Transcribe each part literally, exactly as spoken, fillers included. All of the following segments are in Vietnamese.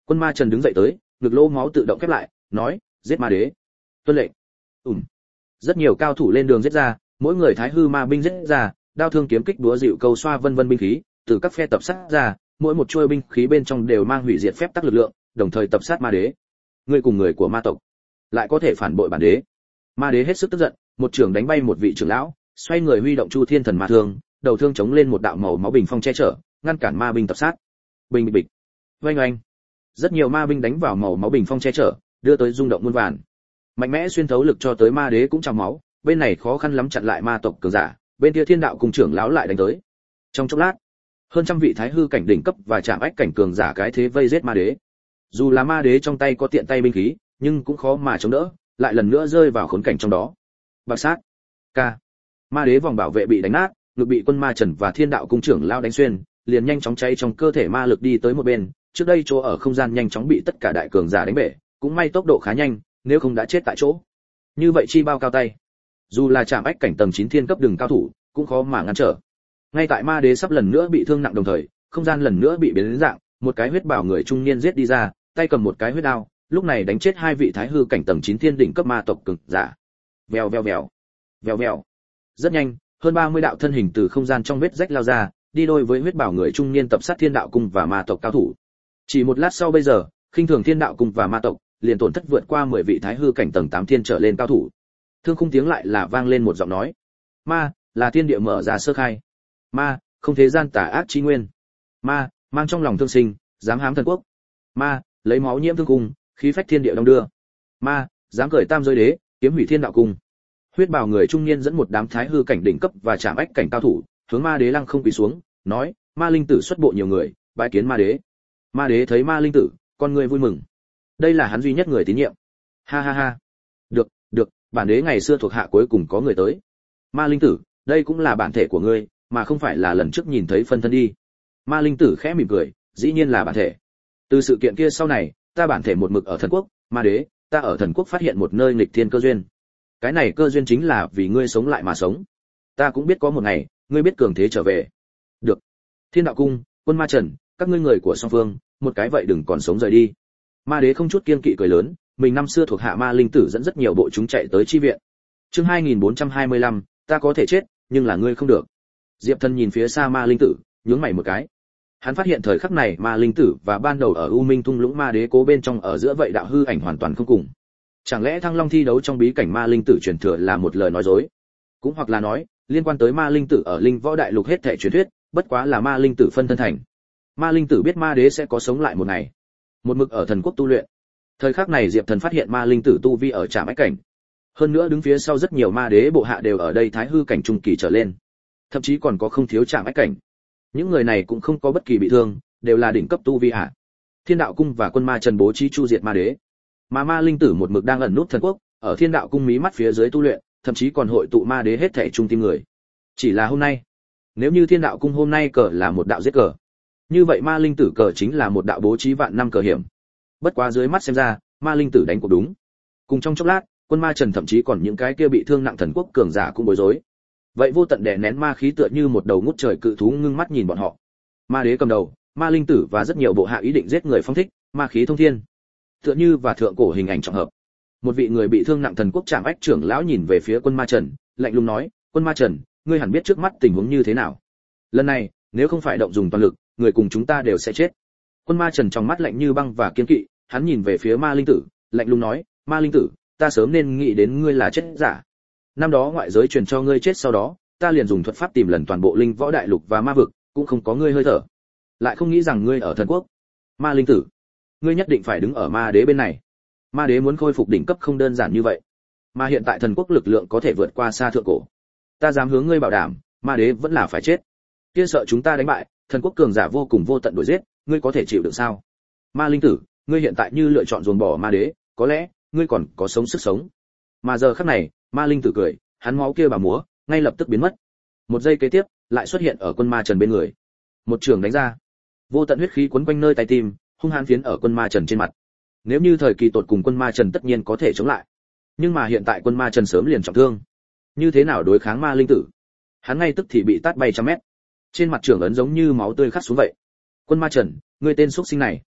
Quân ma Trần đứng dậy tới, ngực lỗ máu tự động khép lại, nói, giết ma đế. Tuân lệnh. Ừm. Rất nhiều cao thủ lên đường giết ra, mỗi người thái hư ma binh giết ra, đao thương kiếm kích đúa dịu câu xoa vân vân binh khí, từ các phe tập sát ra, mỗi một chuôi binh khí bên trong đều mang hủy diệt phép tắc lực lượng, đồng thời tập sát ma đế. Người cùng người của ma tộc lại có thể phản bội bản đế. Ma đế hết sức tức giận, một trường đánh bay một vị trưởng lão, xoay người huy động Chu Thiên Thần Ma Thương, đầu thương chống lên một đạo màu máu bình phong che chở, ngăn cản ma binh tập sát. Bình bịch bịch. Oanh oanh. Rất nhiều ma binh đánh vào màu máu bình phong che chở, đưa tới rung động muôn vàn. Mạnh mẽ xuyên thấu lực cho tới ma đế cũng trào máu, bên này khó khăn lắm chặn lại ma tộc cường giả, bên kia Thiên Đạo cùng trưởng lão lại đánh tới. Trong chốc lát, hơn trăm vị thái hư cảnh đỉnh cấp và chạm ách cảnh cường giả cái thế vây giết ma đế. Dù là ma đế trong tay có tiện tay binh khí, nhưng cũng khó mà chống đỡ, lại lần nữa rơi vào khốn cảnh trong đó. Bạc sát. Ca. Ma đế vòng bảo vệ bị đánh nát, ngực bị Quân Ma Trần và Thiên Đạo cung trưởng lao đánh xuyên, liền nhanh chóng cháy trong cơ thể ma lực đi tới một bên, trước đây chỗ ở không gian nhanh chóng bị tất cả đại cường giả đánh bể, cũng may tốc độ khá nhanh, nếu không đã chết tại chỗ. Như vậy chi bao cao tay. Dù là chạm ách cảnh tầng chín thiên cấp đường cao thủ, cũng khó mà ngăn trở. Ngay tại ma đế sắp lần nữa bị thương nặng đồng thời, không gian lần nữa bị biến đến dạng, một cái huyết bảo người trung niên giết đi ra, tay cầm một cái huyết đao, lúc này đánh chết hai vị thái hư cảnh tầng chín thiên đỉnh cấp ma tộc cường giả. Vèo vèo vèo, vèo vèo. Rất nhanh, hơn ba mươi đạo thân hình từ không gian trong vết rách lao ra, đi đôi với huyết bảo người trung niên tập sát Thiên Đạo cung và ma tộc cao thủ. Chỉ một lát sau bây giờ, khinh thường Thiên Đạo cung và ma tộc, liền tổn thất vượt qua mười vị thái hư cảnh tầng tám thiên trở lên cao thủ. Thương khung tiếng lại là vang lên một giọng nói: "Ma, là thiên địa mở ra sơ khai. Ma, không thế gian tà ác chí nguyên. Ma, mang trong lòng thương sinh, dám hám thần quốc. Ma, lấy máu nhiễm thương cung, khí phách thiên địa đông đưa. Ma, dám cởi tam giới đế, kiếm hủy Thiên Đạo cung." Huyết bào người trung niên dẫn một đám thái hư cảnh đỉnh cấp và chạm ách cảnh cao thủ, hướng ma đế lăng không quỳ xuống, nói: "Ma linh tử xuất bộ nhiều người, bái kiến ma đế." Ma đế thấy ma linh tử, con người vui mừng. Đây là hắn duy nhất người tín nhiệm. Ha ha ha. Được, được, bản đế ngày xưa thuộc hạ cuối cùng có người tới. Ma linh tử, đây cũng là bản thể của ngươi, mà không phải là lần trước nhìn thấy phân thân đi. Ma linh tử khẽ mỉm cười, dĩ nhiên là bản thể. Từ sự kiện kia sau này, ta bản thể một mực ở thần quốc, ma đế, ta ở thần quốc phát hiện một nơi nghịch thiên cơ duyên. Cái này cơ duyên chính là vì ngươi sống lại mà sống. Ta cũng biết có một ngày, ngươi biết cường thế trở về. Được. Thiên Đạo cung, Quân Ma Trần, các ngươi người của song phương, một cái vậy đừng còn sống rời đi. Ma đế không chút kiên kỵ cười lớn, mình năm xưa thuộc hạ ma linh tử dẫn rất nhiều bộ chúng chạy tới chi viện. Chương hai nghìn bốn trăm hai mươi lăm, ta có thể chết, nhưng là ngươi không được. Diệp Thần nhìn phía xa ma linh tử, nhướng mày một cái. Hắn phát hiện thời khắc này ma linh tử và ban đầu ở U Minh Thung Lũng ma đế cố bên trong ở giữa vậy đạo hư ảnh hoàn toàn không cùng. Chẳng lẽ Thăng Long thi đấu trong bí cảnh ma linh tử truyền thừa là một lời nói dối? Cũng hoặc là nói, liên quan tới ma linh tử ở linh võ đại lục hết thảy truyền thuyết, bất quá là ma linh tử phân thân thành. Ma linh tử biết ma đế sẽ có sống lại một ngày, một mực ở thần quốc tu luyện. Thời khắc này Diệp Thần phát hiện ma linh tử tu vi ở trạm ách cảnh, hơn nữa đứng phía sau rất nhiều ma đế bộ hạ đều ở đây thái hư cảnh trung kỳ trở lên, thậm chí còn có không thiếu trạm ách cảnh. Những người này cũng không có bất kỳ bị thương, đều là đỉnh cấp tu vi hạ. Thiên Đạo cung và Quân Ma Trần bố trí chu diệt ma đế, mà ma linh tử một mực đang ẩn nút thần quốc, ở Thiên Đạo cung mí mắt phía dưới tu luyện, thậm chí còn hội tụ ma đế hết thảy trung tim người. Chỉ là hôm nay, nếu như Thiên Đạo cung hôm nay cờ là một đạo giết cờ, như vậy ma linh tử cờ chính là một đạo bố trí vạn năm cờ hiểm. Bất quá dưới mắt xem ra, ma linh tử đánh cuộc đúng. Cùng trong chốc lát, Quân Ma Trần thậm chí còn những cái kia bị thương nặng thần quốc cường giả cũng bối rối. Vậy vô tận đè nén ma khí tựa như một đầu ngút trời cự thú ngưng mắt nhìn bọn họ. Ma đế cầm đầu, ma linh tử và rất nhiều bộ hạ ý định giết người phong thích, ma khí thông thiên. Tựa như và thượng cổ hình ảnh trọng hợp. Một vị người bị thương nặng thần quốc trạm ách trưởng lão nhìn về phía Quân Ma Trần, lạnh lùng nói: "Quân Ma Trần, ngươi hẳn biết trước mắt tình huống như thế nào. Lần này, nếu không phải động dùng toàn lực, người cùng chúng ta đều sẽ chết." Quân Ma Trần trong mắt lạnh như băng và kiên kỵ, hắn nhìn về phía ma linh tử, lạnh lùng nói: "Ma linh tử, ta sớm nên nghĩ đến ngươi là chết giả. Năm đó ngoại giới truyền cho ngươi chết sau đó, ta liền dùng thuật pháp tìm lần toàn bộ linh võ đại lục và ma vực, cũng không có ngươi hơi thở. Lại không nghĩ rằng ngươi ở thần quốc. Ma linh tử, ngươi nhất định phải đứng ở ma đế bên này. Ma đế muốn khôi phục đỉnh cấp không đơn giản như vậy, mà hiện tại thần quốc lực lượng có thể vượt qua xa thượng cổ. Ta dám hướng ngươi bảo đảm, ma đế vẫn là phải chết. Kia sợ chúng ta đánh bại, thần quốc cường giả vô cùng vô tận đuổi giết, ngươi có thể chịu được sao? Ma linh tử, ngươi hiện tại như lựa chọn dồn bỏ ma đế, có lẽ ngươi còn có sống sức sống." Mà giờ khắc này, ma linh tử cười, hắn máu kia bà múa, ngay lập tức biến mất. Một giây kế tiếp, lại xuất hiện ở Quân Ma Trần bên người. Một trường đánh ra, vô tận huyết khí quấn quanh nơi tay tim, hung hãn phiến ở Quân Ma Trần trên mặt. Nếu như thời kỳ tột cùng Quân Ma Trần tất nhiên có thể chống lại, nhưng mà hiện tại Quân Ma Trần sớm liền trọng thương, như thế nào đối kháng ma linh tử? Hắn ngay tức thì bị tát bay trăm mét, trên mặt trường ấn giống như máu tươi khắc xuống vậy. "Quân Ma Trần, ngươi tên xuất sinh này,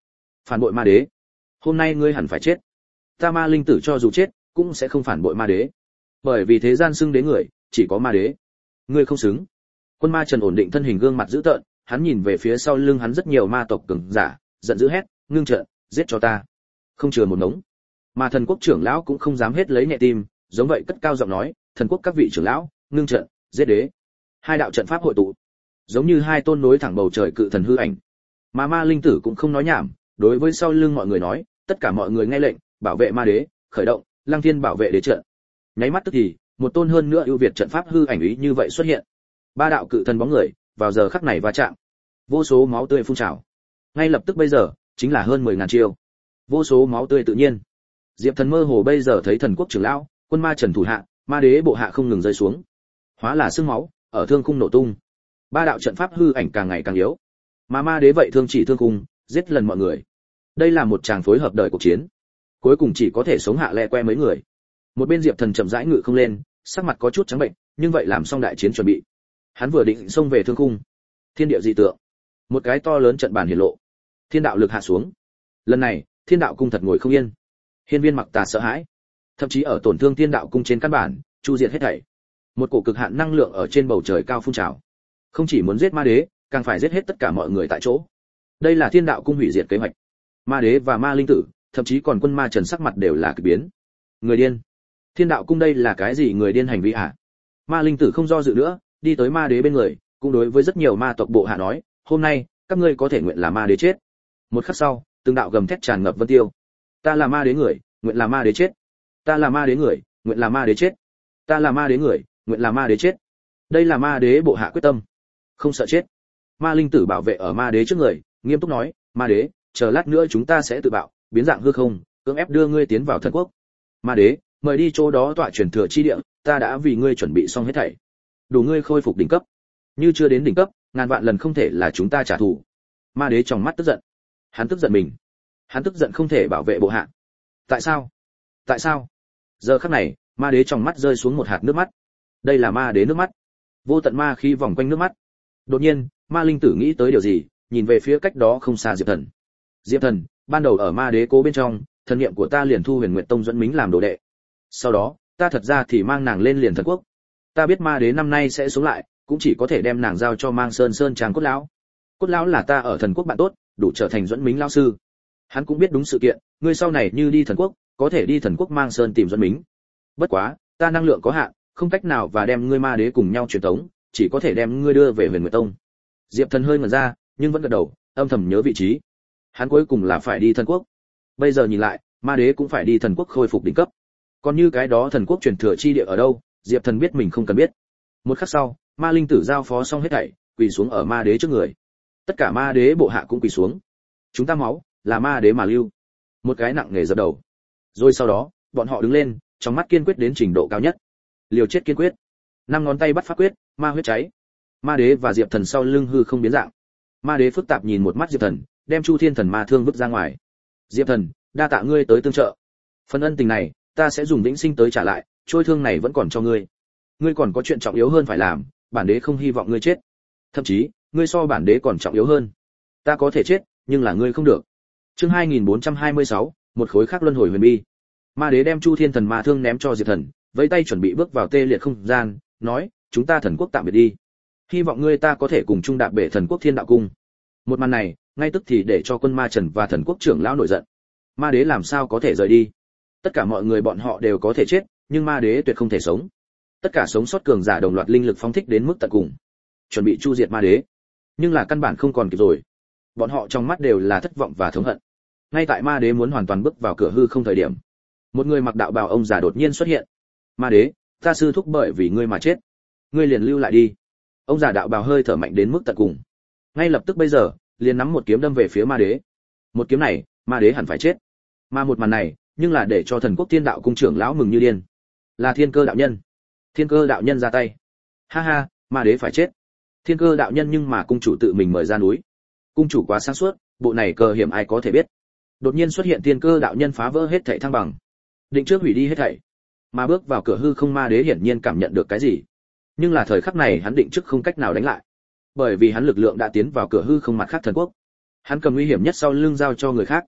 Phản bội ma đế, hôm nay ngươi hẳn phải chết. Ta Ma Linh Tử cho dù chết cũng sẽ không phản bội ma đế, bởi vì thế gian xưng đế người chỉ có ma đế, ngươi không xứng. Quân Ma Trần ổn định thân hình, gương mặt dữ tợn, hắn nhìn về phía sau lưng hắn rất nhiều ma tộc cường giả, giận dữ hét, ngưng trận, giết cho ta, không chừa một ngống. Mà Thần Quốc trưởng lão cũng không dám hết lấy nhẹ tim, giống vậy cất cao giọng nói, Thần Quốc các vị trưởng lão, ngưng trận, giết đế. Hai đạo trận pháp hội tụ, giống như hai tôn nối thẳng bầu trời cự thần hư ảnh. Mà Ma Linh Tử cũng không nói nhảm, đối với sau lưng mọi người nói, tất cả mọi người nghe lệnh, bảo vệ ma đế, khởi động Lăng Thiên bảo vệ đế trận. Nháy mắt tức thì, một tôn hơn nữa ưu việt trận pháp hư ảnh ý như vậy xuất hiện. Ba đạo cự thần bóng người, vào giờ khắc này va chạm, vô số máu tươi phun trào. Ngay lập tức bây giờ, chính là hơn mười ngàn chiêu. Vô số máu tươi tự nhiên. Diệp Thần mơ hồ bây giờ thấy Thần Quốc trưởng lão, Quân Ma Trần thủ hạ, ma đế bộ hạ không ngừng rơi xuống, hóa là xương máu, ở thương khung nổ tung. Ba đạo trận pháp hư ảnh càng ngày càng yếu. Mà ma đế vậy thương chỉ thương khung, giết lần mọi người. Đây là một tràng phối hợp đời cuộc chiến. Cuối cùng chỉ có thể sống hạ le que mấy người. Một bên Diệp Thần chậm rãi ngự không lên, sắc mặt có chút trắng bệnh, nhưng vậy làm xong đại chiến chuẩn bị. Hắn vừa định xông về thương khung, thiên địa dị tượng, một cái to lớn trận bàn hiển lộ, thiên đạo lực hạ xuống. Lần này, thiên đạo cung thật ngồi không yên. Hiên Viên Mặc Tà sợ hãi, thậm chí ở tổn thương thiên đạo cung trên căn bản, chu diệt hết thảy. Một cổ cực hạn năng lượng ở trên bầu trời cao phun trào, không chỉ muốn giết ma đế, càng phải giết hết tất cả mọi người tại chỗ. Đây là thiên đạo cung hủy diệt kế hoạch. Ma đế và Ma Linh Tử, thậm chí còn Quân Ma Trần sắc mặt đều là kỳ biến. Người điên! Thiên đạo cung đây là cái gì người điên hành vi hả? Ma Linh Tử không do dự nữa, đi tới ma đế bên người, cũng đối với rất nhiều ma tộc bộ hạ nói, hôm nay các ngươi có thể nguyện là ma đế chết. Một khắc sau, từng đạo gầm thét tràn ngập vân tiêu. Ta là ma đế người, nguyện là ma đế chết. Ta là ma đế người, nguyện là ma đế chết. Ta là ma đế người, nguyện là ma đế chết. Đây là ma đế bộ hạ quyết tâm, không sợ chết. Ma Linh Tử bảo vệ ở ma đế trước người, nghiêm túc nói, ma đế, chờ lát nữa chúng ta sẽ tự bạo, biến dạng hư không, cưỡng ép đưa ngươi tiến vào Thần Quốc. Ma đế, mời đi chỗ đó tọa truyền thừa chi địa, ta đã vì ngươi chuẩn bị xong hết thảy, đủ ngươi khôi phục đỉnh cấp. Như chưa đến đỉnh cấp, ngàn vạn lần không thể là chúng ta trả thù. Ma đế trong mắt tức giận, hắn tức giận mình, hắn tức giận không thể bảo vệ bộ hạ. Tại sao? Tại sao? Giờ khắc này, ma đế trong mắt rơi xuống một hạt nước mắt. Đây là ma đế nước mắt, vô tận ma khí vòng quanh nước mắt. Đột nhiên, Ma Linh Tử nghĩ tới điều gì, nhìn về phía cách đó không xa Diệp Thần. Diệp Thần, ban đầu ở ma đế cố bên trong, thần niệm của ta liền thu Huyền Nguyệt Tông dẫn Mính làm đồ đệ. Sau đó, ta thật ra thì mang nàng lên liền Thần Quốc. Ta biết ma đế năm nay sẽ sống lại, cũng chỉ có thể đem nàng giao cho Mang Sơn Sơn Tràng Cốt lão. Cốt lão là ta ở Thần Quốc bạn tốt, đủ trở thành dẫn Mính lão sư. Hắn cũng biết đúng sự kiện, ngươi sau này như đi Thần Quốc, có thể đi Thần Quốc Mang Sơn tìm dẫn Mính. Bất quá, ta năng lượng có hạn, không cách nào và đem ngươi ma đế cùng nhau truyền tống, chỉ có thể đem ngươi đưa về Huyền Nguyệt Tông. Diệp Thần hơi ngẩn ra, nhưng vẫn gật đầu, âm thầm nhớ vị trí. Hắn cuối cùng là phải đi Thần Quốc. Bây giờ nhìn lại, ma đế cũng phải đi Thần Quốc khôi phục đỉnh cấp. Còn như cái đó Thần Quốc truyền thừa chi địa ở đâu, Diệp Thần biết mình không cần biết. Một khắc sau, Ma Linh Tử giao phó xong hết thảy, quỳ xuống ở ma đế trước người. Tất cả ma đế bộ hạ cũng quỳ xuống. Chúng ta máu, là ma đế mà lưu. Một cái nặng nề dập đầu. Rồi sau đó, bọn họ đứng lên, trong mắt kiên quyết đến trình độ cao nhất. Liều chết kiên quyết. Năm ngón tay bắt pháp quyết, ma huyết cháy. Ma đế và Diệp Thần sau lưng hư không biến dạng. Ma đế phức tạp nhìn một mắt Diệp Thần, đem Chu Thiên Thần Ma thương vứt ra ngoài. Diệp Thần, đa tạ ngươi tới tương trợ. Phần ân tình này, ta sẽ dùng vĩnh sinh tới trả lại, trôi thương này vẫn còn cho ngươi. Ngươi còn có chuyện trọng yếu hơn phải làm, bản đế không hy vọng ngươi chết. Thậm chí, ngươi so bản đế còn trọng yếu hơn. Ta có thể chết, nhưng là ngươi không được. Chương hai nghìn bốn trăm hai mươi sáu, một khối khác luân hồi huyền bi. Ma đế đem Chu Thiên Thần Ma thương ném cho Diệp Thần, vẫy tay chuẩn bị bước vào tê liệt không gian, nói, chúng ta Thần Quốc tạm biệt đi. Hy vọng ngươi ta có thể cùng chung đạp bể Thần Quốc Thiên Đạo Cung. Một màn này, ngay tức thì để cho Quân Ma Trần và Thần Quốc trưởng lão nổi giận. Ma đế làm sao có thể rời đi? Tất cả mọi người bọn họ đều có thể chết, nhưng ma đế tuyệt không thể sống. Tất cả sống sót cường giả đồng loạt linh lực phóng thích đến mức tận cùng, chuẩn bị chu diệt ma đế. Nhưng là căn bản không còn kịp rồi. Bọn họ trong mắt đều là thất vọng và thống hận. Ngay tại ma đế muốn hoàn toàn bước vào cửa hư không thời điểm, một người mặc đạo bào ông già đột nhiên xuất hiện. Ma đế, ta sư thúc bởi vì ngươi mà chết, ngươi liền lưu lại đi. Ông già đạo bào hơi thở mạnh đến mức tận cùng, ngay lập tức bây giờ liền nắm một kiếm đâm về phía ma đế. Một kiếm này, ma đế hẳn phải chết. Mà một màn này, nhưng là để cho Thần Quốc Thiên Đạo Cung trưởng lão mừng như điên. Là Thiên Cơ đạo nhân. Thiên Cơ đạo nhân ra tay. Ha ha, ma đế phải chết. Thiên Cơ đạo nhân nhưng mà cung chủ tự mình mời ra núi. Cung chủ quá sáng suốt, bộ này cờ hiểm ai có thể biết. Đột nhiên xuất hiện Thiên Cơ đạo nhân phá vỡ hết thảy thăng bằng, định trước hủy đi hết thảy. Mà bước vào cửa hư không ma đế hiển nhiên cảm nhận được cái gì. Nhưng là thời khắc này hắn định trước không cách nào đánh lại, bởi vì hắn lực lượng đã tiến vào cửa hư không mặt khác thần quốc. Hắn cầm nguy hiểm nhất sau lưng giao cho người khác,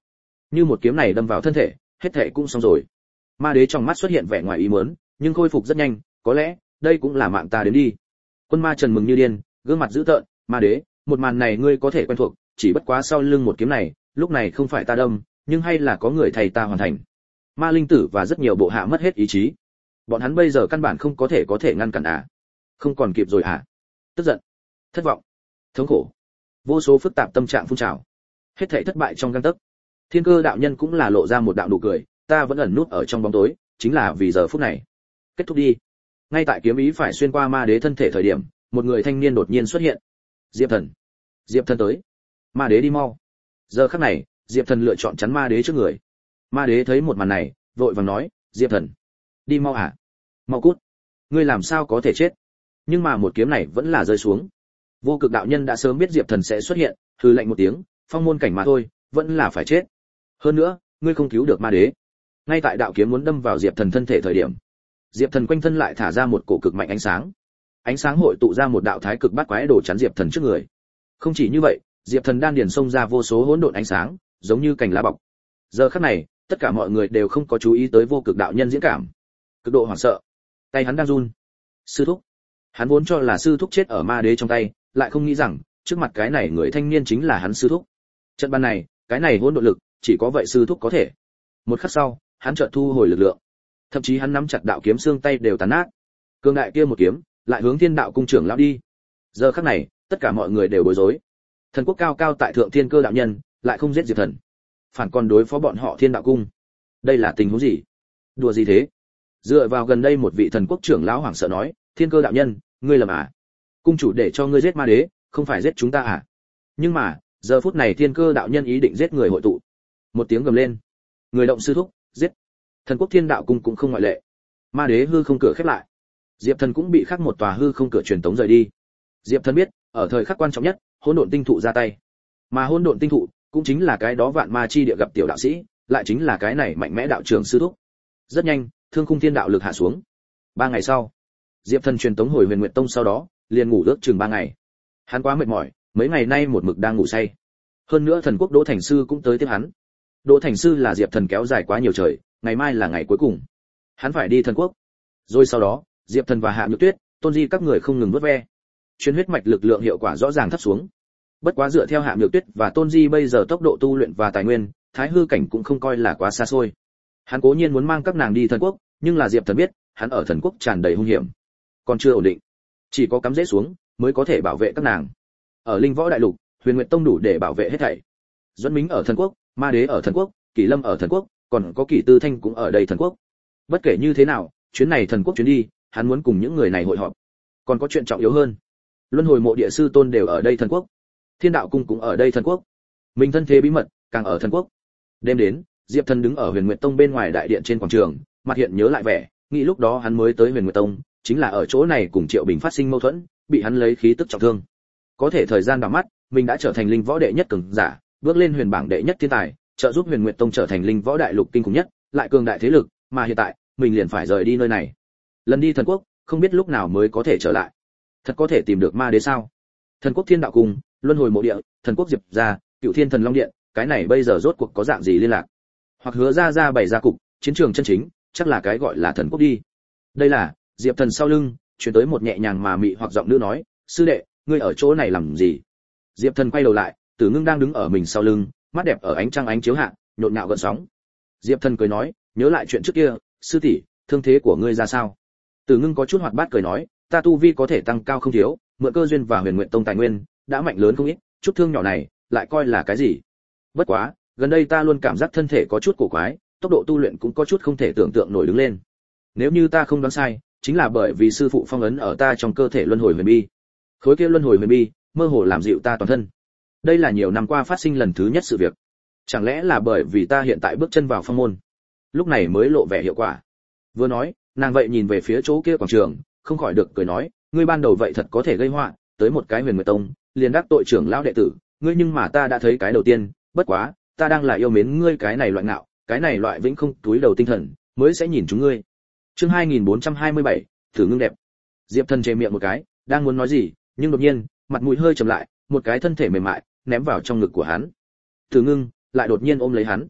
Như một kiếm này đâm vào thân thể, hết thảy cũng xong rồi. Ma đế trong mắt xuất hiện vẻ ngoài ý muốn, nhưng khôi phục rất nhanh, có lẽ đây cũng là mạng ta đến đi. Quân ma Trần mừng như điên, gương mặt dữ tợn, ma đế, một màn này ngươi có thể quen thuộc, chỉ bất quá sau lưng một kiếm này, lúc này không phải ta đâm, nhưng hay là có người thầy ta hoàn thành. Ma linh tử và rất nhiều bộ hạ mất hết ý chí. Bọn hắn bây giờ căn bản không có thể có thể ngăn cản à? Không còn kịp rồi à? Tức giận, thất vọng, thống khổ, vô số phức tạp tâm trạng phun trào. Hết thảy thất bại trong gang tấc. Thiên Cơ đạo nhân cũng là lộ ra một đạo nụ cười, ta vẫn ẩn nút ở trong bóng tối, chính là vì giờ phút này. Kết thúc đi. Ngay tại kiếm ý phải xuyên qua ma đế thân thể thời điểm, một người thanh niên đột nhiên xuất hiện. Diệp Thần. Diệp Thần tới. Ma đế đi mau. Giờ khắc này, Diệp Thần lựa chọn chắn ma đế trước người. Ma đế thấy một màn này, vội vàng nói, Diệp Thần, đi mau à? Mau cút. Ngươi làm sao có thể chết? Nhưng mà một kiếm này vẫn là rơi xuống. Vô Cực đạo nhân đã sớm biết Diệp Thần sẽ xuất hiện, hừ lạnh một tiếng, phong môn cảnh mà thôi, vẫn là phải chết. Hơn nữa, ngươi không cứu được ma đế. Ngay tại đạo kiếm muốn đâm vào Diệp Thần thân thể thời điểm, Diệp Thần quanh thân lại thả ra một cổ cực mạnh ánh sáng. Ánh sáng hội tụ ra một đạo thái cực bát quái đồ chắn Diệp Thần trước người. Không chỉ như vậy, Diệp Thần đan điền xông ra vô số hỗn độn ánh sáng, giống như cành lá bọc. Giờ khắc này, tất cả mọi người đều không có chú ý tới Vô Cực đạo nhân diễn cảm. Cực độ hoảng sợ, tay hắn đang run. Sư thúc. Hắn vốn cho là sư thúc chết ở ma đế trong tay, lại không nghĩ rằng, trước mặt cái này người thanh niên chính là hắn sư thúc. Trận ban này, cái này hỗn độn lực, chỉ có vậy sư thúc có thể. Một khắc sau, hắn chợt thu hồi lực lượng. Thậm chí hắn nắm chặt đạo kiếm xương tay đều tàn nát. Cương đại kia một kiếm, lại hướng Thiên Đạo cung trưởng lão đi. Giờ khắc này, tất cả mọi người đều bối rối. Thần quốc cao cao tại thượng Thiên Cơ đạo nhân, lại không giết Diệp Thần, phản còn đối phó bọn họ Thiên Đạo cung. Đây là tình huống gì? Đùa gì thế? Dựa vào gần đây một vị thần quốc trưởng lão hoảng sợ nói, Thiên Cơ đạo nhân, ngươi lầm à? Cung chủ để cho ngươi giết ma đế, không phải giết chúng ta à? Nhưng mà, giờ phút này Thiên Cơ đạo nhân ý định giết người hội tụ. Một tiếng gầm lên, người động sư thúc, giết. Thần quốc Thiên Đạo cung cũng không ngoại lệ. Ma đế hư không cửa khép lại. Diệp Thần cũng bị khắc một tòa hư không cửa truyền tống rời đi. Diệp Thần biết, ở thời khắc quan trọng nhất, hỗn độn tinh thụ ra tay. Mà hỗn độn tinh thụ cũng chính là cái đó vạn ma chi địa gặp tiểu đạo sĩ, lại chính là cái này mạnh mẽ đạo trưởng sư thúc. Rất nhanh, thương khung thiên đạo lực hạ xuống. Ba ngày sau, Diệp Thần truyền tống hồi Huyền Nguyệt Tông, sau đó liền ngủ ước chừng ba ngày. Hắn quá mệt mỏi, mấy ngày nay một mực đang ngủ say. Hơn nữa thần quốc Đỗ Thành sư cũng tới tiếp hắn. Đỗ Thành sư là Diệp Thần kéo dài quá nhiều trời, ngày mai là ngày cuối cùng. Hắn phải đi thần quốc. Rồi sau đó, Diệp Thần và Hạ Nhược Tuyết, Tôn Di các người không ngừng vớt ve. Chuyên huyết mạch lực lượng hiệu quả rõ ràng thấp xuống. Bất quá dựa theo Hạ Nhược Tuyết và Tôn Di bây giờ tốc độ tu luyện và tài nguyên, thái hư cảnh cũng không coi là quá xa xôi. Hắn cố nhiên muốn mang các nàng đi thần quốc, nhưng là Diệp Thần biết, hắn ở thần quốc tràn đầy hung hiểm, còn chưa ổn định, chỉ có cắm rễ xuống mới có thể bảo vệ các nàng. Ở Linh Võ Đại Lục, Huyền Nguyệt Tông đủ để bảo vệ hết thảy. Duẫn Mính ở thần quốc, Ma Đế ở thần quốc, Kỷ Lâm ở thần quốc, còn có Kỷ Tư Thanh cũng ở đây thần quốc. Bất kể như thế nào, chuyến này thần quốc chuyến đi, hắn muốn cùng những người này hội họp. Còn có chuyện trọng yếu hơn, Luân Hồi Mộ Địa sư tôn đều ở đây thần quốc, Thiên Đạo cung cũng ở đây thần quốc, mình thân thế bí mật càng ở thần quốc. Đêm đến, Diệp Thần đứng ở Huyền Nguyệt Tông bên ngoài đại điện trên quảng trường, mặt hiện nhớ lại vẻ, nghĩ lúc đó hắn mới tới Huyền Nguyệt Tông, chính là ở chỗ này cùng Triệu Bình phát sinh mâu thuẫn, bị hắn lấy khí tức trọng thương. Có thể thời gian đảo mắt, mình đã trở thành linh võ đệ nhất cường giả, bước lên huyền bảng đệ nhất thiên tài, trợ giúp Huyền Nguyệt Tông trở thành linh võ đại lục kinh khủng nhất, lại cường đại thế lực, mà hiện tại, mình liền phải rời đi nơi này. Lần đi thần quốc, không biết lúc nào mới có thể trở lại. Thật có thể tìm được Ma Đế sao? Thần quốc Thiên Đạo cung, Luân Hồi Mộ Địa, thần quốc Diệp gia, Cựu Thiên Thần Long Điện, cái này bây giờ rốt cuộc có dạng gì liên lạc? Hoặc hứa ra ra bày ra cục, chiến trường chân chính, chắc là cái gọi là thần quốc đi. Đây là, Diệp Thần sau lưng, truyền tới một nhẹ nhàng mà mị hoặc giọng nữ nói, sư đệ, ngươi ở chỗ này làm gì? Diệp Thần quay đầu lại, Tử Ngưng đang đứng ở mình sau lưng, mắt đẹp ở ánh trăng ánh chiếu hạ, nhộn nhạo gợn sóng. Diệp Thần cười nói, nhớ lại chuyện trước kia, sư tỷ, thương thế của ngươi ra sao? Tử Ngưng có chút hoạt bát cười nói, ta tu vi có thể tăng cao không thiếu, mượn cơ duyên và Huyền Nguyệt Tông tài nguyên, đã mạnh lớn không ít, chút thương nhỏ này, lại coi là cái gì? Bất quá, gần đây ta luôn cảm giác thân thể có chút cổ quái, tốc độ tu luyện cũng có chút không thể tưởng tượng nổi đứng lên. Nếu như ta không đoán sai, chính là bởi vì sư phụ phong ấn ở ta trong cơ thể luân hồi huyền bi. Khối kia luân hồi huyền bi, mơ hồ làm dịu ta toàn thân. Đây là nhiều năm qua phát sinh lần thứ nhất sự việc. Chẳng lẽ là bởi vì ta hiện tại bước chân vào phong môn, lúc này mới lộ vẻ hiệu quả. Vừa nói, nàng vậy nhìn về phía chỗ kia quảng trường, không khỏi được cười nói, ngươi ban đầu vậy thật có thể gây họa, tới một cái Huyền Nguyệt Tông, liền đắc tội trưởng lão đệ tử, ngươi nhưng mà ta đã thấy cái đầu tiên, bất quá, ta đang là yêu mến ngươi cái này loại ngạo, cái này loại vĩnh không túi đầu tinh thần, mới sẽ nhìn chúng ngươi. Chương hai nghìn bốn trăm hai mươi bảy, Thử Ngưng đẹp. Diệp Thần chề miệng một cái, đang muốn nói gì, nhưng đột nhiên, mặt mũi hơi trầm lại, một cái thân thể mềm mại ném vào trong ngực của hắn. Thử Ngưng lại đột nhiên ôm lấy hắn.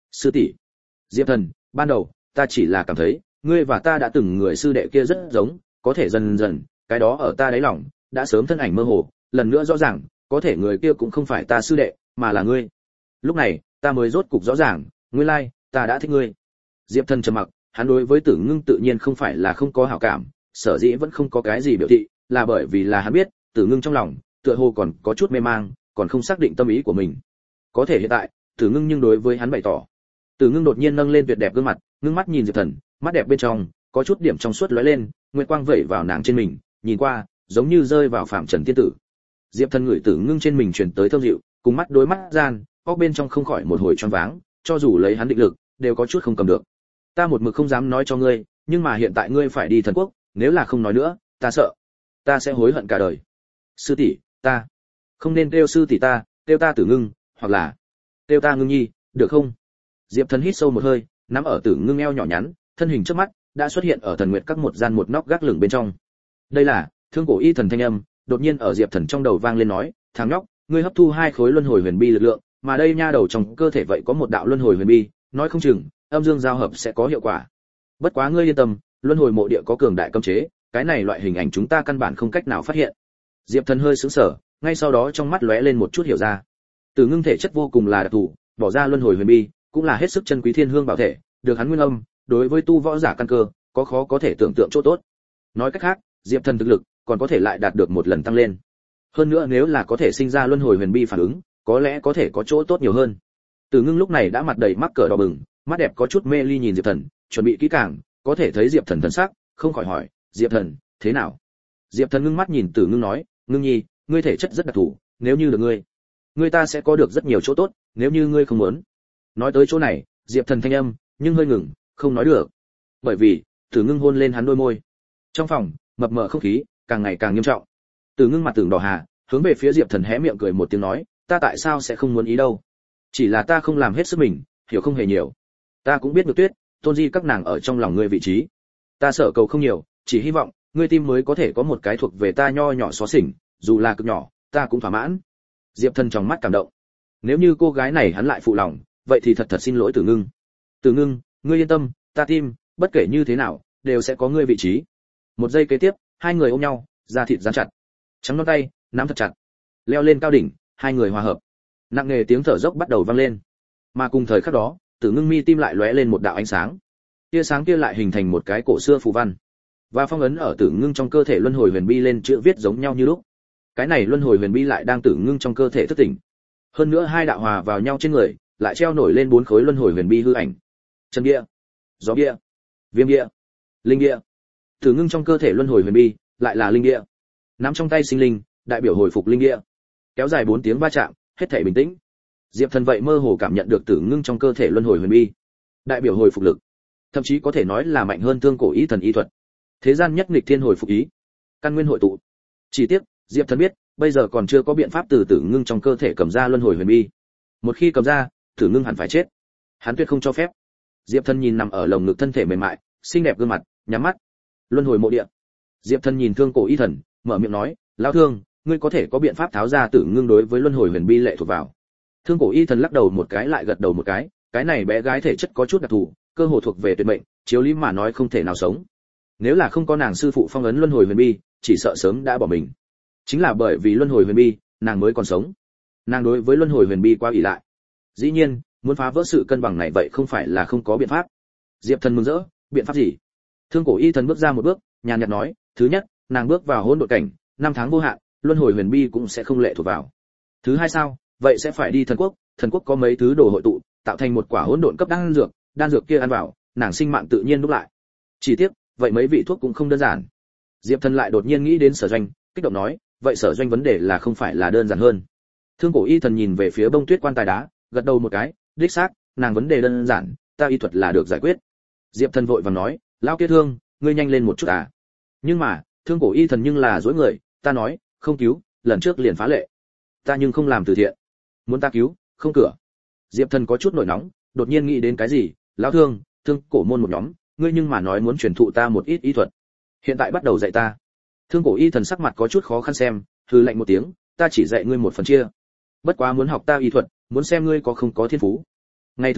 Sư tỷ. Diệp Thần, ban đầu ta chỉ là cảm thấy ngươi và ta đã từng người sư đệ kia rất giống, có thể dần dần cái đó ở ta đáy lòng đã sớm thân ảnh mơ hồ, lần nữa rõ ràng có thể người kia cũng không phải ta sư đệ mà là ngươi. Lúc này ta mới rốt cục rõ ràng, nguyên lai ta đã thích ngươi. Diệp Thần trầm mặc, hắn đối với Tử Ngưng tự nhiên không phải là không có hảo cảm, sở dĩ vẫn không có cái gì biểu thị, là bởi vì là hắn biết Tử Ngưng trong lòng tựa hồ còn có chút mê mang, còn không xác định tâm ý của mình. Có thể hiện tại Tử Ngưng nhưng đối với hắn bày tỏ. Tử Ngưng đột nhiên nâng lên tuyệt đẹp gương mặt, ngưng mắt nhìn Diệp Thần, mắt đẹp bên trong có chút điểm trong suốt lóe lên, nguyệt quang vẩy vào nàng trên mình, nhìn qua giống như rơi vào phạm trần tiên tử. Diệp Thần ngửi Tử Ngưng trên mình truyền tới thơm dịu, cùng mắt đối mắt gian, óc bên trong không khỏi một hồi choáng váng, cho dù lấy hắn định lực, đều có chút không cầm được. Ta một mực không dám nói cho ngươi, nhưng mà hiện tại ngươi phải đi thần quốc, nếu là không nói nữa, ta sợ, ta sẽ hối hận cả đời. Sư tỷ, ta không nên kêu sư tỷ ta, kêu ta Tử Ngưng, hoặc là kêu ta Ngưng Nhi, được không? Diệp Thần hít sâu một hơi, nắm ở Tử Ngưng eo nhỏ nhắn, thân hình trước mắt đã xuất hiện ở thần nguyệt các một gian một nóc gác lửng bên trong. Đây là Thương Cổ Y Thần thanh âm, đột nhiên ở Diệp Thần trong đầu vang lên nói, thằng nhóc, ngươi hấp thu hai khối luân hồi huyền bi lực lượng, mà đây nha đầu trong cơ thể vậy có một đạo luân hồi huyền bi, nói không chừng âm dương giao hợp sẽ có hiệu quả. Bất quá ngươi yên tâm, luân hồi mộ địa có cường đại cấm chế, cái này loại hình ảnh chúng ta căn bản không cách nào phát hiện. Diệp Thần hơi sững sờ, ngay sau đó trong mắt lóe lên một chút hiểu ra. Tử Ngưng thể chất vô cùng là đặc thù, bỏ ra luân hồi huyền bi cũng là hết sức chân quý thiên hương bảo thể, được hắn nguyên âm, đối với tu võ giả căn cơ có khó có thể tưởng tượng chỗ tốt. Nói cách khác, Diệp Thần thực lực còn có thể lại đạt được một lần tăng lên. Hơn nữa nếu là có thể sinh ra luân hồi huyền bi phản ứng, có lẽ có thể có chỗ tốt nhiều hơn. Tử Ngưng lúc này đã mặt đầy mắc cỡ đỏ bừng, mắt đẹp có chút mê ly nhìn Diệp Thần, chuẩn bị kỹ càng, có thể thấy Diệp Thần thần sắc, không khỏi hỏi, "Diệp Thần, thế nào?" Diệp Thần ngưng mắt nhìn Tử Ngưng nói, "Ngưng Nhi, ngươi thể chất rất đặc thù, nếu như được ngươi, ngươi ta sẽ có được rất nhiều chỗ tốt, nếu như ngươi không muốn." Nói tới chỗ này, Diệp Thần thanh âm nhưng hơi ngừng, không nói được. Bởi vì, Tử Ngưng hôn lên hắn đôi môi. Trong phòng, mập mờ không khí càng ngày càng nghiêm trọng. Tử Ngưng mặt tưởng đỏ hà, hướng về phía Diệp Thần hé miệng cười một tiếng nói, "Ta tại sao sẽ không muốn ý đâu? Chỉ là ta không làm hết sức mình, hiểu không hề nhiều. Ta cũng biết được Tuyết, Tôn Di các nàng ở trong lòng ngươi vị trí. Ta sợ cầu không nhiều, chỉ hy vọng ngươi tim mới có thể có một cái thuộc về ta nho nhỏ xóa xỉnh, dù là cực nhỏ, ta cũng thỏa mãn." Diệp Thần trong mắt cảm động. Nếu như cô gái này hắn lại phụ lòng, vậy thì thật thật xin lỗi Tử Ngưng. Tử Ngưng, ngươi yên tâm, ta tim, bất kể như thế nào, đều sẽ có ngươi vị trí. Một giây kế tiếp, hai người ôm nhau, da thịt dán chặt, trắng non tay nắm thật chặt, leo lên cao đỉnh, hai người hòa hợp. Nặng nề tiếng thở dốc bắt đầu vang lên, mà cùng thời khắc đó, Tử Ngưng mi tim lại lóe lên một đạo ánh sáng. Tia sáng kia lại hình thành một cái cổ xưa phù văn, và phong ấn ở Tử Ngưng trong cơ thể luân hồi huyền bi lên chữ viết giống nhau như lúc. Cái này luân hồi huyền bi lại đang Tử Ngưng trong cơ thể thức tỉnh. Hơn nữa hai đạo hòa vào nhau trên người, lại treo nổi lên bốn khối luân hồi huyền bi hư ảnh. Chân bia, gió bia, viêm bia, linh bia. Tử Ngưng trong cơ thể luân hồi huyền bi, lại là linh bia. Nắm trong tay sinh linh, đại biểu hồi phục linh bia. Kéo dài bốn tiếng va chạm, hết thảy bình tĩnh. Diệp Thần vậy mơ hồ cảm nhận được Tử Ngưng trong cơ thể luân hồi huyền bi, đại biểu hồi phục lực, thậm chí có thể nói là mạnh hơn Thương Cổ Y Thần y thuật. Thế gian nhất nghịch thiên hồi phục ý, căn nguyên hội tụ. Chỉ tiếc, Diệp Thần biết, bây giờ còn chưa có biện pháp từ Tử Ngưng trong cơ thể cầm ra luân hồi huyền bi. Một khi cầm ra, Tử Ngưng hẳn phải chết. Hắn tuyệt không cho phép. Diệp Thần nhìn nằm ở lồng ngực thân thể mềm mại, xinh đẹp gương mặt, nhắm mắt. Luân hồi mộ địa. Diệp Thần nhìn Thương Cổ Y Thần, mở miệng nói, "Lão Thương, ngươi có thể có biện pháp tháo ra Tử Ngưng đối với luân hồi huyền bi lệ thuộc vào?" Thương Cổ Y Thần lắc đầu một cái lại gật đầu một cái, cái này bé gái thể chất có chút đặc thù, cơ hồ thuộc về tuyệt mệnh, chiếu lý mà nói không thể nào sống. Nếu là không có nàng sư phụ phong ấn luân hồi huyền bi, chỉ sợ sớm đã bỏ mình. Chính là bởi vì luân hồi huyền bi, nàng mới còn sống. Nàng đối với luân hồi huyền bi quá ỷ lại. Dĩ nhiên, muốn phá vỡ sự cân bằng này vậy không phải là không có biện pháp. Diệp Thần mừng rỡ, biện pháp gì? Thương Cổ Y Thần bước ra một bước, nhàn nhạt nói, thứ nhất, nàng bước vào hỗn độn cảnh, năm tháng vô hạn, luân hồi huyền bi cũng sẽ không lệ thuộc vào. Thứ hai sao, vậy sẽ phải đi thần quốc, thần quốc có mấy thứ đồ hội tụ, tạo thành một quả hỗn độn cấp đan dược, đan dược kia ăn vào, nàng sinh mạng tự nhiên đúc lại. Chỉ tiếc, vậy mấy vị thuốc cũng không đơn giản. Diệp Thần lại đột nhiên nghĩ đến Sở Doanh, kích động nói, vậy Sở Doanh vấn đề là không phải là đơn giản hơn. Thương Cổ Y Thần nhìn về phía bông tuyết quan tài đá, gật đầu một cái, đích xác, nàng vấn đề đơn giản, ta y thuật là được giải quyết. Diệp Thần vội vàng nói, lão kia Thương, ngươi nhanh lên một chút à. Nhưng mà, Thương Cổ Y Thần nhưng là dối người, ta nói, không cứu, lần trước liền phá lệ. Ta nhưng không làm từ thiện. Muốn ta cứu, không cửa. Diệp Thần có chút nổi nóng, đột nhiên nghĩ đến cái gì, lão Thương, Thương Cổ môn một nhóm, ngươi nhưng mà nói muốn truyền thụ ta một ít y thuật. Hiện tại bắt đầu dạy ta. Thương Cổ Y Thần sắc mặt có chút khó khăn xem, hừ lạnh một tiếng, ta chỉ dạy ngươi một phần chia. Bất quá muốn học ta y thuật, muốn xem ngươi có không có thiên phú. Ngày thứ hai,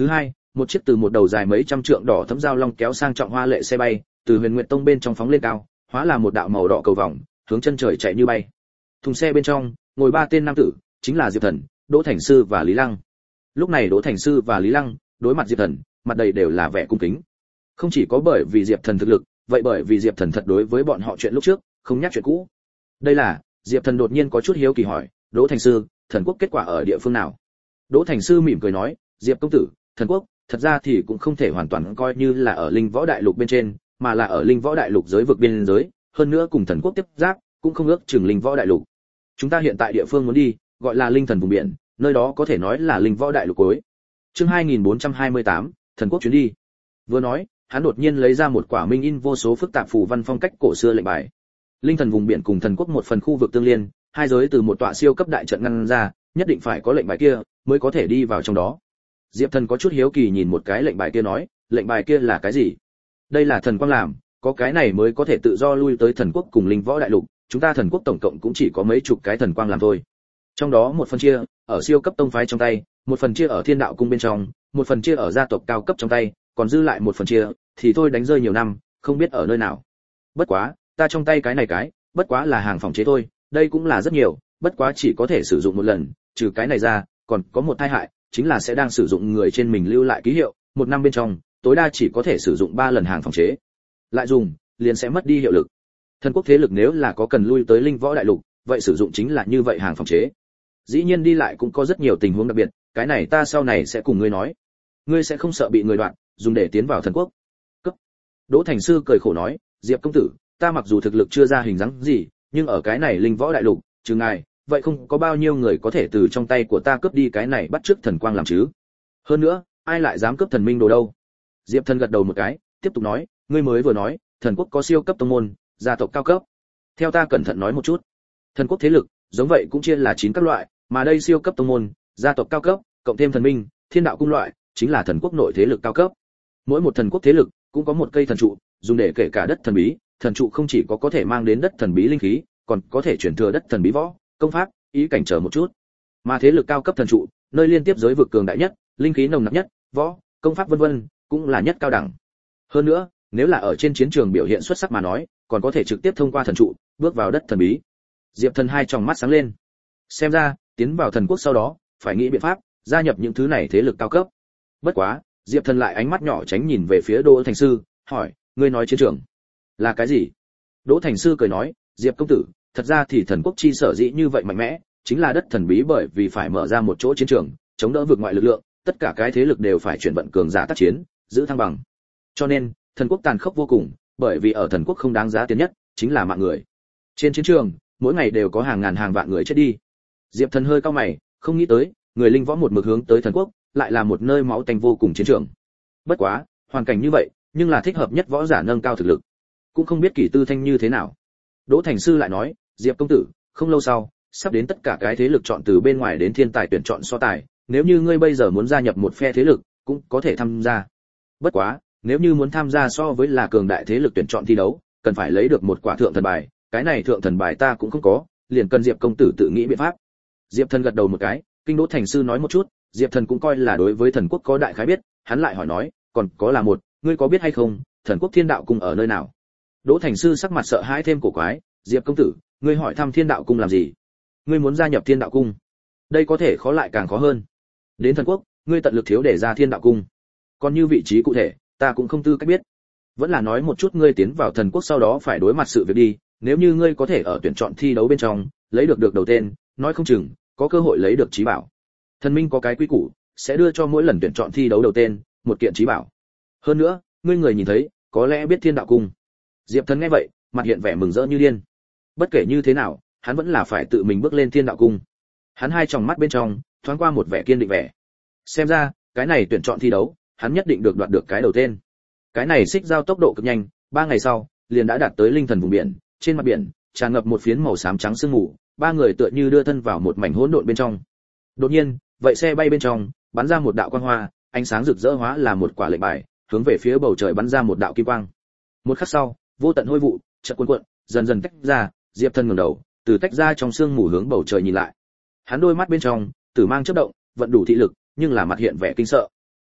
một chiếc từ một đầu dài mấy trăm trượng đỏ thấm dao long kéo sang trọng hoa lệ xe bay, từ Huyền Nguyệt Tông bên trong phóng lên cao, hóa là một đạo màu đỏ cầu vòng, hướng chân trời chạy như bay. Thùng xe bên trong, ngồi ba tên nam tử, chính là Diệp Thần, Đỗ Thành Sư và Lý Lăng. Lúc này Đỗ Thành Sư và Lý Lăng đối mặt Diệp Thần, mặt đầy đều là vẻ cung kính. Không chỉ có bởi vì Diệp Thần thực lực, vậy bởi vì Diệp Thần thật đối với bọn họ chuyện lúc trước, không nhắc chuyện cũ. Đây là, Diệp Thần đột nhiên có chút hiếu kỳ hỏi, Đỗ Thành Sư, thần quốc kết quả ở địa phương nào? Đỗ Thành Sư mỉm cười nói, Diệp công tử, thần quốc, thật ra thì cũng không thể hoàn toàn coi như là ở Linh Võ Đại Lục bên trên, mà là ở Linh Võ Đại Lục giới vực biên giới, hơn nữa cùng thần quốc tiếp giáp, cũng không ước chừng Linh Võ Đại Lục. Chúng ta hiện tại địa phương muốn đi, gọi là Linh Thần vùng biển, nơi đó có thể nói là Linh Võ Đại Lục cuối. Chương hai nghìn bốn trăm hai mươi tám, thần quốc chuyến đi. Vừa nói, hắn đột nhiên lấy ra một quả minh in vô số phức tạp phù văn phong cách cổ xưa lệnh bài. Linh Thần vùng biển cùng thần quốc một phần khu vực tương liên, hai giới từ một tọa siêu cấp đại trận ngăn ra, nhất định phải có lệnh bài kia mới có thể đi vào trong đó. Diệp Thần có chút hiếu kỳ nhìn một cái lệnh bài kia nói, lệnh bài kia là cái gì? Đây là thần quang làm, có cái này mới có thể tự do lui tới thần quốc cùng Linh Võ Đại Lục, chúng ta thần quốc tổng cộng cũng chỉ có mấy chục cái thần quang làm thôi. Trong đó một phần chia ở siêu cấp tông phái trong tay, một phần chia ở Thiên Đạo cung bên trong, một phần chia ở gia tộc cao cấp trong tay, còn dư lại một phần chia thì thôi đánh rơi nhiều năm, không biết ở nơi nào. Bất quá, ta trong tay cái này cái, bất quá là hàng phòng chế thôi, đây cũng là rất nhiều, bất quá chỉ có thể sử dụng một lần, trừ cái này ra, còn có một tai hại, chính là sẽ đang sử dụng người trên mình lưu lại ký hiệu, một năm bên trong, tối đa chỉ có thể sử dụng ba lần hàng phòng chế. Lại dùng, liền sẽ mất đi hiệu lực. Thần quốc thế lực nếu là có cần lui tới Linh Võ Đại Lục, vậy sử dụng chính là như vậy hàng phòng chế. Dĩ nhiên đi lại cũng có rất nhiều tình huống đặc biệt, cái này ta sau này sẽ cùng ngươi nói. Ngươi sẽ không sợ bị người đoạn, dùng để tiến vào thần quốc. Cấp. Đỗ Thành Sư cười khổ nói, Diệp công tử, ta mặc dù thực lực chưa ra hình dáng gì, nhưng ở cái này Linh Võ Đại Lục, trừ ngài, vậy không có bao nhiêu người có thể từ trong tay của ta cướp đi cái này bắt chước thần quang làm chứ. Hơn nữa, ai lại dám cướp thần minh đồ đâu? Diệp Thần gật đầu một cái, tiếp tục nói, ngươi mới vừa nói, thần quốc có siêu cấp tông môn, gia tộc cao cấp. Theo ta cẩn thận nói một chút, thần quốc thế lực, giống vậy cũng chia là chín các loại, mà đây siêu cấp tông môn, gia tộc cao cấp, cộng thêm thần minh, Thiên Đạo cung loại, chính là thần quốc nội thế lực cao cấp. Mỗi một thần quốc thế lực cũng có một cây thần trụ, dùng để kể cả đất thần bí, thần trụ không chỉ có có thể mang đến đất thần bí linh khí, còn có thể chuyển thừa đất thần bí võ, công pháp, ý cảnh trở một chút. Mà thế lực cao cấp thần trụ, nơi liên tiếp giới vực cường đại nhất, linh khí nồng nặc nhất, võ, công pháp vân vân, cũng là nhất cao đẳng. Hơn nữa, nếu là ở trên chiến trường biểu hiện xuất sắc mà nói, còn có thể trực tiếp thông qua thần trụ, bước vào đất thần bí. Diệp Thần hai tròng mắt sáng lên. Xem ra, tiến vào thần quốc sau đó, phải nghĩ biện pháp gia nhập những thứ này thế lực cao cấp. Bất quá, Diệp Thần lại ánh mắt nhỏ tránh nhìn về phía Đỗ Thành Sư, hỏi, ngươi nói chiến trường là cái gì? Đỗ Thành Sư cười nói, Diệp công tử, thật ra thì thần quốc chi sở dĩ như vậy mạnh mẽ, chính là đất thần bí, bởi vì phải mở ra một chỗ chiến trường, chống đỡ vực ngoại lực lượng, tất cả cái thế lực đều phải chuyển vận cường giả tác chiến, giữ thăng bằng. Cho nên, thần quốc tàn khốc vô cùng, bởi vì ở thần quốc không đáng giá tiền nhất, chính là mạng người. Trên chiến trường, mỗi ngày đều có hàng ngàn hàng vạn người chết đi. Diệp Thần hơi cau mày, không nghĩ tới, người linh võ một mực hướng tới thần quốc, lại là một nơi máu tanh vô cùng chiến trường. Bất quá, hoàn cảnh như vậy, nhưng là thích hợp nhất võ giả nâng cao thực lực. Cũng không biết Kỷ Tư Thanh như thế nào. Đỗ Thành Sư lại nói, Diệp công tử, không lâu sau, sắp đến tất cả cái thế lực chọn từ bên ngoài đến thiên tài tuyển chọn so tài, nếu như ngươi bây giờ muốn gia nhập một phe thế lực, cũng có thể tham gia. Bất quá, nếu như muốn tham gia so với là cường đại thế lực tuyển chọn thi đấu, cần phải lấy được một quả thượng thần bài, cái này thượng thần bài ta cũng không có, liền cần Diệp công tử tự nghĩ biện pháp. Diệp Thần gật đầu một cái, kinh Đỗ Thành Sư nói một chút, Diệp Thần cũng coi là đối với thần quốc có đại khái biết, hắn lại hỏi nói, còn có là một, ngươi có biết hay không, thần quốc Thiên Đạo cung ở nơi nào? Đỗ Thành Sư sắc mặt sợ hãi thêm cổ quái, Diệp công tử, ngươi hỏi thăm Thiên Đạo cung làm gì? Ngươi muốn gia nhập Thiên Đạo cung? Đây có thể khó lại càng khó hơn. Đến thần quốc, ngươi tận lực thiếu để ra Thiên Đạo cung. Còn như vị trí cụ thể, ta cũng không tư cách biết. Vẫn là nói một chút ngươi tiến vào thần quốc sau đó phải đối mặt sự việc đi, nếu như ngươi có thể ở tuyển chọn thi đấu bên trong, lấy được được đầu tên, nói không chừng có cơ hội lấy được trí bảo. Thần minh có cái quy củ, sẽ đưa cho mỗi lần tuyển chọn thi đấu đầu tên một kiện trí bảo. Hơn nữa, ngươi người nhìn thấy, có lẽ biết Thiên Đạo cung. Diệp Thần nghe vậy, mặt hiện vẻ mừng rỡ như điên. Bất kể như thế nào, hắn vẫn là phải tự mình bước lên Thiên Đạo cung. Hắn hai tròng mắt bên trong thoáng qua một vẻ kiên định vẻ. Xem ra, cái này tuyển chọn thi đấu, hắn nhất định được đoạt được cái đầu tên. Cái này xích giao tốc độ cực nhanh, ba ngày sau, liền đã đạt tới linh thần vùng biển, trên mặt biển tràn ngập một phiến màu xám trắng sương mù, ba người tựa như đưa thân vào một mảnh hỗn độn bên trong. Đột nhiên, vậy xe bay bên trong bắn ra một đạo quang hoa, ánh sáng rực rỡ hóa là một quả lệnh bài, hướng về phía bầu trời bắn ra một đạo kim quang. Một khắc sau, vô tận hôi vụ chợt cuộn cuộn, dần dần tách ra, Diệp Thần ngẩng đầu, từ tách ra trong sương mù hướng bầu trời nhìn lại. Hắn đôi mắt bên trong tử mang chớp động, vận đủ thị lực, nhưng là mặt hiện vẻ kinh sợ.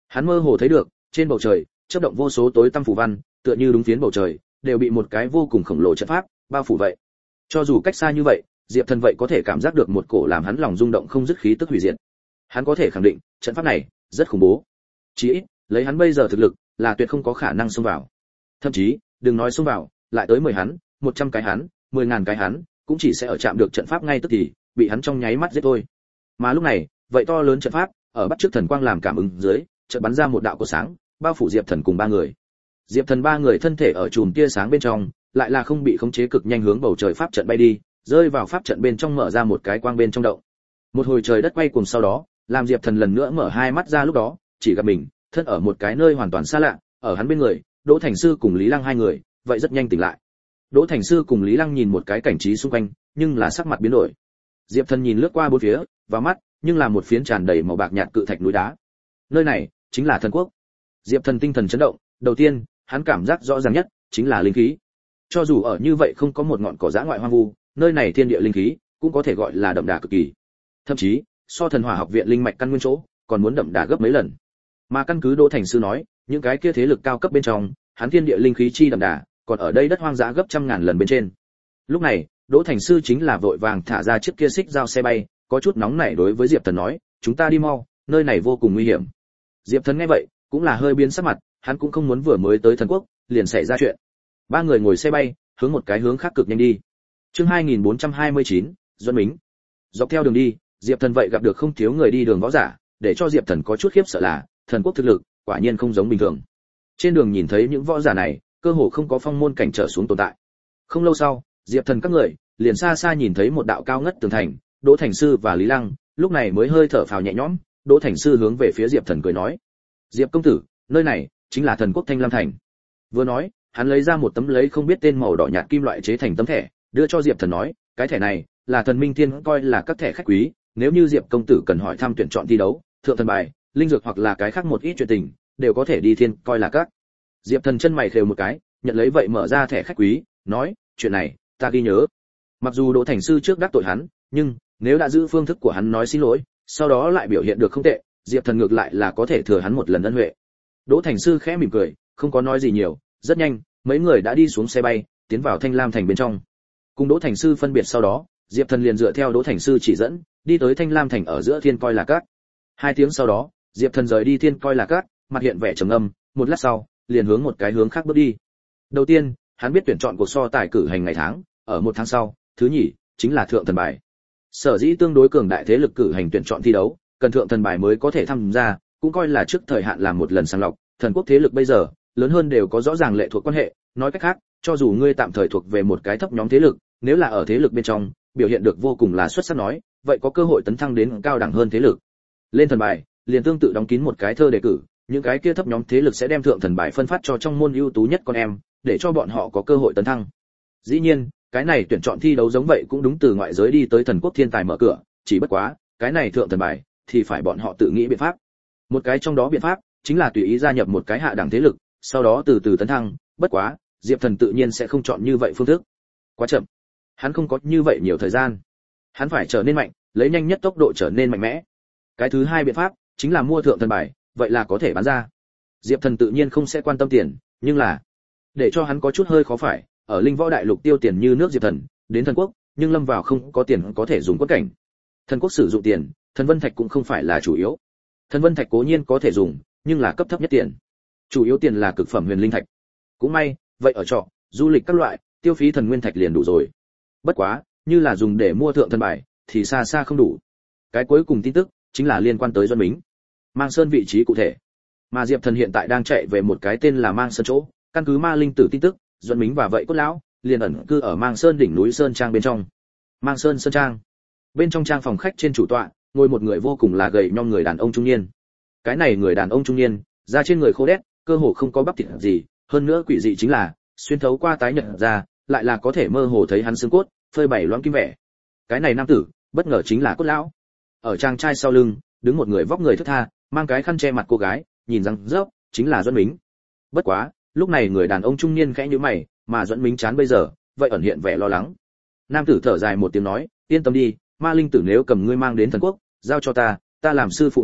Hắn mơ hồ thấy được, trên bầu trời, chớp động vô số tối tăm phù văn, tựa như đúng phiến bầu trời, đều bị một cái vô cùng khổng lồ trận pháp bao phủ vậy. Cho dù cách xa như vậy, Diệp Thần vậy có thể cảm giác được một cổ làm hắn lòng rung động không dứt khí tức hủy diệt. Hắn có thể khẳng định, trận pháp này rất khủng bố. Chỉ ít, lấy hắn bây giờ thực lực, là tuyệt không có khả năng xông vào. Thậm chí, đừng nói xông vào, lại tới mười hắn, một trăm cái hắn, mười ngàn cái hắn, cũng chỉ sẽ ở chạm được trận pháp ngay tức thì, bị hắn trong nháy mắt giết thôi. Mà lúc này, vậy to lớn trận pháp, ở bắt trước thần quang làm cảm ứng dưới, chợt bắn ra một đạo cột sáng, bao phủ Diệp Thần cùng ba người. Diệp Thần ba người thân thể ở chùm tia sáng bên trong, lại là không bị khống chế cực nhanh hướng bầu trời pháp trận bay đi, rơi vào pháp trận bên trong mở ra một cái quang bên trong động. Một hồi trời đất quay cuồng sau đó, làm Diệp Thần lần nữa mở hai mắt ra lúc đó, chỉ gặp mình thân ở một cái nơi hoàn toàn xa lạ, ở hắn bên người, Đỗ Thành Sư cùng Lý Lăng hai người, vậy rất nhanh tỉnh lại. Đỗ Thành Sư cùng Lý Lăng nhìn một cái cảnh trí xung quanh, nhưng là sắc mặt biến đổi. Diệp Thần nhìn lướt qua bốn phía, vào mắt, nhưng là một phiến tràn đầy màu bạc nhạt cự thạch núi đá. Nơi này chính là thần quốc. Diệp Thần tinh thần chấn động, đầu tiên, hắn cảm giác rõ ràng nhất chính là linh khí. Cho dù ở như vậy không có một ngọn cỏ dã ngoại hoang vu, nơi này thiên địa linh khí cũng có thể gọi là đậm đà cực kỳ. Thậm chí, so Thần Hỏa học viện linh mạch căn nguyên chỗ, còn muốn đậm đà gấp mấy lần. Mà căn cứ Đỗ Thành Sư nói, những cái kia thế lực cao cấp bên trong, hắn thiên địa linh khí chi đậm đà, còn ở đây đất hoang dã gấp trăm ngàn lần bên trên. Lúc này, Đỗ Thành Sư chính là vội vàng thả ra chiếc kia xích giao xe bay, có chút nóng nảy đối với Diệp Thần nói, chúng ta đi mau, nơi này vô cùng nguy hiểm. Diệp Thần nghe vậy, cũng là hơi biến sắc mặt, hắn cũng không muốn vừa mới tới thần quốc, liền xảy ra chuyện. Ba người ngồi xe bay, hướng một cái hướng khác cực nhanh đi. Chương hai nghìn bốn trăm hai mươi chín, Duẫn Mính. Dọc theo đường đi, Diệp Thần vậy gặp được không thiếu người đi đường võ giả, để cho Diệp Thần có chút khiếp sợ là, thần quốc thực lực, quả nhiên không giống bình thường. Trên đường nhìn thấy những võ giả này, cơ hồ không có phong môn cảnh trở xuống tồn tại. Không lâu sau, Diệp Thần các người, liền xa xa nhìn thấy một đạo cao ngất tường thành, Đỗ Thành Sư và Lý Lăng, lúc này mới hơi thở phào nhẹ nhõm, Đỗ Thành Sư hướng về phía Diệp Thần cười nói: "Diệp công tử, nơi này chính là thần quốc Thanh Lam thành." Vừa nói, hắn lấy ra một tấm lấy không biết tên màu đỏ nhạt kim loại chế thành tấm thẻ, đưa cho Diệp Thần nói: "Cái thẻ này là thần minh thiên coi là các thẻ khách quý, nếu như Diệp công tử cần hỏi thăm tuyển chọn thi đấu, thượng thần bài, linh dược hoặc là cái khác một ít chuyện tình, đều có thể đi thiên coi là các." Diệp Thần chân mày khều một cái, nhận lấy vậy mở ra thẻ khách quý, nói: "Chuyện này, ta ghi nhớ." Mặc dù Đỗ Thành Sư trước đắc tội hắn, nhưng nếu đã giữ phương thức của hắn nói xin lỗi, sau đó lại biểu hiện được không tệ, Diệp Thần ngược lại là có thể thừa hắn một lần ân huệ. Đỗ Thành Sư khẽ mỉm cười, không có nói gì nhiều, rất nhanh, mấy người đã đi xuống xe bay, tiến vào Thanh Lam thành bên trong. Cùng Đỗ Thành Sư phân biệt sau đó, Diệp Thần liền dựa theo Đỗ Thành Sư chỉ dẫn, đi tới Thanh Lam thành ở giữa thiên coi là các. Hai tiếng sau đó, Diệp Thần rời đi thiên coi là các, mặt hiện vẻ trầm ngâm, một lát sau, liền hướng một cái hướng khác bước đi. Đầu tiên, hắn biết tuyển chọn cuộc so tài cử hành ngày tháng, ở một tháng sau, thứ nhì, chính là thượng thần bài. Sở dĩ tương đối cường đại thế lực cử hành tuyển chọn thi đấu, cần thượng thần bài mới có thể tham gia, cũng coi là trước thời hạn làm một lần sàng lọc, thần quốc thế lực bây giờ, lớn hơn đều có rõ ràng lệ thuộc quan hệ, nói cách khác, cho dù ngươi tạm thời thuộc về một cái thấp nhóm thế lực, nếu là ở thế lực bên trong, biểu hiện được vô cùng là xuất sắc nói, vậy có cơ hội tấn thăng đến cao đẳng hơn thế lực. Lên thần bài, liền tương tự đóng kín một cái thơ đề cử, những cái kia thấp nhóm thế lực sẽ đem thượng thần bài phân phát cho trong môn ưu tú nhất con em, để cho bọn họ có cơ hội tấn thăng. Dĩ nhiên, cái này tuyển chọn thi đấu giống vậy cũng đúng từ ngoại giới đi tới thần quốc thiên tài mở cửa, chỉ bất quá, cái này thượng thần bài thì phải bọn họ tự nghĩ biện pháp. Một cái trong đó biện pháp chính là tùy ý gia nhập một cái hạ đẳng thế lực, sau đó từ từ tấn thăng, bất quá, Diệp Thần tự nhiên sẽ không chọn như vậy phương thức. Quá chậm. Hắn không có như vậy nhiều thời gian. Hắn phải trở nên mạnh, lấy nhanh nhất tốc độ trở nên mạnh mẽ. Cái thứ hai biện pháp chính là mua thượng thần bài, vậy là có thể bán ra. Diệp Thần tự nhiên không sẽ quan tâm tiền, nhưng là để cho hắn có chút hơi khó phải, ở Linh Võ Đại Lục tiêu tiền như nước Diệp Thần, đến thần quốc, nhưng lâm vào không có tiền có thể dùng quất cảnh. Thần quốc sử dụng tiền, Thần Vân Thạch cũng không phải là chủ yếu. Thần Vân Thạch cố nhiên có thể dùng, nhưng là cấp thấp nhất tiền. Chủ yếu tiền là cực phẩm huyền linh thạch. Cũng may, vậy ở trọ, du lịch các loại, tiêu phí thần nguyên thạch liền đủ rồi. Bất quá, như là dùng để mua thượng thần bài, thì xa xa không đủ. Cái cuối cùng tin tức chính là liên quan tới Duẫn Mính. Mang Sơn vị trí cụ thể. Mà Diệp Thần hiện tại đang chạy về một cái tên là Mang Sơn chỗ, căn cứ ma linh tử tin tức, Duẫn Mính và vậy cốt lão liền ẩn cư ở Mang Sơn đỉnh núi Sơn Trang bên trong. Mang Sơn Sơn Trang. Bên trong trang phòng khách trên chủ tọa, ngồi một người vô cùng là gầy nhom người đàn ông trung niên. Cái này người đàn ông trung niên, da trên người khô đét, cơ hồ không có bắp thịt gì, hơn nữa quỷ dị chính là, xuyên thấu qua tái nhợt da, lại là có thể mơ hồ thấy hắn xương cốt, phơi bày loãng kim vẻ. Cái này nam tử, bất ngờ chính là cốt lão. Ở trang trai sau lưng, đứng một người vóc người thướt tha, mang cái khăn che mặt cô gái, nhìn răng rớp, chính là Duẫn Mính. Bất quá, lúc này người đàn ông trung niên khẽ nhíu mày, mà Duẫn Mính chán bây giờ, vậy ẩn hiện vẻ lo lắng. Nam tử thở dài một tiếng nói, yên tâm đi, ma linh tử nếu cầm ngươi mang đến thần quốc, giao cho ta, ta làm sư phụ ngươi,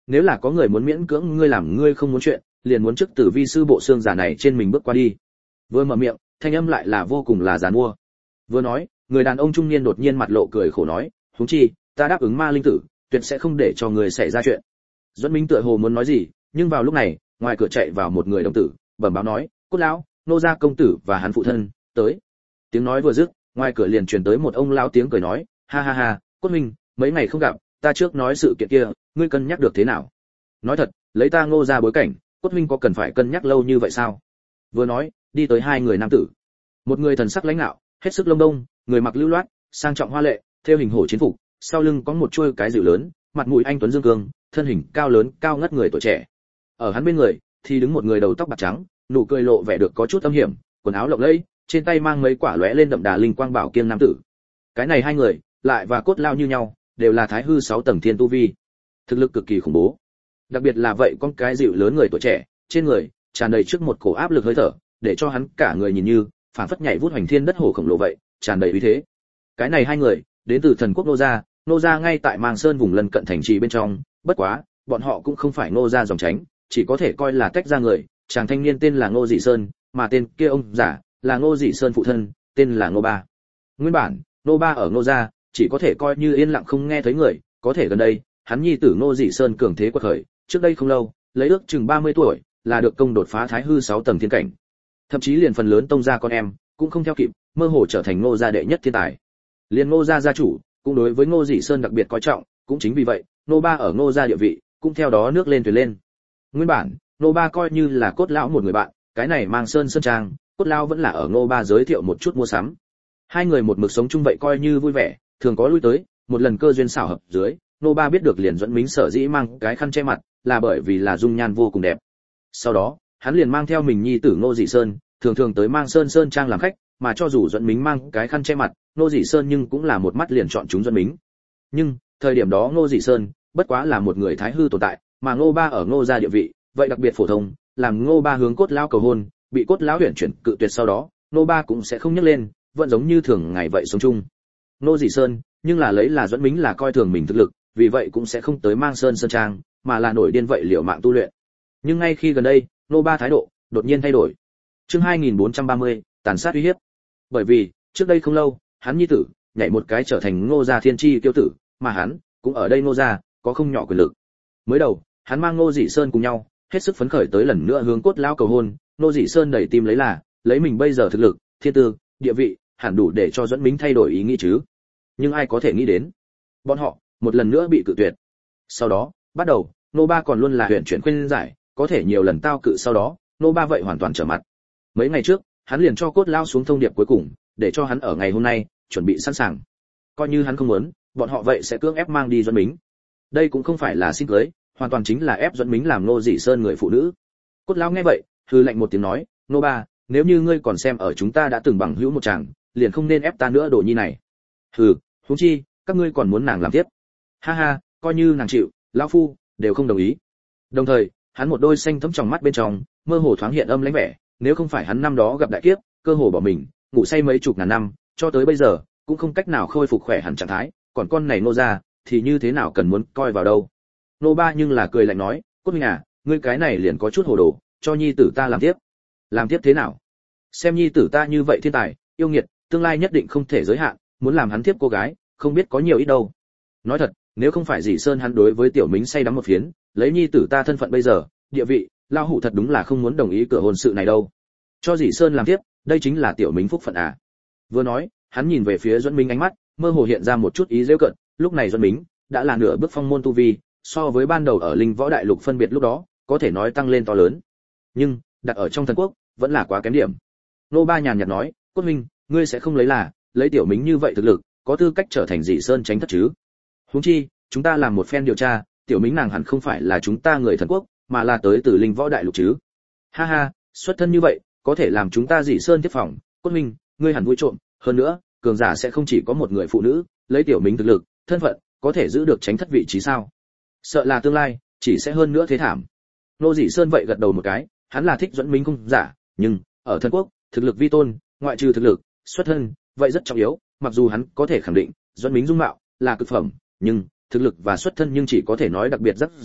nếu là có người muốn miễn cưỡng ngươi làm ngươi không muốn chuyện, liền muốn trước từ vi sư bộ xương giả này trên mình bước qua đi. Vừa mở miệng, thanh âm lại là vô cùng là giàn mua. Vừa nói, người đàn ông trung niên đột nhiên mặt lộ cười khổ nói, huống chi, ta đáp ứng ma linh tử, tuyệt sẽ không để cho người xảy ra chuyện. Duẫn Minh tựa hồ muốn nói gì, nhưng vào lúc này, ngoài cửa chạy vào một người đồng tử, bẩm báo nói, cốt lão, nô gia công tử và hắn phụ thân tới. Tiếng nói vừa dứt, ngoài cửa liền truyền tới một ông lão tiếng cười nói, ha ha ha, cốt huynh, mấy ngày không gặp, ta trước nói sự kiện kia, ngươi cân nhắc được thế nào? Nói thật, lấy ta Ngô gia bối cảnh, cốt huynh có cần phải cân nhắc lâu như vậy sao? Vừa nói, đi tới hai người nam tử. Một người thần sắc lãnh nạo, hết sức lông đông, người mặc lưu loát, sang trọng hoa lệ, theo hình hổ chiến phục, sau lưng có một chuôi cái dịu lớn, mặt mũi anh tuấn dương cương, thân hình cao lớn, cao ngất người tuổi trẻ. Ở hắn bên người thì đứng một người đầu tóc bạc trắng, nụ cười lộ vẻ được có chút âm hiểm, quần áo lộng lẫy, trên tay mang mấy quả lóe lên đậm đà linh quang bảo kiêng nam tử. Cái này hai người, lại và cốt lao như nhau, đều là thái hư sáu tầng thiên tu vi, thực lực cực kỳ khủng bố. Đặc biệt là vậy con cái dịu lớn người tuổi trẻ, trên người tràn đầy trước một cổ áp lực hơi thở, để cho hắn cả người nhìn như phản phất nhảy vút hoành thiên đất hổ khổng lồ vậy, tràn đầy uy thế. Cái này hai người, đến từ thần quốc Nô gia, Nô gia ngay tại Màng Sơn vùng lân cận thành trì bên trong, bất quá, bọn họ cũng không phải Nô gia dòng tránh, chỉ có thể coi là tách ra người. Chàng thanh niên tên là Ngô Dị Sơn, mà tên kia ông giả là Ngô Dị Sơn phụ thân, tên là Ngô Ba. Nguyên bản, Ngô Ba ở Ngô gia chỉ có thể coi như yên lặng không nghe thấy người, có thể gần đây, hắn nhi tử Ngô Dị Sơn cường thế quật khởi, trước đây không lâu, lấy ước chừng ba mươi tuổi, là được công đột phá thái hư sáu tầng thiên cảnh. Thậm chí liền phần lớn tông gia con em cũng không theo kịp, mơ hồ trở thành Ngô gia đệ nhất thiên tài. Liên Ngô gia gia chủ cũng đối với Ngô Dị Sơn đặc biệt coi trọng, cũng chính vì vậy, Ngô Ba ở Ngô gia địa vị cũng theo đó nước lên thuyền lên. Nguyên bản, Ngô Ba coi như là cốt lão một người bạn, cái này Mang Sơn sơn trang, cốt lão vẫn là ở Ngô Ba giới thiệu một chút mua sắm. Hai người một mực sống chung vậy coi như vui vẻ, thường có lui tới, một lần cơ duyên xảo hợp dưới, Ngô Ba biết được liền Duẫn Mính sở dĩ mang cái khăn che mặt, là bởi vì là dung nhan vô cùng đẹp. Sau đó, hắn liền mang theo mình nhi tử Ngô Dị Sơn, thường thường tới Mang Sơn sơn trang làm khách, mà cho dù Duẫn Mính mang cái khăn che mặt, Ngô Dị Sơn nhưng cũng là một mắt liền chọn chúng Duẫn Mính. Nhưng, thời điểm đó Ngô Dị Sơn bất quá là một người thái hư tồn tại, mà Ngô Ba ở Ngô gia địa vị, vậy đặc biệt phổ thông, làm Ngô Ba hướng cốt lão cầu hôn, bị cốt lão huyền chuyển cự tuyệt sau đó, Ngô Ba cũng sẽ không nhắc lên, vẫn giống như thường ngày vậy sống chung. Ngô Dị Sơn, nhưng là lấy là Duẫn Mính là coi thường mình thực lực, vì vậy cũng sẽ không tới Mang Sơn sơn trang, mà là nổi điên vậy liều mạng tu luyện. Nhưng ngay khi gần đây, Ngô Ba thái độ đột nhiên thay đổi. Chương hai nghìn bốn trăm ba mươi, tàn sát uy hiếp. Bởi vì, trước đây không lâu, hắn nhi tử nhảy một cái trở thành Ngô gia thiên chi tiêu tử, mà hắn cũng ở đây Ngô gia có không nhỏ quyền lực. Mới đầu, hắn mang Ngô Dị Sơn cùng nhau, hết sức phấn khởi tới lần nữa hướng cốt lão cầu hôn. Ngô Dị Sơn đẩy tim lấy là, lấy mình bây giờ thực lực, thiên tư, địa vị, hẳn đủ để cho Duẫn Mính thay đổi ý nghĩ chứ. Nhưng ai có thể nghĩ đến, bọn họ một lần nữa bị cự tuyệt. Sau đó, bắt đầu, Ngô Ba còn luôn là huyền chuyển khuyên giải, có thể nhiều lần tao cự sau đó, Ngô Ba vậy hoàn toàn trở mặt. Mấy ngày trước, hắn liền cho cốt lão xuống thông điệp cuối cùng, để cho hắn ở ngày hôm nay chuẩn bị sẵn sàng. Coi như hắn không muốn, bọn họ vậy sẽ cưỡng ép mang đi Duẫn Mính. Đây cũng không phải là xin cưới, hoàn toàn chính là ép Duẫn Mính làm Ngô Dị Sơn người phụ nữ. Cốt lão nghe vậy, hừ lạnh một tiếng nói, Ngô Ba, nếu như ngươi còn xem ở chúng ta đã từng bằng hữu một chàng, liền không nên ép ta nữa đồ nhi này. Hừ, huống chi, các ngươi còn muốn nàng làm tiếp. Ha ha, coi như nàng chịu, lão phu đều không đồng ý. Đồng thời, hắn một đôi xanh thẫm trong mắt bên trong, mơ hồ thoáng hiện âm lãnh vẻ, nếu không phải hắn năm đó gặp đại kiếp, cơ hồ bỏ mình, ngủ say mấy chục ngàn năm, cho tới bây giờ cũng không cách nào khôi phục khỏe hẳn trạng thái, còn con này Ngô gia thì như thế nào cần muốn coi vào đâu. Ngô Ba nhưng là cười lạnh nói, cốt huynh à, ngươi cái này liền có chút hồ đồ, cho nhi tử ta làm tiếp. Làm tiếp thế nào? Xem nhi tử ta như vậy thiên tài, yêu nghiệt, tương lai nhất định không thể giới hạn, muốn làm hắn tiếp cô gái, không biết có nhiều ít đâu. Nói thật, nếu không phải Dị Sơn hắn đối với Tiểu Mính say đắm một phiến, lấy nhi tử ta thân phận bây giờ, địa vị, lão hủ thật đúng là không muốn đồng ý cửa hôn sự này đâu. Cho Dị Sơn làm tiếp, đây chính là Tiểu Mính phúc phận à? Vừa nói, hắn nhìn về phía Duẫn Mính, ánh mắt mơ hồ hiện ra một chút ý giễu cợt, lúc này Duẫn Mính đã là nửa bước phong môn tu vi, so với ban đầu ở Linh Võ Đại Lục phân biệt lúc đó, có thể nói tăng lên to lớn. Nhưng, đặt ở trong thần quốc, vẫn là quá kém điểm. Nô Ba nhàn nhạt nói, cốt huynh, ngươi sẽ không lấy là, lấy Tiểu Mính như vậy thực lực, có tư cách trở thành Dị Sơn tránh thất chứ? Huống chi, chúng ta làm một phen điều tra, Tiểu Mính nàng hẳn không phải là chúng ta người thần quốc, mà là tới từ Linh Võ Đại Lục chứ? Ha ha, xuất thân như vậy, có thể làm chúng ta Dị Sơn tiếp phòng, cốt huynh, ngươi hẳn vui trộm, hơn nữa, cường giả sẽ không chỉ có một người phụ nữ, lấy Tiểu Mính thực lực, thân phận, có thể giữ được tránh thất vị trí sao? Sợ là tương lai chỉ sẽ hơn nữa thế thảm. Ngô Dị Sơn vậy gật đầu một cái, hắn là thích Duẫn Mính không giả, nhưng ở thần quốc, thực lực vi tôn, ngoại trừ thực lực, xuất thân, vậy rất trọng yếu, mặc dù hắn có thể khẳng định, Duẫn Mính dung mạo là cực phẩm, nhưng thực lực và xuất thân nhưng chỉ có thể nói đặc biệt rất dưới,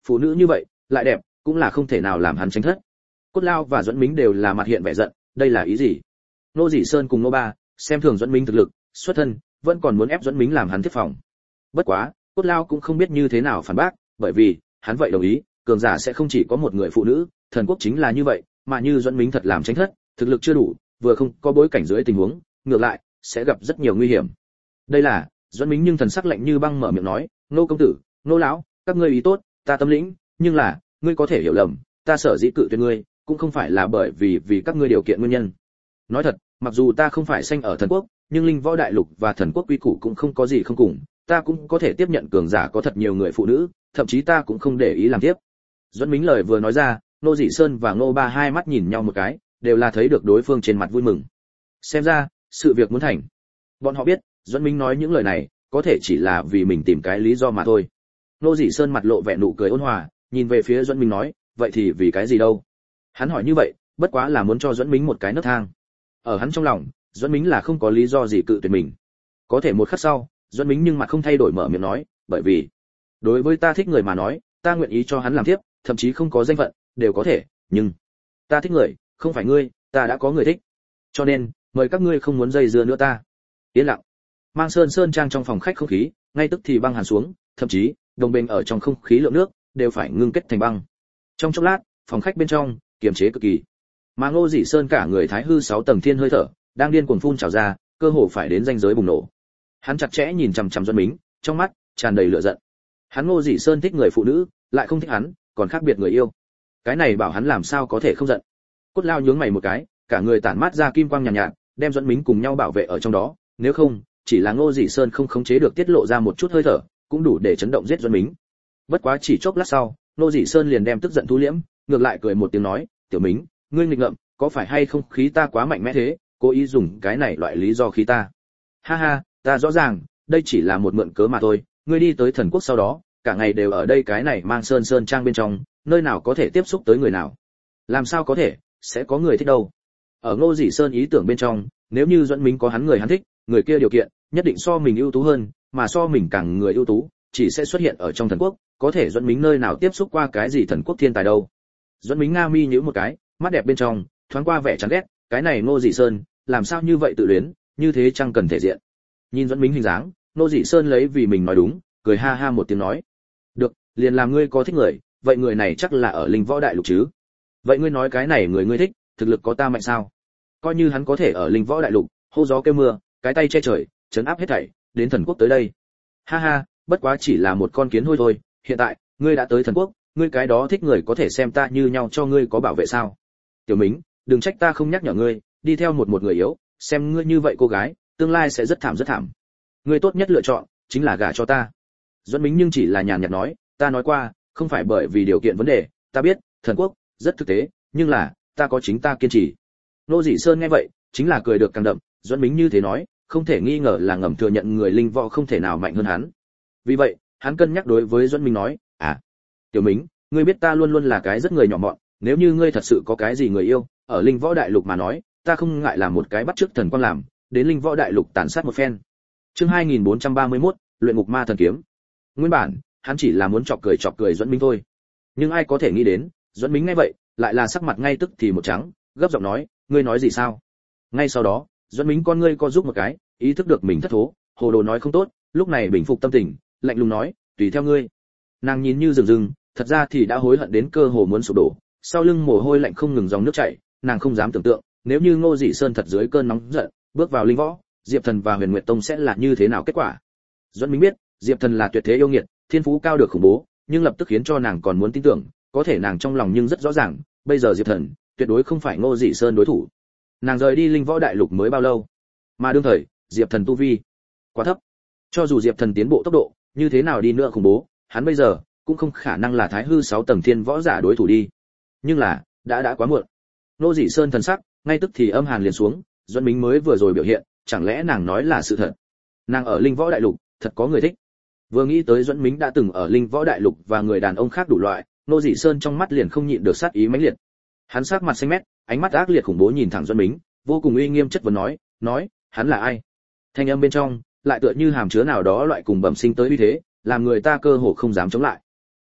phụ nữ như vậy lại đẹp cũng là không thể nào làm hắn tránh thất. Cốt Lao và Duẫn Mính đều là mặt hiện vẻ giận, đây là ý gì? Nô Dĩ Sơn cùng Nô Ba xem thường Duẫn Mính thực lực, xuất thân, vẫn còn muốn ép Duẫn Mính làm hắn tiếp phòng. Bất quá, Cốt Lao cũng không biết như thế nào phản bác, bởi vì hắn vậy đồng ý, cường giả sẽ không chỉ có một người phụ nữ, thần quốc chính là như vậy, mà như Duẫn Mính thật làm tránh thất, thực lực chưa đủ, vừa không có bối cảnh dưới tình huống, ngược lại sẽ gặp rất nhiều nguy hiểm. Đây là, Duẫn Mính nhưng thần sắc lạnh như băng mở miệng nói, "Nô công tử, Nô lão, các ngươi ý tốt, ta tâm lĩnh, nhưng là, ngươi có thể hiểu lầm, ta sở dĩ cự tuyệt ngươi, cũng không phải là bởi vì vì các ngươi điều kiện nguyên nhân. Nói thật, mặc dù ta không phải sinh ở thần quốc, nhưng linh võ đại lục và thần quốc quy củ cũng không có gì không cùng, ta cũng có thể tiếp nhận cường giả có thật nhiều người phụ nữ, thậm chí ta cũng không để ý làm tiếp." Duẫn Mính lời vừa nói ra, Nô Dĩ Sơn và Nô Ba hai mắt nhìn nhau một cái, đều là thấy được đối phương trên mặt vui mừng. Xem ra, sự việc muốn thành. Bọn họ biết, Duẫn Mính nói những lời này, có thể chỉ là vì mình tìm cái lý do mà thôi. Nô Dĩ Sơn mặt lộ vẻ nụ cười ôn hòa, nhìn về phía Duẫn Mính nói, vậy thì vì cái gì đâu? Hắn hỏi như vậy, bất quá là muốn cho Duẫn Mính một cái nấc thang. Ở hắn trong lòng, Duẫn Mính là không có lý do gì cự tuyệt mình. Có thể một khắc sau, Duẫn Mính nhưng mặt không thay đổi mở miệng nói, bởi vì đối với ta thích người mà nói, ta nguyện ý cho hắn làm tiếp, thậm chí không có danh phận, đều có thể, nhưng ta thích người, không phải ngươi, ta đã có người thích. Cho nên, mời các ngươi không muốn dây dưa nữa ta. Yên lặng. Mang Sơn Sơn trang trong phòng khách không khí, ngay tức thì băng hàn xuống, thậm chí, đồng bên ở trong không khí lượng nước đều phải ngưng kết thành băng. Trong chốc lát, phòng khách bên trong kiềm chế cực kỳ. Mà Ngô Dĩ Sơn cả người thái hư sáu tầng thiên hơi thở, đang điên cuồng phun trào ra, cơ hồ phải đến ranh giới bùng nổ. Hắn chặt chẽ nhìn chằm chằm Duẫn Mính, trong mắt tràn đầy lửa giận. Hắn Ngô Dĩ Sơn thích người phụ nữ, lại không thích hắn, còn khác biệt người yêu. Cái này bảo hắn làm sao có thể không giận. Cốt Lao nhướng mày một cái, cả người tản mát ra kim quang nhàn nhạt, nhạt, đem Duẫn Mính cùng nhau bảo vệ ở trong đó, nếu không, chỉ là Ngô Dĩ Sơn không khống chế được tiết lộ ra một chút hơi thở, cũng đủ để chấn động giết Duẫn Mính. Bất quá chỉ chốc lát sau, Ngô Dĩ Sơn liền đem tức giận thu liễm, ngược lại cười một tiếng nói, "Tiểu Mính, ngươi nghịch ngợm, có phải hay không khí ta quá mạnh mẽ thế, cố ý dùng cái này loại lý do khí ta?" "Ha ha, ta rõ ràng, đây chỉ là một mượn cớ mà thôi, ngươi đi tới thần quốc sau đó, cả ngày đều ở đây cái này Mang Sơn Sơn trang bên trong, nơi nào có thể tiếp xúc tới người nào? Làm sao có thể sẽ có người thích đâu?" Ở Ngô Dĩ Sơn ý tưởng bên trong, nếu như Duẫn Mính có hắn người hắn thích, người kia điều kiện nhất định so mình ưu tú hơn, mà so mình càng người ưu tú, chỉ sẽ xuất hiện ở trong thần quốc, có thể Duẫn Mính nơi nào tiếp xúc qua cái gì thần quốc thiên tài đâu. Duẫn Mính nga mi nhíu một cái, mắt đẹp bên trong thoáng qua vẻ chán ghét, cái này Ngô Dĩ Sơn, làm sao như vậy tự luyến, như thế chẳng cần thể diện. Nhìn Duẫn Mính hình dáng, Ngô Dĩ Sơn lấy vì mình nói đúng, cười ha ha một tiếng nói, "Được, liền làm ngươi có thích người, vậy người này chắc là ở linh võ đại lục chứ? Vậy ngươi nói cái này người ngươi thích, thực lực có ta mạnh sao? Coi như hắn có thể ở linh võ đại lục, hô gió kêu mưa, cái tay che trời, trấn áp hết thảy, đến thần quốc tới đây. Ha ha, bất quá chỉ là một con kiến hôi thôi, hiện tại, ngươi đã tới thần quốc, ngươi cái đó thích người có thể xem ta như nhau cho ngươi có bảo vệ sao? Tiểu Mính, đừng trách ta không nhắc nhở ngươi, đi theo một một người yếu, xem ngươi như vậy cô gái, tương lai sẽ rất thảm rất thảm. Ngươi tốt nhất lựa chọn chính là gả cho ta." Duẫn Mính nhưng chỉ là nhàn nhạt nói, "Ta nói qua, không phải bởi vì điều kiện vấn đề, ta biết, thần quốc rất thực tế, nhưng là, ta có chính ta kiên trì." Ngô Dĩ Sơn nghe vậy, chính là cười được càng đậm, Duẫn Mính như thế nói, không thể nghi ngờ là ngầm thừa nhận người linh võ không thể nào mạnh hơn hắn. Vì vậy, hắn cân nhắc đối với Duẫn Mính nói, "À, Tiểu Mính, ngươi biết ta luôn luôn là cái rất người nhỏ mọn, nếu như ngươi thật sự có cái gì người yêu, ở linh võ đại lục mà nói, ta không ngại làm một cái bắt chước thần quang làm, đến linh võ đại lục tàn sát một phen." Chương hai nghìn bốn trăm ba mươi mốt, luyện ngục ma thần kiếm. Nguyên bản, hắn chỉ là muốn chọc cười chọc cười Duẫn Mính thôi. Nhưng ai có thể nghĩ đến, Duẫn Mính nghe vậy, lại là sắc mặt ngay tức thì một trắng, gấp giọng nói, "Ngươi nói gì sao?" Ngay sau đó, Duẫn Mính con ngươi co giúp một cái, ý thức được mình thất thố, hồ đồ nói không tốt, lúc này bình phục tâm tình, lạnh lùng nói, "Tùy theo ngươi." Nàng nhìn như rừng rừng, thật ra thì đã hối hận đến cơ hồ muốn sụp đổ, sau lưng mồ hôi lạnh không ngừng dòng nước chảy, nàng không dám tưởng tượng, nếu như Ngô Dĩ Sơn thật dưới cơn nóng giận, bước vào linh võ, Diệp Thần và Huyền Nguyệt Tông sẽ là như thế nào kết quả. Duẫn Mính biết, Diệp Thần là tuyệt thế yêu nghiệt, thiên phú cao được khủng bố, nhưng lập tức khiến cho nàng còn muốn tin tưởng, có thể nàng trong lòng nhưng rất rõ ràng, bây giờ Diệp Thần tuyệt đối không phải Ngô Dĩ Sơn đối thủ. Nàng rời đi linh võ đại lục mới bao lâu, mà đương thời Diệp Thần tu vi quá thấp, cho dù Diệp Thần tiến bộ tốc độ như thế nào đi nữa khủng bố, hắn bây giờ cũng không khả năng là thái hư sáu tầng thiên võ giả đối thủ đi. Nhưng là đã đã quá muộn. Ngô Dĩ Sơn thần sắc ngay tức thì âm hàn liền xuống, Duẫn Mính mới vừa rồi biểu hiện, chẳng lẽ nàng nói là sự thật? Nàng ở linh võ đại lục thật có người thích. Vừa nghĩ tới Duẫn Mính đã từng ở linh võ đại lục và người đàn ông khác đủ loại, Ngô Dĩ Sơn trong mắt liền không nhịn được sát ý mãnh liệt. Hắn sắc mặt xanh mét, ánh mắt ác liệt khủng bố nhìn thẳng Duẫn Mính, vô cùng uy nghiêm chất vấn nói, nói, hắn là ai? Thanh âm bên trong lại tựa như hàm chứa nào đó loại cùng bẩm sinh tới uy thế, làm người ta cơ hồ không dám chống lại.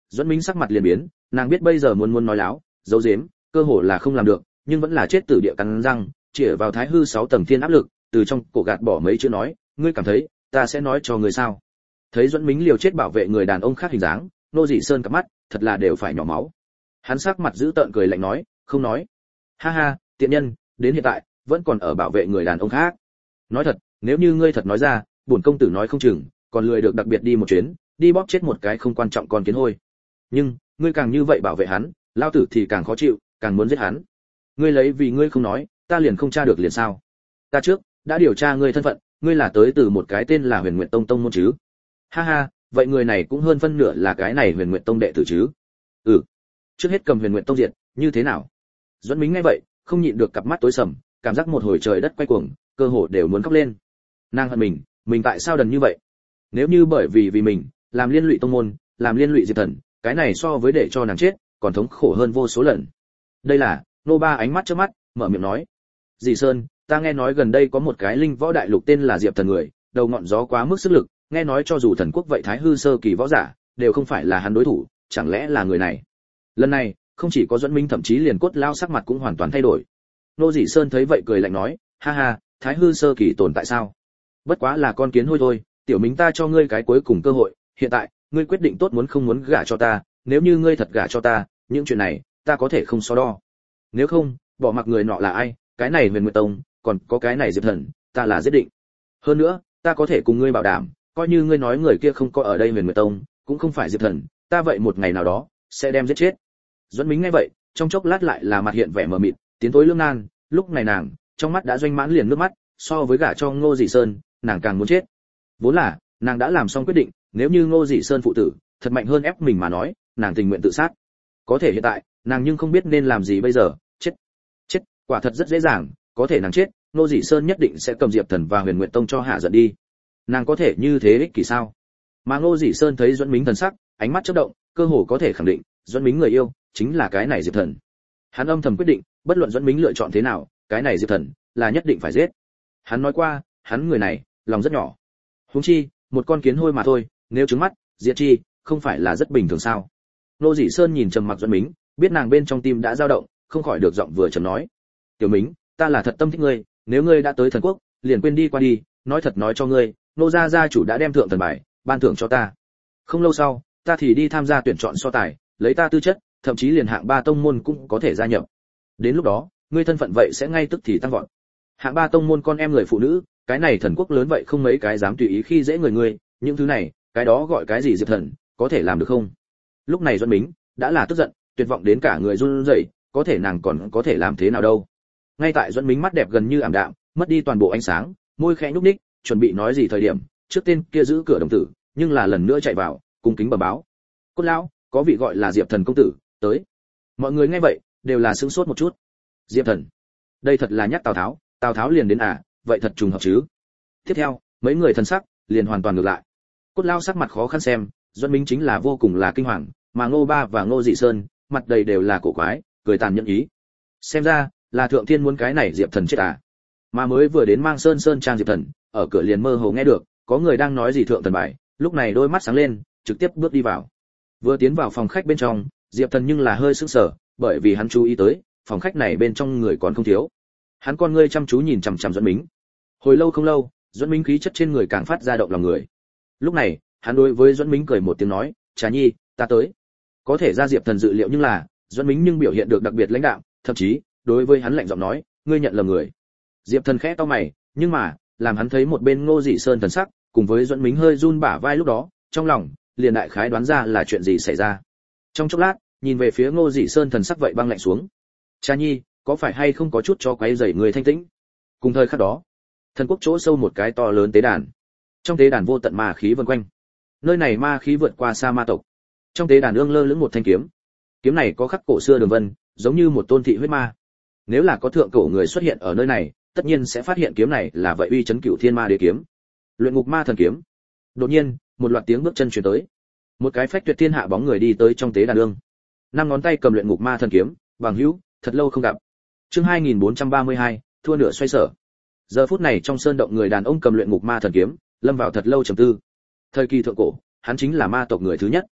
Duẫn Minh sắc mặt liền biến, nàng biết bây giờ muốn muốn nói láo, giấu giếm, cơ hồ là không làm được, nhưng vẫn là chết tử địa cắn răng, chĩa vào Thái hư sáu tầng thiên áp lực, từ trong cổ gạt bỏ mấy chữ nói, ngươi cảm thấy, ta sẽ nói cho ngươi sao? Thấy Duẫn Minh liều chết bảo vệ người đàn ông khác hình dáng, Nô Dị Sơn cặp mắt, thật là đều phải nhỏ máu. Hắn sắc mặt giữ tợn cười lạnh nói, không nói. Ha ha, tiện nhân, đến hiện tại vẫn còn ở bảo vệ người đàn ông khác. Nói thật, nếu như ngươi thật nói ra, bổn công tử nói không chừng, còn lười được đặc biệt đi một chuyến, đi bóp chết một cái không quan trọng con kiến hôi. Nhưng, ngươi càng như vậy bảo vệ hắn, lao tử thì càng khó chịu, càng muốn giết hắn. Ngươi lấy vì ngươi không nói, ta liền không tra được liền sao? Ta trước đã điều tra ngươi thân phận, ngươi là tới từ một cái tên là Huyền Nguyệt Tông tông môn chứ? Ha ha, vậy người này cũng hơn phân nửa là cái này Huyền Nguyệt Tông đệ tử chứ? Ừ. Trước hết cầm Huyền Nguyệt Tông diệt, như thế nào? Duẫn Minh nghe vậy, không nhịn được cặp mắt tối sầm, cảm giác một hồi trời đất quay cuồng, cơ hồ đều muốn khóc lên. Nàng hận mình, mình tại sao đần như vậy? Nếu như bởi vì vì mình, làm liên lụy tông môn, làm liên lụy Diệp Thần, cái này so với để cho nàng chết, còn thống khổ hơn vô số lần. Đây là, nô ba ánh mắt chớp mắt, mở miệng nói: "Dì Sơn, ta nghe nói gần đây có một cái linh võ đại lục tên là Diệp Thần người, đầu ngọn gió quá mức sức lực, nghe nói cho dù thần quốc vậy Thái hư sơ kỳ võ giả, đều không phải là hắn đối thủ, chẳng lẽ là người này?" Lần này, không chỉ có Duẫn Minh, thậm chí liền Cốt Lao sắc mặt cũng hoàn toàn thay đổi. Nô Dị Sơn thấy vậy cười lạnh nói: "Ha ha, Thái hư sơ kỳ tồn tại sao? Bất quá là con kiến hôi thôi, tiểu Minh ta cho ngươi cái cuối cùng cơ hội, hiện tại, ngươi quyết định tốt muốn không muốn gả cho ta, nếu như ngươi thật gả cho ta, những chuyện này, ta có thể không so đo. Nếu không, bỏ mặc người nọ là ai, cái này Huyền Nguyệt Tông, còn có cái này Diệp Thần, ta là giết định. Hơn nữa, ta có thể cùng ngươi bảo đảm, coi như ngươi nói người kia không có ở đây Huyền Nguyệt Tông, cũng không phải Diệp Thần, ta vậy một ngày nào đó sẽ đem giết chết." Duẫn Minh nghe vậy, trong chốc lát lại là mặt hiện vẻ mờ mịt, tiến tối lưỡng nan, lúc này nàng, trong mắt đã doanh mãn liền nước mắt, so với gả cho Ngô Dị Sơn, nàng càng muốn chết. Vốn là, nàng đã làm xong quyết định, nếu như Ngô Dị Sơn phụ tử thật mạnh hơn ép mình mà nói, nàng tình nguyện tự sát. Có thể hiện tại, nàng nhưng không biết nên làm gì bây giờ, chết. Chết, quả thật rất dễ dàng, có thể nàng chết, Ngô Dị Sơn nhất định sẽ cầm Diệp Thần và Huyền Nguyệt Tông cho hạ giận đi. Nàng có thể như thế ích kỷ sao? Mà Ngô Dị Sơn thấy Duẫn Minh thần sắc, ánh mắt chớp động, cơ hồ có thể khẳng định, Duẫn Minh người yêu chính là cái này Diệp Thần. Hắn âm thầm quyết định, bất luận Duẫn Minh lựa chọn thế nào, cái này Diệp Thần là nhất định phải giết. Hắn nói qua, hắn người này, lòng rất nhỏ. Huống chi, một con kiến hôi mà thôi, nếu trứng mắt, diệt chi, không phải là rất bình thường sao? Nô Dị Sơn nhìn trầm mặc Duẫn Minh, biết nàng bên trong tim đã dao động, không khỏi được giọng vừa trầm nói: "Tiểu Minh, ta là thật tâm thích ngươi, nếu ngươi đã tới thần quốc, liền quên đi qua đi, nói thật nói cho ngươi, nô gia gia chủ đã đem thượng thần bài ban thưởng cho ta. Không lâu sau, ta thì đi tham gia tuyển chọn so tài, lấy ta tư chất, thậm chí liền hạng ba tông môn cũng có thể gia nhập. Đến lúc đó, ngươi thân phận vậy sẽ ngay tức thì tăng vọt. Hạng ba tông môn con em người phụ nữ, cái này thần quốc lớn vậy không mấy cái dám tùy ý khi dễ người ngươi, những thứ này, cái đó gọi cái gì Diệp Thần, có thể làm được không?" Lúc này Duẫn Minh đã là tức giận, tuyệt vọng đến cả người run rẩy, có thể nàng còn có thể làm thế nào đâu? Ngay tại Duẫn Minh mắt đẹp gần như ảm đạm, mất đi toàn bộ ánh sáng, môi khẽ nhúc nhích, chuẩn bị nói gì thời điểm, trước tên kia giữ cửa đồng tử, nhưng là lần nữa chạy vào, cung kính bẩm báo: "Cốt lão, có vị gọi là Diệp Thần công tử tới." Mọi người nghe vậy, đều là sửng sốt một chút. Diệp Thần, đây thật là nhắc Tào Tháo, Tào Tháo liền đến à, vậy thật trùng hợp chứ. Tiếp theo, mấy người thần sắc liền hoàn toàn ngược lại. Cốt lão sắc mặt khó khăn xem, Duẫn Minh chính là vô cùng là kinh hoàng, mà Ngô Ba và Ngô Dị Sơn, mặt đầy đều là cổ quái, cười tàn nhẫn ý. Xem ra, là thượng thiên muốn cái này Diệp Thần chết à. Mà mới vừa đến Mang Sơn Sơn trang Diệp Thần, ở cửa liền mơ hồ nghe được, có người đang nói gì thượng thần bài, lúc này đôi mắt sáng lên, trực tiếp bước đi vào. Vừa tiến vào phòng khách bên trong, Diệp Thần nhưng là hơi sững sờ, bởi vì hắn chú ý tới, phòng khách này bên trong người còn không thiếu. Hắn con ngươi chăm chú nhìn chằm chằm Duẫn Minh. Hồi lâu không lâu, Duẫn Minh khí chất trên người càng phát ra động lòng người. Lúc này, hắn đối với Duẫn Minh cười một tiếng nói: "Trà Nhi, ta tới." Có thể ra Diệp Thần dự liệu, nhưng là, Duẫn Minh nhưng biểu hiện được đặc biệt lãnh đạm, thậm chí, đối với hắn lạnh giọng nói: "Ngươi nhận lầm người." Diệp Thần khẽ cau mày, nhưng mà, làm hắn thấy một bên Ngô Dị Sơn thần sắc, cùng với Duẫn Minh hơi run bả vai lúc đó, trong lòng liền đại khái đoán ra là chuyện gì xảy ra. Trong chốc lát, nhìn về phía Ngô Dị Sơn thần sắc vậy băng lạnh xuống. "Cha Nhi, có phải hay không có chút cho quấy rầy người thanh tĩnh?" Cùng thời khắc đó, thần quốc chỗ sâu một cái to lớn tế đàn. Trong tế đàn vô tận ma khí vần quanh. Nơi này ma khí vượt qua xa ma tộc. Trong tế đàn ương lơ lửng một thanh kiếm. Kiếm này có khắc cổ xưa đường vân, giống như một tôn thị huyết ma. Nếu là có thượng cổ người xuất hiện ở nơi này, tất nhiên sẽ phát hiện kiếm này là vậy uy chấn cửu thiên ma đế kiếm, Luyện Ngục Ma Thần kiếm. Đột nhiên, một loạt tiếng bước chân truyền tới. Một cái phách tuyệt thiên hạ bóng người đi tới trong tế đàn ương. Năm ngón tay cầm Luyện Ngục Ma Thần kiếm, bằng hữu, thật lâu không gặp. Chương hai nghìn bốn trăm ba mươi hai, thua nửa xoay sở. Giờ phút này trong sơn động người đàn ông cầm Luyện Ngục Ma Thần kiếm, lâm vào thật lâu trầm tư. Thời kỳ thượng cổ, hắn chính là ma tộc người thứ nhất.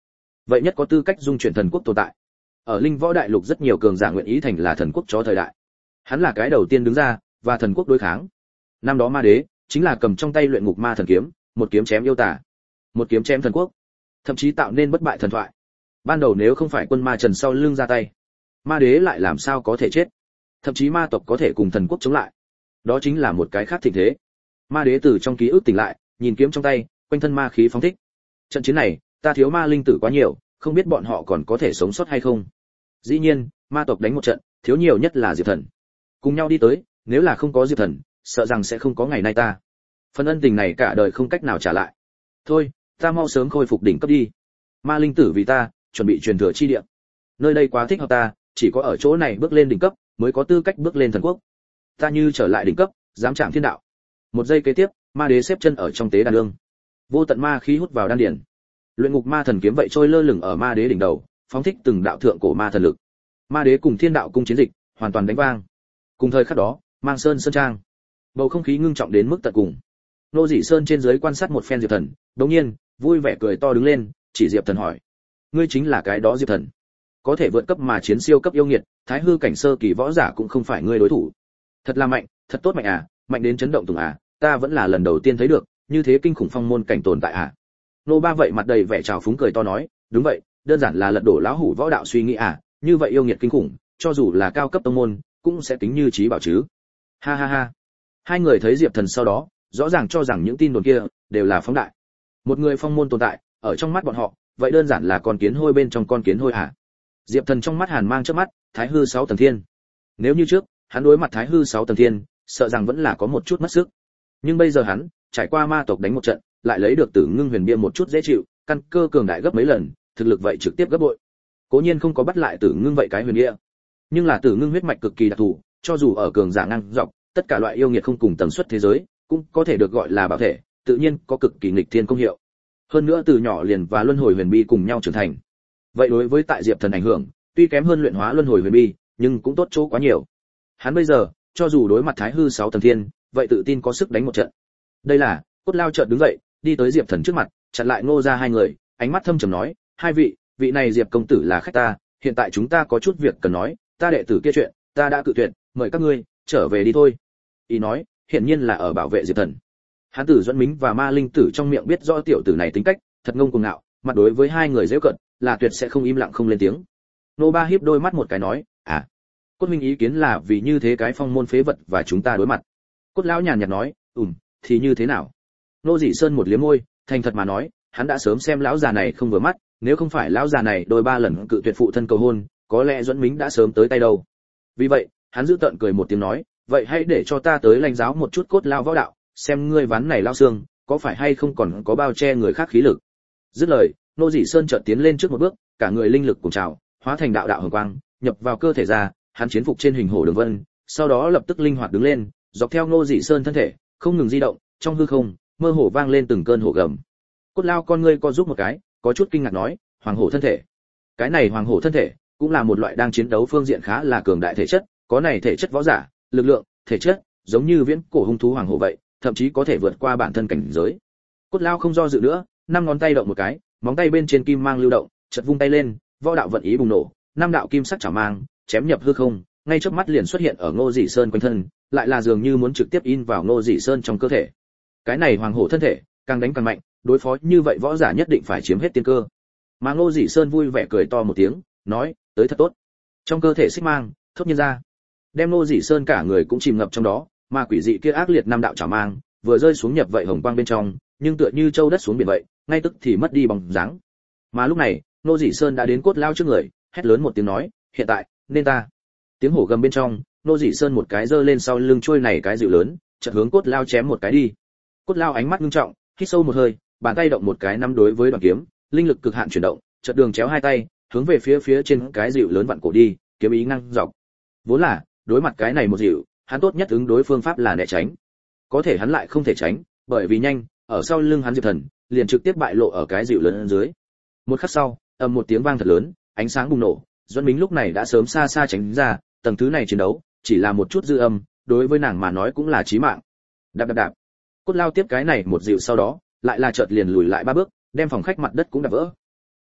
vậy nhất có tư cách dung chuyển thần quốc tồn tại. Ở Linh Võ Đại Lục rất nhiều cường giả nguyện ý thành là thần quốc chó thời đại. Hắn là cái đầu tiên đứng ra và thần quốc đối kháng. Năm đó Ma Đế chính là cầm trong tay luyện ngục ma thần kiếm, một kiếm chém yêu tà, một kiếm chém thần quốc, thậm chí tạo nên bất bại thần thoại. Ban đầu nếu không phải quân ma Trần sau lưng ra tay, Ma Đế lại làm sao có thể chết? Thậm chí ma tộc có thể cùng thần quốc chống lại. Đó chính là một cái khác thịnh thế. Ma Đế từ trong ký ức tỉnh lại, nhìn kiếm trong tay, quanh thân ma khí phóng thích. Trận chiến này, ta thiếu ma linh tử quá nhiều, không biết bọn họ còn có thể sống sót hay không. Dĩ nhiên, ma tộc đánh một trận, thiếu nhiều nhất là Diệp Thần. Cùng nhau đi tới, nếu là không có Diệp Thần, sợ rằng sẽ không có ngày nay ta. Phần ân tình này cả đời không cách nào trả lại. Thôi, ta mau sớm khôi phục đỉnh cấp đi. Ma linh tử vì ta, chuẩn bị truyền thừa chi địa. Nơi đây quá thích hợp ta, chỉ có ở chỗ này bước lên đỉnh cấp, mới có tư cách bước lên thần quốc. Ta như trở lại đỉnh cấp, dám chạm thiên đạo. Một giây kế tiếp, Ma Đế xếp chân ở trong tế đàn lương. Vô tận ma khí hút vào đan điển. Luyện ngục ma thần kiếm vậy trôi lơ lửng ở Ma Đế đỉnh đầu, phóng thích từng đạo thượng cổ ma thần lực. Ma Đế cùng thiên đạo cung chiến dịch, hoàn toàn đánh vang. Cùng thời khắc đó, Mang Sơn sơn trang, bầu không khí ngưng trọng đến mức tận cùng. Nô Dị Sơn trên dưới quan sát một phen Diệp Thần, đột nhiên, vui vẻ cười to đứng lên, chỉ Diệp Thần hỏi: "Ngươi chính là cái đó Diệp Thần? Có thể vượt cấp mà chiến siêu cấp yêu nghiệt, thái hư cảnh sơ kỳ võ giả cũng không phải ngươi đối thủ. Thật là mạnh, thật tốt mạnh à, mạnh đến chấn động tùng à, ta vẫn là lần đầu tiên thấy được, như thế kinh khủng phong môn cảnh tồn tại à." Nô Ba vậy mặt đầy vẻ trào phúng cười to nói: "Đúng vậy, đơn giản là lật đổ lão hủ võ đạo suy nghĩ à, như vậy yêu nghiệt kinh khủng, cho dù là cao cấp tông môn, cũng sẽ tính như trí bảo chứ." Ha ha ha. Hai người thấy Diệp Thần sau đó, rõ ràng cho rằng những tin đồn kia đều là phóng đại. Một người phong môn tồn tại, ở trong mắt bọn họ, vậy đơn giản là con kiến hôi bên trong con kiến hôi à. Diệp Thần trong mắt hàn mang trước mắt, thái hư sáu tầng thiên. Nếu như trước, hắn đối mặt thái hư sáu tầng thiên, sợ rằng vẫn là có một chút mất sức. Nhưng bây giờ hắn, trải qua ma tộc đánh một trận, lại lấy được Tử Ngưng Huyền Bia một chút dễ chịu, căn cơ cường đại gấp mấy lần, thực lực vậy trực tiếp gấp bội. Cố nhiên không có bắt lại Tử Ngưng vậy cái huyền bia, nhưng là Tử Ngưng huyết mạch cực kỳ đặc thù, cho dù ở cường giả ngang dọc, tất cả loại yêu nghiệt không cùng tần suất thế giới, cũng có thể được gọi là bảo thể, tự nhiên có cực kỳ nghịch thiên công hiệu. Hơn nữa từ nhỏ liền và luân hồi huyền bi cùng nhau trưởng thành. Vậy đối với tại Diệp Thần ảnh hưởng, tuy kém hơn luyện hóa luân hồi huyền bi, nhưng cũng tốt chỗ quá nhiều. Hắn bây giờ, cho dù đối mặt thái hư sáu tầng thiên, vậy tự tin có sức đánh một trận. Đây là, Cốt Lao chợt đứng dậy, đi tới Diệp Thần trước mặt, chặn lại Ngô ra hai người, ánh mắt thâm trầm nói: "Hai vị, vị này Diệp công tử là khách ta, hiện tại chúng ta có chút việc cần nói, ta đệ tử kia chuyện, ta đã cự tuyệt, mời các ngươi trở về đi thôi." Ý nói, hiển nhiên là ở bảo vệ Diệp Thần. Hán tử Duẫn Mính và Ma Linh Tử trong miệng biết rõ tiểu tử này tính cách, thật ngông cuồng ngạo, mặt đối với hai người giễu cợt, là tuyệt sẽ không im lặng không lên tiếng. Nô Ba hiếp đôi mắt một cái nói: "À, Cốt huynh ý kiến là vì như thế cái phong môn phế vật và chúng ta đối mặt." Cốt lão nhàn nhạt nói: "Ừm, thì như thế nào?" Nô Dị Sơn một liếm môi, thành thật mà nói, hắn đã sớm xem lão già này không vừa mắt, nếu không phải lão già này đôi ba lần cự tuyệt phụ thân cầu hôn, có lẽ Duẫn Mính đã sớm tới tay đâu. Vì vậy, hắn giữ tợn cười một tiếng nói: "Vậy hãy để cho ta tới lãnh giáo một chút Cốt lão võ đạo, xem ngươi ván này lao xương, có phải hay không còn có bao che người khác khí lực." Dứt lời, Nô Dị Sơn chợt tiến lên trước một bước, cả người linh lực cùng trào, hóa thành đạo đạo hồng quang, nhập vào cơ thể ra, hắn chiến phục trên hình hổ đường vân, sau đó lập tức linh hoạt đứng lên, dọc theo Nô Dị Sơn thân thể, không ngừng di động, trong hư không, mơ hồ vang lên từng cơn hổ gầm. Cốt Lao con ngươi co giúp một cái, có chút kinh ngạc nói: "Hoàng hổ thân thể?" Cái này hoàng hổ thân thể, cũng là một loại đang chiến đấu phương diện khá là cường đại thể chất, có này thể chất võ giả, lực lượng, thể chất, giống như viễn cổ hung thú hoàng hổ vậy, thậm chí có thể vượt qua bản thân cảnh giới. Cốt Lao không do dự nữa, năm ngón tay động một cái, móng tay bên trên kim mang lưu động, chợt vung tay lên, võ đạo vận ý bùng nổ, năm đạo kim sắc chảo mang, chém nhập hư không, ngay trước mắt liền xuất hiện ở Ngô Dị Sơn quanh thân, lại là dường như muốn trực tiếp in vào Ngô Dị Sơn trong cơ thể. Cái này hoàng hổ thân thể, càng đánh càng mạnh, đối phó như vậy võ giả nhất định phải chiếm hết tiên cơ. Mà Ngô Dị Sơn vui vẻ cười to một tiếng, nói: "Tới thật tốt." Trong cơ thể xích mang, thốt nhiên ra, đem Ngô Dị Sơn cả người cũng chìm ngập trong đó, mà quỷ dị kia ác liệt năm đạo chảo mang, vừa rơi xuống nhập vậy hồng quang bên trong, nhưng tựa như châu đất xuống biển vậy, ngay tức thì mất đi bóng dáng. Mà lúc này, Ngô Dị Sơn đã đến Cốt Lao trước người, hét lớn một tiếng nói: "Hiện tại, nên ta." Tiếng hổ gầm bên trong, Ngô Dị Sơn một cái giơ lên sau lưng trôi này cái dịu lớn, chợt hướng Cốt Lao chém một cái đi. Cốt Lao ánh mắt nghiêm trọng, hít sâu một hơi, bàn tay động một cái nắm đối với đoạn kiếm, linh lực cực hạn chuyển động, chợt đường chéo hai tay, hướng về phía phía trên cái dịu lớn vặn cổ đi, kiếm ý ngang dọc. Vốn là, đối mặt cái này một dịu, hắn tốt nhất ứng đối phương pháp là né tránh. Có thể hắn lại không thể tránh, bởi vì nhanh, ở sau lưng hắn Diệp Thần, liền trực tiếp bại lộ ở cái dịu lớn dưới. Một khắc sau, ầm một tiếng vang thật lớn, ánh sáng bùng nổ, Duẫn Mính lúc này đã sớm xa xa tránh ra, tầng thứ này chiến đấu, chỉ là một chút dư âm, đối với nàng mà nói cũng là chí mạng. Đạp đạp đạp. Cốt Lao tiếp cái này một dịu sau đó, lại là chợt liền lùi lại ba bước, đem phòng khách mặt đất cũng đạp vỡ.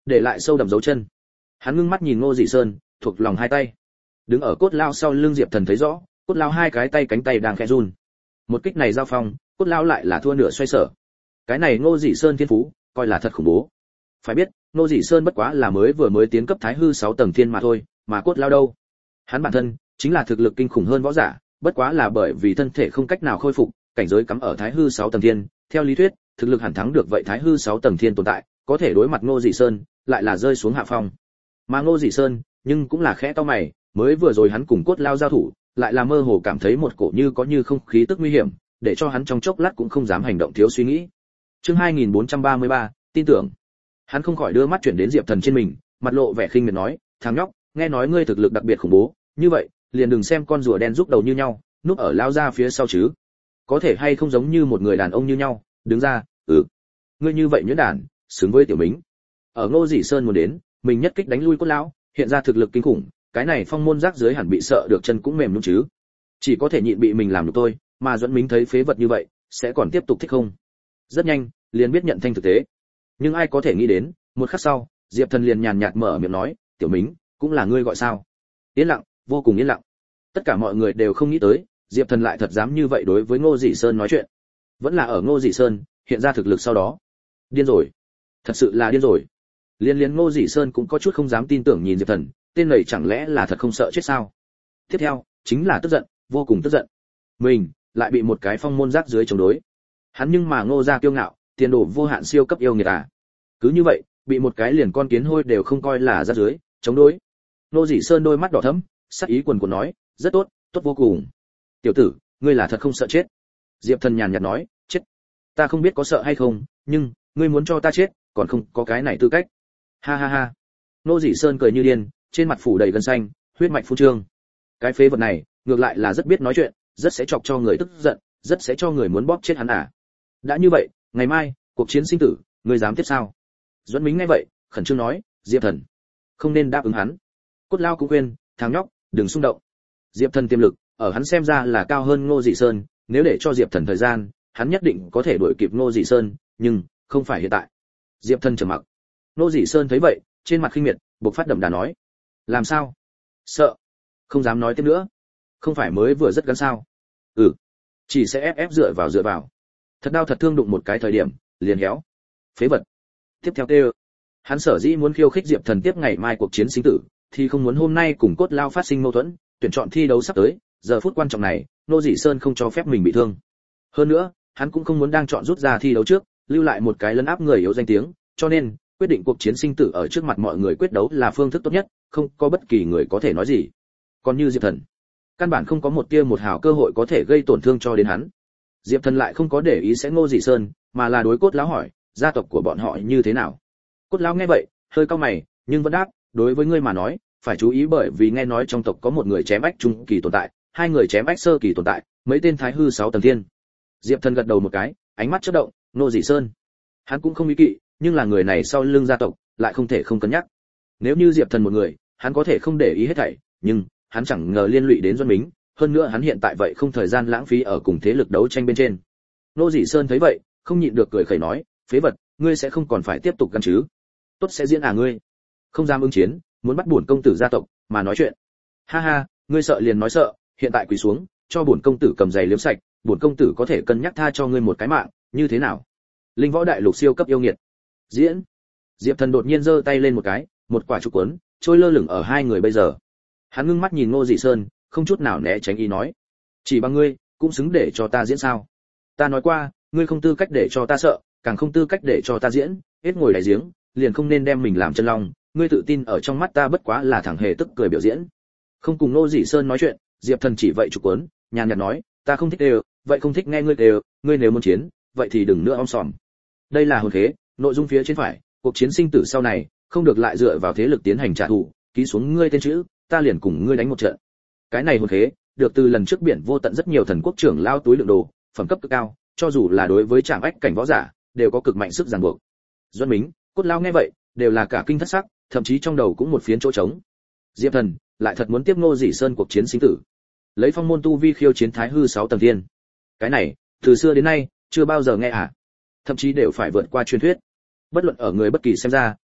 để lại sâu đậm dấu chân. Hắn ngưng mắt nhìn Ngô Dị Sơn, thuộc lòng hai tay. Đứng ở cốt lao sau lưng Diệp Thần thấy rõ, cốt lao hai cái tay cánh tay đang khẽ run. Một kích này giao phong, cốt lao lại là thua nửa xoay sở. Cái này Ngô Dị Sơn thiên phú, coi là thật khủng bố. Phải biết, Ngô Dị Sơn bất quá là mới vừa mới tiến cấp Thái hư sáu tầng thiên mà thôi, mà cốt lao đâu? Hắn bản thân chính là thực lực kinh khủng hơn võ giả, bất quá là bởi vì thân thể không cách nào khôi phục, cảnh giới cắm ở Thái hư sáu tầng thiên, theo lý thuyết, thực lực hẳn thắng được vậy Thái hư sáu tầng thiên tồn tại, có thể đối mặt Ngô Dị Sơn, lại là rơi xuống hạ phong. Mà Ngô Dị Sơn, nhưng cũng là khẽ cau mày, mới vừa rồi hắn cùng cốt lao giao thủ, lại là mơ hồ cảm thấy một cổ như có như không khí tức nguy hiểm, để cho hắn trong chốc lát cũng không dám hành động thiếu suy nghĩ. Chương hai nghìn bốn trăm ba mươi ba, tin tưởng. Hắn không khỏi đưa mắt chuyển đến Diệp Thần trên mình, mặt lộ vẻ khinh miệt nói, "Thằng nhóc, nghe nói ngươi thực lực đặc biệt khủng bố, như vậy, liền đừng xem con rùa đen rúc đầu như nhau, núp ở lao ra phía sau chứ. Có thể hay không giống như một người đàn ông như nhau, đứng ra, ừ. Ngươi như vậy nhuyễn đản, xứng với tiểu Mính." Ở Ngô Dị Sơn muốn đến, mình nhất kích đánh lui cốt lão, hiện ra thực lực kinh khủng, cái này phong môn rác dưới hẳn bị sợ được chân cũng mềm nhũn chứ. Chỉ có thể nhịn bị mình làm được tôi, mà Duẫn Mính thấy phế vật như vậy, sẽ còn tiếp tục thích không? Rất nhanh, liền biết nhận thanh thực tế. Nhưng ai có thể nghĩ đến, một khắc sau, Diệp Thần liền nhàn nhạt mở miệng nói, "Tiểu Mính, cũng là ngươi gọi sao?" Yên lặng, vô cùng yên lặng. Tất cả mọi người đều không nghĩ tới, Diệp Thần lại thật dám như vậy đối với Ngô Dị Sơn nói chuyện. Vẫn là ở Ngô Dị Sơn hiện ra thực lực sau đó. Điên rồi, thật sự là điên rồi. Liên liên Ngô Dị Sơn cũng có chút không dám tin tưởng nhìn Diệp Thần, tên này chẳng lẽ là thật không sợ chết sao? Tiếp theo, chính là tức giận, vô cùng tức giận. Mình lại bị một cái phong môn rác dưới chống đối. Hắn nhưng mà Ngô gia kiêu ngạo, tiền đồ vô hạn siêu cấp yêu nghiệt à? Cứ như vậy, bị một cái liền con kiến hôi đều không coi là rác dưới, chống đối. Ngô Dị Sơn đôi mắt đỏ thẫm, sắc ý quần quần nói, "Rất tốt, tốt vô cùng. Tiểu tử, ngươi là thật không sợ chết." Diệp Thần nhàn nhạt nói, "Chết, ta không biết có sợ hay không, nhưng ngươi muốn cho ta chết, còn không có cái này tư cách." Ha ha ha. Ngô Dị Sơn cười như điên, trên mặt phủ đầy gân xanh, huyết mạch phun trương. Cái phế vật này, ngược lại là rất biết nói chuyện, rất sẽ chọc cho người tức giận, rất sẽ cho người muốn bóp chết hắn à. Đã như vậy, ngày mai, cuộc chiến sinh tử, ngươi dám tiếp sao? Duẫn Mính nghe vậy, khẩn trương nói, Diệp Thần, không nên đáp ứng hắn. Cốt lao cũng khuyên, thằng nhóc, đừng xung động. Diệp Thần tiềm lực, ở hắn xem ra là cao hơn Ngô Dị Sơn, nếu để cho Diệp Thần thời gian, hắn nhất định có thể đuổi kịp Ngô Dị Sơn, nhưng không phải hiện tại. Diệp Thần trầm mặc. Ngô Dị Sơn thấy vậy, trên mặt khinh miệt, bộc phát đậm đà nói, làm sao? Sợ? Không dám nói tiếp nữa. Không phải mới vừa rất gắn sao? Ừ, chỉ sẽ ép ép dựa vào dựa vào. Thật đau thật thương đụng một cái thời điểm, liền héo. Phế vật. Tiếp theo kêu. Hắn sở dĩ muốn khiêu khích Diệp Thần tiếp ngày mai cuộc chiến sinh tử, thì không muốn hôm nay cùng cốt lao phát sinh mâu thuẫn, tuyển chọn thi đấu sắp tới, giờ phút quan trọng này, Ngô Dị Sơn không cho phép mình bị thương. Hơn nữa, hắn cũng không muốn đang chọn rút ra thi đấu trước, lưu lại một cái lấn áp người yếu danh tiếng, cho nên, quyết định cuộc chiến sinh tử ở trước mặt mọi người quyết đấu là phương thức tốt nhất, không có bất kỳ người có thể nói gì. Còn như Diệp Thần, căn bản không có một tia một hào cơ hội có thể gây tổn thương cho đến hắn. Diệp Thần lại không có để ý sẽ Ngô Dị Sơn, mà là đối cốt lão hỏi, gia tộc của bọn họ như thế nào? Cốt lão nghe vậy, hơi cau mày, nhưng vẫn đáp, đối với ngươi mà nói, phải chú ý bởi vì nghe nói trong tộc có một người chém ách trung kỳ tồn tại, hai người chém ách sơ kỳ tồn tại, mấy tên thái hư sáu tầng thiên. Diệp Thần gật đầu một cái, ánh mắt chớp động, Ngô Dị Sơn. Hắn cũng không ý kỵ, nhưng là người này sau lưng gia tộc, lại không thể không cân nhắc. Nếu như Diệp Thần một người, hắn có thể không để ý hết thảy, nhưng hắn chẳng ngờ liên lụy đến Duẫn Mính, hơn nữa hắn hiện tại vậy không thời gian lãng phí ở cùng thế lực đấu tranh bên trên. Ngô Dị Sơn thấy vậy, không nhịn được cười khẩy nói, phế vật, ngươi sẽ không còn phải tiếp tục gắn chứ? Tốt sẽ diễn à ngươi? Không dám ứng chiến, muốn bắt bổn công tử gia tộc mà nói chuyện. Ha ha, ngươi sợ liền nói sợ, hiện tại quỳ xuống, cho bổn công tử cầm giày liếm sạch, bổn công tử có thể cân nhắc tha cho ngươi một cái mạng, như thế nào? Linh võ đại lục siêu cấp yêu nghiệt. Diễn. Diệp Thần đột nhiên giơ tay lên một cái, một quả trụ cuốn trôi lơ lửng ở hai người bây giờ. Hắn ngưng mắt nhìn Ngô Dị Sơn, không chút nào né tránh ý nói, chỉ bằng ngươi cũng xứng để cho ta diễn sao? Ta nói qua, ngươi không tư cách để cho ta sợ, càng không tư cách để cho ta diễn, hết ngồi đáy giếng, liền không nên đem mình làm chân long, ngươi tự tin ở trong mắt ta bất quá là thằng hề tức cười biểu diễn. Không cùng Ngô Dị Sơn nói chuyện, Diệp Thần chỉ vậy trụ cuốn, nhàn nhạt nói, ta không thích đều, vậy không thích nghe ngươi đều, ngươi nếu muốn chiến, vậy thì đừng nữa om sòm. Đây là hồn khế, nội dung phía trên phải, cuộc chiến sinh tử sau này, không được lại dựa vào thế lực tiến hành trả thù, ký xuống ngươi tên chữ, ta liền cùng ngươi đánh một trận. Cái này hồn khế, được từ lần trước biển vô tận rất nhiều thần quốc trưởng lao túi lượng đồ, phẩm cấp cực cao, cho dù là đối với trạm ách cảnh võ giả, đều có cực mạnh sức ràng buộc. Duẫn Mính, cốt lao nghe vậy, đều là cả kinh thất sắc, thậm chí trong đầu cũng một phiến chỗ trống. Diệp Thần lại thật muốn tiếp Ngô Dị Sơn cuộc chiến sinh tử, lấy phong môn tu vi khiêu chiến thái hư sáu tầng thiên. Cái này, từ xưa đến nay chưa bao giờ nghe à? Thậm chí đều phải vượt qua truyền thuyết. Bất luận ở người bất kỳ xem ra,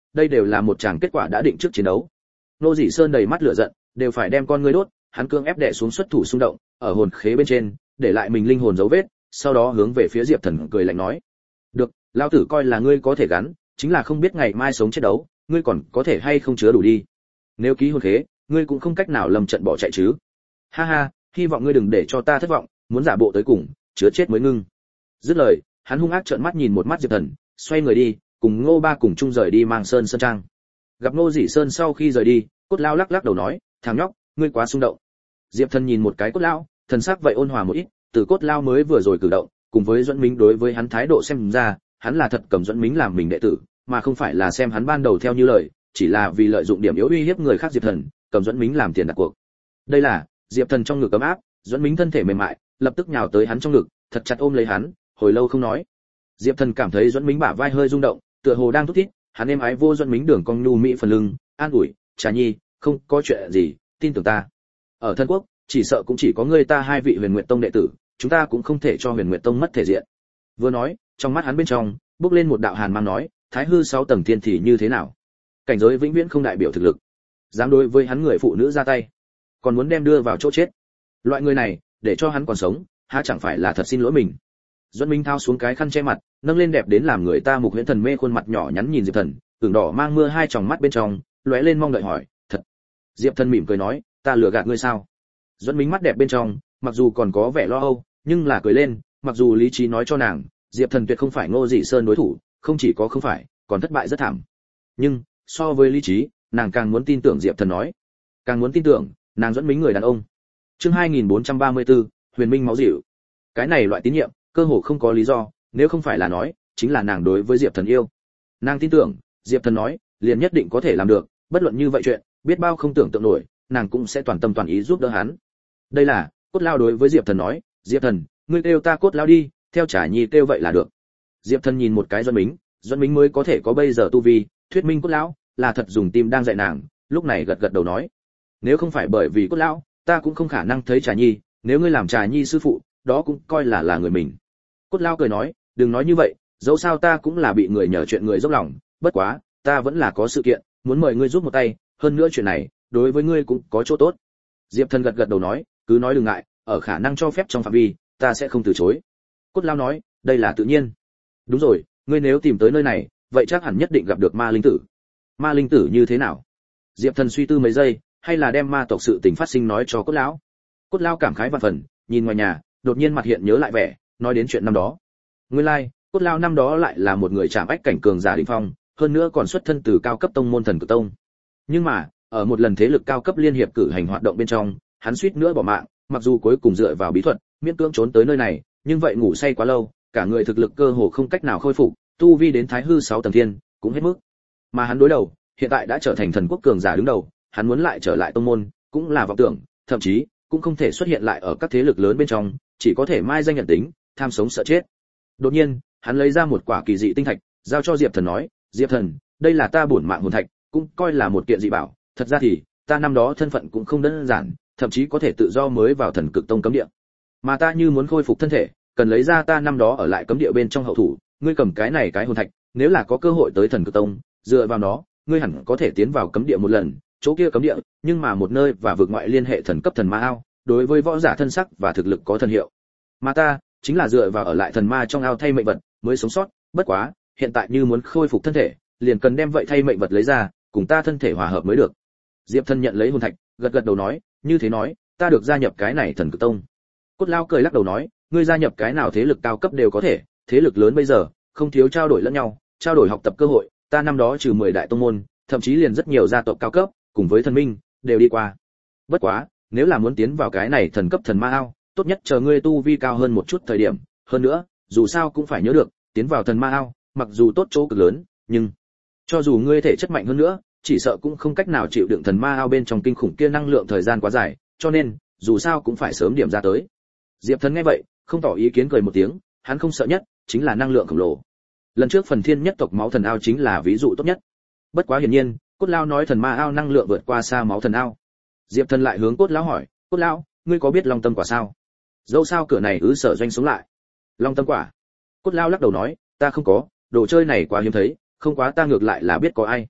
đây đều là một tràng kết quả đã định trước chiến đấu. Ngô Dĩ Sơn đầy mắt lửa giận, đều phải đem con ngươi đốt, hắn cương ép đè xuống xuất thủ xung động, ở hồn khế bên trên, để lại mình linh hồn dấu vết, sau đó hướng về phía Diệp Thần cười lạnh nói: "Được, lão tử coi là ngươi có thể gắn, chính là không biết ngày mai sống chết đấu, ngươi còn có thể hay không chứa đủ đi. Nếu ký hồn khế, ngươi cũng không cách nào lầm trận bỏ chạy chứ. Ha ha, hy vọng ngươi đừng để cho ta thất vọng, muốn giả bộ tới cùng, chứa chết mới ngưng." Dứt lời, hắn hung ác trợn mắt nhìn một mắt Diệp Thần, xoay người đi, cùng Ngô Ba cùng chung rời đi Mang Sơn sơn trang. Gặp Ngô Dĩ Sơn sau khi rời đi, Cốt Lao lắc lắc đầu nói: "Thằng nhóc, ngươi quá xung động." Diệp Thần nhìn một cái Cốt Lao, thần sắc vậy ôn hòa một ít, từ Cốt Lao mới vừa rồi cử động, cùng với Duẫn Minh đối với hắn thái độ xem ra, hắn là thật cầm Duẫn Minh làm mình đệ tử, mà không phải là xem hắn ban đầu theo như lời, chỉ là vì lợi dụng điểm yếu uy hiếp người khác. Diệp Thần cầm Duẫn Minh làm tiền đặt cuộc. Đây là, Diệp Thần trong ngực ấm áp, Duẫn Minh thân thể mềm mại, lập tức nhào tới hắn trong ngực, thật chặt ôm lấy hắn, hồi lâu không nói. Diệp Thần cảm thấy Duẫn Minh bả vai hơi rung động, tựa hồ đang thúc thít, hắn êm ái vô Duẫn Minh đường cong nhu mỹ phần lưng, an ủi: "Trà Nhi, không có chuyện gì, tin tưởng ta. Ở Thân Quốc, chỉ sợ cũng chỉ có ngươi ta hai vị Huyền Nguyệt Tông đệ tử, chúng ta cũng không thể cho Huyền Nguyệt Tông mất thể diện." Vừa nói, trong mắt hắn bên trong bốc lên một đạo hàn mang nói: "Thái hư sáu tầng thiên thì như thế nào? Cảnh giới vĩnh viễn không đại biểu thực lực. Dám đối với hắn người phụ nữ ra tay, còn muốn đem đưa vào chỗ chết. Loại người này, để cho hắn còn sống, há chẳng phải là thật xin lỗi mình." Duẫn Minh thao xuống cái khăn che mặt, nâng lên đẹp đến làm người ta mục huyễn thần mê khuôn mặt nhỏ nhắn nhìn Diệp Thần, ửng đỏ mang mưa hai tròng mắt bên trong, lóe lên mong đợi hỏi: "Thật?" Diệp Thần mỉm cười nói: "Ta lừa gạt ngươi sao?" Duẫn Minh mắt đẹp bên trong, mặc dù còn có vẻ lo âu, nhưng là cười lên, mặc dù lý trí nói cho nàng, Diệp Thần tuyệt không phải Ngô Dĩ Sơn đối thủ, không chỉ có không phải, còn thất bại rất thảm. Nhưng, so với lý trí, nàng càng muốn tin tưởng Diệp Thần nói, càng muốn tin tưởng, nàng Duẫn Minh người đàn ông. Chương hai nghìn bốn trăm ba mươi tư, Huyền Minh máu dịu. Cái này loại tín nhiệm, cơ hồ không có lý do, nếu không phải là nói, chính là nàng đối với Diệp Thần yêu. Nàng tin tưởng, Diệp Thần nói, liền nhất định có thể làm được, bất luận như vậy chuyện, biết bao không tưởng tượng nổi, nàng cũng sẽ toàn tâm toàn ý giúp đỡ hắn. Đây là, Cốt Lao đối với Diệp Thần nói: "Diệp Thần, ngươi kêu ta Cốt Lao đi, theo Trà Nhi kêu vậy là được." Diệp Thần nhìn một cái Duẫn Minh, Duẫn Minh mới có thể có bây giờ tu vi, thuyết minh Cốt Lão là thật dùng tim đang dạy nàng, lúc này gật gật đầu nói: "Nếu không phải bởi vì Cốt Lão, ta cũng không khả năng thấy Trà Nhi, nếu ngươi làm Trà Nhi sư phụ, đó cũng coi là là người mình." Cốt Lao cười nói: "Đừng nói như vậy, dẫu sao ta cũng là bị người nhờ chuyện người dốc lòng, bất quá, ta vẫn là có sự kiện, muốn mời ngươi giúp một tay, hơn nữa chuyện này, đối với ngươi cũng có chỗ tốt." Diệp Thần gật gật đầu nói: "Cứ nói đừng ngại, ở khả năng cho phép trong phạm vi, ta sẽ không từ chối." Cốt Lao nói: "Đây là tự nhiên." "Đúng rồi, ngươi nếu tìm tới nơi này, vậy chắc hẳn nhất định gặp được ma linh tử." "Ma linh tử như thế nào?" Diệp Thần suy tư mấy giây, hay là đem ma tộc sự tình phát sinh nói cho Cốt Lão. Cốt Lao cảm khái vạn phần, nhìn ngoài nhà, đột nhiên mặt hiện nhớ lại vẻ, nói đến chuyện năm đó. Nguyên lai, like, Cốt Lao năm đó lại là một người trảm ách cảnh cường giả đỉnh phong, hơn nữa còn xuất thân từ cao cấp tông môn Thần Cực Tông. Nhưng mà, ở một lần thế lực cao cấp liên hiệp cử hành hoạt động bên trong, hắn suýt nữa bỏ mạng, mặc dù cuối cùng dựa vào bí thuật, miễn cưỡng trốn tới nơi này, nhưng vậy ngủ say quá lâu, cả người thực lực cơ hồ không cách nào khôi phục, tu vi đến Thái hư sáu tầng thiên, cũng hết mức. Mà hắn đối đầu, hiện tại đã trở thành thần quốc cường giả đứng đầu, hắn muốn lại trở lại tông môn, cũng là vọng tưởng, thậm chí cũng không thể xuất hiện lại ở các thế lực lớn bên trong, chỉ có thể mai danh nhận tính, tham sống sợ chết. Đột nhiên, hắn lấy ra một quả kỳ dị tinh thạch, giao cho Diệp Thần nói: "Diệp Thần, đây là ta bổn mạng hồn thạch, cũng coi là một kiện dị bảo, thật ra thì, ta năm đó thân phận cũng không đơn giản, thậm chí có thể tự do mới vào Thần Cực Tông cấm địa. Mà ta như muốn khôi phục thân thể, cần lấy ra ta năm đó ở lại cấm địa bên trong hậu thủ, ngươi cầm cái này cái hồn thạch, nếu là có cơ hội tới Thần Cực Tông, dựa vào nó, ngươi hẳn có thể tiến vào cấm địa một lần, chỗ kia cấm địa, nhưng mà một nơi và vực ngoại liên hệ thần cấp thần ma ao, đối với võ giả thân sắc và thực lực có thần hiệu. Mà ta, chính là dựa vào ở lại thần ma trong ao thay mệnh vật, mới sống sót, bất quá, hiện tại như muốn khôi phục thân thể, liền cần đem vậy thay mệnh vật lấy ra, cùng ta thân thể hòa hợp mới được." Diệp Thần nhận lấy hồn thạch, gật gật đầu nói: "Như thế nói, ta được gia nhập cái này Thần Cực Tông." Cốt Lao cười lắc đầu nói: "Ngươi gia nhập cái nào thế lực cao cấp đều có thể, thế lực lớn bây giờ, không thiếu trao đổi lẫn nhau, trao đổi học tập cơ hội, ta năm đó trừ mười đại tông môn, thậm chí liền rất nhiều gia tộc cao cấp, cùng với thần minh, đều đi qua. Bất quá, nếu là muốn tiến vào cái này thần cấp thần ma ao, tốt nhất chờ ngươi tu vi cao hơn một chút thời điểm, hơn nữa, dù sao cũng phải nhớ được, tiến vào thần ma ao, mặc dù tốt chỗ cực lớn, nhưng cho dù ngươi thể chất mạnh hơn nữa, chỉ sợ cũng không cách nào chịu đựng thần ma ao bên trong kinh khủng kia năng lượng thời gian quá dài, cho nên, dù sao cũng phải sớm điểm ra tới." Diệp Thần nghe vậy, không tỏ ý kiến cười một tiếng, hắn không sợ nhất, chính là năng lượng khổng lồ. Lần trước phần thiên nhất tộc máu thần ao chính là ví dụ tốt nhất. Bất quá hiển nhiên, Cốt Lao nói thần ma ao năng lượng vượt qua xa máu thần ao. Diệp Thần lại hướng Cốt Lão hỏi: "Cốt Lão, ngươi có biết Long Tâm quả sao? Dẫu sao cửa này ứ sở doanh sống lại." "Long Tâm quả?" Cốt Lao lắc đầu nói: "Ta không có, đồ chơi này quá hiếm thấy, không quá ta ngược lại là biết có ai."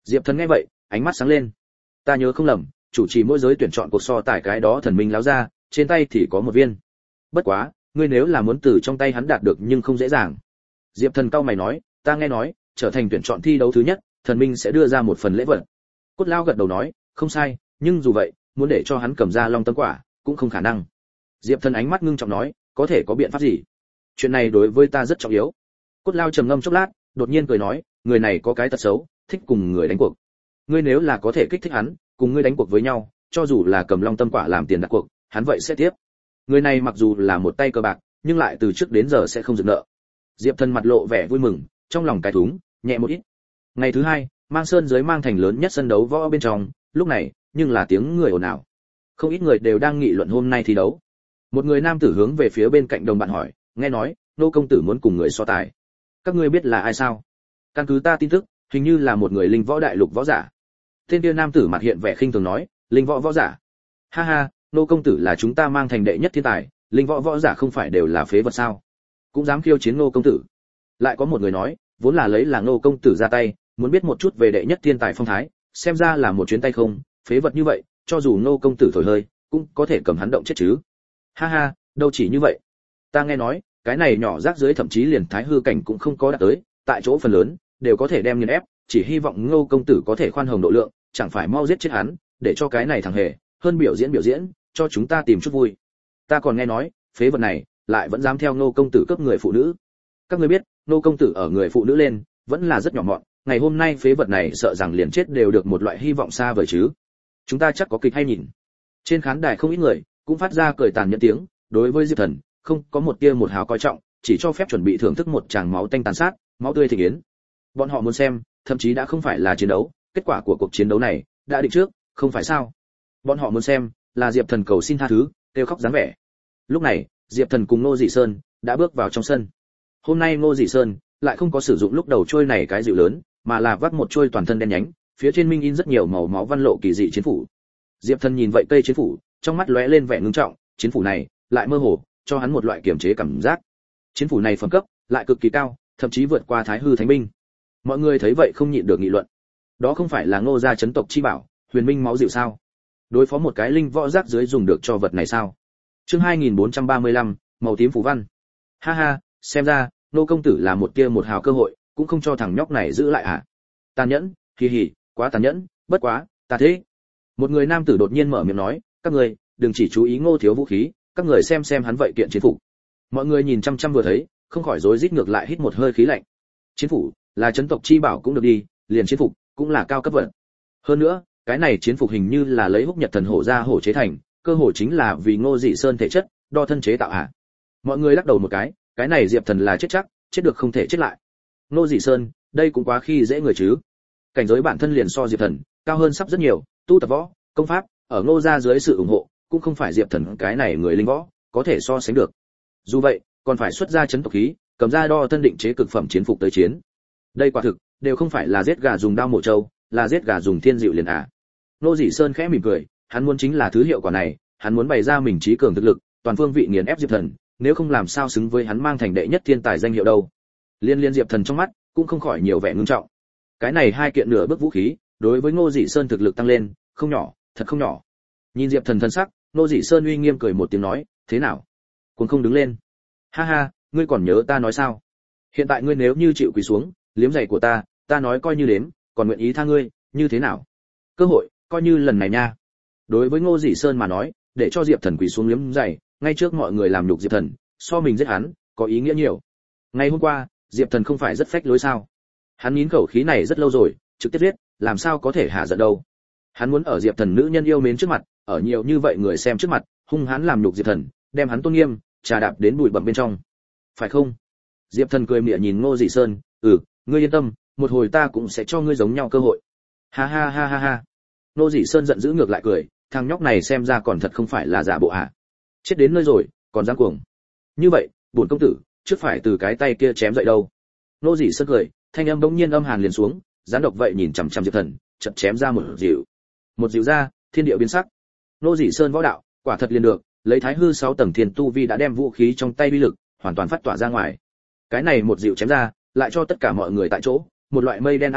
Diệp Thần nghe vậy, ánh mắt sáng lên. Ta nhớ không lầm, chủ trì mỗi giới tuyển chọn cuộc so tài cái đó thần minh láo ra, trên tay thì có một viên. Bất quá, ngươi nếu là muốn từ trong tay hắn đạt được nhưng không dễ dàng. Diệp Thần cau mày nói, ta nghe nói, trở thành tuyển chọn thi đấu thứ nhất, thần minh sẽ đưa ra một phần lễ vật. Cốt Lao gật đầu nói, không sai, nhưng dù vậy, muốn để cho hắn cầm ra long tâm quả, cũng không khả năng. Diệp Thần ánh mắt ngưng trọng nói, có thể có biện pháp gì? Chuyện này đối với ta rất trọng yếu. Cốt Lao trầm ngâm chốc lát, đột nhiên cười nói, người này có cái tật xấu, thích cùng người đánh cuộc. Ngươi nếu là có thể kích thích hắn, cùng ngươi đánh cuộc với nhau, cho dù là cầm long tâm quả làm tiền đặt cuộc, hắn vậy sẽ tiếp. Người này mặc dù là một tay cờ bạc, nhưng lại từ trước đến giờ sẽ không dừng nợ. Diệp Thần mặt lộ vẻ vui mừng, trong lòng cái thúng nhẹ một ít. Ngày thứ hai, Mang Sơn dưới Mang Thành lớn nhất sân đấu võ bên trong, lúc này, nhưng là tiếng người ồn ào. Không ít người đều đang nghị luận hôm nay thi đấu. Một người nam tử hướng về phía bên cạnh đồng bạn hỏi, nghe nói, nô công tử muốn cùng người so tài. Các ngươi biết là ai sao? Căn cứ ta tin tức, hình như là một người linh võ đại lục võ giả. Tên kia nam tử mặt hiện vẻ khinh thường nói, linh võ võ giả. Ha ha, nô công tử là chúng ta Mang Thành đệ nhất thiên tài, linh võ võ giả không phải đều là phế vật sao? Cũng dám khiêu chiến nô công tử. Lại có một người nói, vốn là lấy là nô công tử ra tay, muốn biết một chút về đệ nhất thiên tài phong thái, xem ra là một chuyến tay không, phế vật như vậy, cho dù nô công tử thổi hơi, cũng có thể cầm hắn động chết chứ. Ha ha, đâu chỉ như vậy. Ta nghe nói, cái này nhỏ rác dưới thậm chí liền thái hư cảnh cũng không có đạt tới, tại chỗ phần lớn đều có thể đem nghiền ép, chỉ hy vọng Ngô công tử có thể khoan hồng độ lượng, chẳng phải mau giết chết hắn, để cho cái này thằng hề hơn biểu diễn biểu diễn, cho chúng ta tìm chút vui. Ta còn nghe nói, phế vật này lại vẫn dám theo Ngô công tử cướp người phụ nữ. Các ngươi biết, Ngô công tử ở người phụ nữ lên, vẫn là rất nhỏ mọn, ngày hôm nay phế vật này sợ rằng liền chết đều được một loại hy vọng xa vời chứ. Chúng ta chắc có kịch hay nhìn. Trên khán đài không ít người cũng phát ra cười tàn nhẫn tiếng, đối với Diệp Thần, không có một tia một hào coi trọng, chỉ cho phép chuẩn bị thưởng thức một tràng máu tanh tàn sát, máu tươi thịnh yến. Bọn họ muốn xem, thậm chí đã không phải là chiến đấu, kết quả của cuộc chiến đấu này đã định trước, không phải sao? Bọn họ muốn xem là Diệp Thần cầu xin tha thứ, kêu khóc dáng vẻ. Lúc này, Diệp Thần cùng Ngô Dị Sơn đã bước vào trong sân. Hôm nay Ngô Dị Sơn lại không có sử dụng lúc đầu trôi này cái dịu lớn, mà là vác một trôi toàn thân đen nhánh, phía trên minh in rất nhiều màu máu văn lộ kỳ dị chiến phủ. Diệp Thần nhìn vậy cây chiến phủ, trong mắt lóe lên vẻ ngưng trọng, chiến phủ này lại mơ hồ cho hắn một loại kiềm chế cảm giác. Chiến phủ này phẩm cấp lại cực kỳ cao, thậm chí vượt qua Thái Hư Thánh binh. Mọi người thấy vậy không nhịn được nghị luận. Đó không phải là Ngô gia chấn tộc chi bảo, Huyền Minh máu dịu sao? Đối phó một cái linh võ rác dưới dùng được cho vật này sao? Chương hai nghìn bốn trăm ba mươi lăm, màu tím phù văn. Ha ha, xem ra, Nô công tử là một tia một hào cơ hội, cũng không cho thằng nhóc này giữ lại à? Tàn nhẫn, hì hì, quá tàn nhẫn, bất quá, ta thế. Một người nam tử đột nhiên mở miệng nói, các người, đừng chỉ chú ý Ngô thiếu vũ khí, các người xem xem hắn vậy kiện chiến phủ. Mọi người nhìn chăm chăm vừa thấy, không khỏi rối rít ngược lại hít một hơi khí lạnh. Chiến phủ là chấn tộc chi bảo cũng được đi, liền chiến phục cũng là cao cấp vật. Hơn nữa, cái này chiến phục hình như là lấy húc nhật thần hổ ra hổ chế thành, cơ hồ chính là vì Ngô Dị Sơn thể chất, đo thân chế tạo hạ. Mọi người lắc đầu một cái, cái này Diệp Thần là chết chắc, chết được không thể chết lại. Ngô Dị Sơn, đây cũng quá khi dễ người chứ. Cảnh giới bản thân liền so Diệp Thần cao hơn sắp rất nhiều, tu tập võ, công pháp, ở Ngô gia dưới sự ủng hộ, cũng không phải Diệp Thần cái này người linh võ có thể so sánh được. Dù vậy, còn phải xuất ra chấn tộc khí, cầm ra đo thân định chế cực phẩm chiến phục tới chiến. Đây quả thực đều không phải là giết gà dùng đao mổ trâu, là giết gà dùng thiên dịu liền à. Ngô Dị Sơn khẽ mỉm cười, hắn muốn chính là thứ hiệu quả này, hắn muốn bày ra mình trí cường thực lực, toàn phương vị nghiền ép Diệp Thần, nếu không làm sao xứng với hắn mang thành đệ nhất thiên tài danh hiệu đâu. Liên Liên Diệp Thần trong mắt cũng không khỏi nhiều vẻ ngưng trọng. Cái này hai kiện nửa bước vũ khí, đối với Ngô Dị Sơn thực lực tăng lên, không nhỏ, thật không nhỏ. Nhìn Diệp Thần thân sắc, Ngô Dị Sơn uy nghiêm cười một tiếng nói, thế nào? Cuồng không đứng lên. Ha ha, ngươi còn nhớ ta nói sao? Hiện tại ngươi nếu như chịu quỳ xuống, liếm giày của ta, ta nói coi như đếm, còn nguyện ý tha ngươi, như thế nào? Cơ hội, coi như lần này nha. Đối với Ngô Dị Sơn mà nói, để cho Diệp Thần quỳ xuống liếm giày, ngay trước mọi người làm nhục Diệp Thần, so mình giết hắn, có ý nghĩa nhiều. Ngày hôm qua, Diệp Thần không phải rất phách lối sao? Hắn nín khẩu khí này rất lâu rồi, trực tiếp giết, làm sao có thể hạ giận đâu? Hắn muốn ở Diệp Thần nữ nhân yêu mến trước mặt, ở nhiều như vậy người xem trước mặt, hung hãn làm nhục Diệp Thần, đem hắn tôn nghiêm trà đạp đến bụi bặm bên trong. Phải không? Diệp Thần cười mỉa nhìn Ngô Dị Sơn, "Ừ, ngươi yên tâm, một hồi ta cũng sẽ cho ngươi giống nhau cơ hội." Ha ha ha ha ha. Ngô Dị Sơn giận dữ ngược lại cười, thằng nhóc này xem ra còn thật không phải là giả bộ hả? Chết đến nơi rồi, còn dám cuồng. Như vậy, bổn công tử, trước phải từ cái tay kia chém dậy đâu. Ngô Dị Sơn cười, thanh âm bỗng nhiên âm hàn liền xuống, gián độc vậy nhìn chằm chằm Diệp Thần, chợt chém ra một dịu. Một dịu ra, thiên địa biến sắc. Ngô Dị Sơn võ đạo, quả thật liền được, lấy Thái Hư sáu tầng thiên tu vi đã đem vũ khí trong tay uy lực hoàn toàn phát tỏa ra ngoài. Cái này một dịu chém ra, lại cho tất cả mọi người tại chỗ một loại mây đen áp đính,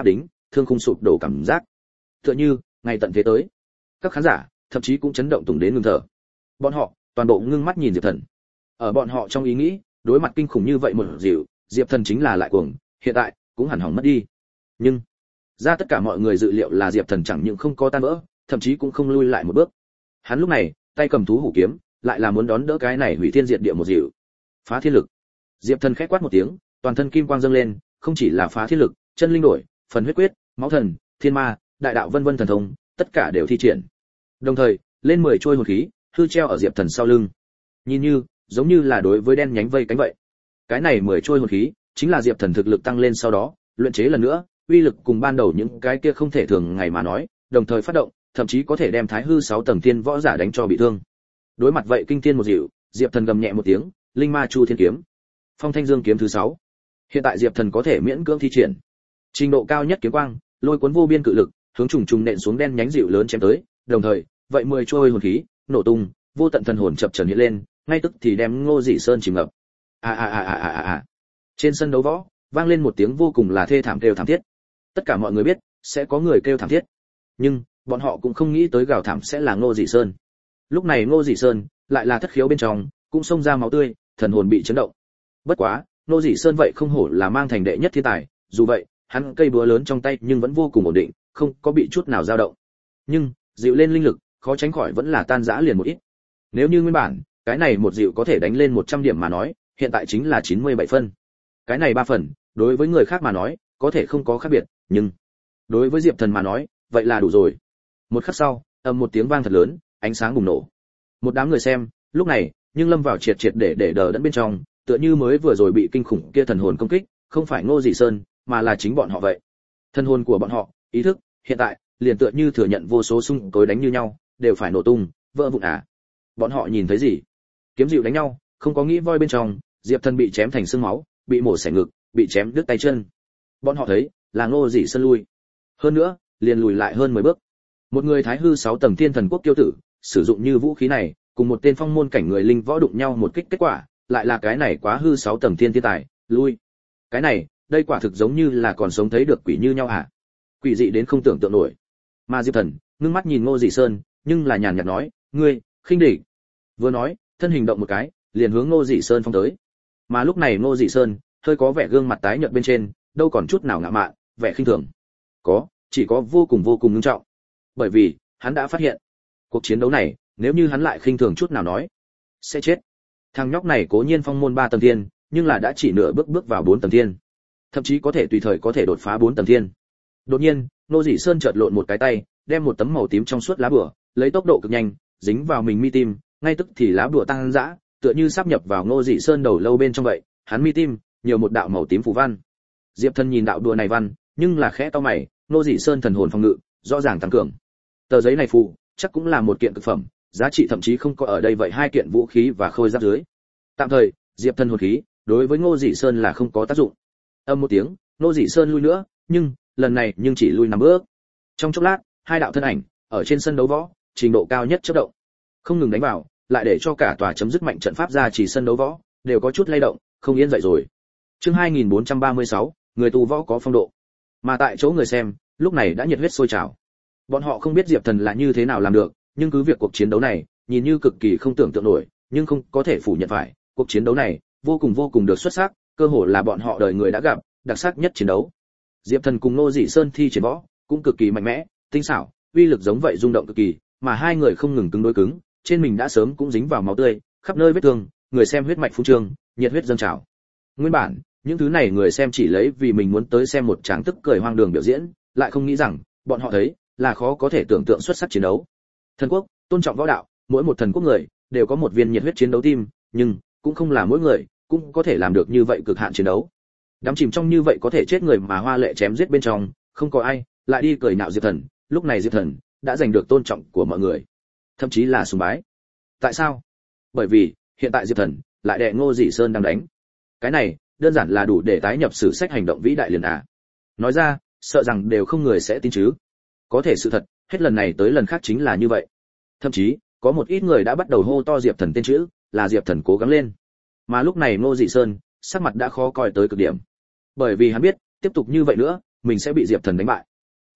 thương khung sụp đổ cảm giác. Tựa như ngày tận thế tới. Các khán giả thậm chí cũng chấn động tùng đến ngừng thở. Bọn họ toàn bộ ngưng mắt nhìn Diệp Thần. Ở bọn họ trong ý nghĩ, đối mặt kinh khủng như vậy một dịu, Diệp Thần chính là lại cuồng, hiện tại cũng hẳn hỏng mất đi. Nhưng ra tất cả mọi người dự liệu là Diệp Thần chẳng những không có tan vỡ, thậm chí cũng không lui lại một bước. Hắn lúc này tay cầm thú hủ kiếm, lại là muốn đón đỡ cái này hủy thiên diệt địa một dịu. Phá thiên lực. Diệp Thần khẽ quát một tiếng, toàn thân kim quang dâng lên, không chỉ là phá thiên lực, chân linh đổi, phần huyết quyết, máu thần, thiên ma, đại đạo vân vân thần thông, tất cả đều thi triển. Đồng thời, lên mười trôi hồn khí, hư treo ở Diệp Thần sau lưng. Nhìn như, giống như là đối với đen nhánh vây cánh vậy. Cái này mười trôi hồn khí, chính là Diệp Thần thực lực tăng lên sau đó, luyện chế lần nữa, uy lực cùng ban đầu những cái kia không thể thường ngày mà nói, đồng thời phát động, thậm chí có thể đem Thái hư sáu tầng thiên võ giả đánh cho bị thương. Đối mặt vậy kinh thiên một dịu, Diệp Thần gầm nhẹ một tiếng, linh ma chu thiên kiếm, phong thanh dương kiếm thứ sáu. Hiện tại Diệp Thần có thể miễn cưỡng thi triển trình độ cao nhất kiếm quang, lôi cuốn vô biên cự lực, hướng trùng trùng nện xuống đen nhánh dịu lớn chém tới, đồng thời, vậy mười trôi hồn khí, nổ tung, vô tận thần hồn chập chờn hiện lên, ngay tức thì đem Ngô Dị Sơn chìm ngập. A a a a a a. Trên sân đấu võ, vang lên một tiếng vô cùng là thê thảm kêu thảm thiết. Tất cả mọi người biết, sẽ có người kêu thảm thiết. Nhưng, bọn họ cũng không nghĩ tới gào thảm sẽ là Ngô Dị Sơn. Lúc này Ngô Dị Sơn lại là thất khiếu bên trong, cũng xông ra máu tươi, thần hồn bị chấn động. Bất quá, Ngô Dị Sơn vậy không hổ là mang thành đệ nhất thiên tài, dù vậy, hắn cây búa lớn trong tay nhưng vẫn vô cùng ổn định, không có bị chút nào dao động. Nhưng, dịu lên linh lực, khó tránh khỏi vẫn là tan rã liền một ít. Nếu như nguyên bản, cái này một dịu có thể đánh lên một trăm điểm mà nói, hiện tại chính là chín mươi bảy phân. Cái này ba phần, đối với người khác mà nói, có thể không có khác biệt, nhưng đối với Diệp Thần mà nói, vậy là đủ rồi. Một khắc sau, ầm một tiếng vang thật lớn, ánh sáng bùng nổ. Một đám người xem, lúc này, nhưng lâm vào triệt triệt để để đờ đẫn bên trong, tựa như mới vừa rồi bị kinh khủng kia thần hồn công kích, không phải Ngô Dị Sơn, mà là chính bọn họ vậy. Thần hồn của bọn họ, ý thức, hiện tại, liền tựa như thừa nhận vô số xung tối đánh như nhau, đều phải nổ tung, vỡ vụn à. Bọn họ nhìn thấy gì? Kiếm dịu đánh nhau, không có nghĩ voi bên trong, Diệp Thần bị chém thành xương máu, bị mổ xẻ ngực, bị chém đứt tay chân. Bọn họ thấy, là Ngô Dị Sơn lui. Hơn nữa, liền lùi lại hơn mười bước. Một người Thái hư sáu tầng thiên thần quốc kiêu tử, sử dụng như vũ khí này, cùng một tên phong môn cảnh người linh võ đụng nhau một kích kết quả, lại là cái này quá hư sáu tầng thiên thiên tài, lui. Cái này, đây quả thực giống như là còn sống thấy được quỷ như nhau hả? Quỷ dị đến không tưởng tượng nổi. Mà Diệp Thần, ngưng mắt nhìn Ngô Dị Sơn, nhưng là nhàn nhạt nói, ngươi, khinh địch. Vừa nói, thân hình động một cái, liền hướng Ngô Dị Sơn phong tới. Mà lúc này Ngô Dị Sơn, hơi có vẻ gương mặt tái nhợt bên trên, đâu còn chút nào ngạo mạn, vẻ khinh thường. Có, chỉ có vô cùng vô cùng nghiêm trọng. Bởi vì, hắn đã phát hiện, cuộc chiến đấu này, nếu như hắn lại khinh thường chút nào nói, sẽ chết. Thằng nhóc này cố nhiên phong môn ba tầng thiên, nhưng là đã chỉ nửa bước bước vào bốn tầng thiên. Thậm chí có thể tùy thời có thể đột phá bốn tầng thiên. Đột nhiên, Ngô Dị Sơn chợt lộn một cái tay, đem một tấm màu tím trong suốt lá bùa, lấy tốc độ cực nhanh, dính vào mình mi tim, ngay tức thì lá bùa tăng dã, tựa như sáp nhập vào Ngô Dị Sơn đầu lâu bên trong vậy, hắn mi tim, nhiều một đạo màu tím phù văn. Diệp Thần nhìn đạo đùa này văn, nhưng là khẽ cau mày, Ngô Dị Sơn thần hồn phòng ngự, rõ ràng tăng cường. Tờ giấy này phù, chắc cũng là một kiện cực phẩm, giá trị thậm chí không có ở đây vậy hai kiện vũ khí và khôi giáp dưới. Tạm thời, Diệp Thần hồn khí, đối với Ngô Dị Sơn là không có tác dụng. Âm một tiếng, Ngô Dị Sơn lui nữa, nhưng lần này nhưng chỉ lui năm bước. Trong chốc lát, hai đạo thân ảnh ở trên sân đấu võ, trình độ cao nhất chớp động, không ngừng đánh vào, lại để cho cả tòa chấm dứt mạnh trận pháp ra chỉ sân đấu võ đều có chút lay động, không yên dậy rồi. Chương hai nghìn bốn trăm ba mươi sáu, người tu võ có phong độ. Mà tại chỗ người xem, lúc này đã nhiệt huyết sôi trào. Bọn họ không biết Diệp Thần là như thế nào làm được, nhưng cứ việc cuộc chiến đấu này nhìn như cực kỳ không tưởng tượng nổi, nhưng không có thể phủ nhận phải, cuộc chiến đấu này vô cùng vô cùng được xuất sắc, cơ hội là bọn họ đời người đã gặp, đặc sắc nhất chiến đấu. Diệp Thần cùng Ngô Dị Sơn thi triển võ, cũng cực kỳ mạnh mẽ, tinh xảo, uy lực giống vậy rung động cực kỳ, mà hai người không ngừng cứng đối cứng, trên mình đã sớm cũng dính vào máu tươi, khắp nơi vết thương, người xem huyết mạch phun trương, nhiệt huyết dâng trào. Nguyên bản, những thứ này người xem chỉ lấy vì mình muốn tới xem một tràng tức cười hoang đường biểu diễn, lại không nghĩ rằng, bọn họ thấy là khó có thể tưởng tượng xuất sắc chiến đấu. Thần quốc tôn trọng võ đạo, mỗi một thần quốc người đều có một viên nhiệt huyết chiến đấu tim, nhưng cũng không là mỗi người cũng có thể làm được như vậy cực hạn chiến đấu. Đắm chìm trong như vậy có thể chết người mà hoa lệ chém giết bên trong, không có ai lại đi cười nhạo Diệp Thần, lúc này Diệp Thần đã giành được tôn trọng của mọi người, thậm chí là sùng bái. Tại sao? Bởi vì hiện tại Diệp Thần lại đè Ngô Dị Sơn đang đánh. Cái này đơn giản là đủ để tái nhập sử sách hành động vĩ đại liền à. Nói ra, sợ rằng đều không người sẽ tin chứ. Có thể sự thật, hết lần này tới lần khác chính là như vậy. Thậm chí, có một ít người đã bắt đầu hô to Diệp Thần tên chữ, là Diệp Thần cố gắng lên. Mà lúc này Ngô Dị Sơn, sắc mặt đã khó coi tới cực điểm. Bởi vì hắn biết, tiếp tục như vậy nữa, mình sẽ bị Diệp Thần đánh bại.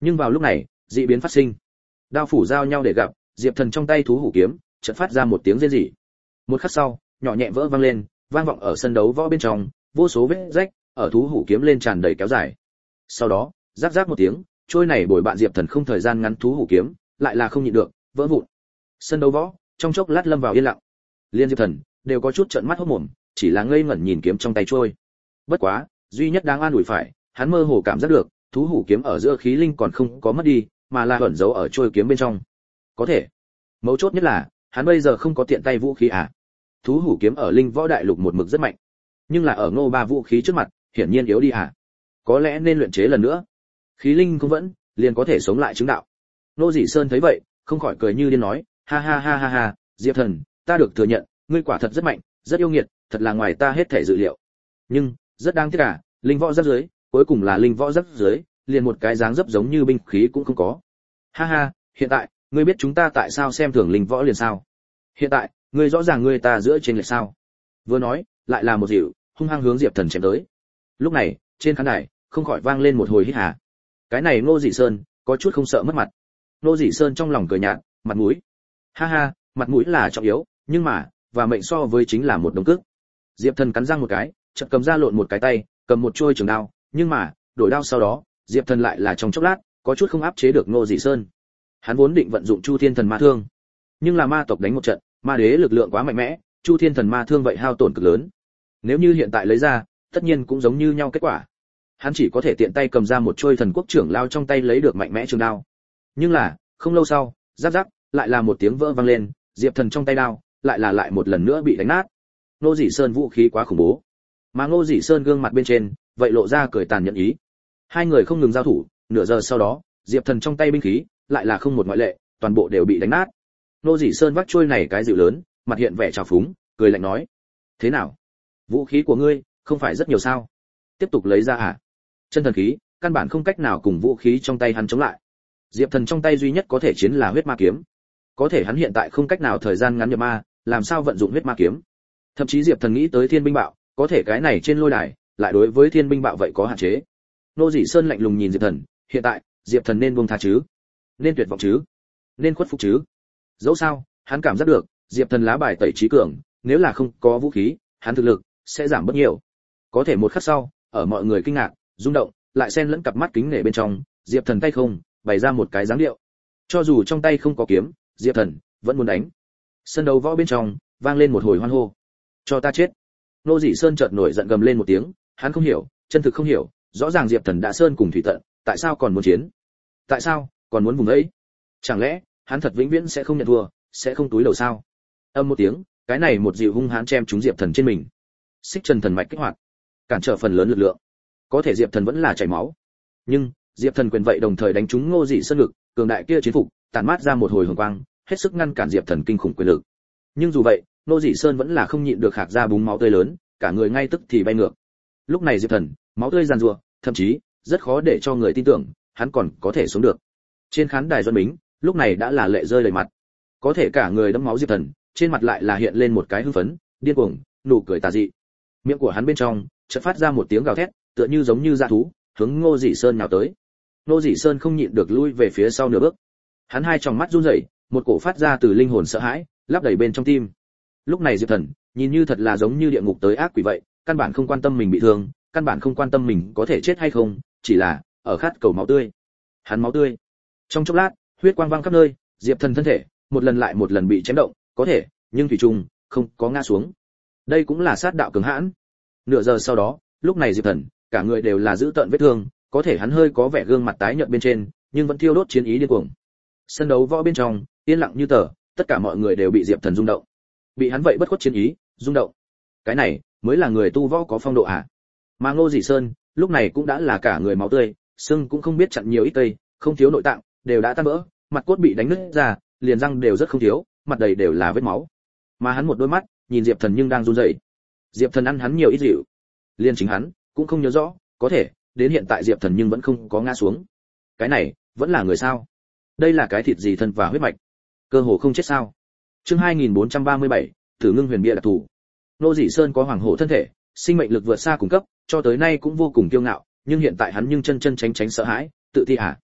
Nhưng vào lúc này dị biến phát sinh, đao phủ giao nhau để gặp, Diệp Thần trong tay thú hủ kiếm chợt phát ra một tiếng rên rỉ. Một khắc sau, nhỏ nhẹ vỡ vang lên, vang vọng ở sân đấu võ bên trong, vô số vết rách ở thú hủ kiếm lên tràn đầy kéo dài. Sau đó, rắc rắc một tiếng, trôi này bồi bạn Diệp Thần không thời gian ngắn thú hủ kiếm, lại là không nhịn được, vỡ vụn. Sân đấu võ trong chốc lát lâm vào yên lặng. Liên Diệp Thần đều có chút trợn mắt hốt mồm, chỉ là ngây ngẩn nhìn kiếm trong tay trôi. Bất quá, duy nhất đáng an ủi phải, hắn mơ hồ cảm giác được, thú hủ kiếm ở giữa khí linh còn không có mất đi, mà là ẩn giấu ở trôi kiếm bên trong. Có thể, mấu chốt nhất là, hắn bây giờ không có tiện tay vũ khí à? Thú hủ kiếm ở linh võ đại lục một mực rất mạnh, nhưng là ở Ngô Ba vũ khí trước mặt, hiển nhiên yếu đi à? Có lẽ nên luyện chế lần nữa. Khí linh không vẫn, liền có thể sống lại chứng đạo. Nô Dĩ Sơn thấy vậy, không khỏi cười như điên nói, ha ha ha ha ha, Diệp Thần, ta được thừa nhận, ngươi quả thật rất mạnh, rất yêu nghiệt, thật là ngoài ta hết thể dự liệu. Nhưng, rất đáng tiếc à, linh võ rất dưới, cuối cùng là linh võ rất dưới, liền một cái dáng dấp giống như binh khí cũng không có. Ha ha, hiện tại, ngươi biết chúng ta tại sao xem thường linh võ liền sao? Hiện tại, ngươi rõ ràng ngươi ta giữa trên lệch sao? Vừa nói, lại là một dịu, hung hăng hướng Diệp Thần chém tới. Lúc này, trên khán đài, không khỏi vang lên một hồi hít hà. Cái này Ngô Dĩ Sơn, có chút không sợ mất mặt. Ngô Dĩ Sơn trong lòng cười nhạt, mặt mũi. Ha ha, mặt mũi là trọng yếu, nhưng mà, và mệnh so với chính là một đống cước. Diệp Thần cắn răng một cái, chợt cầm ra lộn một cái tay, cầm một chuôi trường đao, nhưng mà, đổi đao sau đó, Diệp Thần lại là trong chốc lát, có chút không áp chế được Ngô Dĩ Sơn. Hắn vốn định vận dụng Chu Thiên Thần Ma Thương, nhưng là ma tộc đánh một trận, ma đế lực lượng quá mạnh mẽ, Chu Thiên Thần Ma Thương vậy hao tổn cực lớn. Nếu như hiện tại lấy ra, tất nhiên cũng giống như nhau kết quả. Hắn chỉ có thể tiện tay cầm ra một chuôi thần quốc trưởng lao trong tay lấy được mạnh mẽ trường đao. Nhưng là, không lâu sau, rắc rắc, lại là một tiếng vỡ vang lên, Diệp Thần trong tay đao, lại là lại một lần nữa bị đánh nát. Ngô Dĩ Sơn vũ khí quá khủng bố, mà Ngô Dĩ Sơn gương mặt bên trên, vậy lộ ra cười tàn nhẫn ý. Hai người không ngừng giao thủ, nửa giờ sau đó, Diệp Thần trong tay binh khí, lại là không một ngoại lệ, toàn bộ đều bị đánh nát. Ngô Dĩ Sơn vác chuôi này cái dịu lớn, mặt hiện vẻ trào phúng, cười lạnh nói: "Thế nào? Vũ khí của ngươi, không phải rất nhiều sao? Tiếp tục lấy ra à?" Chân thần khí, căn bản không cách nào cùng vũ khí trong tay hắn chống lại. Diệp Thần trong tay duy nhất có thể chiến là huyết ma kiếm. Có thể hắn hiện tại không cách nào thời gian ngắn nhập ma, làm sao vận dụng huyết ma kiếm? Thậm chí Diệp Thần nghĩ tới thiên binh bạo, có thể cái này trên lôi đài, lại đối với thiên binh bạo vậy có hạn chế. Ngô Dĩ Sơn lạnh lùng nhìn Diệp Thần, hiện tại, Diệp Thần nên buông tha chứ? Nên tuyệt vọng chứ? Nên khuất phục chứ? Dẫu sao, hắn cảm giác được, Diệp Thần lá bài tẩy trí cường, nếu là không có vũ khí, hắn thực lực sẽ giảm bất nhiều. Có thể một khắc sau, ở mọi người kinh ngạc, rung động, lại xen lẫn cặp mắt kính nể bên trong, Diệp Thần tay không, bày ra một cái dáng điệu. Cho dù trong tay không có kiếm, Diệp Thần vẫn muốn đánh. Sân đấu võ bên trong vang lên một hồi hoan hô. Cho ta chết! Ngô Dĩ Sơn chợt nổi giận gầm lên một tiếng, hắn không hiểu, chân thực không hiểu, rõ ràng Diệp Thần đã sơn cùng thủy tận, tại sao còn muốn chiến? Tại sao còn muốn vùng ấy? Chẳng lẽ hắn thật vĩnh viễn sẽ không nhận thua, sẽ không túi đầu sao? Âm một tiếng, cái này một dịu hung hãn chém trúng Diệp Thần trên mình. Xích Trần Thần mạch kích hoạt, cản trở phần lớn lực lượng. Có thể Diệp Thần vẫn là chảy máu. Nhưng, Diệp Thần quyền vậy đồng thời đánh trúng Ngô Dĩ Sơn ngực, cường đại kia chiến phục, tản mát ra một hồi hồng quang, hết sức ngăn cản Diệp Thần kinh khủng quyền lực. Nhưng dù vậy, Ngô Dĩ Sơn vẫn là không nhịn được khạc ra búng máu tươi lớn, cả người ngay tức thì bay ngược. Lúc này Diệp Thần, máu tươi giàn giụa, thậm chí rất khó để cho người tin tưởng, hắn còn có thể sống được. Trên khán đài Doãn Bính, lúc này đã là lệ rơi đầy mặt. Có thể cả người đẫm máu Diệp Thần, trên mặt lại là hiện lên một cái hưng phấn, điên cuồng, nụ cười tà dị. Miệng của hắn bên trong chợt phát ra một tiếng gào thét, tựa như giống như dã thú, hướng Ngô Dĩ Sơn nhào tới. Ngô Dĩ Sơn không nhịn được lui về phía sau nửa bước. Hắn hai tròng mắt run rẩy, một cổ phát ra từ linh hồn sợ hãi, lấp đầy bên trong tim. Lúc này Diệp Thần, nhìn như thật là giống như địa ngục tới ác quỷ vậy, căn bản không quan tâm mình bị thương, căn bản không quan tâm mình có thể chết hay không, chỉ là ở khát cầu máu tươi. Hắn máu tươi. Trong chốc lát, huyết quang văng khắp nơi, Diệp Thần thân thể một lần lại một lần bị chém động, có thể, nhưng thủy chung không có ngã xuống. Đây cũng là sát đạo cường hãn. Nửa giờ sau đó, lúc này Diệp Thần, cả người đều là giữ tợn vết thương, có thể hắn hơi có vẻ gương mặt tái nhợt bên trên, nhưng vẫn thiêu đốt chiến ý điên cuồng. Sân đấu võ bên trong, yên lặng như tờ, tất cả mọi người đều bị Diệp Thần rung động. Bị hắn vậy bất khuất chiến ý, rung động. Cái này mới là người tu võ có phong độ à? Mà Ngô Dĩ Sơn, lúc này cũng đã là cả người máu tươi, xương cũng không biết chặn nhiều ít tây, không thiếu nội tạng, đều đã tan vỡ, mặt cốt bị đánh nứt ra, liền răng đều rất không thiếu, mặt đầy đều là vết máu. Mà hắn một đôi mắt, nhìn Diệp Thần nhưng đang run rẩy. Diệp Thần ăn hắn nhiều ít rượu, liền chính hắn cũng không nhớ rõ, có thể đến hiện tại Diệp Thần nhưng vẫn không có ngã xuống. Cái này vẫn là người sao? Đây là cái thịt gì thân và huyết mạch, cơ hồ không chết sao? Chương hai nghìn bốn trăm ba mươi bảy, Thử Ngưng Huyền Bia đặc thù. Ngô Dĩ Sơn có hoàng hổ thân thể, sinh mệnh lực vượt xa cùng cấp, cho tới nay cũng vô cùng kiêu ngạo, nhưng hiện tại hắn nhưng chân chân tránh tránh sợ hãi, tự ti à?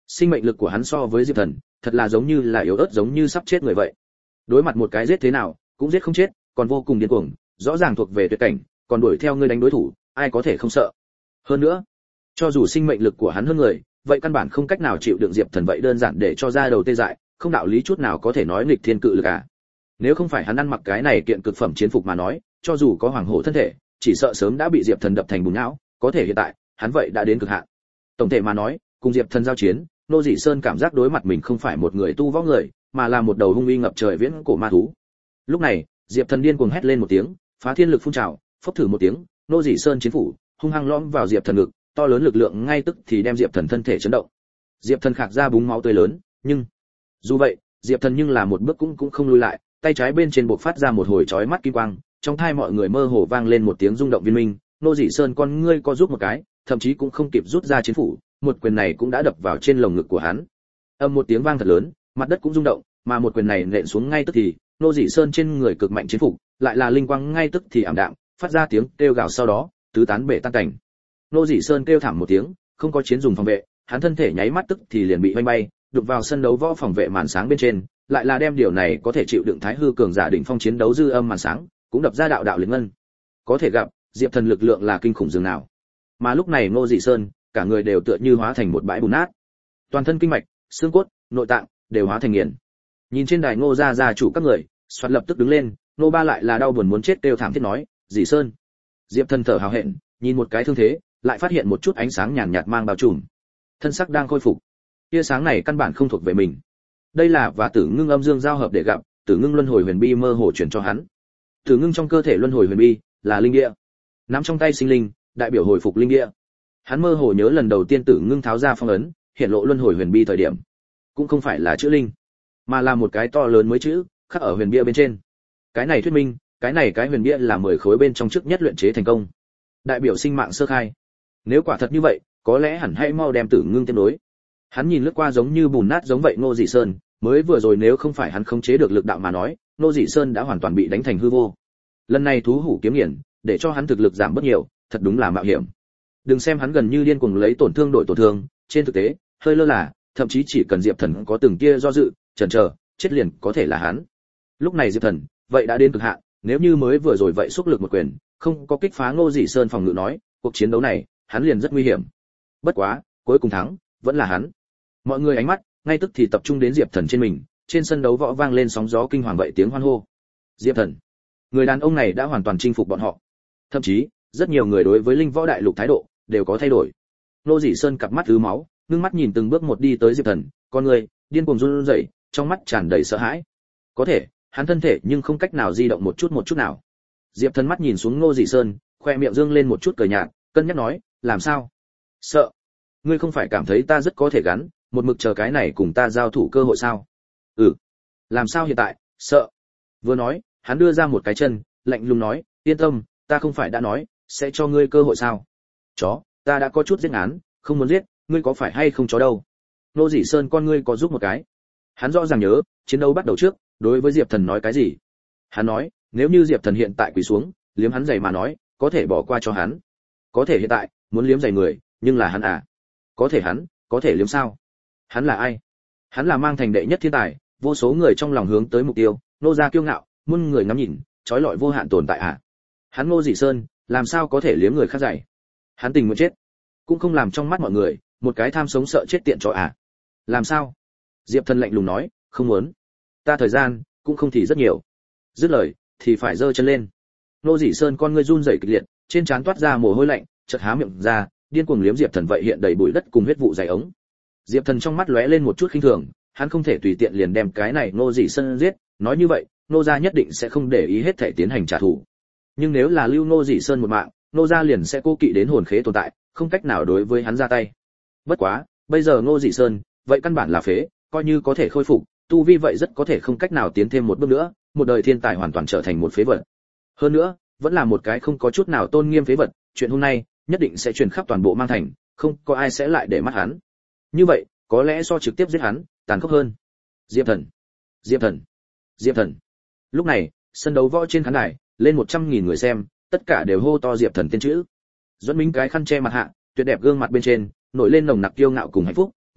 Sinh mệnh lực của hắn so với Diệp Thần, thật là giống như là yếu ớt giống như sắp chết người vậy. Đối mặt một cái giết thế nào, cũng giết không chết, còn vô cùng điên cuồng, rõ ràng thuộc về tuyệt cảnh, còn đuổi theo ngươi đánh đối thủ, ai có thể không sợ. Hơn nữa, cho dù sinh mệnh lực của hắn hơn người, vậy căn bản không cách nào chịu đựng Diệp Thần vậy đơn giản để cho ra đầu tê dại, không đạo lý chút nào có thể nói nghịch thiên cự lực à. Nếu không phải hắn ăn mặc cái này kiện cực phẩm chiến phục mà nói, cho dù có hoàng hổ thân thể, chỉ sợ sớm đã bị Diệp Thần đập thành bùn nhão, có thể hiện tại, hắn vậy đã đến cực hạn. Tổng thể mà nói, cùng Diệp Thần giao chiến, Nô Dị Sơn cảm giác đối mặt mình không phải một người tu võ người, mà là một đầu hung uy ngập trời viễn cổ ma thú. Lúc này, Diệp Thần điên cuồng hét lên một tiếng, phá thiên lực phun trào, phốc thử một tiếng, Nô Dị Sơn chiến phủ hung hăng lõm vào Diệp Thần ngực, to lớn lực lượng ngay tức thì đem Diệp Thần thân thể chấn động. Diệp Thần khạc ra búng máu tươi lớn, nhưng dù vậy, Diệp Thần nhưng là một bước cũng cũng không lùi lại, tay trái bên trên bộc phát ra một hồi chói mắt kim quang, trong tai mọi người mơ hồ vang lên một tiếng rung động viên minh, Nô Dị Sơn con ngươi co rút một cái, thậm chí cũng không kịp rút ra chiến phủ, một quyền này cũng đã đập vào trên lồng ngực của hắn. Âm một tiếng vang thật lớn, mặt đất cũng rung động, mà một quyền này nện xuống ngay tức thì, Nô Dị Sơn trên người cực mạnh chiến phủ, lại là linh quang ngay tức thì ảm đạm, phát ra tiếng kêu gào sau đó, tứ tán bể tan cảnh. Nô Dị Sơn kêu thảm một tiếng, không có chiến dùng phòng vệ, hắn thân thể nháy mắt tức thì liền bị vênh bay, đụng vào sân đấu võ phòng vệ màn sáng bên trên, lại là đem điều này có thể chịu đựng thái hư cường giả đỉnh phong chiến đấu dư âm màn sáng, cũng đập ra đạo đạo liệt ngân. Có thể gặp, Diệp Thần lực lượng là kinh khủng dường nào. Mà lúc này Ngô Dị Sơn, cả người đều tựa như hóa thành một bãi bùn nát. Toàn thân kinh mạch, xương cốt, nội tạng đều hóa thành nghiền. Nhìn trên đài Ngô gia gia chủ các người, soạt lập tức đứng lên, Ngô Ba lại là đau buồn muốn chết kêu thảm thiết nói, "Dị Sơn." Diệp Thần thở hào hẹn, nhìn một cái thương thế, lại phát hiện một chút ánh sáng nhàn nhạt mang bao trùm. Thân sắc đang khôi phục. Tia sáng này căn bản không thuộc về mình. Đây là và Tử Ngưng âm dương giao hợp để gặp, Tử Ngưng luân hồi huyền bi mơ hồ chuyển cho hắn. Tử Ngưng trong cơ thể luân hồi huyền bi là linh địa. Nắm trong tay sinh linh, đại biểu hồi phục linh địa. Hắn mơ hồ nhớ lần đầu tiên Tử Ngưng tháo ra phong ấn, hiện lộ luân hồi huyền bi thời điểm, cũng không phải là chữ linh, mà là một cái to lớn mới chữ khắc ở huyền bia bên trên. Cái này thuyết minh, cái này cái huyền bia là mười khối bên trong trước nhất luyện chế thành công, đại biểu sinh mạng sơ khai. Nếu quả thật như vậy, có lẽ hẳn hãy mau đem Tử Ngưng tiếp nối. Hắn nhìn lướt qua giống như bùn nát giống vậy Ngô Dị Sơn, mới vừa rồi nếu không phải hắn khống chế được lực đạo mà nói, Ngô Dị Sơn đã hoàn toàn bị đánh thành hư vô. Lần này thú hủ kiếm nghiền, để cho hắn thực lực giảm bất nhiều, thật đúng là mạo hiểm. Đừng xem hắn gần như điên cuồng lấy tổn thương đổi tổn thương, trên thực tế, hơi lơ là, thậm chí chỉ cần Diệp Thần có từng kia do dự, chần chờ, chết liền có thể là hắn. Lúc này Diệp Thần, vậy đã đến cực hạn, nếu như mới vừa rồi vậy xúc lực một quyền, không có kích phá Ngô Dị Sơn phòng ngự nói, cuộc chiến đấu này, hắn liền rất nguy hiểm. Bất quá, cuối cùng thắng, vẫn là hắn. Mọi người ánh mắt ngay tức thì tập trung đến Diệp Thần trên mình, trên sân đấu võ vang lên sóng gió kinh hoàng vậy tiếng hoan hô. Diệp Thần, người đàn ông này đã hoàn toàn chinh phục bọn họ. Thậm chí, rất nhiều người đối với linh võ đại lục thái độ đều có thay đổi. Nô Dị Sơn cặp mắt ứ máu, ngưng mắt nhìn từng bước một đi tới Diệp Thần, con người điên cuồng run rẩy, trong mắt tràn đầy sợ hãi. Có thể, hắn thân thể nhưng không cách nào di động một chút một chút nào. Diệp Thần mắt nhìn xuống Nô Dị Sơn, khoe miệng dương lên một chút cười nhạt, cân nhắc nói, làm sao? Sợ? Ngươi không phải cảm thấy ta rất có thể gắn, một mực chờ cái này cùng ta giao thủ cơ hội sao? Ừ. Làm sao hiện tại? Sợ? Vừa nói, hắn đưa ra một cái chân, lạnh lùng nói, yên tâm, ta không phải đã nói, sẽ cho ngươi cơ hội sao? Chó, ta đã có chút giết án, không muốn giết, ngươi có phải hay không chó đâu? Nô Dị Sơn con ngươi có giúp một cái. Hắn rõ ràng nhớ, chiến đấu bắt đầu trước, đối với Diệp Thần nói cái gì? Hắn nói, nếu như Diệp Thần hiện tại quỳ xuống, liếm hắn giày mà nói, có thể bỏ qua cho hắn. Có thể hiện tại, muốn liếm giày người, nhưng là hắn à? Có thể hắn, có thể liếm sao? Hắn là ai? Hắn là mang thành đệ nhất thiên tài, vô số người trong lòng hướng tới mục tiêu, nô gia kiêu ngạo, muôn người ngắm nhìn, trói lọi vô hạn tồn tại à? Hắn Ngô Dị Sơn, làm sao có thể liếm người khác giày? Hắn tình nguyện chết, cũng không làm trong mắt mọi người, một cái tham sống sợ chết tiện chó à? Làm sao? Diệp Thần lạnh lùng nói, không muốn. Ta thời gian cũng không thì rất nhiều. Dứt lời, thì phải giơ chân lên. Ngô Dị Sơn con ngươi run rẩy kịch liệt, trên trán toát ra mồ hôi lạnh, chợt há miệng ra, điên cuồng liếm Diệp Thần vậy hiện đầy bụi đất cùng huyết vụ dày ống. Diệp Thần trong mắt lóe lên một chút khinh thường, hắn không thể tùy tiện liền đem cái này Ngô Dị Sơn giết, nói như vậy, Ngô gia nhất định sẽ không để ý hết thể tiến hành trả thù. Nhưng nếu là lưu Ngô Dị Sơn một mạng, Ngô gia liền sẽ cố kỵ đến hồn khế tồn tại, không cách nào đối với hắn ra tay. Bất quá, bây giờ Ngô Dị Sơn, vậy căn bản là phế, coi như có thể khôi phục, tu vi vậy rất có thể không cách nào tiến thêm một bước nữa, một đời thiên tài hoàn toàn trở thành một phế vật. Hơn nữa, vẫn là một cái không có chút nào tôn nghiêm phế vật, chuyện hôm nay nhất định sẽ truyền khắp toàn bộ Mang Thành, không có ai sẽ lại để mắt hắn. Như vậy, có lẽ so trực tiếp giết hắn, tàn khốc hơn. Diệp Thần, Diệp Thần, Diệp Thần. Lúc này, sân đấu võ trên khán đài, lên một trăm nghìn người xem, tất cả đều hô to Diệp Thần tên chữ. Duẫn Minh cái khăn che mặt hạ, tuyệt đẹp gương mặt bên trên, nổi lên nồng nặc kiêu ngạo cùng hạnh phúc,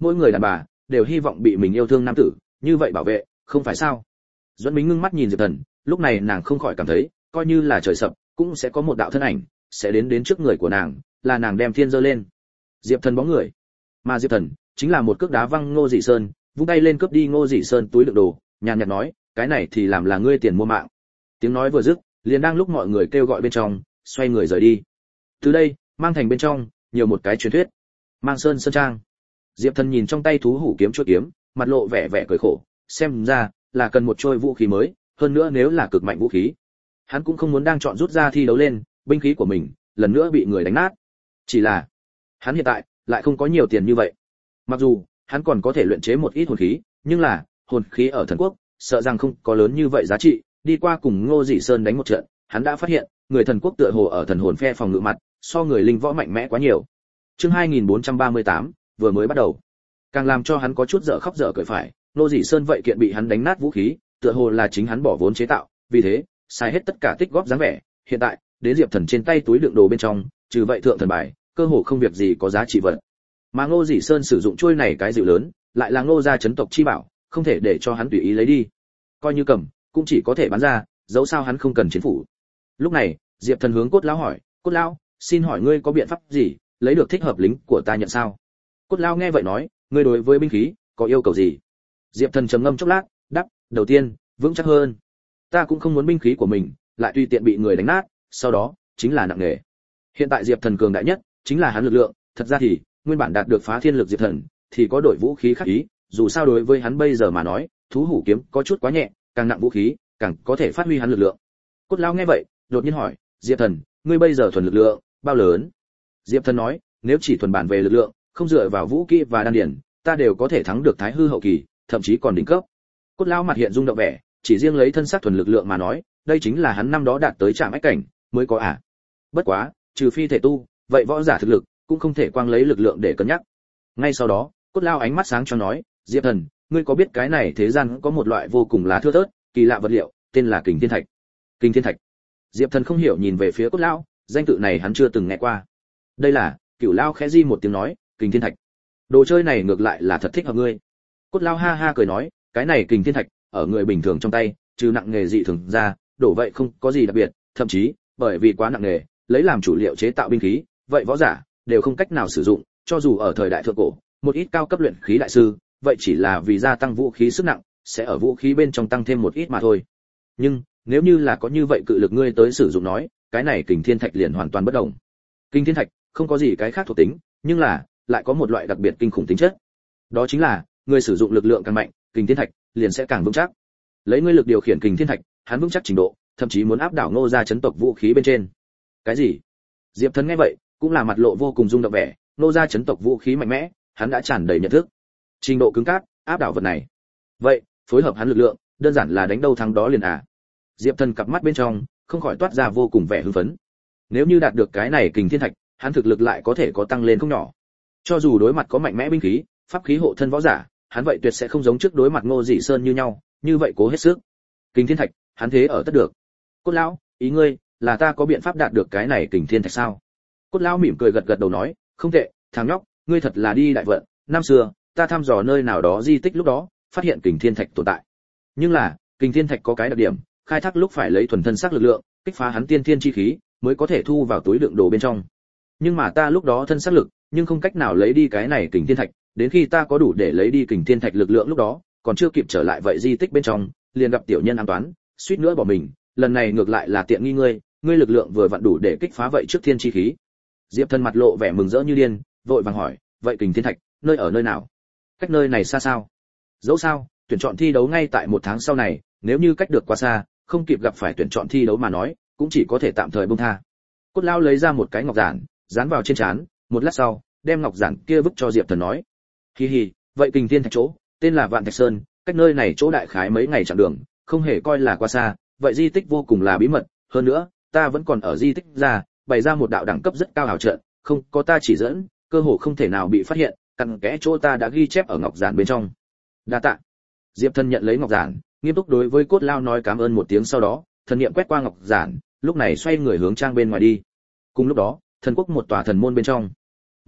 mỗi người đàn bà đều hy vọng bị mình yêu thương nam tử như vậy bảo vệ, không phải sao? Duẫn Bính ngưng mắt nhìn Diệp Thần, lúc này nàng không khỏi cảm thấy, coi như là trời sập, cũng sẽ có một đạo thân ảnh sẽ đến đến trước người của nàng, là nàng đem thiên giơ lên. Diệp Thần bóng người, mà Diệp Thần chính là một cước đá văng Ngô Dị Sơn, vung tay lên cướp đi Ngô Dị Sơn túi đựng đồ, nhàn nhạt nói, cái này thì làm là ngươi tiền mua mạng. Tiếng nói vừa dứt, liền đang lúc mọi người kêu gọi bên trong, xoay người rời đi. Từ đây, Mang Thành bên trong nhiều một cái truyền thuyết. Mang Sơn Sơn Trang. Diệp Thần nhìn trong tay thú hủ kiếm chuôi kiếm, mặt lộ vẻ vẻ cười khổ, xem ra là cần một trôi vũ khí mới, hơn nữa nếu là cực mạnh vũ khí, hắn cũng không muốn đang chọn rút ra thi đấu lên, binh khí của mình lần nữa bị người đánh nát. Chỉ là, hắn hiện tại lại không có nhiều tiền như vậy. Mặc dù hắn còn có thể luyện chế một ít hồn khí, nhưng là hồn khí ở thần quốc, sợ rằng không có lớn như vậy giá trị. Đi qua cùng Ngô Dị Sơn đánh một trận, hắn đã phát hiện, người thần quốc tựa hồ ở thần hồn phe phòng ngự mặt, so người linh võ mạnh mẽ quá nhiều. Chương hai nghìn bốn trăm ba mươi tám vừa mới bắt đầu, càng làm cho hắn có chút dở khóc dở cười phải, Ngô Dị Sơn vậy kiện bị hắn đánh nát vũ khí, tựa hồ là chính hắn bỏ vốn chế tạo, vì thế, xài hết tất cả tích góp dáng vẻ, hiện tại, đến Diệp Thần trên tay túi đựng đồ bên trong, trừ vậy thượng thần bài, cơ hồ không việc gì có giá trị vật. Mà Ngô Dị Sơn sử dụng chuôi này cái dịu lớn, lại là Ngô gia chấn tộc chi bảo, không thể để cho hắn tùy ý lấy đi. Coi như cầm, cũng chỉ có thể bán ra, dẫu sao hắn không cần chiến phủ. Lúc này, Diệp Thần hướng Cốt lão hỏi, "Cốt lão, xin hỏi ngươi có biện pháp gì, lấy được thích hợp lính của ta nhận sao?" Cốt lão nghe vậy nói, "Ngươi đối với binh khí có yêu cầu gì?" Diệp Thần trầm ngâm chốc lát, đáp, "Đầu tiên, vững chắc hơn. Ta cũng không muốn binh khí của mình lại tùy tiện bị người đánh nát, sau đó chính là nặng nề." Hiện tại Diệp Thần cường đại nhất chính là hắn lực lượng, thật ra thì nguyên bản đạt được phá thiên lực Diệp Thần thì có đổi vũ khí khác ý, dù sao đối với hắn bây giờ mà nói, thú hủ kiếm có chút quá nhẹ, càng nặng vũ khí, càng có thể phát huy hắn lực lượng. Cốt lão nghe vậy, đột nhiên hỏi, "Diệp Thần, ngươi bây giờ thuần lực lượng bao lớn?" Diệp Thần nói, "Nếu chỉ thuần bản về lực lượng, không dựa vào vũ khí và đan điển, ta đều có thể thắng được Thái hư hậu kỳ, thậm chí còn đỉnh cấp." Cốt lão mặt hiện rung động vẻ, chỉ riêng lấy thân xác thuần lực lượng mà nói, đây chính là hắn năm đó đạt tới trạm ách cảnh mới có à. Bất quá, trừ phi thể tu, vậy võ giả thực lực cũng không thể quang lấy lực lượng để cân nhắc. Ngay sau đó, Cốt lão ánh mắt sáng cho nói, "Diệp Thần, ngươi có biết cái này thế gian có một loại vô cùng là thưa thớt, kỳ lạ vật liệu, tên là Kình Thiên Thạch." Kình Thiên Thạch. Diệp Thần không hiểu nhìn về phía Cốt lão, danh tự này hắn chưa từng nghe qua. Đây là, Cửu lão khẽ di một tiếng nói, "Kình Thiên Thạch. Đồ chơi này ngược lại là thật thích hợp ngươi." Cốt lão ha ha cười nói, "Cái này Kình Thiên Thạch, ở người bình thường trong tay, trừ nặng nghề dị thường ra, đổ vậy không có gì đặc biệt, thậm chí, bởi vì quá nặng nghề, lấy làm chủ liệu chế tạo binh khí, vậy võ giả đều không cách nào sử dụng, cho dù ở thời đại thượng cổ, một ít cao cấp luyện khí đại sư, vậy chỉ là vì gia tăng vũ khí sức nặng, sẽ ở vũ khí bên trong tăng thêm một ít mà thôi. Nhưng, nếu như là có như vậy cự lực ngươi tới sử dụng nói, cái này Kình Thiên Thạch liền hoàn toàn bất động. Kình Thiên Thạch không có gì cái khác thuộc tính, nhưng là lại có một loại đặc biệt kinh khủng tính chất. Đó chính là, người sử dụng lực lượng càng mạnh, Kình Thiên Thạch liền sẽ càng vững chắc. Lấy ngươi lực điều khiển Kình Thiên Thạch, hắn vững chắc trình độ, thậm chí muốn áp đảo Ngô gia chấn tộc vũ khí bên trên. Cái gì? Diệp Thần nghe vậy, cũng là mặt lộ vô cùng rung động vẻ, Ngô gia chấn tộc vũ khí mạnh mẽ, hắn đã tràn đầy nhận thức. Trình độ cứng cáp, áp đảo vật này. Vậy, phối hợp hắn lực lượng, đơn giản là đánh đâu thắng đó liền à? Diệp Thần cặp mắt bên trong không khỏi toát ra vô cùng vẻ hưng phấn. Nếu như đạt được cái này Kình Thiên Thạch, hắn thực lực lại có thể có tăng lên không nhỏ. Cho dù đối mặt có mạnh mẽ binh khí, pháp khí hộ thân võ giả, hắn vậy tuyệt sẽ không giống trước đối mặt Ngô Dị Sơn như nhau, như vậy cố hết sức. Kình Thiên Thạch, hắn thế ở tất được. Cốt lão, ý ngươi là ta có biện pháp đạt được cái này Kình Thiên Thạch sao? Cốt lão mỉm cười gật gật đầu nói, không tệ, thằng nhóc, ngươi thật là đi đại vận, năm xưa, ta thăm dò nơi nào đó di tích lúc đó, phát hiện Kình Thiên Thạch tồn tại. Nhưng là, Kình Thiên Thạch có cái đặc điểm, khai thác lúc phải lấy thuần thân xác lực lượng, kích phá hắn tiên thiên chi khí, mới có thể thu vào túi đựng đồ bên trong. Nhưng mà ta lúc đó thân xác lực, nhưng không cách nào lấy đi cái này Kình Thiên Thạch, đến khi ta có đủ để lấy đi Kình Thiên Thạch lực lượng lúc đó, còn chưa kịp trở lại vậy di tích bên trong, liền gặp tiểu nhân ám toán, suýt nữa bỏ mình, lần này ngược lại là tiện nghi ngươi, ngươi lực lượng vừa vặn đủ để kích phá vậy trước thiên chi khí. Diệp Thần mặt lộ vẻ mừng rỡ như điên, vội vàng hỏi, vậy Kình Thiên Thạch, nơi ở nơi nào? Cách nơi này xa sao? Dẫu sao, tuyển chọn thi đấu ngay tại một tháng sau này, nếu như cách được quá xa, không kịp gặp phải tuyển chọn thi đấu mà nói, cũng chỉ có thể tạm thời buông tha. Cốt lão lấy ra một cái ngọc giản, dán vào trên trán, một lát sau, đem ngọc giản kia vứt cho Diệp Thần nói, hi hi, vậy Kình Thiên Thạch chỗ, tên là Vạn Thạch Sơn, cách nơi này chỗ đại khái mấy ngày chặng đường, không hề coi là quá xa, vậy di tích vô cùng là bí mật, hơn nữa, ta vẫn còn ở di tích ra, bày ra một đạo đẳng cấp rất cao hào trận, không có ta chỉ dẫn, cơ hồ không thể nào bị phát hiện, cặn kẽ chỗ ta đã ghi chép ở ngọc giản bên trong. Đa tạ. Diệp Thần nhận lấy ngọc giản, nghiêm túc đối với Cốt lão nói cảm ơn một tiếng, sau đó, thần niệm quét qua ngọc giản, lúc này xoay người hướng trang bên ngoài đi. Cùng lúc đó, thần quốc một tòa thần môn bên trong,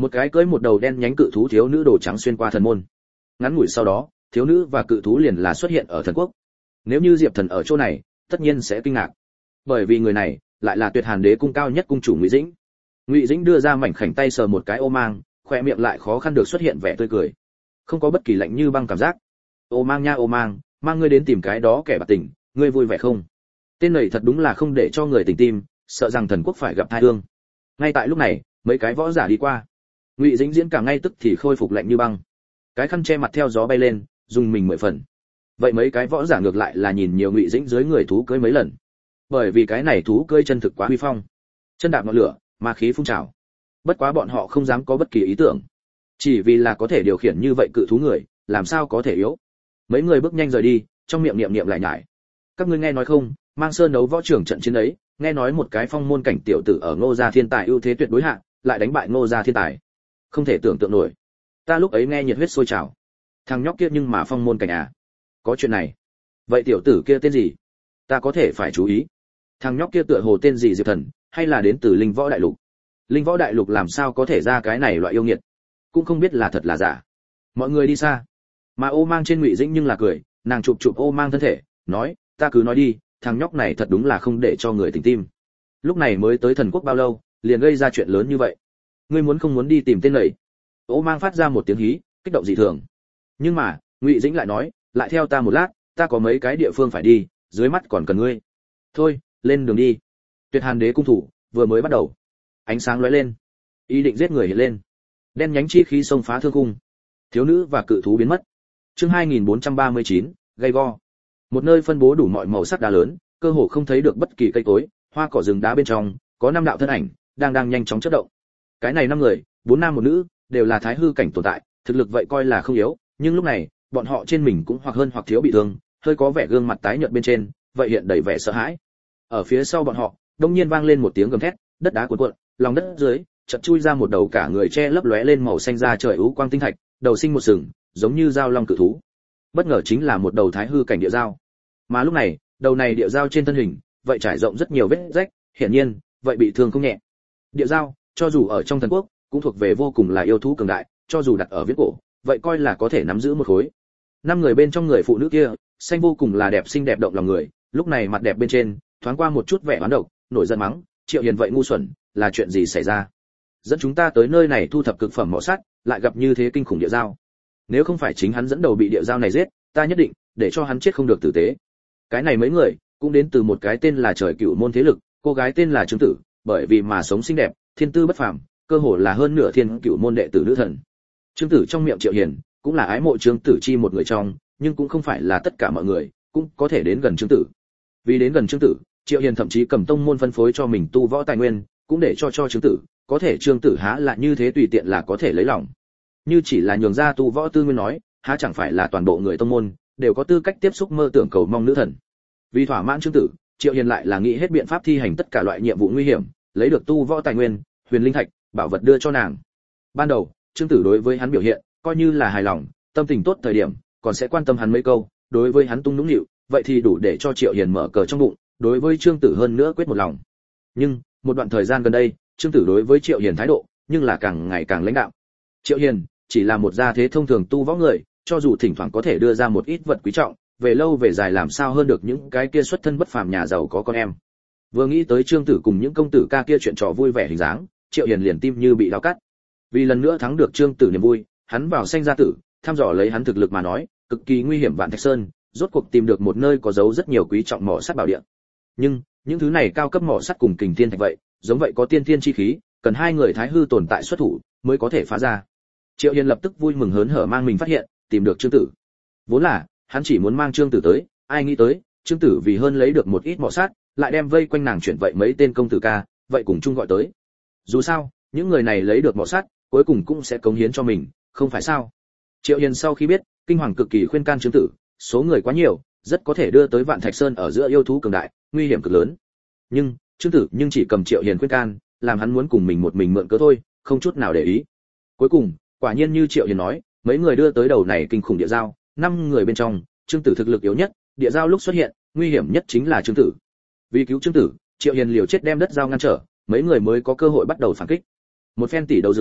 Một cái cưỡi một đầu đen nhánh cự thú thiếu nữ đồ trắng xuyên qua thần môn. Ngắn ngủi sau đó, thiếu nữ và cự thú liền là xuất hiện ở thần quốc. Nếu như Diệp Thần ở chỗ này, tất nhiên sẽ kinh ngạc, bởi vì người này lại là Tuyệt Hàn Đế cung cao nhất cung chủ Ngụy Dĩnh. Ngụy Dĩnh đưa ra mảnh khảnh tay sờ một cái ô mang, khoe miệng lại khó khăn được xuất hiện vẻ tươi cười, không có bất kỳ lạnh như băng cảm giác. Ô mang nha ô mang, mang ngươi đến tìm cái đó kẻ bạc tình, ngươi vui vẻ không? Tên này thật đúng là không để cho người tỉnh tim, sợ rằng thần quốc phải gặp tai ương. Ngay tại lúc này, mấy cái võ giả đi qua. Ngụy Dĩnh diễn cả ngay tức thì khôi phục lạnh như băng, cái khăn che mặt theo gió bay lên, dùng mình mười phần. Vậy mấy cái võ giả ngược lại là nhìn nhiều Ngụy Dĩnh dưới người thú cưỡi mấy lần, bởi vì cái này thú cưỡi chân thực quá huy phong, chân đạp ngọn lửa, ma khí phun trào. Bất quá bọn họ không dám có bất kỳ ý tưởng, chỉ vì là có thể điều khiển như vậy cự thú người, làm sao có thể yếu. Mấy người bước nhanh rời đi, trong miệng niệm niệm lại nhải. Các ngươi nghe nói không, Mang Sơn đấu võ trưởng trận chiến ấy, nghe nói một cái phong môn cảnh tiểu tử ở Ngô gia thiên tài ưu thế tuyệt đối hạ, lại đánh bại Ngô gia thiên tài. Không thể tưởng tượng nổi. Ta lúc ấy nghe nhiệt huyết sôi trào. Thằng nhóc kia nhưng mà phong môn cảnh à? Có chuyện này. Vậy tiểu tử kia tên gì? Ta có thể phải chú ý. Thằng nhóc kia tựa hồ tên gì Diệp Thần, hay là đến từ Linh Võ Đại Lục? Linh Võ Đại Lục làm sao có thể ra cái này loại yêu nghiệt? Cũng không biết là thật là giả. Mọi người đi xa. Mà ô mang trên Ngụy Dĩnh nhưng là cười, nàng chụp chụp ô mang thân thể, nói, ta cứ nói đi, thằng nhóc này thật đúng là không để cho người tỉnh tim. Lúc này mới tới thần quốc bao lâu, liền gây ra chuyện lớn như vậy. Ngươi muốn không muốn đi tìm tên này? Ô mang phát ra một tiếng hí, kích động dị thường. Nhưng mà, Ngụy Dĩnh lại nói, lại theo ta một lát, ta có mấy cái địa phương phải đi, dưới mắt còn cần ngươi. Thôi, lên đường đi. Tuyệt Hàn Đế cung thủ vừa mới bắt đầu. Ánh sáng lóe lên, ý định giết người hiện lên. Đen nhánh chi khí xông phá thương khung. Thiếu nữ và cự thú biến mất. Chương hai nghìn bốn trăm ba mươi chín, gây go. Một nơi phân bố đủ mọi màu sắc đá lớn, cơ hồ không thấy được bất kỳ cây cối, hoa cỏ rừng đá bên trong, có năm đạo thân ảnh đang đang nhanh chóng chớp động. Cái này năm người, bốn nam một nữ, đều là thái hư cảnh tồn tại, thực lực vậy coi là không yếu, nhưng lúc này, bọn họ trên mình cũng hoặc hơn hoặc thiếu bị thương, hơi có vẻ gương mặt tái nhợt bên trên, vậy hiện đầy vẻ sợ hãi. Ở phía sau bọn họ, đột nhiên vang lên một tiếng gầm thét, đất đá cuộn cuộn, lòng đất dưới, chợt chui ra một đầu cả người che lấp lóe lên màu xanh da trời ú quang tinh thạch, đầu sinh một sừng, giống như dao long cự thú. Bất ngờ chính là một đầu thái hư cảnh địa dao. Mà lúc này, đầu này địa dao trên thân hình, vậy trải rộng rất nhiều vết rách, hiển nhiên, vậy bị thương không nhẹ. Địa dao, cho dù ở trong thần quốc, cũng thuộc về vô cùng là yêu thú cường đại, cho dù đặt ở viễn cổ, vậy coi là có thể nắm giữ một khối. Năm người bên trong người phụ nữ kia, xanh vô cùng là đẹp xinh đẹp động lòng người, lúc này mặt đẹp bên trên, thoáng qua một chút vẻ oán độc, nổi giận mắng, Triệu Hiền vậy ngu xuẩn, là chuyện gì xảy ra? Dẫn chúng ta tới nơi này thu thập cực phẩm mỏ sắt, lại gặp như thế kinh khủng địa dao. Nếu không phải chính hắn dẫn đầu bị địa dao này giết, ta nhất định để cho hắn chết không được tử tế. Cái này mấy người cũng đến từ một cái tên là Trời Cửu môn thế lực, cô gái tên là Trương Tử, bởi vì mà sống xinh đẹp, thiên tư bất phàm, cơ hồ là hơn nửa Thiên Cửu môn đệ tử nữ thần. Trương Tử trong miệng Triệu Hiền, cũng là ái mộ Trương Tử chi một người trong, nhưng cũng không phải là tất cả mọi người cũng có thể đến gần Trương Tử. Vì đến gần Trương Tử, Triệu Hiền thậm chí cầm tông môn phân phối cho mình tu võ tài nguyên, cũng để cho cho Trương Tử, có thể Trương Tử há lại như thế tùy tiện là có thể lấy lòng. Như chỉ là nhường ra tu võ tư nguyên nói, há chẳng phải là toàn bộ người tông môn đều có tư cách tiếp xúc mơ tưởng cầu mong nữ thần. Vì thỏa mãn Trương Tử, Triệu Hiền lại là nghĩ hết biện pháp thi hành tất cả loại nhiệm vụ nguy hiểm, lấy được tu võ tài nguyên, huyền linh thạch, bảo vật đưa cho nàng. Ban đầu, Trương Tử đối với hắn biểu hiện, coi như là hài lòng, tâm tình tốt thời điểm, còn sẽ quan tâm hắn mấy câu, đối với hắn tung nũng nịu, vậy thì đủ để cho Triệu Hiền mở cờ trong bụng, đối với Trương Tử hơn nữa quyết một lòng. Nhưng, một đoạn thời gian gần đây, Trương Tử đối với Triệu Hiền thái độ, nhưng là càng ngày càng lãnh đạm. Triệu Hiền chỉ là một gia thế thông thường tu võ người, cho dù thỉnh thoảng có thể đưa ra một ít vật quý trọng, về lâu về dài làm sao hơn được những cái kia xuất thân bất phàm nhà giàu có con em. Vừa nghĩ tới Trương Tử cùng những công tử ca kia chuyện trò vui vẻ hình dáng, Triệu Hiền liền tim như bị đau cắt. Vì lần nữa thắng được Trương Tử niềm vui, hắn vào sanh gia tử, thăm dò lấy hắn thực lực mà nói, cực kỳ nguy hiểm Vạn Thạch Sơn, rốt cuộc tìm được một nơi có giấu rất nhiều quý trọng mỏ sắt bảo địa. Nhưng, những thứ này cao cấp mỏ sắt cùng kình thiên thạch vậy, giống vậy có tiên thiên chi khí, cần hai người thái hư tồn tại xuất thủ mới có thể phá ra. Triệu Hiền lập tức vui mừng hớn hở mang mình phát hiện, tìm được Trương Tử. Vốn là, hắn chỉ muốn mang Trương Tử tới, ai nghĩ tới, Trương Tử vì hơn lấy được một ít mỏ sắt, lại đem vây quanh nàng chuyển vậy mấy tên công tử ca, vậy cùng chung gọi tới. Dù sao, những người này lấy được mỏ sắt, cuối cùng cũng sẽ cống hiến cho mình, không phải sao? Triệu Hiền sau khi biết, kinh hoàng cực kỳ khuyên can Trương Tử, số người quá nhiều, rất có thể đưa tới Vạn Thạch Sơn ở giữa yêu thú cường đại, nguy hiểm cực lớn. Nhưng, Trương Tử nhưng chỉ cầm Triệu Hiền khuyên can, làm hắn muốn cùng mình một mình mượn cớ thôi, không chút nào để ý. Cuối cùng, quả nhiên như Triệu Hiền nói, mấy người đưa tới đầu này kinh khủng địa dao, năm người bên trong, Trương Tử thực lực yếu nhất, địa dao lúc xuất hiện, nguy hiểm nhất chính là Trương Tử. Vì cứu Trương Tử, Triệu Hiền liều chết đem đất dao ngăn trở, mấy người mới có cơ hội bắt đầu phản kích. Một phen tỉ đấu dưới,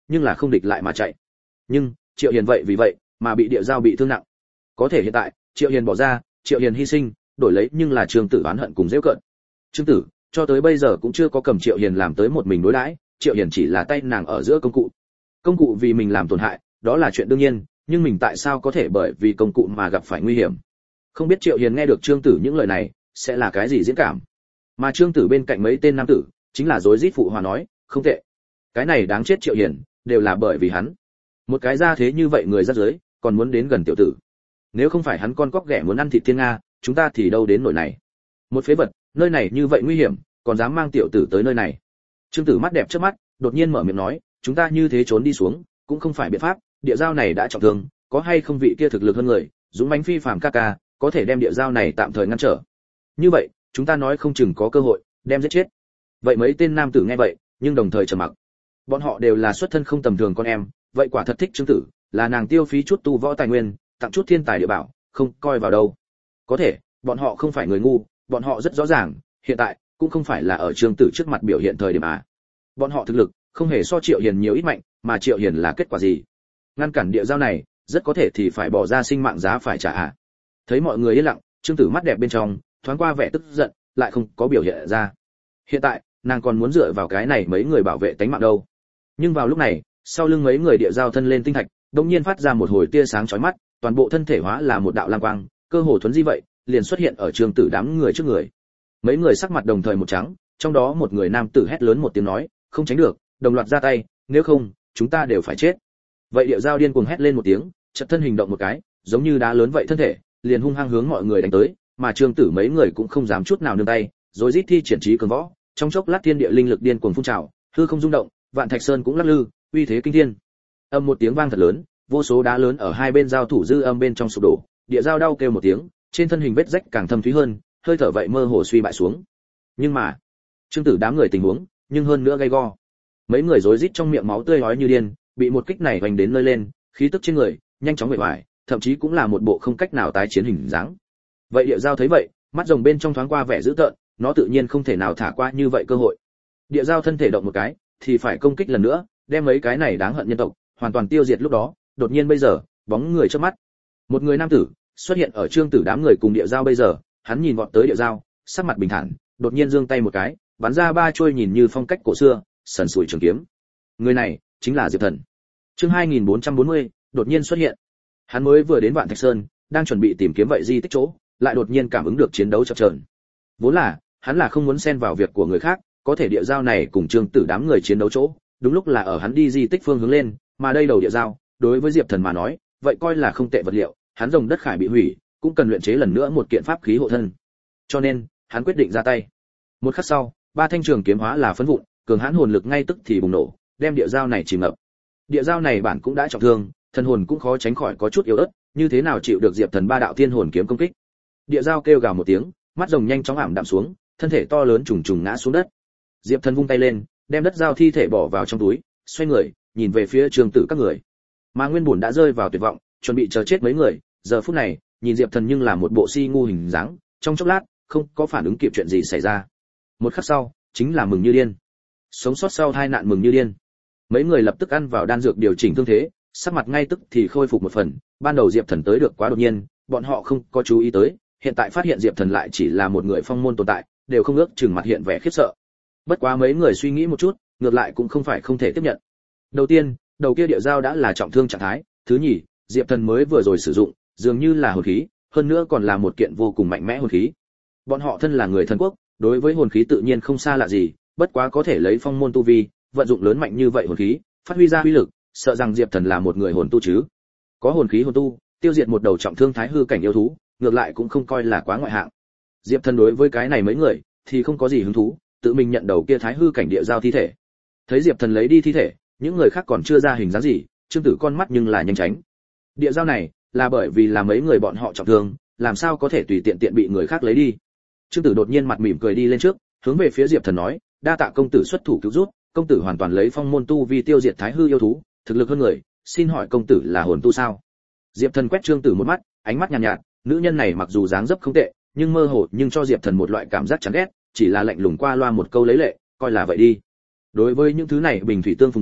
nhưng là không địch lại mà chạy. Nhưng Triệu Hiền vậy vì vậy mà bị địa giao bị thương nặng. Có thể hiện tại Triệu Hiền bỏ ra, Triệu Hiền hy sinh, đổi lấy nhưng là Trương Tử oán hận cùng giễu cợt. Trương Tử cho tới bây giờ cũng chưa có cầm Triệu Hiền làm tới một mình đối đãi, Triệu Hiền chỉ là tay nàng ở giữa công cụ. Công cụ vì mình làm tổn hại, đó là chuyện đương nhiên, nhưng mình tại sao có thể bởi vì công cụ mà gặp phải nguy hiểm? Không biết Triệu Hiền nghe được Trương Tử những lời này sẽ là cái gì diễn cảm. Mà Trương Tử bên cạnh mấy tên nam tử chính là rối rít phụ hòa nói, không tệ. Cái này đáng chết Triệu Hiền, đều là bởi vì hắn. Một cái ra thế như vậy người ra dưới, còn muốn đến gần tiểu tử. Nếu không phải hắn con cóc ghẻ muốn ăn thịt thiên nga, chúng ta thì đâu đến nỗi này. Một phế vật, nơi này như vậy nguy hiểm, còn dám mang tiểu tử tới nơi này. Trương Tử mắt đẹp trước mắt, đột nhiên mở miệng nói, chúng ta như thế trốn đi xuống, cũng không phải biện pháp, địa giao này đã trọng thương, có hay không vị kia thực lực hơn người, dũng mãnh phi phàm ca ca, có thể đem địa giao này tạm thời ngăn trở. Như vậy, chúng ta nói không chừng có cơ hội đem giết chết. Vậy mấy tên nam tử nghe vậy, nhưng đồng thời trầm mặc. Bọn họ đều là xuất thân không tầm thường con em, vậy quả thật thích Trương Tử, là nàng tiêu phí chút tu võ tài nguyên, tặng chút thiên tài địa bảo, không coi vào đâu. Có thể, bọn họ không phải người ngu, bọn họ rất rõ ràng, hiện tại cũng không phải là ở Trương Tử trước mặt biểu hiện thời điểm à. Bọn họ thực lực không hề so Triệu Hiền nhiều ít mạnh, mà Triệu Hiền là kết quả gì? Ngăn cản địa giao này, rất có thể thì phải bỏ ra sinh mạng giá phải trả à. Thấy mọi người yên lặng, Trương Tử mắt đẹp bên trong thoáng qua vẻ tức giận, lại không có biểu hiện ra. Hiện tại, nàng còn muốn dựa vào cái này mấy người bảo vệ tánh mạng đâu. Nhưng vào lúc này, sau lưng mấy người địa giao thân lên tinh thạch, đột nhiên phát ra một hồi tia sáng chói mắt, toàn bộ thân thể hóa là một đạo lam quang, cơ hồ thuấn di vậy, liền xuất hiện ở Trương Tử đám người trước người. Mấy người sắc mặt đồng thời một trắng, trong đó một người nam tử hét lớn một tiếng nói, không tránh được, đồng loạt ra tay, nếu không, chúng ta đều phải chết. Vậy địa giao điên cuồng hét lên một tiếng, chợt thân hình động một cái, giống như đá lớn vậy thân thể, liền hung hăng hướng mọi người đánh tới, mà Trương Tử mấy người cũng không dám chút nào nương tay, rồi rít thi triển trí cường võ, trong chốc lát thiên địa linh lực điên cuồng phun trào, hư không rung động, vạn thạch sơn cũng lắc lư, uy thế kinh thiên. Âm một tiếng vang thật lớn, vô số đá lớn ở hai bên giao thủ dư âm bên trong sụp đổ, địa giao đau kêu một tiếng, trên thân hình vết rách càng thâm thúy hơn, hơi thở vậy mơ hồ suy bại xuống. Nhưng mà, Trương Tử đám người tình huống, nhưng hơn nữa gay go. Mấy người rối rít trong miệng máu tươi hói như điên, bị một kích này hoành đến nơi lên, khí tức trên người nhanh chóng bể hoại, thậm chí cũng là một bộ không cách nào tái chiến hình dáng. Vậy địa giao thấy vậy, mắt rồng bên trong thoáng qua vẻ dữ tợn, nó tự nhiên không thể nào thả qua như vậy cơ hội. Địa giao thân thể động một cái, thì phải công kích lần nữa, đem mấy cái này đáng hận nhân tộc hoàn toàn tiêu diệt. Lúc đó, đột nhiên bây giờ, bóng người trước mắt, một người nam tử xuất hiện ở Trương Tử đám người cùng địa giao bây giờ, hắn nhìn vọt tới địa giao, sắc mặt bình thản, đột nhiên giương tay một cái, bắn ra ba chuôi nhìn như phong cách cổ xưa, sần sùi trường kiếm. Người này chính là Diệp Thần. Chương hai nghìn bốn trăm bốn mươi đột nhiên xuất hiện. Hắn mới vừa đến Vạn Thạch Sơn, đang chuẩn bị tìm kiếm vậy di tích chỗ, lại đột nhiên cảm ứng được chiến đấu chập chờn. Vốn là, hắn là không muốn xen vào việc của người khác, có thể địa giao này cùng Trương Tử đám người chiến đấu chỗ, đúng lúc là ở hắn đi di tích phương hướng lên, mà đây đầu địa giao, đối với Diệp Thần mà nói, vậy coi là không tệ vật liệu, hắn rồng đất khải bị hủy, cũng cần luyện chế lần nữa một kiện pháp khí hộ thân. Cho nên, hắn quyết định ra tay. Một khắc sau, ba thanh trường kiếm hóa là phấn vụn, cường hãn hồn lực ngay tức thì bùng nổ, đem địa giao này chìm ngập. Địa giao này bản cũng đã trọng thương, thân hồn cũng khó tránh khỏi có chút yếu ớt, như thế nào chịu được Diệp Thần ba đạo thiên hồn kiếm công kích. Địa giao kêu gào một tiếng, mắt rồng nhanh chóng ảm đạm xuống, thân thể to lớn trùng trùng ngã xuống đất. Diệp Thần vung tay lên, đem đất giao thi thể bỏ vào trong túi, xoay người, nhìn về phía Trương Tử các người. Mà nguyên bổn đã rơi vào tuyệt vọng, chuẩn bị chờ chết mấy người, giờ phút này, nhìn Diệp Thần nhưng là một bộ si ngu hình dáng, trong chốc lát, không có phản ứng kịp chuyện gì xảy ra. Một khắc sau, chính là mừng như điên. Sống sót sau tai nạn mừng như điên. Mấy người lập tức ăn vào đan dược điều chỉnh thương thế, sắc mặt ngay tức thì khôi phục một phần, ban đầu Diệp Thần tới được quá đột nhiên, bọn họ không có chú ý tới, hiện tại phát hiện Diệp Thần lại chỉ là một người phong môn tồn tại, đều không ước chừng mặt hiện vẻ khiếp sợ. Bất quá mấy người suy nghĩ một chút, ngược lại cũng không phải không thể tiếp nhận. Đầu tiên, đầu kia địa giao đã là trọng thương trạng thái, thứ nhì, Diệp Thần mới vừa rồi sử dụng, dường như là hồn khí, hơn nữa còn là một kiện vô cùng mạnh mẽ hồn khí. Bọn họ thân là người thần quốc, đối với hồn khí tự nhiên không xa lạ gì, bất quá có thể lấy phong môn tu vi, vận dụng lớn mạnh như vậy hồn khí, phát huy ra uy lực, sợ rằng Diệp Thần là một người hồn tu chứ. Có hồn khí hồn tu, tiêu diệt một đầu trọng thương thái hư cảnh yêu thú, ngược lại cũng không coi là quá ngoại hạng. Diệp Thần đối với cái này mấy người thì không có gì hứng thú, tự mình nhận đầu kia thái hư cảnh địa giao thi thể. Thấy Diệp Thần lấy đi thi thể, những người khác còn chưa ra hình dáng gì, Trương Tử con mắt nhưng là nhanh tránh. Địa giao này là bởi vì là mấy người bọn họ trọng thương, làm sao có thể tùy tiện tiện bị người khác lấy đi. Trương Tử đột nhiên mặt mỉm cười đi lên trước, hướng về phía Diệp Thần nói, đa tạ công tử xuất thủ cứu giúp, công tử hoàn toàn lấy phong môn tu vi tiêu diệt thái hư yêu thú, thực lực hơn người, xin hỏi công tử là hồn tu sao? Diệp Thần quét Trương Tử một mắt, ánh mắt nhàn nhạt, nhạt, nữ nhân này mặc dù dáng dấp không tệ, nhưng mơ hồ nhưng cho Diệp Thần một loại cảm giác chán ghét, chỉ là lạnh lùng qua loa một câu lấy lệ, coi là vậy đi. Đối với những thứ này bình thủy tương phùng người,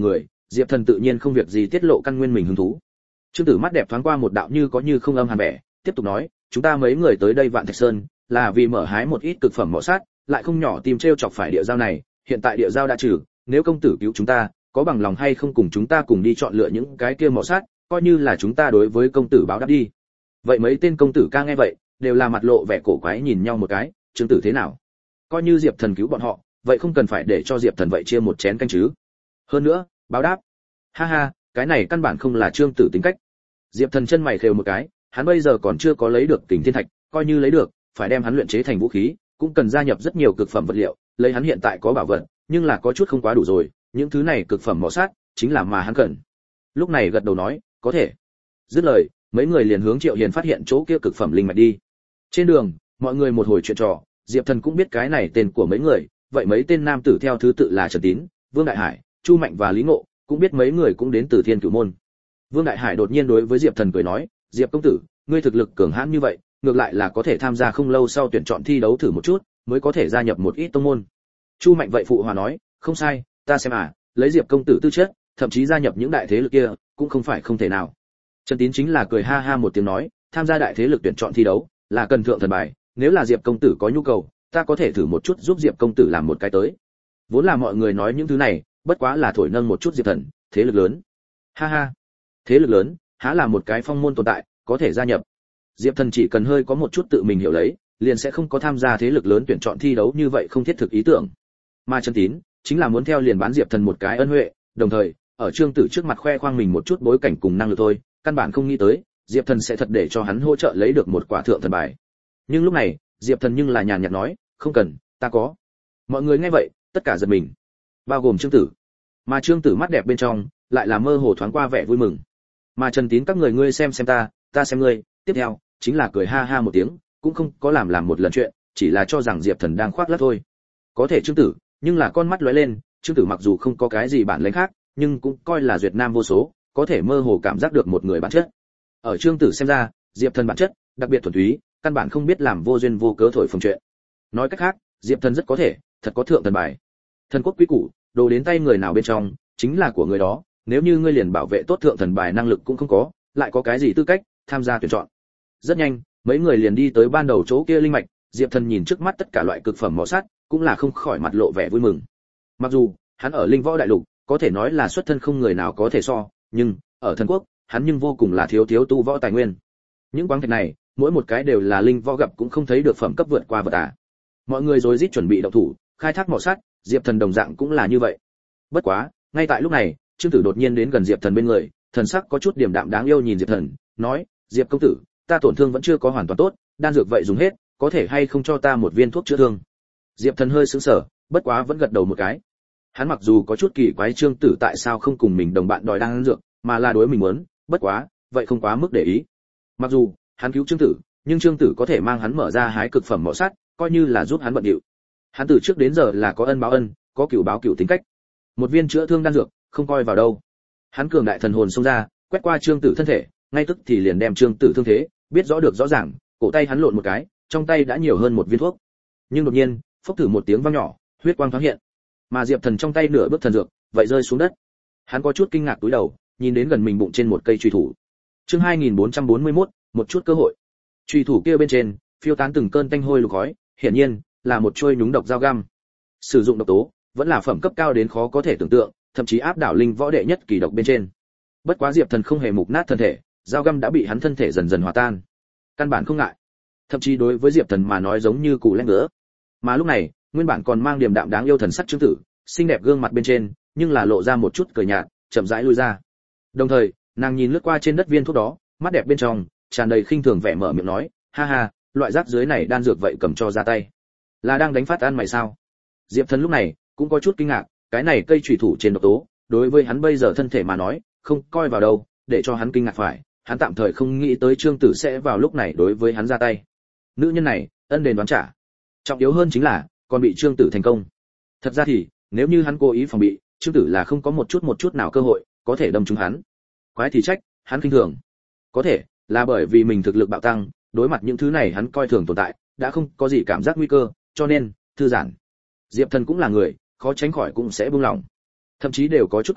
Diệp Thần tự nhiên không việc gì tiết lộ căn nguyên mình hứng thú. Trương Tử mắt đẹp thoáng qua một đạo như có như không âm hàn vẻ, tiếp tục nói, chúng ta mấy người tới đây Vạn Thạch Sơn, là vì mở hái một ít cực phẩm mỏ sắt, lại không nhỏ tìm trêu chọc phải địa giao này, hiện tại địa giao đã trừ, nếu công tử cứu chúng ta, có bằng lòng hay không cùng chúng ta cùng đi chọn lựa những cái kia mỏ sắt, coi như là chúng ta đối với công tử báo đáp đi. Vậy mấy tên công tử ca nghe vậy, đều là mặt lộ vẻ cổ quái nhìn nhau một cái, Trương Tử thế nào? Coi như Diệp Thần cứu bọn họ, vậy không cần phải để cho Diệp Thần vậy chia một chén canh chứ? Hơn nữa, báo đáp. Ha ha, cái này căn bản không là Trương Tử tính cách. Diệp Thần chân mày khều một cái, hắn bây giờ còn chưa có lấy được Kình Thiên Thạch, coi như lấy được, phải đem hắn luyện chế thành vũ khí, cũng cần gia nhập rất nhiều cực phẩm vật liệu, lấy hắn hiện tại có bảo vật, nhưng là có chút không quá đủ rồi, những thứ này cực phẩm mỏ sắt, chính là mà hắn cần. Lúc này gật đầu nói, có thể. Dứt lời, mấy người liền hướng Triệu Hiền phát hiện chỗ kia cực phẩm linh mạch đi. Trên đường, mọi người một hồi chuyện trò, Diệp Thần cũng biết cái này tên của mấy người, vậy mấy tên nam tử theo thứ tự là Trần Tín, Vương Đại Hải, Chu Mạnh và Lý Ngộ, cũng biết mấy người cũng đến từ Thiên Cửu môn. Vương Đại Hải đột nhiên đối với Diệp Thần cười nói, Diệp công tử, ngươi thực lực cường hãn như vậy, ngược lại là có thể tham gia không lâu sau tuyển chọn thi đấu thử một chút, mới có thể gia nhập một ít tông môn. Chu Mạnh vậy phụ hòa nói, không sai, ta xem à, lấy Diệp công tử tư chất, thậm chí gia nhập những đại thế lực kia, cũng không phải không thể nào. Trần Tín chính là cười ha ha một tiếng nói, tham gia đại thế lực tuyển chọn thi đấu, là cần thượng thần bài, nếu là Diệp công tử có nhu cầu, ta có thể thử một chút giúp Diệp công tử làm một cái tới. Vốn là mọi người nói những thứ này, bất quá là thổi nâng một chút Diệp Thần, thế lực lớn. Ha ha, thế lực lớn, há là một cái phong môn tồn tại, có thể gia nhập. Diệp Thần chỉ cần hơi có một chút tự mình hiểu lấy, liền sẽ không có tham gia thế lực lớn tuyển chọn thi đấu như vậy không thiết thực ý tưởng. Mà Trần Tín, chính là muốn theo liền bán Diệp Thần một cái ân huệ, đồng thời, ở Trương Tử trước mặt khoe khoang mình một chút bối cảnh cùng năng lực thôi, căn bản không nghĩ tới, Diệp Thần sẽ thật để cho hắn hỗ trợ lấy được một quả thượng thần bài. Nhưng lúc này, Diệp Thần nhưng là nhàn nhạt nói, không cần, ta có. Mọi người nghe vậy, tất cả giật mình, bao gồm Trương Tử. Mà Trương Tử mắt đẹp bên trong, lại là mơ hồ thoáng qua vẻ vui mừng. Mà Trần Tín các người ngươi xem xem ta, ta xem ngươi, tiếp theo, chính là cười ha ha một tiếng, cũng không có làm làm một lần chuyện, chỉ là cho rằng Diệp Thần đang khoác lác thôi. Có thể Trương Tử, nhưng là con mắt lóe lên, Trương Tử mặc dù không có cái gì bản lĩnh khác, nhưng cũng coi là duyệt nam vô số, có thể mơ hồ cảm giác được một người bản chất. Ở Trương Tử xem ra, Diệp Thần bản chất đặc biệt thuần túy, căn bản không biết làm vô duyên vô cớ thổi phồng chuyện. Nói cách khác, Diệp Thần rất có thể thật có thượng thần bài. Thần quốc quý củ, đồ đến tay người nào bên trong, chính là của người đó, nếu như ngươi liền bảo vệ tốt thượng thần bài năng lực cũng không có, lại có cái gì tư cách tham gia tuyển chọn. Rất nhanh, mấy người liền đi tới ban đầu chỗ kia linh mạch, Diệp Thần nhìn trước mắt tất cả loại cực phẩm mỏ sắt, cũng là không khỏi mặt lộ vẻ vui mừng. Mặc dù, hắn ở Linh Võ Đại Lục, có thể nói là xuất thân không người nào có thể so, nhưng ở thần quốc, hắn nhưng vô cùng là thiếu thiếu tu võ tài nguyên. Những khoáng thạch này, mỗi một cái đều là linh võ gặp cũng không thấy được phẩm cấp vượt qua vật à. Mọi người rối rít chuẩn bị động thủ, khai thác mỏ sắt, Diệp Thần đồng dạng cũng là như vậy. Bất quá, ngay tại lúc này, Trương Tử đột nhiên đến gần Diệp Thần bên người, thần sắc có chút điềm đạm đáng yêu nhìn Diệp Thần, nói, Diệp công tử, ta tổn thương vẫn chưa có hoàn toàn tốt, đan dược vậy dùng hết, có thể hay không cho ta một viên thuốc chữa thương? Diệp Thần hơi sững sờ, bất quá vẫn gật đầu một cái. Hắn mặc dù có chút kỳ quái Trương Tử tại sao không cùng mình đồng bạn đòi đan dược, mà là đối mình muốn, bất quá, vậy không quá mức để ý. Mặc dù hắn cứu Trương Tử, nhưng Trương Tử có thể mang hắn mở ra hái cực phẩm mỏ sắt, coi như là giúp hắn bận điệu. Hắn từ trước đến giờ là có ân báo ân, có cửu báo cửu tính cách. Một viên chữa thương đan dược, không coi vào đâu. Hắn cường đại thần hồn xông ra, quét qua Trương Tử thân thể, ngay tức thì liền đem Trương Tử thương thế, biết rõ được rõ ràng, cổ tay hắn lộn một cái, trong tay đã nhiều hơn một viên thuốc. Nhưng đột nhiên, phốc thử một tiếng vang nhỏ, huyết quang thoáng hiện. Mà Diệp Thần trong tay nửa bước thần dược, vậy rơi xuống đất. Hắn có chút kinh ngạc cúi đầu, nhìn đến gần mình bụng trên một cây truy thủ. Chương hai nghìn bốn trăm bốn mươi mốt, một chút cơ hội. Truy thủ kia bên trên, phiêu tán từng cơn tanh hôi lục khói, hiển nhiên là một trôi nhúng độc dao găm. Sử dụng độc tố, vẫn là phẩm cấp cao đến khó có thể tưởng tượng, thậm chí áp đảo linh võ đệ nhất kỳ độc bên trên. Bất quá Diệp Thần không hề mục nát thân thể, dao găm đã bị hắn thân thể dần dần hòa tan. Căn bản không ngại. Thậm chí đối với Diệp Thần mà nói giống như củ lét nữa. Mà lúc này, nguyên bản còn mang điềm đạm đáng yêu thần sắc Trương Tử, xinh đẹp gương mặt bên trên, nhưng là lộ ra một chút cười nhạt, chậm rãi lui ra. Đồng thời, nàng nhìn lướt qua trên đất viên thuốc đó, mắt đẹp bên trong tràn đầy khinh thường vẻ mở miệng nói, ha ha, loại rác dưới này đan dược vậy cầm cho ra tay, là đang đánh phát ăn mày sao? Diệp Thần lúc này cũng có chút kinh ngạc, cái này cây chủy thủ trên độc tố, đối với hắn bây giờ thân thể mà nói, không coi vào đâu, để cho hắn kinh ngạc phải, hắn tạm thời không nghĩ tới Trương Tử sẽ vào lúc này đối với hắn ra tay. Nữ nhân này, ân đền đoán trả. Trọng yếu hơn chính là, còn bị Trương Tử thành công. Thật ra thì, nếu như hắn cố ý phòng bị, Trương Tử là không có một chút một chút nào cơ hội có thể đâm trúng hắn. Quái thì trách, hắn khinh thường. Có thể là bởi vì mình thực lực bạo tăng, đối mặt những thứ này hắn coi thường tồn tại, đã không có gì cảm giác nguy cơ, cho nên thư giãn. Diệp Thần cũng là người, khó tránh khỏi cũng sẽ buông lỏng. Thậm chí đều có chút quên,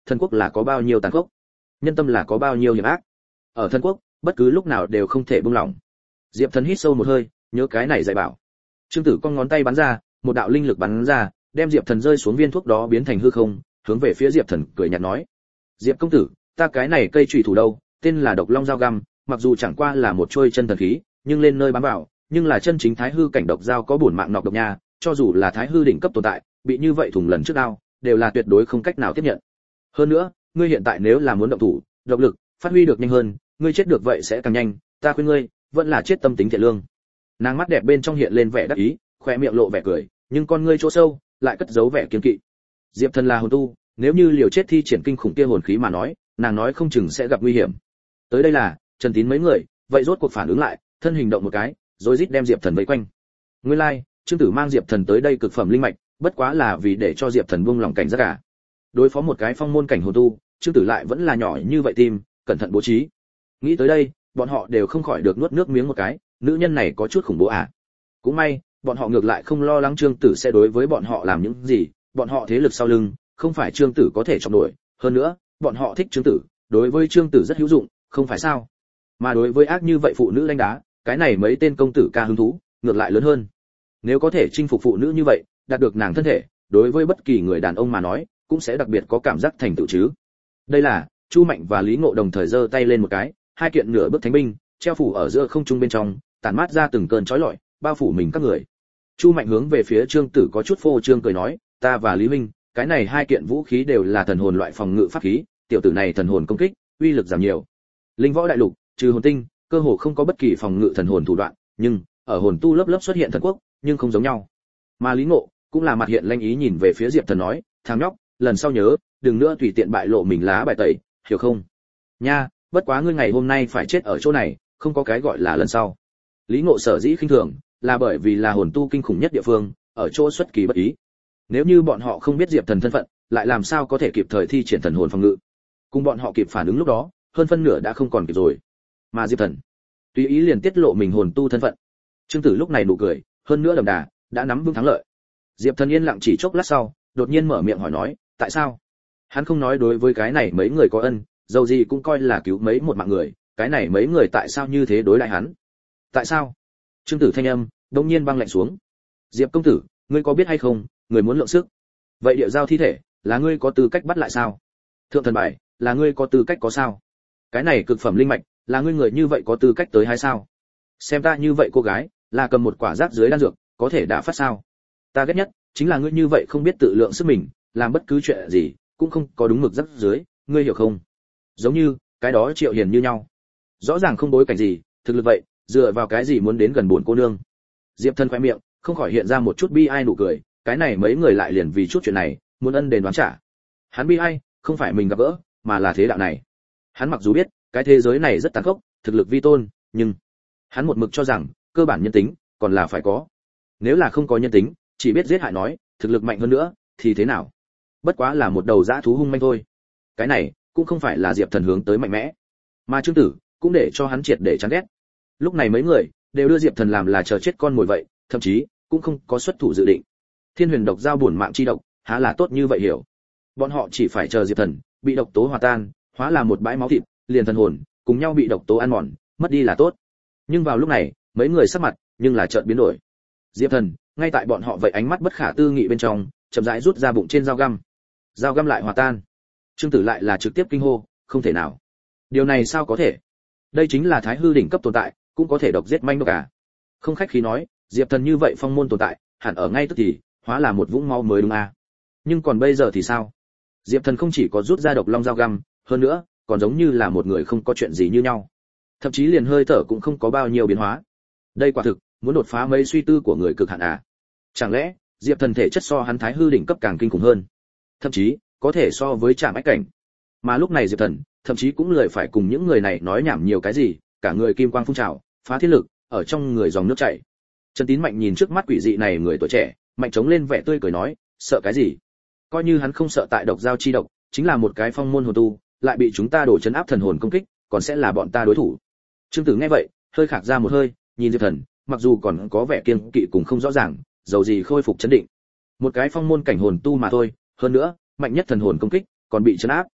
thần quốc là có bao nhiêu tàn khốc, nhân tâm là có bao nhiêu hiểm ác. Ở thần quốc, bất cứ lúc nào đều không thể buông lỏng. Diệp Thần hít sâu một hơi, nhớ cái này dạy bảo. Trương Tử con ngón tay bắn ra, một đạo linh lực bắn ra, đem Diệp Thần rơi xuống viên thuốc đó biến thành hư không, hướng về phía Diệp Thần cười nhạt nói: "Diệp công tử, ta cái này cây chùy thủ đâu, tên là Độc Long dao găm, mặc dù chẳng qua là một trôi chân thần khí, nhưng lên nơi bám vào, nhưng là chân chính thái hư cảnh độc dao có bổn mạng nọc độc nha, cho dù là thái hư đỉnh cấp tồn tại, bị như vậy thủng lần trước đao, đều là tuyệt đối không cách nào tiếp nhận. Hơn nữa, ngươi hiện tại nếu là muốn động thủ, độc lực phát huy được nhanh hơn, ngươi chết được vậy sẽ càng nhanh, ta khuyên ngươi, vẫn là chết tâm tính thiện lương." Nàng mắt đẹp bên trong hiện lên vẻ đắc ý, khóe miệng lộ vẻ cười, nhưng con ngươi chỗ sâu lại cất giấu vẻ kiên kỵ. Diệp Thần là hồn tu, nếu như liều chết thi triển kinh khủng kia hồn khí mà nói, nàng nói không chừng sẽ gặp nguy hiểm. Tới đây là Trần Tín mấy người, vậy rốt cuộc phản ứng lại, thân hình động một cái, rồi rít đem Diệp Thần vây quanh. Nguyên lai, like, Trương Tử mang Diệp Thần tới đây cực phẩm linh mạch, bất quá là vì để cho Diệp Thần buông lòng cảnh giác cả. Đối phó một cái phong môn cảnh hồn tu, Trương Tử lại vẫn là nhỏ như vậy tim, cẩn thận bố trí. Nghĩ tới đây, bọn họ đều không khỏi được nuốt nước miếng một cái, nữ nhân này có chút khủng bố à. Cũng may, bọn họ ngược lại không lo lắng Trương Tử sẽ đối với bọn họ làm những gì, bọn họ thế lực sau lưng, không phải Trương Tử có thể chống nổi, hơn nữa, bọn họ thích Trương Tử, đối với Trương Tử rất hữu dụng, không phải sao? Mà đối với ác như vậy phụ nữ đánh đá, cái này mấy tên công tử ca hứng thú, ngược lại lớn hơn. Nếu có thể chinh phục phụ nữ như vậy, đạt được nàng thân thể, đối với bất kỳ người đàn ông mà nói, cũng sẽ đặc biệt có cảm giác thành tựu chứ. Đây là, Chu Mạnh và Lý Ngộ đồng thời giơ tay lên một cái, hai kiện nửa bước thánh binh, treo phủ ở giữa không trung bên trong, tản mát ra từng cơn chói lọi, bao phủ mình các người. Chu Mạnh hướng về phía Trương Tử có chút phô trương cười nói, ta và Lý huynh, cái này hai kiện vũ khí đều là thần hồn loại phòng ngự pháp khí, tiểu tử này thần hồn công kích, uy lực giảm nhiều. Linh võ đại lục, trừ hồn tinh, cơ hồ không có bất kỳ phòng ngự thần hồn thủ đoạn, nhưng ở hồn tu lớp lớp xuất hiện thần quốc, nhưng không giống nhau. Mà Lý Ngộ cũng là mặt hiện lanh ý nhìn về phía Diệp Thần nói, thằng nhóc, lần sau nhớ, đừng nữa tùy tiện bại lộ mình lá bài tẩy, hiểu không? Nha, bất quá ngươi ngày hôm nay phải chết ở chỗ này, không có cái gọi là lần sau. Lý Ngộ sở dĩ khinh thường, là bởi vì là hồn tu kinh khủng nhất địa phương, ở chỗ xuất kỳ bất ý. Nếu như bọn họ không biết Diệp Thần thân phận, lại làm sao có thể kịp thời thi triển thần hồn phòng ngự? Cùng bọn họ kịp phản ứng lúc đó, hơn phân nửa đã không còn kịp rồi. Mà Diệp Thần, tùy ý liền tiết lộ mình hồn tu thân phận. Trương Tử lúc này nụ cười, hơn nữa đậm đà, đã nắm vững thắng lợi. Diệp Thần yên lặng chỉ chốc lát sau, đột nhiên mở miệng hỏi nói, tại sao? Hắn không nói đối với cái này mấy người có ân, dầu gì cũng coi là cứu mấy một mạng người, cái này mấy người tại sao như thế đối lại hắn? Tại sao? Trương Tử thanh âm đột nhiên băng lạnh xuống. Diệp công tử, ngươi có biết hay không, người muốn lượng sức. Vậy địa giao thi thể, là ngươi có tư cách bắt lại sao? Thượng thần bài, là ngươi có tư cách có sao? Cái này cực phẩm linh mạch, là ngươi người như vậy có tư cách tới hay sao? Xem ta như vậy cô gái, là cầm một quả rác dưới đan dược, có thể đã phát sao? Ta ghét nhất chính là ngươi như vậy không biết tự lượng sức mình, làm bất cứ chuyện gì cũng không có đúng mực rác dưới, ngươi hiểu không? Giống như cái đó Triệu Hiền như nhau, rõ ràng không bối cảnh gì, thực lực vậy, dựa vào cái gì muốn đến gần buồn cô nương? Diệp Thần khóe miệng không khỏi hiện ra một chút bi ai nụ cười, cái này mấy người lại liền vì chút chuyện này, muốn ân đền đoán trả. Hắn bi ai, không phải mình gặp gỡ, mà là thế đạo này. Hắn mặc dù biết, cái thế giới này rất tàn khốc, thực lực vi tôn, nhưng hắn một mực cho rằng, cơ bản nhân tính còn là phải có. Nếu là không có nhân tính, chỉ biết giết hại nói, thực lực mạnh hơn nữa thì thế nào? Bất quá là một đầu dã thú hung manh thôi. Cái này cũng không phải là Diệp Thần hướng tới mạnh mẽ, mà Trương Tử cũng để cho hắn triệt để chán ghét. Lúc này mấy người đều đưa Diệp Thần làm là chờ chết con mồi vậy, thậm chí cũng không có xuất thủ dự định. Thiên Huyền độc giao bổn mạng chi độc, há là tốt như vậy hiểu. Bọn họ chỉ phải chờ Diệp Thần bị độc tố hòa tan, hóa là một bãi máu thịt, liền thần hồn cùng nhau bị độc tố ăn mòn, mất đi là tốt. Nhưng vào lúc này, mấy người sắc mặt nhưng là chợt biến đổi. Diệp Thần, ngay tại bọn họ vậy ánh mắt bất khả tư nghị bên trong, chậm rãi rút ra bụng trên dao găm. Dao găm lại hòa tan. Trương Tử lại là trực tiếp kinh hô, không thể nào. Điều này sao có thể? Đây chính là thái hư đỉnh cấp tồn tại, cũng có thể độc giết manh độc cả. Không khách khí nói, Diệp Thần như vậy phong môn tồn tại, hẳn ở ngay tức thì hóa là một vũng máu mới đúng à? Nhưng còn bây giờ thì sao? Diệp Thần không chỉ có rút ra độc long dao găm, hơn nữa, còn giống như là một người không có chuyện gì như nhau. Thậm chí liền hơi thở cũng không có bao nhiêu biến hóa. Đây quả thực muốn đột phá mấy suy tư của người cực hạn à? Chẳng lẽ Diệp Thần thể chất so hắn thái hư đỉnh cấp càng kinh khủng hơn? Thậm chí có thể so với Trảm Ách cảnh. Mà lúc này Diệp Thần thậm chí cũng lười phải cùng những người này nói nhảm nhiều cái gì, cả người kim quang phun trào, phá thiên lực ở trong người dòng nước chảy. Trần Tín Mạnh nhìn trước mắt quỷ dị này người tuổi trẻ, mạnh chống lên vẻ tươi cười nói, sợ cái gì? Coi như hắn không sợ tại độc giao chi độc, chính là một cái phong môn hồn tu, lại bị chúng ta đổ chấn áp thần hồn công kích, còn sẽ là bọn ta đối thủ. Trương Tử nghe vậy, hơi khạc ra một hơi, nhìn Diệp Thần, mặc dù còn có vẻ kiêng kỵ cùng không rõ ràng, dầu gì khôi phục chấn định. Một cái phong môn cảnh hồn tu mà thôi, hơn nữa, mạnh nhất thần hồn công kích, còn bị chấn áp,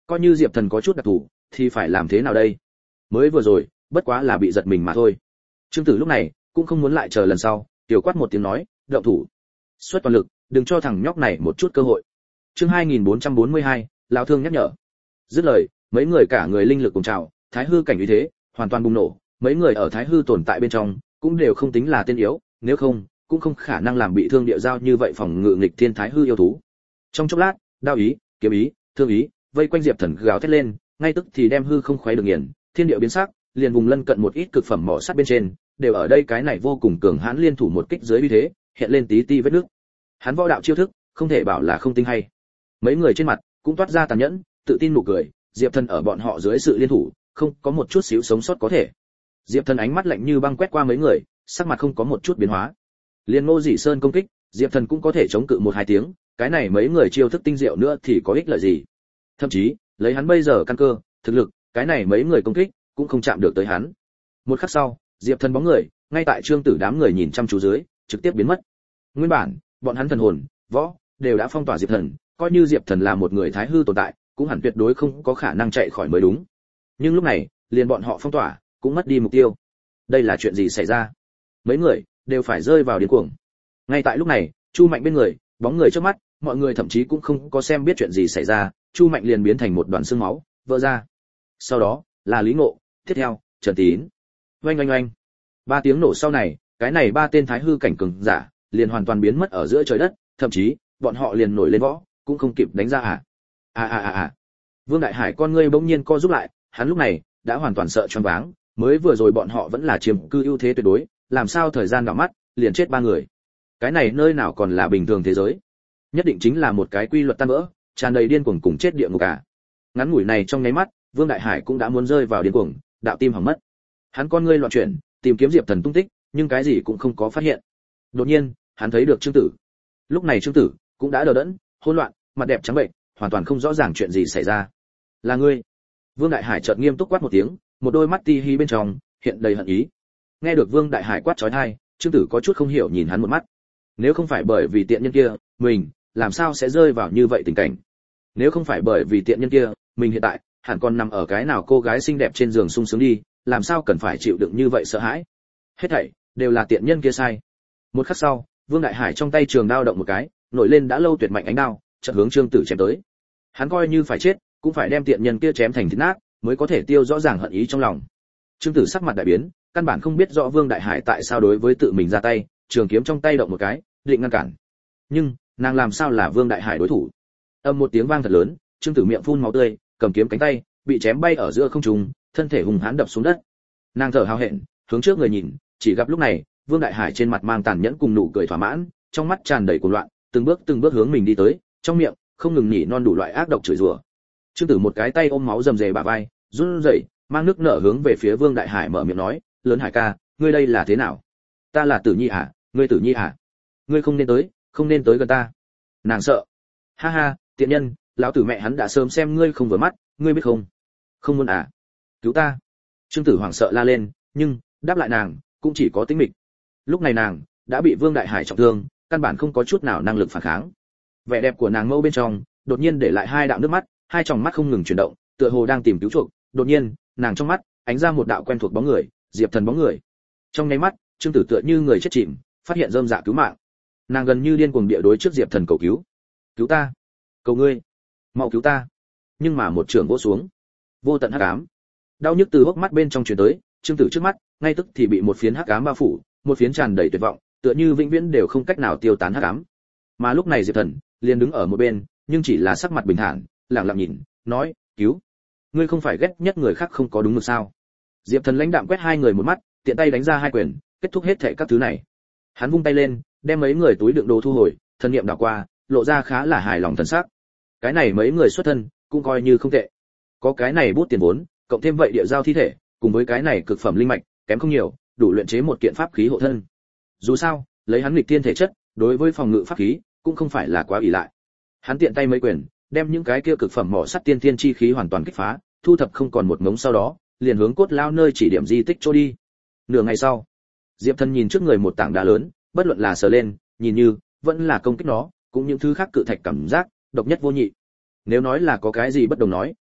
Coi như Diệp Thần có chút đặc thù, thì phải làm thế nào đây? Mới vừa rồi, bất quá là bị giật mình mà thôi. Trương Tử lúc này cũng không muốn lại chờ lần sau, tiểu quát một tiếng nói, động thủ. Xuất toàn lực, đừng cho thằng nhóc này một chút cơ hội. Chương hai nghìn bốn trăm bốn mươi hai, lão thương nhắc nhở. Dứt lời, mấy người cả người linh lực cùng trào, thái hư cảnh uy thế hoàn toàn bùng nổ, mấy người ở thái hư tồn tại bên trong, cũng đều không tính là tên yếu, nếu không, cũng không khả năng làm bị thương địa giao như vậy phòng ngự nghịch thiên thái hư yêu thú. Trong chốc lát, đao ý, kiếm ý, thương ý, vây quanh Diệp Thần gào thét lên, ngay tức thì đem hư không khuấy được nghiền, thiên địa biến sắc, liền vùng lân cận một ít cực phẩm mỏ sắt bên trên, đều ở đây cái này vô cùng cường hãn liên thủ một kích dưới uy thế, hiện lên tí ti vết nước. Hắn võ đạo chiêu thức, không thể bảo là không tinh hay. Mấy người trên mặt cũng toát ra tàn nhẫn, tự tin nụ cười, Diệp Thần ở bọn họ dưới sự liên thủ, không có một chút xíu sống sót có thể. Diệp Thần ánh mắt lạnh như băng quét qua mấy người, sắc mặt không có một chút biến hóa. Liên Ngô Dị Sơn công kích, Diệp Thần cũng có thể chống cự một hai tiếng, cái này mấy người chiêu thức tinh diệu nữa thì có ích lợi gì? Thậm chí, lấy hắn bây giờ căn cơ, thực lực, cái này mấy người công kích cũng không chạm được tới hắn. Một khắc sau, Diệp Thần bóng người, ngay tại Trương Tử đám người nhìn chăm chú dưới, trực tiếp biến mất. Nguyên bản, bọn hắn thần hồn, võ đều đã phong tỏa Diệp Thần, coi như Diệp Thần là một người thái hư tồn tại, cũng hẳn tuyệt đối không có khả năng chạy khỏi mới đúng. Nhưng lúc này, liền bọn họ phong tỏa, cũng mất đi mục tiêu. Đây là chuyện gì xảy ra? Mấy người đều phải rơi vào điên cuồng. Ngay tại lúc này, Chu Mạnh bên người, bóng người trước mắt, mọi người thậm chí cũng không có xem biết chuyện gì xảy ra, Chu Mạnh liền biến thành một đoàn xương máu, vỡ ra. Sau đó, là Lý Ngộ, tiếp theo, Trần Tín. Oanh oanh oanh. Ba tiếng nổ sau này, cái này ba tên thái hư cảnh cường giả, liền hoàn toàn biến mất ở giữa trời đất, thậm chí, bọn họ liền nổi lên võ, cũng không kịp đánh ra à. À à à à. Vương Đại Hải con ngươi bỗng nhiên co rút lại, hắn lúc này đã hoàn toàn sợ choáng váng, mới vừa rồi bọn họ vẫn là chiếm cư ưu thế tuyệt đối, làm sao thời gian đảo mắt, liền chết ba người. Cái này nơi nào còn là bình thường thế giới? Nhất định chính là một cái quy luật tan vỡ, tràn đầy điên cuồng cùng chết địa ngục cả. Ngắn ngủi này trong nháy mắt, Vương Đại Hải cũng đã muốn rơi vào điên cuồng, đạo tim hỏng mất. Hắn con ngươi loạn chuyển, tìm kiếm Diệp Thần tung tích, nhưng cái gì cũng không có phát hiện. Đột nhiên, hắn thấy được Trương Tử. Lúc này Trương Tử cũng đã đờ đẫn, hỗn loạn, mặt đẹp trắng bệnh, hoàn toàn không rõ ràng chuyện gì xảy ra. Là ngươi? Vương Đại Hải chợt nghiêm túc quát một tiếng, một đôi mắt ti hi bên trong hiện đầy hận ý. Nghe được Vương Đại Hải quát chói tai, Trương Tử có chút không hiểu nhìn hắn một mắt. Nếu không phải bởi vì tiện nhân kia, mình làm sao sẽ rơi vào như vậy tình cảnh? Nếu không phải bởi vì tiện nhân kia, mình hiện tại hẳn còn nằm ở cái nào cô gái xinh đẹp trên giường sung sướng đi, làm sao cần phải chịu đựng như vậy sợ hãi? Hết thảy đều là tiện nhân kia sai. Một khắc sau, Vương Đại Hải trong tay trường đao động một cái, nổi lên đã lâu tuyệt mạnh ánh đao, chợt hướng Trương Tử chém tới. Hắn coi như phải chết, cũng phải đem tiện nhân kia chém thành thịt nát, mới có thể tiêu rõ ràng hận ý trong lòng. Trương Tử sắc mặt đại biến, căn bản không biết rõ Vương Đại Hải tại sao đối với tự mình ra tay, trường kiếm trong tay động một cái, định ngăn cản. Nhưng, nàng làm sao là Vương Đại Hải đối thủ? Âm một tiếng vang thật lớn, Trương Tử miệng phun máu tươi, cầm kiếm cánh tay, bị chém bay ở giữa không trung, thân thể hùng hãn đập xuống đất. Nàng thở hào hẹn, hướng trước người nhìn, chỉ gặp lúc này, Vương Đại Hải trên mặt mang tàn nhẫn cùng nụ cười thỏa mãn, trong mắt tràn đầy cuồng loạn, từng bước từng bước hướng mình đi tới, trong miệng không ngừng nhỉ non đủ loại ác độc chửi rủa. Trương Tử một cái tay ôm máu rầm rề bả vai, run rẩy, mang nước nở hướng về phía Vương Đại Hải mở miệng nói, "Lớn Hải ca, ngươi đây là thế nào? Ta là Tử Nhi à? Ngươi Tử Nhi à? Ngươi không nên tới, không nên tới gần ta." Nàng sợ. "Ha ha, tiện nhân, lão tử mẹ hắn đã sớm xem ngươi không vừa mắt, ngươi biết không? Không muốn à? Cứu ta." Trương Tử hoảng sợ la lên, nhưng đáp lại nàng cũng chỉ có tĩnh mịch. Lúc này nàng đã bị Vương Đại Hải trọng thương, căn bản không có chút nào năng lực phản kháng. Vẻ đẹp của nàng mâu bên trong đột nhiên để lại hai đạo nước mắt, hai tròng mắt không ngừng chuyển động, tựa hồ đang tìm cứu chuộc. Đột nhiên, nàng trong mắt ánh ra một đạo quen thuộc bóng người, Diệp Thần bóng người. Trong nháy mắt, Trương Tử tựa như người chết chìm, phát hiện rơm rạ cứu mạng. Nàng gần như điên cuồng địa đối trước Diệp Thần cầu cứu. "Cứu ta, cầu ngươi, mau cứu ta!" Nhưng mà một trường vỗ xuống, vô tận hắc ám, đau nhức từ hốc mắt bên trong truyền tới, Trương Tử trước mắt ngay tức thì bị một phiến hắc ám bao phủ, một phiến tràn đầy tuyệt vọng, tựa như vĩnh viễn đều không cách nào tiêu tán hắc ám. Mà lúc này Diệp Thần liền đứng ở một bên, nhưng chỉ là sắc mặt bình thản, lặng lặng nhìn, nói, "Cứu, ngươi không phải ghét nhất người khác không có đúng mực sao?" Diệp Thần lãnh đạm quét hai người một mắt, tiện tay đánh ra hai quyền, kết thúc hết thảy các thứ này. Hắn vung tay lên, đem mấy người túi đựng đồ thu hồi, thân niệm đảo qua, lộ ra khá là hài lòng thần sắc. Cái này mấy người xuất thân cũng coi như không tệ. Có cái này bút tiền vốn, cộng thêm vậy địa giao thi thể, cùng với cái này cực phẩm linh mạch, kém không nhiều, đủ luyện chế một kiện pháp khí hộ thân. Dù sao, lấy hắn nghịch thiên thể chất, đối với phòng ngự pháp khí cũng không phải là quá ỷ lại. Hắn tiện tay mấy quyền, đem những cái kia cực phẩm mỏ sắt tiên thiên chi khí hoàn toàn kích phá, thu thập không còn một ngống sau đó, liền hướng cốt lao nơi chỉ điểm di tích chỗ đi. Nửa ngày sau, Diệp Thần nhìn trước người một tảng đá lớn, bất luận là sờ lên, nhìn như vẫn là công kích nó, cũng những thứ khác cự thạch cảm giác độc nhất vô nhị. Nếu nói là có cái gì bất đồng nói,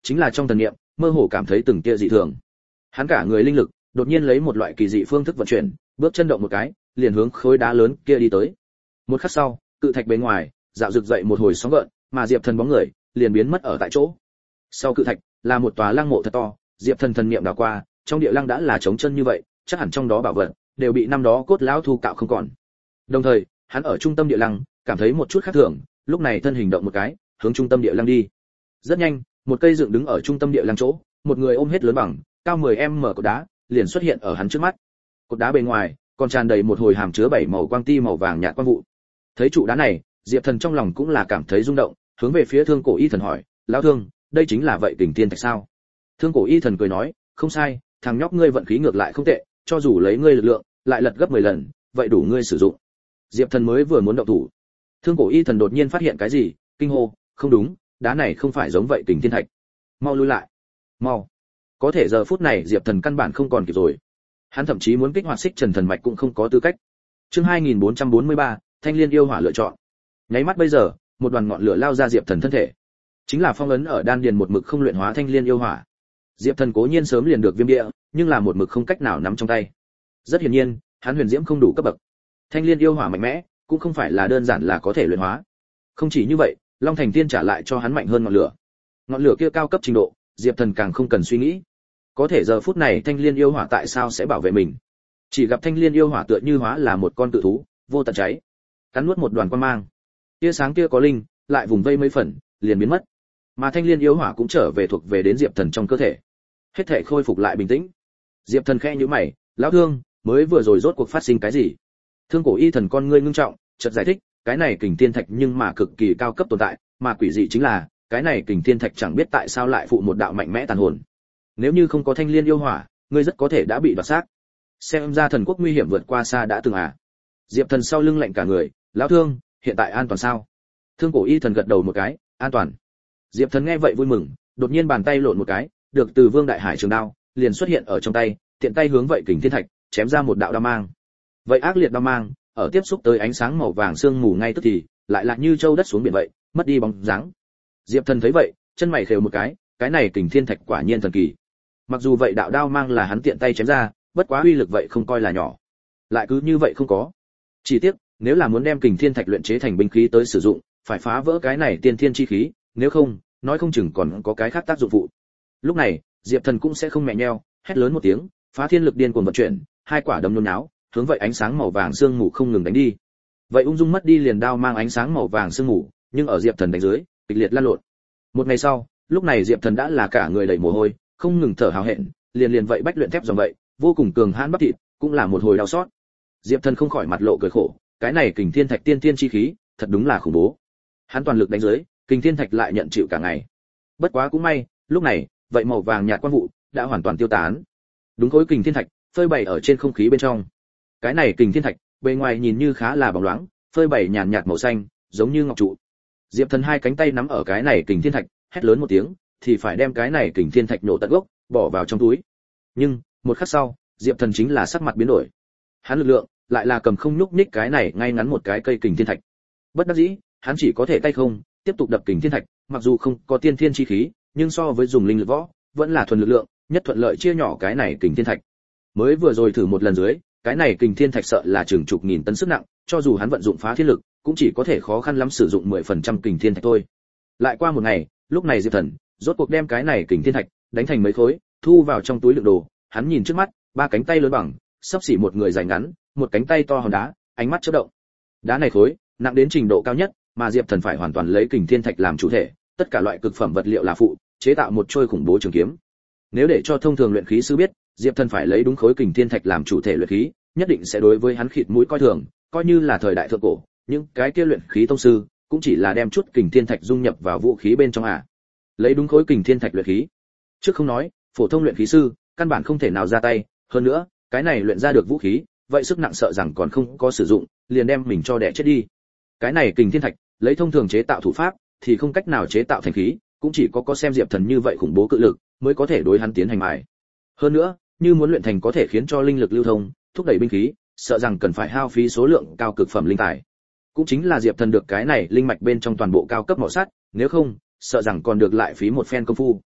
chính là trong thần niệm, mơ hồ cảm thấy từng tia dị thường. Hắn cả người linh lực đột nhiên lấy một loại kỳ dị phương thức vận chuyển, bước chân động một cái, liền hướng khối đá lớn kia đi tới. Một khắc sau, cự thạch bên ngoài dạo rực dậy một hồi sóng gợn, mà Diệp Thần bóng người liền biến mất ở tại chỗ. Sau cự thạch là một tòa lăng mộ thật to, Diệp Thần thần niệm đảo qua, trong địa lăng đã là trống chân như vậy, chắc hẳn trong đó bảo vật đều bị năm đó cốt lão thu cạo không còn. Đồng thời, hắn ở trung tâm địa lăng cảm thấy một chút khác thường, lúc này thân hình động một cái, hướng trung tâm địa lăng đi. Rất nhanh, một cây dựng đứng ở trung tâm địa lăng chỗ, một người ôm hết lớn bằng cao mười em mở cột đá liền xuất hiện ở hắn trước mắt. Cột đá bên ngoài còn tràn đầy một hồi hàm chứa bảy màu quang ti màu vàng nhạt quang vụ. Thấy trụ đá này, Diệp Thần trong lòng cũng là cảm thấy rung động, hướng về phía Thương Cổ Y Thần hỏi, "Lão Thương, đây chính là vậy Kình Tiên Thạch sao?" Thương Cổ Y Thần cười nói, "Không sai, thằng nhóc ngươi vận khí ngược lại không tệ, cho dù lấy ngươi lực lượng, lại lật gấp mười lần, vậy đủ ngươi sử dụng." Diệp Thần mới vừa muốn động thủ, Thương Cổ Y Thần đột nhiên phát hiện cái gì, kinh hô, "Không đúng, đá này không phải giống vậy Kình Tiên Thạch. Mau lui lại, mau." Có thể giờ phút này Diệp Thần căn bản không còn kịp rồi. Hắn thậm chí muốn kích hoạt Xích Trần Thần Mạch cũng không có tư cách. Chương hai nghìn bốn trăm bốn mươi ba, Thanh Liên yêu hỏa lựa chọn. Nháy mắt bây giờ, một đoàn ngọn lửa lao ra Diệp Thần thân thể. Chính là phong ấn ở đan điền một mực không luyện hóa Thanh Liên yêu hỏa. Diệp Thần cố nhiên sớm liền được viêm địa, nhưng là một mực không cách nào nắm trong tay. Rất hiển nhiên, hắn huyền diễm không đủ cấp bậc. Thanh Liên yêu hỏa mạnh mẽ, cũng không phải là đơn giản là có thể luyện hóa. Không chỉ như vậy, Long Thành Tiên trả lại cho hắn mạnh hơn ngọn lửa. Ngọn lửa kia cao cấp trình độ, Diệp Thần càng không cần suy nghĩ. Có thể giờ phút này Thanh Liên yêu hỏa tại sao sẽ bảo vệ mình? Chỉ gặp Thanh Liên yêu hỏa tựa như hóa là một con cự thú, vô tận cháy, cắn nuốt một đoàn quang mang. Tia sáng kia có linh, lại vùng vây mấy phần, liền biến mất. Mà Thanh Liên yêu hỏa cũng trở về thuộc về đến Diệp Thần trong cơ thể. Hết thể khôi phục lại bình tĩnh. Diệp Thần khẽ nhíu mày, "Lão Thương, mới vừa rồi rốt cuộc phát sinh cái gì?" Thương Cổ Y Thần con ngươi ngưng trọng, chợt giải thích, "Cái này Kình Tiên Thạch nhưng mà cực kỳ cao cấp tồn tại, mà quỷ dị chính là, cái này Kình Tiên Thạch chẳng biết tại sao lại phụ một đạo mạnh mẽ tàn hồn. Nếu như không có Thanh Liên yêu hỏa, ngươi rất có thể đã bị đoạt xác. Xem ra thần quốc nguy hiểm vượt qua xa đã từng à?" Diệp Thần sau lưng lạnh cả người, "Lão Thương, hiện tại an toàn sao?" Thương Cổ Y Thần gật đầu một cái, "An toàn." Diệp Thần nghe vậy vui mừng, đột nhiên bàn tay lộn một cái, được từ Vương Đại Hải trường đao liền xuất hiện ở trong tay, tiện tay hướng vậy Kình Thiên Thạch chém ra một đạo đao mang. Vậy ác liệt đao mang, ở tiếp xúc tới ánh sáng màu vàng sương mù ngay tức thì, lại là như châu đất xuống biển vậy, mất đi bóng dáng. Diệp Thần thấy vậy, chân mày khều một cái, cái này Kình Thiên Thạch quả nhiên thần kỳ. Mặc dù vậy đạo đao mang là hắn tiện tay chém ra, bất quá uy lực vậy không coi là nhỏ. Lại cứ như vậy không có. Chỉ tiếc, nếu là muốn đem Kình Thiên Thạch luyện chế thành binh khí tới sử dụng, phải phá vỡ cái này tiên thiên chi khí, nếu không, nói không chừng còn có cái khác tác dụng phụ. Lúc này, Diệp Thần cũng sẽ không mẹ nheo, hét lớn một tiếng, phá thiên lực điên cuồng vận chuyển, hai quả đấm nhốn nháo, hướng vậy ánh sáng màu vàng sương mù không ngừng đánh đi. Vậy ung dung mất đi liền đao mang ánh sáng màu vàng sương mù, nhưng ở Diệp Thần đánh dưới, kịch liệt lăn lộn. Một ngày sau, lúc này Diệp Thần đã là cả người đầy mồ hôi, không ngừng thở hào hẹn, liền liền vậy bách luyện thép dòng vậy, vô cùng cường hãn bắp thịt, cũng là một hồi đau xót. Diệp Thần không khỏi mặt lộ cười khổ, cái này Kình Thiên Thạch tiên tiên chi khí, thật đúng là khủng bố. Hắn toàn lực đánh dưới, Kình Thiên Thạch lại nhận chịu cả ngày. Bất quá cũng may, lúc này, vậy màu vàng nhạt quang vụ đã hoàn toàn tiêu tán. Đúng khối Kình Thiên Thạch phơi bày ở trên không khí bên trong. Cái này Kình Thiên Thạch, bề ngoài nhìn như khá là bóng loáng, phơi bày nhàn nhạt màu xanh, giống như ngọc trụ. Diệp Thần hai cánh tay nắm ở cái này Kình Thiên Thạch, hét lớn một tiếng, thì phải đem cái này Kình Thiên Thạch nổ tận gốc, bỏ vào trong túi. Nhưng, một khắc sau, Diệp Thần chính là sắc mặt biến đổi. Hắn lực lượng lại là cầm không nhúc nhích cái này ngay ngắn một cái cây Kình Thiên Thạch. Bất đắc dĩ, hắn chỉ có thể tay không tiếp tục đập Kình Thiên Thạch, mặc dù không có tiên thiên chi khí, nhưng so với dùng linh lực võ, vẫn là thuần lực lượng, nhất thuận lợi chia nhỏ cái này Kình Thiên Thạch. Mới vừa rồi thử một lần dưới, cái này Kình Thiên Thạch sợ là chừng chục nghìn tấn sức nặng, cho dù hắn vận dụng phá thiên lực, cũng chỉ có thể khó khăn lắm sử dụng mười phần trăm Kình Thiên Thạch thôi. Lại qua một ngày, lúc này Diệp Thần rốt cuộc đem cái này Kình Thiên Thạch đánh thành mấy khối, thu vào trong túi đựng đồ. Hắn nhìn trước mắt, ba cánh tay lớn bằng, sắp xỉ một người dài ngắn, một cánh tay to hòn đá, ánh mắt chớp động. Đá này khối, nặng đến trình độ cao nhất, mà Diệp Thần phải hoàn toàn lấy Kình Thiên Thạch làm chủ thể, tất cả loại cực phẩm vật liệu là phụ, chế tạo một trôi khủng bố trường kiếm. Nếu để cho thông thường luyện khí sư biết, Diệp Thần phải lấy đúng khối Kình Thiên Thạch làm chủ thể luyện khí, nhất định sẽ đối với hắn khịt mũi coi thường, coi như là thời đại thượng cổ, những cái kia luyện khí tông sư cũng chỉ là đem chút Kình Thiên Thạch dung nhập vào vũ khí bên trong à. Lấy đúng khối Kình Thiên Thạch luyện khí. Trước không nói, phổ thông luyện khí sư căn bản không thể nào ra tay, hơn nữa, cái này luyện ra được vũ khí, vậy sức nặng sợ rằng còn không có sử dụng, liền đem mình cho đẻ chết đi. Cái này Kình Thiên Thạch, lấy thông thường chế tạo thủ pháp thì không cách nào chế tạo thành khí, cũng chỉ có có xem Diệp Thần như vậy khủng bố cự lực mới có thể đối hắn tiến hành mài. Hơn nữa, như muốn luyện thành có thể khiến cho linh lực lưu thông, thúc đẩy binh khí, sợ rằng cần phải hao phí số lượng cao cực phẩm linh tài. Cũng chính là Diệp Thần được cái này linh mạch bên trong toàn bộ cao cấp mỏ sắt, nếu không, sợ rằng còn được lại phí một phen công phu.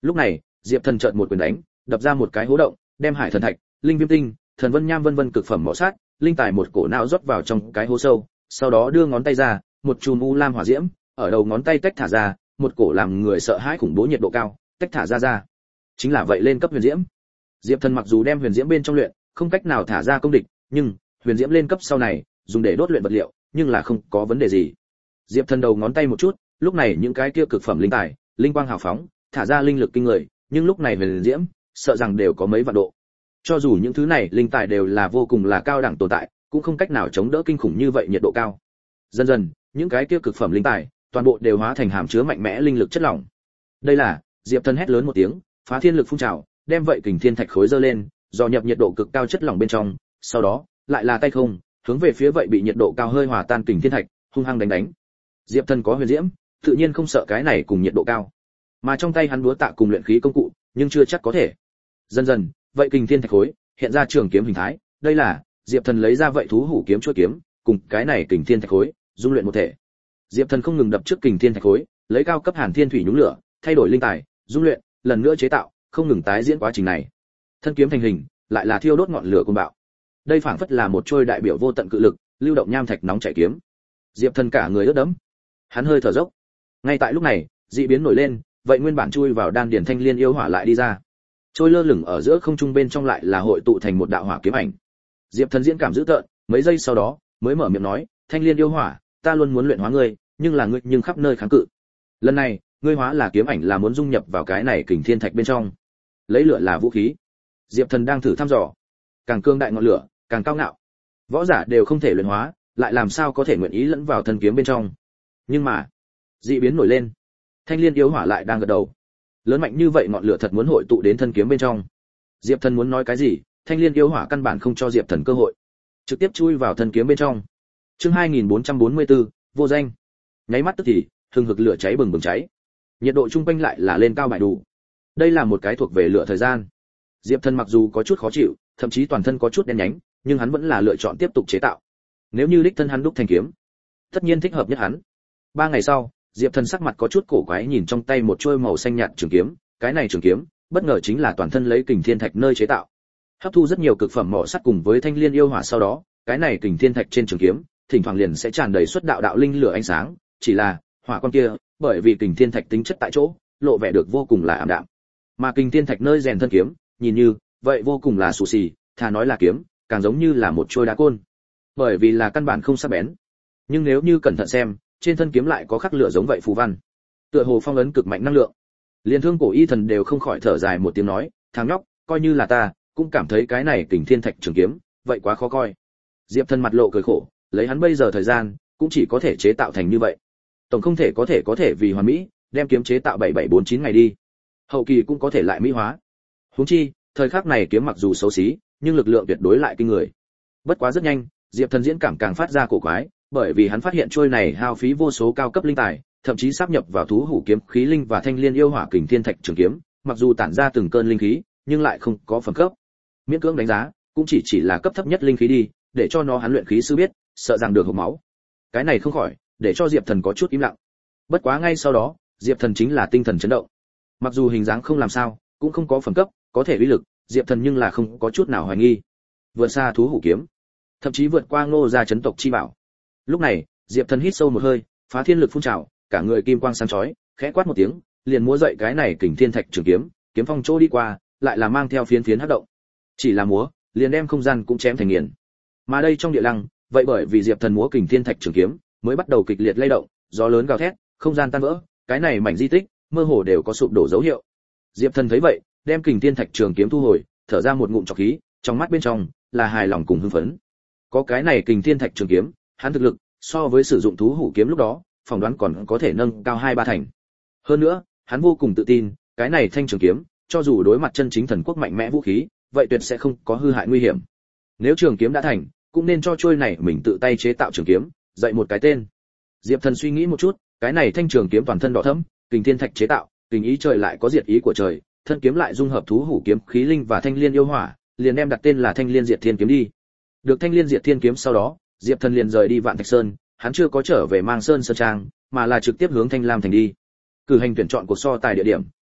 Lúc này, Diệp Thần chợt một quyền đánh, đập ra một cái hố động, đem hải thần thạch, linh viêm tinh, thần vân nham vân vân cực phẩm mỏ sát, linh tài một cổ não rót vào trong cái hố sâu, sau đó đưa ngón tay ra, một chùm u lam hỏa diễm, ở đầu ngón tay tách thả ra, một cổ làm người sợ hãi khủng bố nhiệt độ cao, tách thả ra ra. Chính là vậy lên cấp huyền diễm. Diệp Thần mặc dù đem huyền diễm bên trong luyện, không cách nào thả ra công địch, nhưng huyền diễm lên cấp sau này, dùng để đốt luyện vật liệu, nhưng là không có vấn đề gì. Diệp Thần đầu ngón tay một chút, lúc này những cái kia cực phẩm linh tài, linh quang hào phóng, thả ra linh lực kinh người, nhưng lúc này huyền diễm, sợ rằng đều có mấy vạn độ. Cho dù những thứ này linh tài đều là vô cùng là cao đẳng tồn tại, cũng không cách nào chống đỡ kinh khủng như vậy nhiệt độ cao. Dần dần, những cái kia cực phẩm linh tài, toàn bộ đều hóa thành hàm chứa mạnh mẽ linh lực chất lỏng. Đây là, Diệp Thần hét lớn một tiếng, phá thiên lực phun trào, đem vậy kình thiên thạch khối dơ lên, dò nhập nhiệt độ cực cao chất lỏng bên trong, sau đó, lại là tay không, hướng về phía vậy bị nhiệt độ cao hơi hòa tan kình thiên thạch, hung hăng đánh đánh. Diệp Thần có huyền diễm, tự nhiên không sợ cái này cùng nhiệt độ cao. Mà trong tay hắn búa tạ cùng luyện khí công cụ, nhưng chưa chắc có thể. Dần dần, vậy kình thiên thạch khối hiện ra trường kiếm hình thái, đây là Diệp Thần lấy ra vậy thú hủ kiếm chuôi kiếm, cùng cái này kình thiên thạch khối dung luyện một thể. Diệp Thần không ngừng đập trước kình thiên thạch khối, lấy cao cấp hàn thiên thủy nhúng lửa, thay đổi linh tài, dung luyện, lần nữa chế tạo, không ngừng tái diễn quá trình này. Thân kiếm thành hình, lại là thiêu đốt ngọn lửa cuồng bạo. Đây phảng phất là một trôi đại biểu vô tận cự lực, lưu động nham thạch nóng chảy kiếm. Diệp Thần cả người ướt đẫm, hắn hơi thở dốc. Ngay tại lúc này, dị biến nổi lên, vậy nguyên bản chui vào đan điền thanh liên yêu hỏa lại đi ra. Trôi lơ lửng ở giữa không trung bên trong lại là hội tụ thành một đạo hỏa kiếm ảnh. Diệp Thần diễn cảm dữ tợn, mấy giây sau đó, mới mở miệng nói, "Thanh liên yêu hỏa, ta luôn muốn luyện hóa ngươi, nhưng là ngươi nhưng khắp nơi kháng cự. Lần này, ngươi hóa là kiếm ảnh là muốn dung nhập vào cái này kình thiên thạch bên trong, lấy lửa là vũ khí." Diệp Thần đang thử thăm dò, càng cương đại ngọn lửa, càng cao ngạo. Võ giả đều không thể luyện hóa, lại làm sao có thể nguyện ý lẫn vào thân kiếm bên trong. Nhưng mà, dị biến nổi lên. Thanh liên yêu hỏa lại đang gật đầu. Lớn mạnh như vậy ngọn lửa thật muốn hội tụ đến thân kiếm bên trong. Diệp Thần muốn nói cái gì, thanh liên yêu hỏa căn bản không cho Diệp Thần cơ hội, trực tiếp chui vào thân kiếm bên trong. Chương hai nghìn bốn trăm bốn mươi tư, vô danh. Nháy mắt tức thì, hừng hực lửa cháy bừng bừng cháy. Nhiệt độ trung quanh lại là lên cao bài đủ. Đây là một cái thuộc về lửa thời gian. Diệp Thần mặc dù có chút khó chịu, thậm chí toàn thân có chút đen nhánh, nhưng hắn vẫn là lựa chọn tiếp tục chế tạo. Nếu như đích thân hắn đúc thành kiếm, tất nhiên thích hợp nhất hắn. Ba ngày sau, Diệp Thần sắc mặt có chút cổ quái nhìn trong tay một chuôi màu xanh nhạt trường kiếm, cái này trường kiếm, bất ngờ chính là toàn thân lấy kình thiên thạch nơi chế tạo. Hấp thu rất nhiều cực phẩm mỏ sắt cùng với thanh liên yêu hỏa sau đó, cái này kình thiên thạch trên trường kiếm, thỉnh thoảng liền sẽ tràn đầy xuất đạo đạo linh lửa ánh sáng, chỉ là, hỏa quang kia, bởi vì kình thiên thạch tính chất tại chỗ, lộ vẻ được vô cùng là ảm đạm. Mà kình thiên thạch nơi rèn thân kiếm, nhìn như, vậy vô cùng là xù xì, thà nói là kiếm, càng giống như là một trôi đá côn. Bởi vì là căn bản không sắc bén. Nhưng nếu như cẩn thận xem, trên thân kiếm lại có khắc lửa giống vậy phù văn. Tựa hồ phong ấn cực mạnh năng lượng. Liên Thương Cổ Y Thần đều không khỏi thở dài một tiếng nói, thằng nhóc, coi như là ta, cũng cảm thấy cái này kình thiên thạch trường kiếm, vậy quá khó coi. Diệp Thần mặt lộ cười khổ, lấy hắn bây giờ thời gian, cũng chỉ có thể chế tạo thành như vậy. Tổng không thể có thể có thể vì hoàn mỹ, đem kiếm chế tạo bảy bảy bốn chín ngày đi. Hậu kỳ cũng có thể lại mỹ hóa. Huống chi, thời khắc này kiếm mặc dù xấu xí, nhưng lực lượng tuyệt đối lại kinh người. Bất quá rất nhanh, Diệp Thần diễn cảm càng phát ra cổ quái, bởi vì hắn phát hiện trôi này hao phí vô số cao cấp linh tài, thậm chí sáp nhập vào thú hủ kiếm khí linh và thanh liên yêu hỏa kình thiên thạch trường kiếm, mặc dù tản ra từng cơn linh khí, nhưng lại không có phẩm cấp. Miễn cưỡng đánh giá, cũng chỉ chỉ là cấp thấp nhất linh khí đi, để cho nó hắn luyện khí sư biết, sợ rằng được hộc máu. Cái này không khỏi, để cho Diệp Thần có chút im lặng. Bất quá ngay sau đó, Diệp Thần chính là tinh thần chấn động. Mặc dù hình dáng không làm sao, cũng không có phẩm cấp, có thể uy lực, Diệp Thần nhưng là không có chút nào hoài nghi. Vượt xa thú hủ kiếm, thậm chí vượt qua Ngô gia chấn tộc chi bảo. Lúc này, Diệp Thần hít sâu một hơi, phá thiên lực phun trào, cả người kim quang sáng chói, khẽ quát một tiếng, liền múa dậy cái này kình thiên thạch trường kiếm, kiếm phong chỗ đi qua, lại là mang theo phiến phiến hắc động. Chỉ là múa, liền đem không gian cũng chém thành nghiền. Mà đây trong địa lăng, vậy bởi vì Diệp Thần múa kình thiên thạch trường kiếm, mới bắt đầu kịch liệt lay động, gió lớn gào thét, không gian tan vỡ, cái này mảnh di tích, mơ hồ đều có sụp đổ dấu hiệu. Diệp Thần thấy vậy, đem kình thiên thạch trường kiếm thu hồi, thở ra một ngụm trọc khí, trong mắt bên trong là hài lòng cùng hưng phấn. Có cái này kình thiên thạch trường kiếm, hắn thực lực so với sử dụng thú hủ kiếm lúc đó, phỏng đoán còn có thể nâng cao hai ba thành. Hơn nữa, hắn vô cùng tự tin, cái này thanh trường kiếm, cho dù đối mặt chân chính thần quốc mạnh mẽ vũ khí, vậy tuyệt sẽ không có hư hại nguy hiểm. Nếu trường kiếm đã thành, cũng nên cho trôi này mình tự tay chế tạo trường kiếm, dạy một cái tên. Diệp Thần suy nghĩ một chút, cái này thanh trường kiếm toàn thân đỏ thẫm, kình thiên thạch chế tạo, kình ý trời lại có diệt ý của trời, thân kiếm lại dung hợp thú hủ kiếm khí linh và thanh liên yêu hỏa, liền đem đặt tên là Thanh Liên Diệt Thiên kiếm đi. Được Thanh Liên Diệt Thiên kiếm sau đó, Diệp Thần liền rời đi Vạn Thạch Sơn, hắn chưa có trở về Mang Sơn Sơn Trang, mà là trực tiếp hướng Thanh Lam thành đi. Cử hành tuyển chọn cuộc so tài địa điểm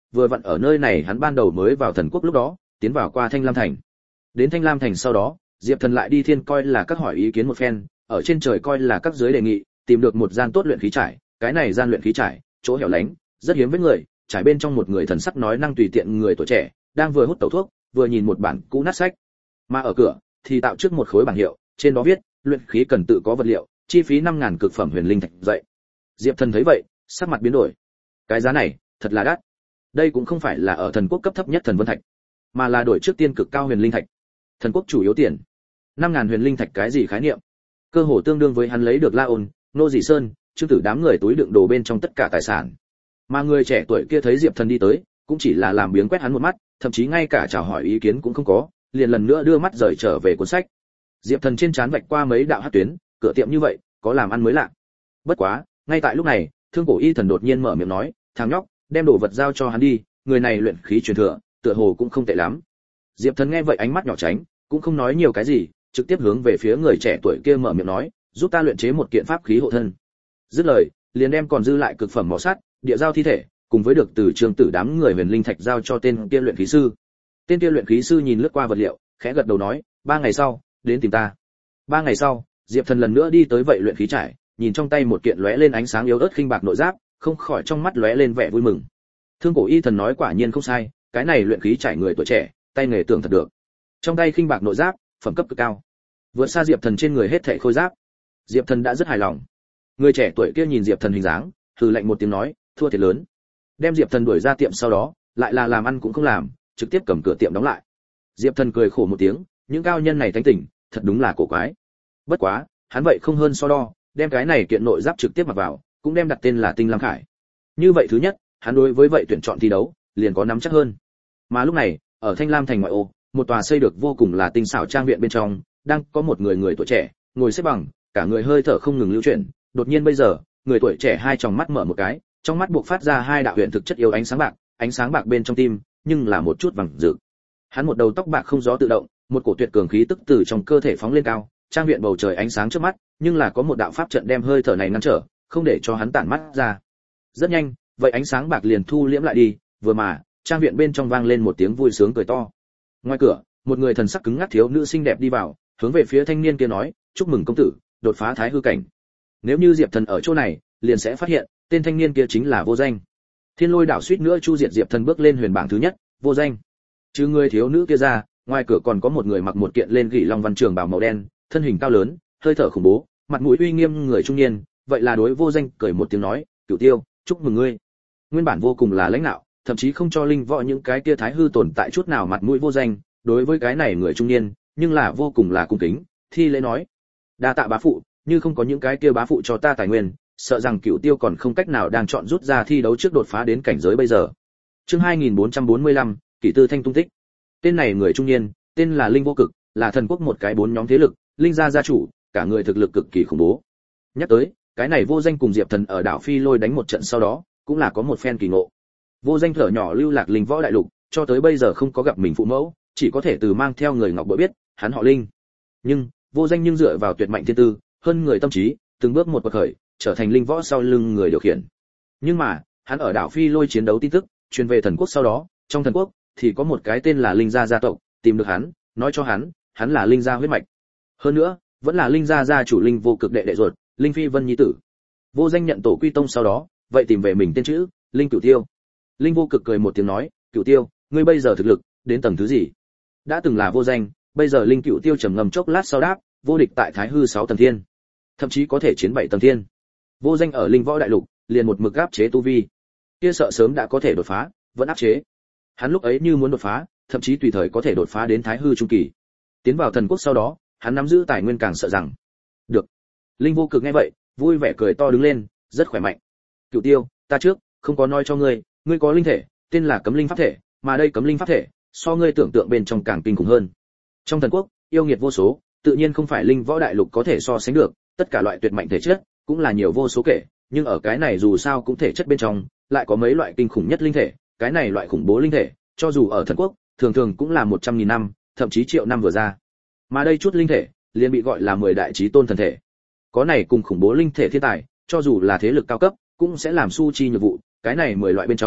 vừa vặn ở nơi này hắn ban đầu mới vào thần quốc lúc đó tiến vào qua Thanh Lam thành. Đến Thanh Lam thành sau đó, Diệp Thần lại đi thiên coi là các hỏi ý kiến một phen, ở trên trời coi là các dưới đề nghị, tìm được một gian tốt luyện khí trải, cái này gian luyện khí trải, chỗ hẻo lánh, rất hiếm với người, trải bên trong một người thần sắc nói năng tùy tiện người tuổi trẻ, đang vừa hút tẩu thuốc, vừa nhìn một bản cũ nát sách. Mà ở cửa thì tạo trước một khối bảng hiệu, trên đó viết, luyện khí cần tự có vật liệu, chi phí năm ngàn cực phẩm huyền linh thạch dậy. Diệp Thần thấy vậy, sắc mặt biến đổi. Cái giá này, thật là đắt. Đây cũng không phải là ở thần quốc cấp thấp nhất thần vân thạch, mà là đổi trước tiên cực cao huyền linh thạch. Thần quốc chủ yếu tiền, năm ngàn huyền linh thạch cái gì khái niệm? Cơ hồ tương đương với hắn lấy được La Ôn, Nô Dị Sơn, Trương Tử đám người túi đựng đồ bên trong tất cả tài sản. Mà người trẻ tuổi kia thấy Diệp Thần đi tới, cũng chỉ là làm biếng quét hắn một mắt, thậm chí ngay cả chào hỏi ý kiến cũng không có, liền lần nữa đưa mắt rời trở về cuốn sách. Diệp Thần trên trán vạch qua mấy đạo hắc tuyến, cửa tiệm như vậy, có làm ăn mới lạ. Bất quá, ngay tại lúc này, Thương Cổ Y Thần đột nhiên mở miệng nói, "Thằng nhóc, đem đồ vật giao cho hắn đi, người này luyện khí truyền thừa, tựa hồ cũng không tệ lắm." Diệp Thần nghe vậy ánh mắt nhỏ tránh, cũng không nói nhiều cái gì, trực tiếp hướng về phía người trẻ tuổi kia mở miệng nói, "Giúp ta luyện chế một kiện pháp khí hộ thân." Dứt lời, liền đem còn dư lại cực phẩm mỏ sắt, địa giao thi thể, cùng với được từ Trương Tử đám người huyền linh thạch giao cho tên kia luyện khí sư. Tên kia luyện khí sư nhìn lướt qua vật liệu, khẽ gật đầu nói, "Ba ngày sau, đến tìm ta." Ba ngày sau, Diệp Thần lần nữa đi tới vậy luyện khí trải, nhìn trong tay một kiện lóe lên ánh sáng yếu ớt khinh bạc nội giáp, không khỏi trong mắt lóe lên vẻ vui mừng. Thương Cổ Y Thần nói quả nhiên không sai, cái này luyện khí trải người tuổi trẻ, tay nghề tưởng thật được. Trong tay khinh bạc nội giáp, phẩm cấp cực cao, vượt xa Diệp Thần trên người hết thảy khôi giáp. Diệp Thần đã rất hài lòng. Người trẻ tuổi kia nhìn Diệp Thần hình dáng, hừ lạnh một tiếng nói, thua thiệt lớn. Đem Diệp Thần đuổi ra tiệm sau đó, lại là làm ăn cũng không làm, trực tiếp cầm cửa tiệm đóng lại. Diệp Thần cười khổ một tiếng, những cao nhân này thánh tỉnh, thật đúng là cổ quái. Bất quá, hắn vậy không hơn so đo, đem cái này kiện nội giáp trực tiếp mặc vào, cũng đem đặt tên là Tinh Lam Khải. Như vậy thứ nhất, hắn đối với vậy tuyển chọn thi đấu, liền có nắm chắc hơn. Mà lúc này, ở Thanh Lam thành ngoại ô, một tòa xây được vô cùng là tinh xảo trang viện bên trong, đang có một người người tuổi trẻ, ngồi xếp bằng, cả người hơi thở không ngừng lưu chuyển. Đột nhiên bây giờ, người tuổi trẻ hai tròng mắt mở một cái, trong mắt buộc phát ra hai đạo huyền thực chất yếu ánh sáng bạc, ánh sáng bạc bên trong tim, nhưng là một chút vàng rực. Hắn một đầu tóc bạc không gió tự động, một cổ tuyệt cường khí tức từ trong cơ thể phóng lên cao, trang viện bầu trời ánh sáng trước mắt, nhưng là có một đạo pháp trận đem hơi thở này ngăn trở, không để cho hắn tản mắt ra. Rất nhanh, vậy ánh sáng bạc liền thu liễm lại đi, vừa mà, trang viện bên trong vang lên một tiếng vui sướng cười to. Ngoài cửa, một người thần sắc cứng ngắc thiếu nữ xinh đẹp đi vào, hướng về phía thanh niên kia nói, "Chúc mừng công tử, đột phá thái hư cảnh." Nếu như Diệp Thần ở chỗ này, liền sẽ phát hiện, tên thanh niên kia chính là Vô Danh. Thiên Lôi đảo suýt nữa chu diệt Diệp Thần bước lên huyền bảng thứ nhất, Vô Danh. Chứ người thiếu nữ kia ra, ngoài cửa còn có một người mặc một kiện lên gỉ long văn trường bào màu đen, thân hình cao lớn, hơi thở khủng bố, mặt mũi uy nghiêm người trung niên, vậy là đối Vô Danh cười một tiếng nói, "Cửu Tiêu, chúc mừng ngươi." Nguyên bản vô cùng là lãnh đạo, thậm chí không cho linh võ những cái kia thái hư tồn tại chút nào mặt mũi Vô Danh, đối với cái này người trung niên, nhưng là vô cùng là cung kính, thi lễ nói, "Đa tạ bá phụ, như không có những cái kia bá phụ cho ta tài nguyên, sợ rằng Cửu Tiêu còn không cách nào đang chọn rút ra thi đấu trước đột phá đến cảnh giới bây giờ." Chương hai nghìn bốn trăm bốn mươi lăm, Kỷ Tư Thanh tung tích. Tên này người trung niên, tên là Linh Vô Cực, là thần quốc một cái bốn nhóm thế lực, linh gia gia chủ, cả người thực lực cực kỳ khủng bố. Nhắc tới, cái này Vô Danh cùng Diệp Thần ở đảo Phi Lôi đánh một trận sau đó, cũng là có một phen kỳ ngộ. Vô Danh thở nhỏ lưu lạc linh võ đại lục, cho tới bây giờ không có gặp mình phụ mẫu, chỉ có thể từ mang theo người ngọc bội biết, hắn họ Linh. Nhưng, Vô Danh nhưng dựa vào tuyệt mạnh thiên tư, hơn người tâm trí, từng bước một bậc khởi, trở thành linh võ sau lưng người điều khiển. Nhưng mà, hắn ở đảo Phi Lôi chiến đấu tin tức, truyền về thần quốc sau đó, trong thần quốc thì có một cái tên là Linh gia gia tộc, tìm được hắn, nói cho hắn, hắn là Linh gia huyết mạch. Hơn nữa, vẫn là Linh gia gia chủ Linh Vô Cực đệ đệ ruột, Linh Phi Vân nhi tử. Vô Danh nhận tổ quy tông sau đó, vậy tìm về mình tên chữ, Linh Cửu Tiêu. Linh Vô Cực cười một tiếng nói, "Cửu Tiêu, ngươi bây giờ thực lực đến tầng thứ gì?" Đã từng là Vô Danh, bây giờ Linh Cửu Tiêu trầm ngâm chốc lát sau đáp, "Vô địch tại Thái hư sáu tầng thiên, thậm chí có thể chiến bảy tầng thiên." Vô Danh ở linh võ đại lục, liền một mực áp chế tu vi. Kia sợ sớm đã có thể đột phá, vẫn áp chế. Hắn lúc ấy như muốn đột phá, thậm chí tùy thời có thể đột phá đến Thái hư trung kỳ. Tiến vào thần quốc sau đó, hắn nắm giữ tài nguyên càng sợ rằng. Được. Linh Vô Cực nghe vậy, vui vẻ cười to đứng lên, rất khỏe mạnh. "Cửu Tiêu, ta trước không có nói cho ngươi, ngươi có linh thể, tên là Cấm Linh Pháp Thể, mà đây Cấm Linh Pháp Thể, so ngươi tưởng tượng bên trong càng kinh khủng hơn. Trong thần quốc, yêu nghiệt vô số, tự nhiên không phải linh võ đại lục có thể so sánh được, tất cả loại tuyệt mạnh thể chất cũng là nhiều vô số kể, nhưng ở cái này dù sao cũng thể chất bên trong, lại có mấy loại kinh khủng nhất linh thể, cái này loại khủng bố linh thể, cho dù ở thần quốc, thường thường cũng là một trăm nghìn năm, thậm chí triệu năm vừa ra. Mà đây chút linh thể, liền bị gọi là mười đại chí tôn thần thể. Có này cùng khủng bố linh thể thiên tài, cho dù là thế lực cao cấp, cũng sẽ làm su chi nhược vụ, cái này mười loại bên trong,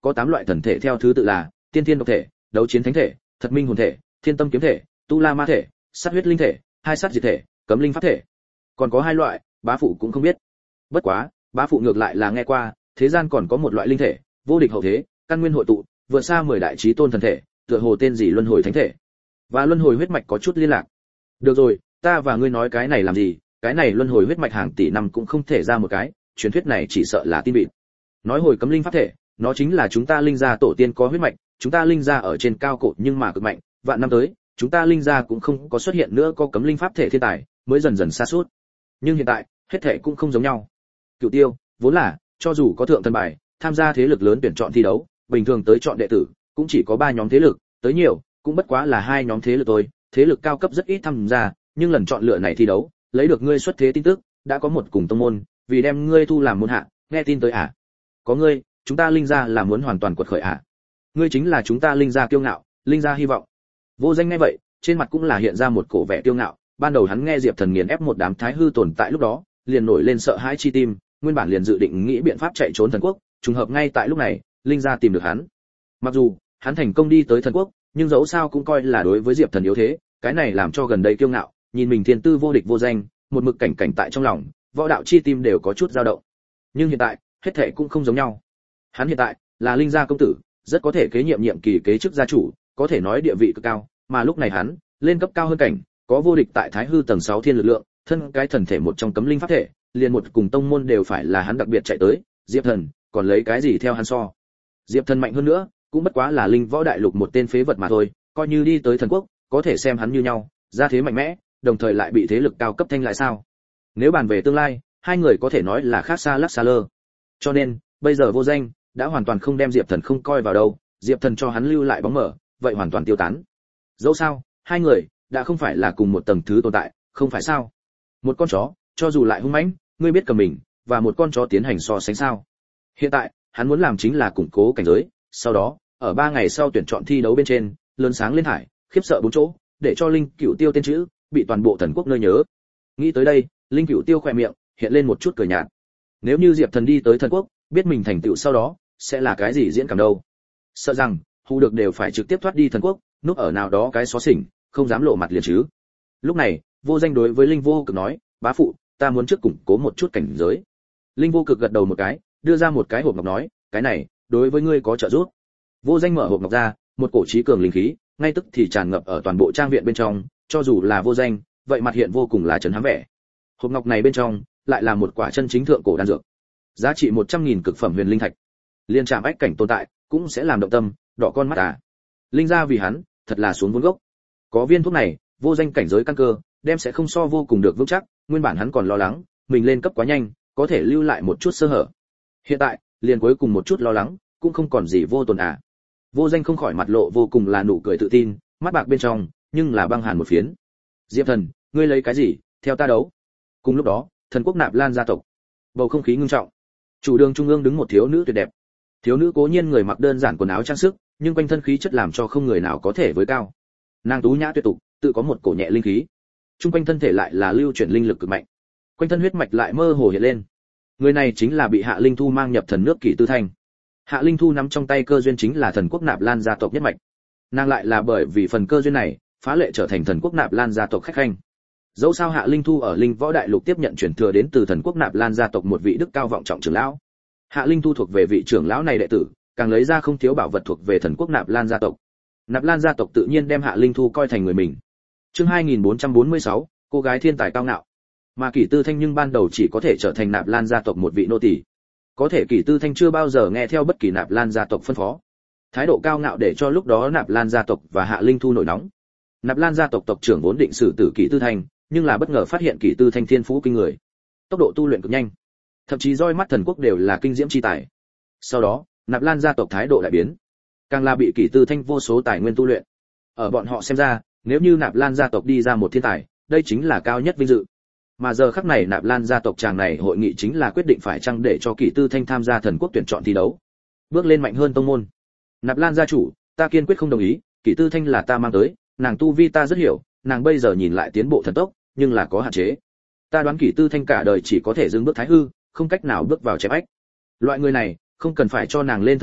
có tám loại thần thể theo thứ tự là tiên thiên độc thể, đấu chiến thánh thể, thật minh hồn thể, thiên tâm kiếm thể, tu la ma thể, sát huyết linh thể, hai sát diệt thể, cấm linh pháp thể. Còn có hai loại, bá phụ cũng không biết. Bất quá, bá phụ ngược lại là nghe qua, thế gian còn có một loại linh thể, vô địch hậu thế, căn nguyên hội tụ, vượt xa mười đại chí tôn thần thể, tựa hồ tên gì luân hồi thánh thể. Và luân hồi huyết mạch có chút liên lạc. Được rồi, ta và ngươi nói cái này làm gì, cái này luân hồi huyết mạch hàng tỷ năm cũng không thể ra một cái, truyền thuyết này chỉ sợ là tin vịt. Nói hồi cấm linh pháp thể, nó chính là chúng ta linh gia tổ tiên có huyết mạch, chúng ta linh gia ở trên cao cột nhưng mà cực mạnh, vạn năm tới, chúng ta linh gia cũng không có xuất hiện nữa có cấm linh pháp thể thiên tài, mới dần dần sa sút. Nhưng hiện tại, hết thể cũng không giống nhau. Cửu Tiêu, vốn là, cho dù có thượng thần bài, tham gia thế lực lớn tuyển chọn thi đấu, bình thường tới chọn đệ tử, cũng chỉ có ba nhóm thế lực, tới nhiều, cũng bất quá là hai nhóm thế lực thôi, thế lực cao cấp rất ít tham gia, nhưng lần chọn lựa này thi đấu, lấy được ngươi xuất thế tin tức, đã có một cùng tông môn, vì đem ngươi thu làm môn hạ, nghe tin tới à? Có ngươi, chúng ta linh gia là muốn hoàn toàn quật khởi à? Ngươi chính là chúng ta linh gia kiêu ngạo, linh gia hy vọng. Vô Danh nghe vậy, trên mặt cũng là hiện ra một cổ vẻ kiêu ngạo, ban đầu hắn nghe Diệp Thần nghiền ép một đám thái hư tồn tại lúc đó, liền nổi lên sợ hãi chi tim, nguyên bản liền dự định nghĩ biện pháp chạy trốn thần quốc, trùng hợp ngay tại lúc này, linh gia tìm được hắn. Mặc dù hắn thành công đi tới thần quốc, nhưng dẫu sao cũng coi là đối với Diệp Thần yếu thế, cái này làm cho gần đây kiêu ngạo, nhìn mình thiên tư vô địch vô danh, một mực cảnh cảnh tại trong lòng, võ đạo chi tim đều có chút dao động. Nhưng hiện tại, hết thảy cũng không giống nhau. Hắn hiện tại là linh gia công tử, rất có thể kế nhiệm nhiệm kỳ kế chức gia chủ, có thể nói địa vị cực cao, mà lúc này hắn lên cấp cao hơn cảnh, có vô địch tại Thái hư tầng sáu thiên lực lượng, thân cái thần thể một trong cấm linh pháp thể, liền một cùng tông môn đều phải là hắn đặc biệt chạy tới, Diệp Thần, còn lấy cái gì theo hắn so? Diệp Thần mạnh hơn nữa, cũng bất quá là linh võ đại lục một tên phế vật mà thôi, coi như đi tới thần quốc, có thể xem hắn như nhau, gia thế mạnh mẽ, đồng thời lại bị thế lực cao cấp thanh lại sao? Nếu bàn về tương lai, hai người có thể nói là khác xa lắc xa lơ. Cho nên, bây giờ Vô Danh đã hoàn toàn không đem Diệp Thần không coi vào đâu, Diệp Thần cho hắn lưu lại bóng mờ, vậy hoàn toàn tiêu tán. Dẫu sao, hai người đã không phải là cùng một tầng thứ tồn tại, không phải sao? Một con chó, cho dù lại hung mãnh, ngươi biết cầm mình, và một con chó tiến hành so sánh sao? Hiện tại, hắn muốn làm chính là củng cố cảnh giới, sau đó, ở ba ngày sau tuyển chọn thi đấu bên trên, lớn sáng lên hải, khiếp sợ bốn chỗ, để cho Linh Cửu Tiêu tên chữ bị toàn bộ thần quốc nơi nhớ. Nghĩ tới đây, Linh Cửu Tiêu khỏe miệng hiện lên một chút cười nhạt. Nếu như Diệp Thần đi tới thần quốc, biết mình thành tựu sau đó, sẽ là cái gì diễn cảm đâu? Sợ rằng, hù được đều phải trực tiếp thoát đi thần quốc, núp ở nào đó cái xó xỉnh, không dám lộ mặt liền chứ. Lúc này, Vô Danh đối với Linh Vô Cực nói, bá phụ, ta muốn trước củng cố một chút cảnh giới. Linh Vô Cực gật đầu một cái, đưa ra một cái hộp ngọc nói, cái này, đối với ngươi có trợ giúp. Vô Danh mở hộp ngọc ra, một cổ trí cường linh khí, ngay tức thì tràn ngập ở toàn bộ trang viện bên trong, cho dù là Vô Danh, vậy mặt hiện vô cùng là trấn hám vẻ. Hộp ngọc này bên trong, lại là một quả chân chính thượng cổ đan dược, giá trị một trăm nghìn cực phẩm huyền linh thạch. Liên trạm ách cảnh tồn tại, cũng sẽ làm động tâm, đỏ con mắt à. Linh gia vì hắn, thật là xuống vốn gốc. Có viên thuốc này, Vô Danh cảnh giới căn cơ, đem sẽ không so vô cùng được vững chắc, nguyên bản hắn còn lo lắng, mình lên cấp quá nhanh, có thể lưu lại một chút sơ hở. Hiện tại, liền cuối cùng một chút lo lắng, cũng không còn gì vô tồn à. Vô Danh không khỏi mặt lộ vô cùng là nụ cười tự tin, mắt bạc bên trong, nhưng là băng hàn một phiến. Diệp Thần, ngươi lấy cái gì, theo ta đấu. Cùng lúc đó, thần quốc Nạp Lan gia tộc, bầu không khí ngưng trọng. Chủ đường trung ương đứng một thiếu nữ tuyệt đẹp. Thiếu nữ cố nhiên người mặc đơn giản quần áo trang sức, nhưng quanh thân khí chất làm cho không người nào có thể với cao. Nàng tú nhã tuyệt tục, tự có một cổ nhẹ linh khí. Trung quanh thân thể lại là lưu chuyển linh lực cực mạnh. Quanh thân huyết mạch lại mơ hồ hiện lên. Người này chính là bị Hạ Linh Thu mang nhập thần nước Kỷ Tư Thanh. Hạ Linh Thu nắm trong tay cơ duyên chính là thần quốc Nạp Lan gia tộc nhất mạch. Nàng lại là bởi vì phần cơ duyên này, phá lệ trở thành thần quốc Nạp Lan gia tộc khách khanh. Dẫu sao Hạ Linh Thu ở Linh Võ Đại Lục tiếp nhận truyền thừa đến từ thần quốc Nạp Lan gia tộc một vị đức cao vọng trọng trưởng lão. Hạ Linh Thu thuộc về vị trưởng lão này đệ tử, càng lấy ra không thiếu bảo vật thuộc về thần quốc Nạp Lan gia tộc. Nạp Lan gia tộc tự nhiên đem Hạ Linh Thu coi thành người mình. Chương hai nghìn bốn trăm bốn mươi sáu, cô gái thiên tài cao ngạo. Mà Kỷ Tư Thanh nhưng ban đầu chỉ có thể trở thành Nạp Lan gia tộc một vị nô tỳ. Có thể Kỷ Tư Thanh chưa bao giờ nghe theo bất kỳ Nạp Lan gia tộc phân phó. Thái độ cao ngạo để cho lúc đó Nạp Lan gia tộc và Hạ Linh Thu nổi nóng. Nạp Lan gia tộc tộc trưởng vốn định xử tử Kỷ Tư Thanh, nhưng là bất ngờ phát hiện Kỷ Tư Thanh thiên phú kinh người, tốc độ tu luyện cực nhanh, thậm chí roi mắt thần quốc đều là kinh diễm chi tài. Sau đó, Nạp Lan gia tộc thái độ đại biến, càng là bị Kỷ Tư Thanh vô số tài nguyên tu luyện. Ở bọn họ xem ra, nếu như Nạp Lan gia tộc đi ra một thiên tài, đây chính là cao nhất vinh dự. Mà giờ khắc này Nạp Lan gia tộc chàng này hội nghị chính là quyết định phải chăng để cho Kỷ Tư Thanh tham gia thần quốc tuyển chọn thi đấu, bước lên mạnh hơn tông môn. Nạp Lan gia chủ, ta kiên quyết không đồng ý, Kỷ Tư Thanh là ta mang tới, nàng tu vi ta rất hiểu, nàng bây giờ nhìn lại tiến bộ thần tốc, nhưng là có hạn chế. Ta đoán Kỷ Tư Thanh cả đời chỉ có thể dừng bước thái hư, không cách nào bước vào chém ách. Loại người này, không cần phải cho nàng lên thần bài,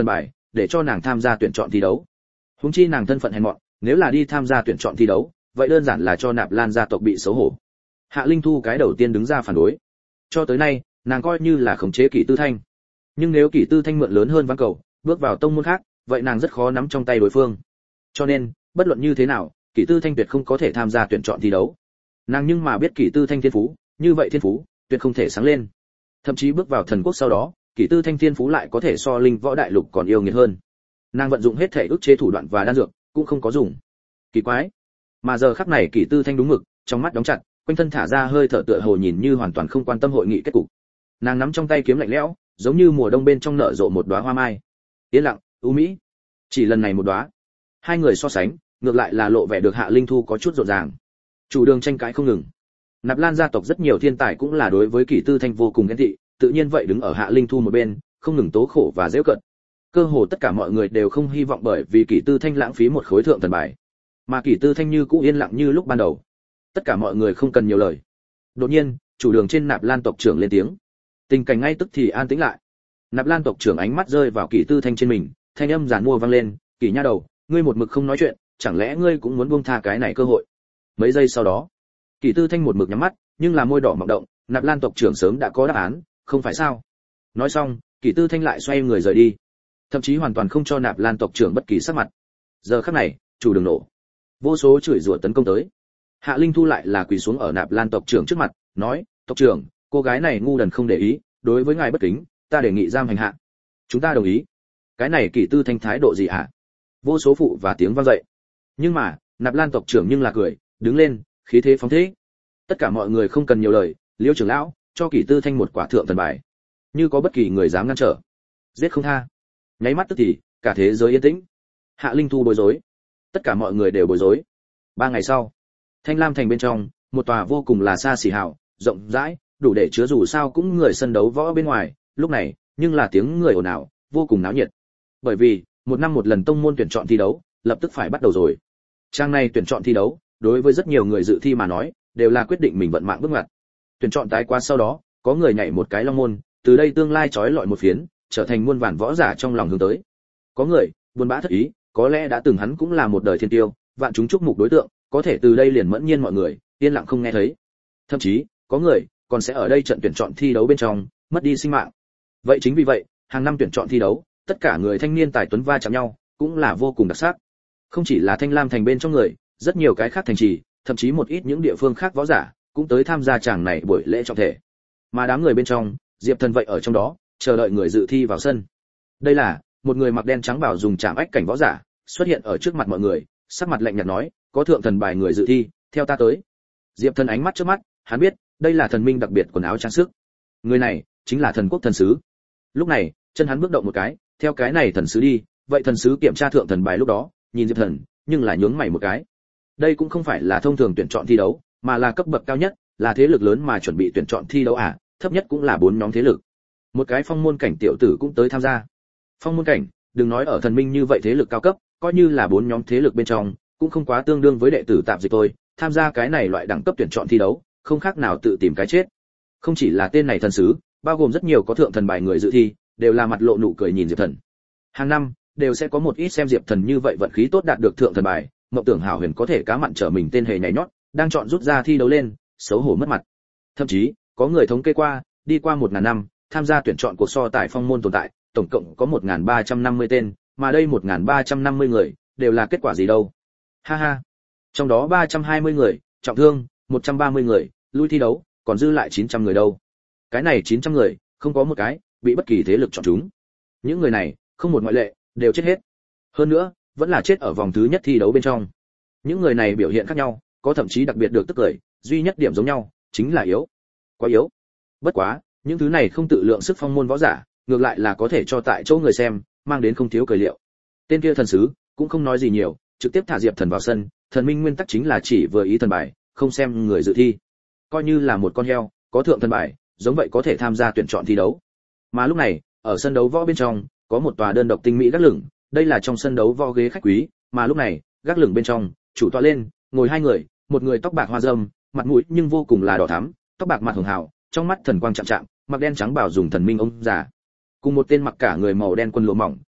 để cho nàng tham gia tuyển chọn thi đấu. Huống chi nàng thân phận hèn mọn, nếu là đi tham gia tuyển chọn thi đấu, vậy đơn giản là cho Nạp Lan gia tộc bị xấu hổ. Hạ Linh Thu cái đầu tiên đứng ra phản đối. Cho tới nay, nàng coi như là khống chế Kỷ Tư Thanh. Nhưng nếu Kỷ Tư Thanh mượn lớn hơn ván cầu, bước vào tông môn khác, vậy nàng rất khó nắm trong tay đối phương. Cho nên, bất luận như thế nào, Kỷ Tư Thanh tuyệt không có thể tham gia tuyển chọn thi đấu. Nàng nhưng mà biết Kỷ Tư Thanh thiên phú, như vậy thiên phú tuyệt không thể sáng lên. Thậm chí bước vào thần quốc sau đó, Kỷ Tư Thanh thiên phú lại có thể so linh võ đại lục còn yêu nghiệt hơn. Nàng vận dụng hết thể ức chế thủ đoạn và đan dược, cũng không có dùng. Kỳ quái. Mà giờ khắc này Kỷ Tư Thanh đúng mực, trong mắt đóng chặt, quanh thân thả ra hơi thở tựa hồ nhìn như hoàn toàn không quan tâm hội nghị kết cục. Nàng nắm trong tay kiếm lạnh lẽo, giống như mùa đông bên trong nở rộ một đóa hoa mai. Yên lặng, u mỹ. Chỉ lần này một đóa. Hai người so sánh, ngược lại là lộ vẻ được Hạ Linh Thu có chút rộn ràng. Chủ đường tranh cãi không ngừng. Nạp Lan gia tộc rất nhiều thiên tài cũng là đối với Kỷ Tư Thanh vô cùng ghen tị, tự nhiên vậy đứng ở Hạ Linh Thu một bên, không ngừng tố khổ và giễu cợt. Cơ hồ tất cả mọi người đều không hy vọng bởi vì Kỷ Tư Thanh lãng phí một khối thượng thần bài, mà Kỷ Tư Thanh như cũ yên lặng như lúc ban đầu. Tất cả mọi người không cần nhiều lời. Đột nhiên, chủ đường trên Nạp Lan tộc trưởng lên tiếng. Tình cảnh ngay tức thì an tĩnh lại. Nạp Lan tộc trưởng ánh mắt rơi vào Kỷ Tư Thanh trên mình, thanh âm giàn mua vang lên, "Kỷ nha đầu, ngươi một mực không nói chuyện, chẳng lẽ ngươi cũng muốn buông tha cái này cơ hội?" Mấy giây sau đó, Kỷ Tư Thanh một mực nhắm mắt, nhưng là môi đỏ mọng động, Nạp Lan tộc trưởng sớm đã có đáp án, không phải sao? Nói xong, Kỷ Tư Thanh lại xoay người rời đi, thậm chí hoàn toàn không cho Nạp Lan tộc trưởng bất kỳ sắc mặt. Giờ khắc này, chủ đường nổ, vô số chửi rủa tấn công tới. Hạ Linh Thu lại là quỳ xuống ở Nạp Lan tộc trưởng trước mặt, nói: "Tộc trưởng, cô gái này ngu đần không để ý, đối với ngài bất kính, ta đề nghị giam hành hạ." "Chúng ta đồng ý." Cái này Kỷ Tư Thanh thái độ gì hả? Vô số phụ và tiếng vang dậy. Nhưng mà, Nạp Lan tộc trưởng nhưng là cười, đứng lên, khí thế phóng thế. Tất cả mọi người không cần nhiều lời, Liêu trưởng lão, cho Kỷ Tư Thanh một quả thượng thần bài. Như có bất kỳ người dám ngăn trở, giết không tha. Nháy mắt tức thì, cả thế giới yên tĩnh. Hạ Linh Thu bối rối. Tất cả mọi người đều bối rối. Ba ngày sau, Thanh Lam thành bên trong, một tòa vô cùng là xa xỉ hào, rộng rãi, đủ để chứa dù sao cũng người sân đấu võ bên ngoài, lúc này, nhưng là tiếng người ồn ào, vô cùng náo nhiệt. Bởi vì, một năm một lần tông môn tuyển chọn thi đấu, lập tức phải bắt đầu rồi. Trang này tuyển chọn thi đấu, đối với rất nhiều người dự thi mà nói, đều là quyết định mình vận mạng bước ngoặt. Tuyển chọn tái qua sau đó, có người nhảy một cái long môn, từ đây tương lai chói lọi một phiến, trở thành muôn vàn võ giả trong lòng hướng tới. Có người buồn bã thất ý, có lẽ đã từng hắn cũng là một đời thiên tiêu, vạn chúng chúc mục đối tượng, có thể từ đây liền mẫn nhiên mọi người, yên lặng không nghe thấy. Thậm chí, có người còn sẽ ở đây trận tuyển chọn thi đấu bên trong mất đi sinh mạng. Vậy chính vì vậy, hàng năm tuyển chọn thi đấu, tất cả người thanh niên tài tuấn va chạm nhau, cũng là vô cùng đặc sắc. Không chỉ là Thanh Lam thành bên trong người, rất nhiều cái khác thành trì, thậm chí một ít những địa phương khác võ giả cũng tới tham gia chàng này buổi lễ trọng thể. Mà đám người bên trong, Diệp Thần vậy ở trong đó, chờ đợi người dự thi vào sân. Đây là một người mặc đen trắng bảo dùng trảm ách cảnh võ giả, xuất hiện ở trước mặt mọi người, sắc mặt lạnh nhạt nói: "Có thượng thần bài người dự thi, theo ta tới." Diệp Thần ánh mắt trước mắt, hắn biết, đây là thần minh đặc biệt quần áo trang sức. Người này chính là thần quốc thần sứ. Lúc này, chân hắn bước động một cái, theo cái này thần sứ đi, vậy thần sứ kiểm tra thượng thần bài lúc đó, nhìn Diệp Thần, nhưng là nhướng mày một cái. Đây cũng không phải là thông thường tuyển chọn thi đấu, mà là cấp bậc cao nhất, là thế lực lớn mà chuẩn bị tuyển chọn thi đấu à, thấp nhất cũng là bốn nhóm thế lực. Một cái phong môn cảnh tiểu tử cũng tới tham gia. Phong môn cảnh, đừng nói ở thần minh như vậy thế lực cao cấp, coi như là bốn nhóm thế lực bên trong, cũng không quá tương đương với đệ tử tạp dịch thôi, tham gia cái này loại đẳng cấp tuyển chọn thi đấu, không khác nào tự tìm cái chết. Không chỉ là tên này thần sứ, bao gồm rất nhiều có thượng thần bài người dự thi, đều là mặt lộ nụ cười nhìn Diệp Thần. Hàng năm đều sẽ có một ít xem Diệp Thần như vậy vận khí tốt đạt được thượng thần bài, mộng tưởng hảo huyền có thể cá mặn trở mình tên hề nhảy nhót, đang chọn rút ra thi đấu lên, xấu hổ mất mặt. Thậm chí, có người thống kê qua, đi qua một ngàn năm, tham gia tuyển chọn cuộc so tài phong môn tồn tại, tổng cộng có một nghìn ba trăm năm mươi tên, mà đây một nghìn ba trăm năm mươi người, đều là kết quả gì đâu? Ha ha. Trong đó ba trăm hai mươi người trọng thương, một trăm ba mươi người lui thi đấu, còn dư lại chín trăm người đâu. Cái này chín trăm người, không có một cái bị bất kỳ thế lực chọn chúng. Những người này, không một ngoại lệ, đều chết hết. Hơn nữa, vẫn là chết ở vòng thứ nhất thi đấu bên trong. Những người này biểu hiện khác nhau, có thậm chí đặc biệt được tức cười, duy nhất điểm giống nhau, chính là yếu. Quá yếu. Bất quá, những thứ này không tự lượng sức phong môn võ giả, ngược lại là có thể cho tại chỗ người xem, mang đến không thiếu cười liệu. Tên kia thần sứ cũng không nói gì nhiều, trực tiếp thả Diệp Thần vào sân, thần minh nguyên tắc chính là chỉ vừa ý thần bài, không xem người dự thi. Coi như là một con heo, có thượng thần bài, giống vậy có thể tham gia tuyển chọn thi đấu. Mà lúc này, ở sân đấu võ bên trong, có một tòa đơn độc tinh mỹ gác lửng, đây là trong sân đấu võ ghế khách quý, mà lúc này, gác lửng bên trong, chủ tọa lên, ngồi hai người, một người tóc bạc hoa râm, mặt mũi nhưng vô cùng là đỏ thắm, tóc bạc mặt hường hào, trong mắt thần quang chạm chạm, mặc đen trắng bảo dùng thần minh ông già. Cùng một tên mặc cả người màu đen quân lụa mỏng,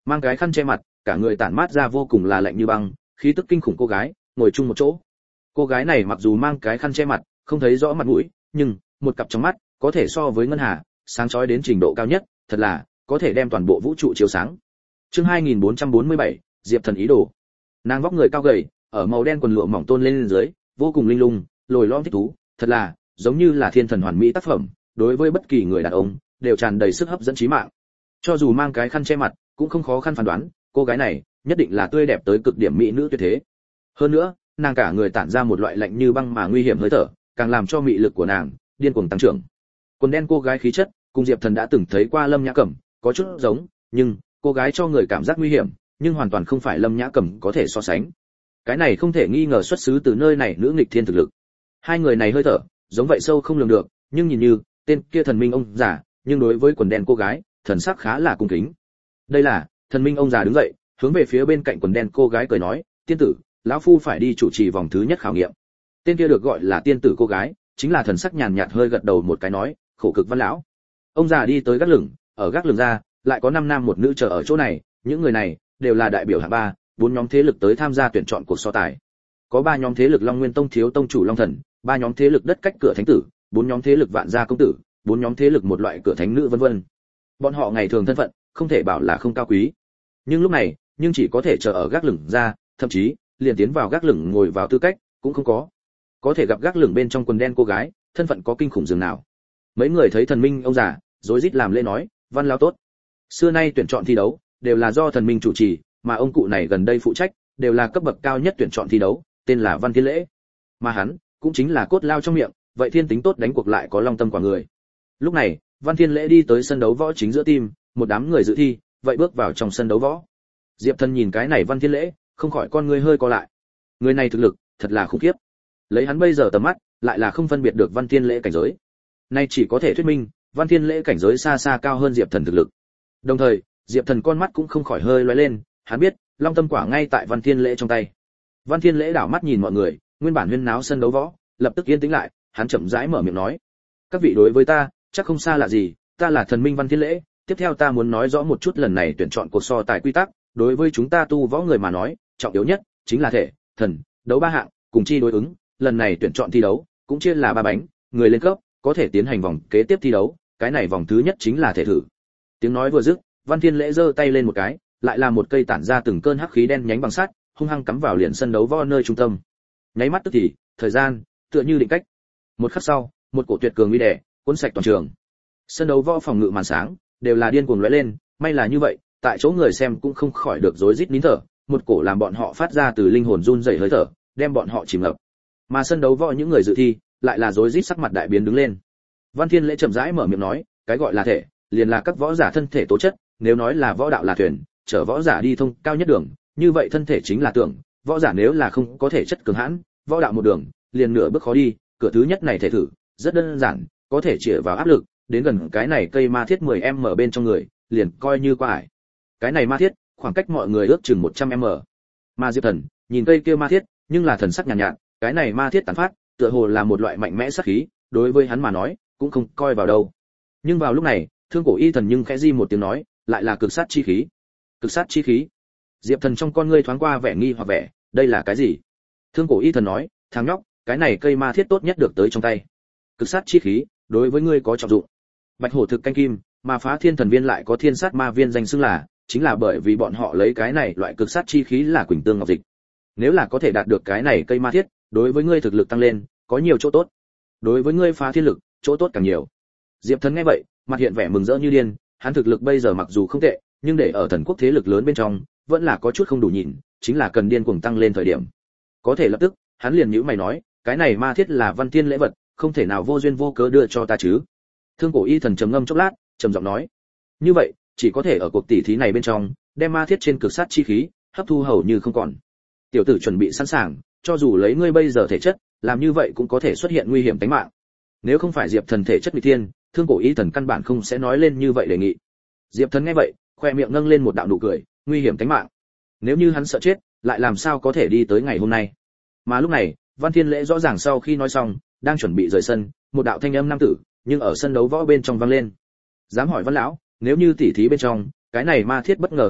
mang cái khăn che mặt, cả người tản mát ra vô cùng là lạnh như băng, khí tức kinh khủng cô gái, ngồi chung một chỗ. Cô gái này mặc dù mang cái khăn che mặt, không thấy rõ mặt mũi, nhưng một cặp trong mắt có thể so với ngân hà, sáng chói đến trình độ cao nhất, thật là có thể đem toàn bộ vũ trụ chiếu sáng. Chương hai nghìn bốn trăm bốn mươi bảy, Diệp Thần ý đồ. Nàng vóc người cao gầy, ở màu đen quần lụa mỏng tôn lên dưới, vô cùng linh lung, lồi lõm thích thú, thật là giống như là thiên thần hoàn mỹ tác phẩm, đối với bất kỳ người đàn ông đều tràn đầy sức hấp dẫn trí mạng. Cho dù mang cái khăn che mặt, cũng không khó khăn phán đoán, cô gái này nhất định là tươi đẹp tới cực điểm mỹ nữ tuyệt thế. Hơn nữa, nàng cả người tản ra một loại lạnh như băng mà nguy hiểm hơi thở, càng làm cho mị lực của nàng điên cuồng tăng trưởng. Quần đen cô gái khí chất, cùng Diệp Thần đã từng thấy qua Lâm Nhã Cẩm, có chút giống, nhưng cô gái cho người cảm giác nguy hiểm, nhưng hoàn toàn không phải Lâm Nhã Cẩm có thể so sánh. Cái này không thể nghi ngờ xuất xứ từ nơi này nữ nghịch thiên thực lực. Hai người này hơi thở, giống vậy sâu không lường được, nhưng nhìn như tên kia thần minh ông già, nhưng đối với quần đen cô gái, thần sắc khá là cung kính. Đây là, thần minh ông già đứng dậy, hướng về phía bên cạnh quần đen cô gái cười nói, tiên tử, lão phu phải đi chủ trì vòng thứ nhất khảo nghiệm. Tên kia được gọi là tiên tử cô gái, chính là thần sắc nhàn nhạt hơi gật đầu một cái nói, khổ cực Văn lão. Ông già đi tới gác lửng, ở gác lửng ra, lại có năm nam một nữ chờ ở chỗ này, những người này đều là đại biểu hạng ba, bốn nhóm thế lực tới tham gia tuyển chọn cuộc so tài. Có ba nhóm thế lực Long Nguyên Tông thiếu tông chủ Long Thần, ba nhóm thế lực đất cách cửa thánh tử, bốn nhóm thế lực vạn gia công tử, bốn nhóm thế lực một loại cửa thánh nữ vân vân. Bọn họ ngày thường thân phận, không thể bảo là không cao quý. Nhưng lúc này, nhưng chỉ có thể chờ ở gác lửng ra, thậm chí liền tiến vào gác lửng ngồi vào tư cách cũng không có. Có thể gặp gác lửng bên trong quần đen cô gái, thân phận có kinh khủng dường nào. Mấy người thấy thần minh ông già, rối rít làm lễ nói, Văn lão tốt. Xưa nay tuyển chọn thi đấu đều là do thần minh chủ trì, mà ông cụ này gần đây phụ trách đều là cấp bậc cao nhất tuyển chọn thi đấu, tên là Văn Thiên Lễ. Mà hắn cũng chính là cốt lao trong miệng, vậy thiên tính tốt đánh cuộc lại có long tâm quả người. Lúc này, Văn Thiên Lễ đi tới sân đấu võ chính giữa team, một đám người dự thi, vậy bước vào trong sân đấu võ. Diệp Thần nhìn cái này Văn Thiên Lễ, không khỏi con người hơi co lại. Người này thực lực thật là khủng khiếp. Lấy hắn bây giờ tầm mắt, lại là không phân biệt được Văn Thiên Lễ cảnh giới. Nay chỉ có thể thuyết minh, Văn Thiên Lễ cảnh giới xa xa cao hơn Diệp Thần thực lực. Đồng thời, Diệp Thần con mắt cũng không khỏi hơi lóe lên, hắn biết, long tâm quả ngay tại Văn Thiên Lễ trong tay. Văn Thiên Lễ đảo mắt nhìn mọi người, nguyên bản huyên náo sân đấu võ, lập tức yên tĩnh lại, hắn chậm rãi mở miệng nói: "Các vị đối với ta, chắc không xa lạ gì, ta là thần minh Văn Thiên Lễ, tiếp theo ta muốn nói rõ một chút lần này tuyển chọn cuộc so tài quy tắc, đối với chúng ta tu võ người mà nói, trọng yếu nhất chính là thể, thần, đấu ba hạng, cùng chi đối ứng, lần này tuyển chọn thi đấu cũng chia là ba bánh, người lên cấp có thể tiến hành vòng kế tiếp thi đấu, cái này vòng thứ nhất chính là thể thử." Tiếng nói vừa dứt, Văn Thiên Lễ giơ tay lên một cái, lại là một cây tản ra từng cơn hắc khí đen nhánh bằng sắt, hung hăng cắm vào liền sân đấu võ nơi trung tâm. Nháy mắt tức thì, thời gian tựa như định cách. Một khắc sau, một cổ tuyệt cường uy đè cuốn sạch toàn trường. Sân đấu võ phòng ngự màn sáng đều là điên cuồng lóe lên, may là như vậy, tại chỗ người xem cũng không khỏi được rối rít nín thở, một cổ làm bọn họ phát ra từ linh hồn run rẩy hơi thở, đem bọn họ chìm ngập. Mà sân đấu võ những người dự thi, lại là rối rít sắc mặt đại biến đứng lên. Văn Thiên Lễ chậm rãi mở miệng nói, cái gọi là thể, liền là các võ giả thân thể tố chất, nếu nói là võ đạo là thuyền, chở võ giả đi thông cao nhất đường, như vậy thân thể chính là tưởng, võ giả nếu là không có thể chất cường hãn, võ đạo một đường, liền nửa bước khó đi, cửa thứ nhất này thể thử, rất đơn giản, có thể chĩa vào áp lực, đến gần cái này cây ma thiết mười em em bên trong người, liền coi như qua ải. Cái này ma thiết, khoảng cách mọi người ước chừng một trăm em em. Mà Diệp Thần, nhìn cây kia ma thiết, nhưng là thần sắc nhàn nhạt, nhạt, cái này ma thiết tán phát, tựa hồ là một loại mạnh mẽ sát khí, đối với hắn mà nói, cũng không coi vào đâu. Nhưng vào lúc này, Thương Cổ Y Thần nhưng khẽ di một tiếng nói, lại là cực sát chi khí. Cực sát chi khí. Diệp Thần trong con ngươi thoáng qua vẻ nghi hoặc vẻ, đây là cái gì? Thương Cổ Y Thần nói, thằng nhóc, cái này cây ma thiết tốt nhất được tới trong tay. Cực sát chi khí, đối với ngươi có trọng dụng. Bạch hổ thực canh kim, mà Phá Thiên Thần Viên lại có Thiên Sát Ma Viên danh xưng là, chính là bởi vì bọn họ lấy cái này loại cực sát chi khí là Quỳnh Tương Ngọc Dịch. Nếu là có thể đạt được cái này cây ma thiết, đối với ngươi thực lực tăng lên, có nhiều chỗ tốt. Đối với ngươi phá thiên lực, chỗ tốt càng nhiều. Diệp Thần nghe vậy, mặt hiện vẻ mừng rỡ như điên, hắn thực lực bây giờ mặc dù không tệ, nhưng để ở thần quốc thế lực lớn bên trong, vẫn là có chút không đủ nhìn, chính là cần điên cuồng tăng lên thời điểm. Có thể lập tức, hắn liền nhíu mày nói, cái này ma thiết là Văn Thiên lễ vật, không thể nào vô duyên vô cớ đưa cho ta chứ. Thương Cổ Y Thần trầm ngâm chốc lát, trầm giọng nói, như vậy, chỉ có thể ở cuộc tỷ thí này bên trong, đem ma thiết trên cực sát chi khí, hấp thu hầu như không còn. Tiểu tử chuẩn bị sẵn sàng, cho dù lấy ngươi bây giờ thể chất, làm như vậy cũng có thể xuất hiện nguy hiểm tính mạng. Nếu không phải Diệp Thần thể chất nghịch thiên, Thương Cổ Y Thần căn bản không sẽ nói lên như vậy đề nghị. Diệp Thần nghe vậy, khoe miệng nâng lên một đạo nụ cười, nguy hiểm tính mạng. Nếu như hắn sợ chết, lại làm sao có thể đi tới ngày hôm nay. Mà lúc này, Văn Thiên Lễ rõ ràng sau khi nói xong, đang chuẩn bị rời sân, một đạo thanh âm nam tử, nhưng ở sân đấu võ bên trong vang lên. Dám hỏi Văn lão, nếu như tỷ thí bên trong, cái này ma thiết bất ngờ hư hại,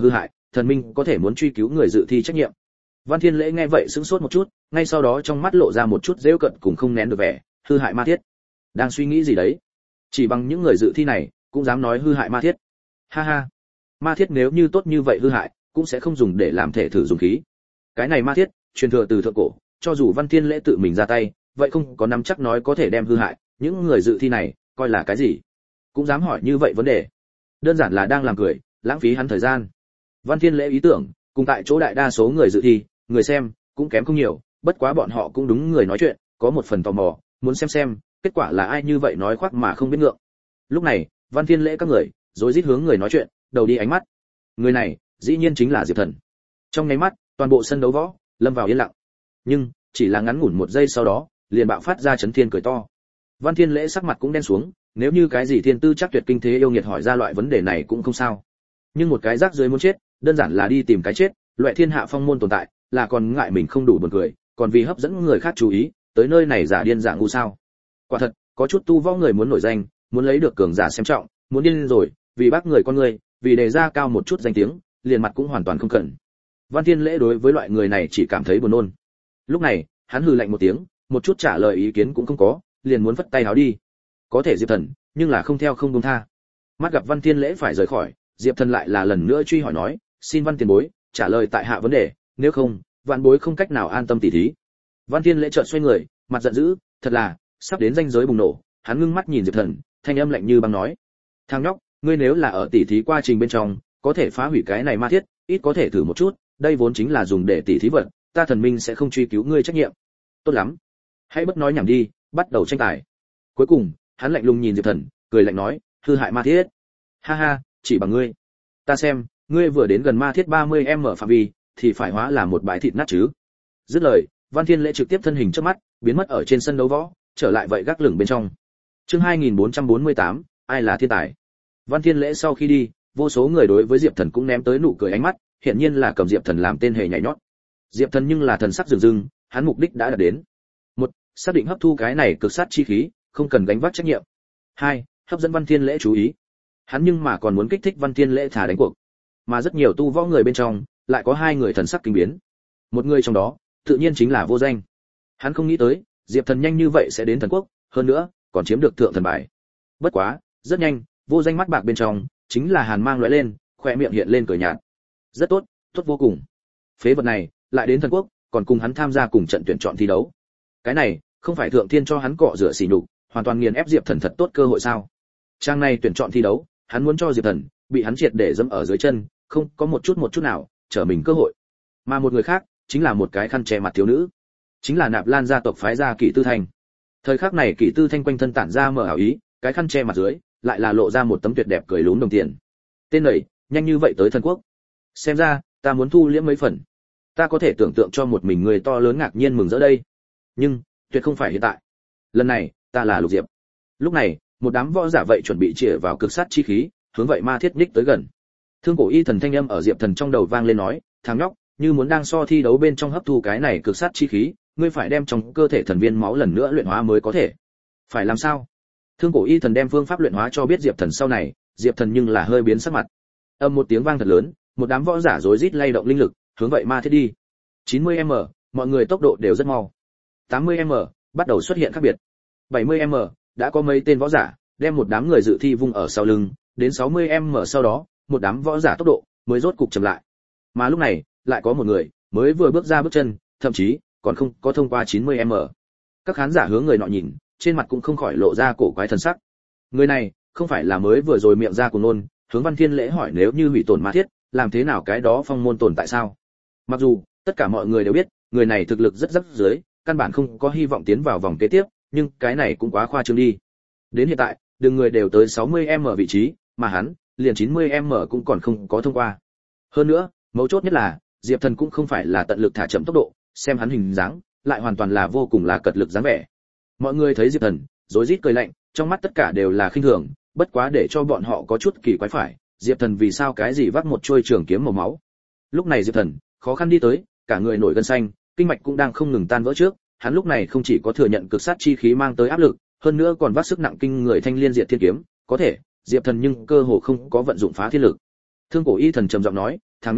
thần minh có thể muốn truy cứu người dự thi trách nhiệm. Văn Thiên Lễ nghe vậy sững sốt một chút, ngay sau đó trong mắt lộ ra một chút giễu cợt cùng không nén được vẻ, hư hại ma thiết. Đang suy nghĩ gì đấy? Chỉ bằng những người dự thi này, cũng dám nói hư hại ma thiết. Ha ha. Ma thiết nếu như tốt như vậy hư hại, cũng sẽ không dùng để làm thể thử dùng khí. Cái này ma thiết, truyền thừa từ thượng cổ, cho dù Văn Thiên Lễ tự mình ra tay, vậy không có nắm chắc nói có thể đem hư hại, những người dự thi này, coi là cái gì? Cũng dám hỏi như vậy vấn đề. Đơn giản là đang làm cười, lãng phí hắn thời gian. Văn Thiên Lễ ý tưởng, cùng tại chỗ đại đa số người dự thi, người xem, cũng kém không nhiều, bất quá bọn họ cũng đúng người nói chuyện, có một phần tò mò, muốn xem xem, kết quả là ai như vậy nói khoác mà không biết ngượng. Lúc này, Văn Thiên Lễ các người, rối rít hướng người nói chuyện, đầu đi ánh mắt. Người này, dĩ nhiên chính là Diệp Thần. Trong nháy mắt, toàn bộ sân đấu võ lâm vào yên lặng. Nhưng, chỉ là ngắn ngủn một giây sau đó, liền bạo phát ra chấn thiên cười to. Văn Thiên Lễ sắc mặt cũng đen xuống, nếu như cái gì thiên tư chắc tuyệt kinh thế yêu nghiệt hỏi ra loại vấn đề này cũng không sao. Nhưng một cái rác rưởi muốn chết, đơn giản là đi tìm cái chết, loại thiên hạ phong môn tồn tại, là còn ngại mình không đủ buồn cười, còn vì hấp dẫn người khác chú ý, tới nơi này giả điên giả ngu sao? Quả thật, có chút tu võ người muốn nổi danh, muốn lấy được cường giả xem trọng, muốn điên rồi, vì bác người con người, vì đề ra cao một chút danh tiếng, liền mặt cũng hoàn toàn không cần. Văn Thiên Lễ đối với loại người này chỉ cảm thấy buồn nôn. Lúc này, hắn hừ lạnh một tiếng, một chút trả lời ý kiến cũng không có, liền muốn phất tay áo đi. Có thể Diệp Thần, nhưng là không theo không buông tha. Mắt gặp Văn Thiên Lễ phải rời khỏi, Diệp Thần lại là lần nữa truy hỏi nói, xin Văn tiền bối, trả lời tại hạ vấn đề, nếu không, vạn bối không cách nào an tâm tỉ thí. Văn Thiên Lễ chợt xoay người, mặt giận dữ, thật là, sắp đến ranh giới bùng nổ, hắn ngưng mắt nhìn Diệp Thần, thanh âm lạnh như băng nói: "Thằng nhóc, ngươi nếu là ở tỉ thí quá trình bên trong, có thể phá hủy cái này ma thiết, ít có thể thử một chút, đây vốn chính là dùng để tỉ thí vật, ta thần minh sẽ không truy cứu ngươi trách nhiệm." Tốt lắm, hãy bất nói nhảm đi, bắt đầu tranh tài. Cuối cùng, hắn lạnh lùng nhìn Diệp Thần, cười lạnh nói: "Hư hại ma thiết. Ha ha, chỉ bằng ngươi. Ta xem, ngươi vừa đến gần ma thiết ba mươi m phạm vi, thì phải hóa là một bãi thịt nát chứ." Dứt lời, Văn Thiên Lễ trực tiếp thân hình trước mắt, biến mất ở trên sân đấu võ, trở lại vậy gác lửng bên trong. Chương hai nghìn bốn trăm bốn mươi tám, ai là thiên tài? Văn Thiên Lễ sau khi đi, vô số người đối với Diệp Thần cũng ném tới nụ cười ánh mắt, hiển nhiên là cầm Diệp Thần làm tên hề nhảy nhót. Diệp Thần nhưng là thần sắc rừng rừng, hắn mục đích đã đạt đến. Một, xác định hấp thu cái này cực sát chi khí, không cần gánh vác trách nhiệm. Hai, hấp dẫn Văn Thiên Lễ chú ý. Hắn nhưng mà còn muốn kích thích Văn Thiên Lễ thả đánh cuộc. Mà rất nhiều tu võ người bên trong, lại có hai người thần sắc kinh biến. Một người trong đó, tự nhiên chính là Vô Danh. Hắn không nghĩ tới, Diệp Thần nhanh như vậy sẽ đến thần quốc, hơn nữa, còn chiếm được thượng thần bài. Bất quá, rất nhanh, Vô Danh mắt bạc bên trong, chính là hàn mang lóe lên, khóe miệng hiện lên cười nhạt. Rất tốt, tốt vô cùng. Phế vật này, lại đến thần quốc, còn cùng hắn tham gia cùng trận tuyển chọn thi đấu. Cái này, không phải thượng thiên cho hắn cọ rửa sỉ nhục, hoàn toàn nghiền ép Diệp Thần thật tốt cơ hội sao? Trang này tuyển chọn thi đấu, hắn muốn cho Diệp Thần bị hắn triệt để dẫm ở dưới chân, không có một chút một chút nào trở mình cơ hội. Mà một người khác, chính là một cái khăn che mặt thiếu nữ, chính là Nạp Lan gia tộc phái gia Kỷ Tư Thanh. Thời khắc này Kỷ Tư Thanh quanh thân tản ra mở ảo ý, cái khăn che mặt dưới, lại là lộ ra một tấm tuyệt đẹp cười lún đồng tiền. Tên này, nhanh như vậy tới thần quốc. Xem ra, ta muốn thu liễm mấy phần. Ta có thể tưởng tượng cho một mình người to lớn ngạc nhiên mừng rỡ đây. Nhưng, tuyệt không phải hiện tại. Lần này, ta là Lục Diệp. Lúc này, một đám võ giả vậy chuẩn bị chĩa vào cực sát chi khí, hướng vậy ma thiết nhích tới gần. Thương cổ y thần thanh âm ở Diệp Thần trong đầu vang lên nói, thằng nhóc, như muốn đang so thi đấu bên trong hấp thu cái này cực sát chi khí, ngươi phải đem trong cơ thể thần viên máu lần nữa luyện hóa mới có thể. Phải làm sao? Thương cổ y thần đem phương pháp luyện hóa cho biết Diệp Thần sau này, Diệp Thần nhưng là hơi biến sắc mặt. Âm một tiếng vang thật lớn, một đám võ giả rối rít lay động linh lực, hướng vậy ma thiết đi. chín mươi m, mọi người tốc độ đều rất mau. tám mươi m, bắt đầu xuất hiện khác biệt. bảy mươi m, đã có mấy tên võ giả đem một đám người dự thi vung ở sau lưng, đến sáu mươi m sau đó, một đám võ giả tốc độ mới rốt cục chậm lại. Mà lúc này, lại có một người mới vừa bước ra bước chân, thậm chí còn không có thông qua chín mươi m. Các khán giả hướng người nọ nhìn, trên mặt cũng không khỏi lộ ra cổ quái thần sắc. Người này, không phải là mới vừa rồi miệng ra cuồng ngôn, hướng Văn Thiên Lễ hỏi nếu như hủy tổn ma thiết, làm thế nào cái đó phong môn tồn tại sao? Mặc dù tất cả mọi người đều biết, người này thực lực rất rất dưới, căn bản không có hy vọng tiến vào vòng kế tiếp, nhưng cái này cũng quá khoa trương đi. Đến hiện tại, đường người đều tới sáu mươi m vị trí, mà hắn, liền chín mươi m cũng còn không có thông qua. Hơn nữa, mấu chốt nhất là, Diệp Thần cũng không phải là tận lực thả chậm tốc độ, xem hắn hình dáng, lại hoàn toàn là vô cùng là cật lực dáng vẻ. Mọi người thấy Diệp Thần, rối rít cười lạnh, trong mắt tất cả đều là khinh thường, bất quá để cho bọn họ có chút kỳ quái phải, Diệp Thần vì sao cái gì vác một chuôi trường kiếm màu máu. Lúc này Diệp Thần, khó khăn đi tới, cả người nổi gân xanh, kinh mạch cũng đang không ngừng tan vỡ trước, hắn lúc này không chỉ có thừa nhận cực sát chi khí mang tới áp lực, hơn nữa còn vác sức nặng kinh người thanh liên diệt thiên kiếm, có thể, Diệp Thần nhưng cơ hồ không có vận dụng phá thiên lực. Thương cổ y thần trầm giọng nói, thằng nhóc,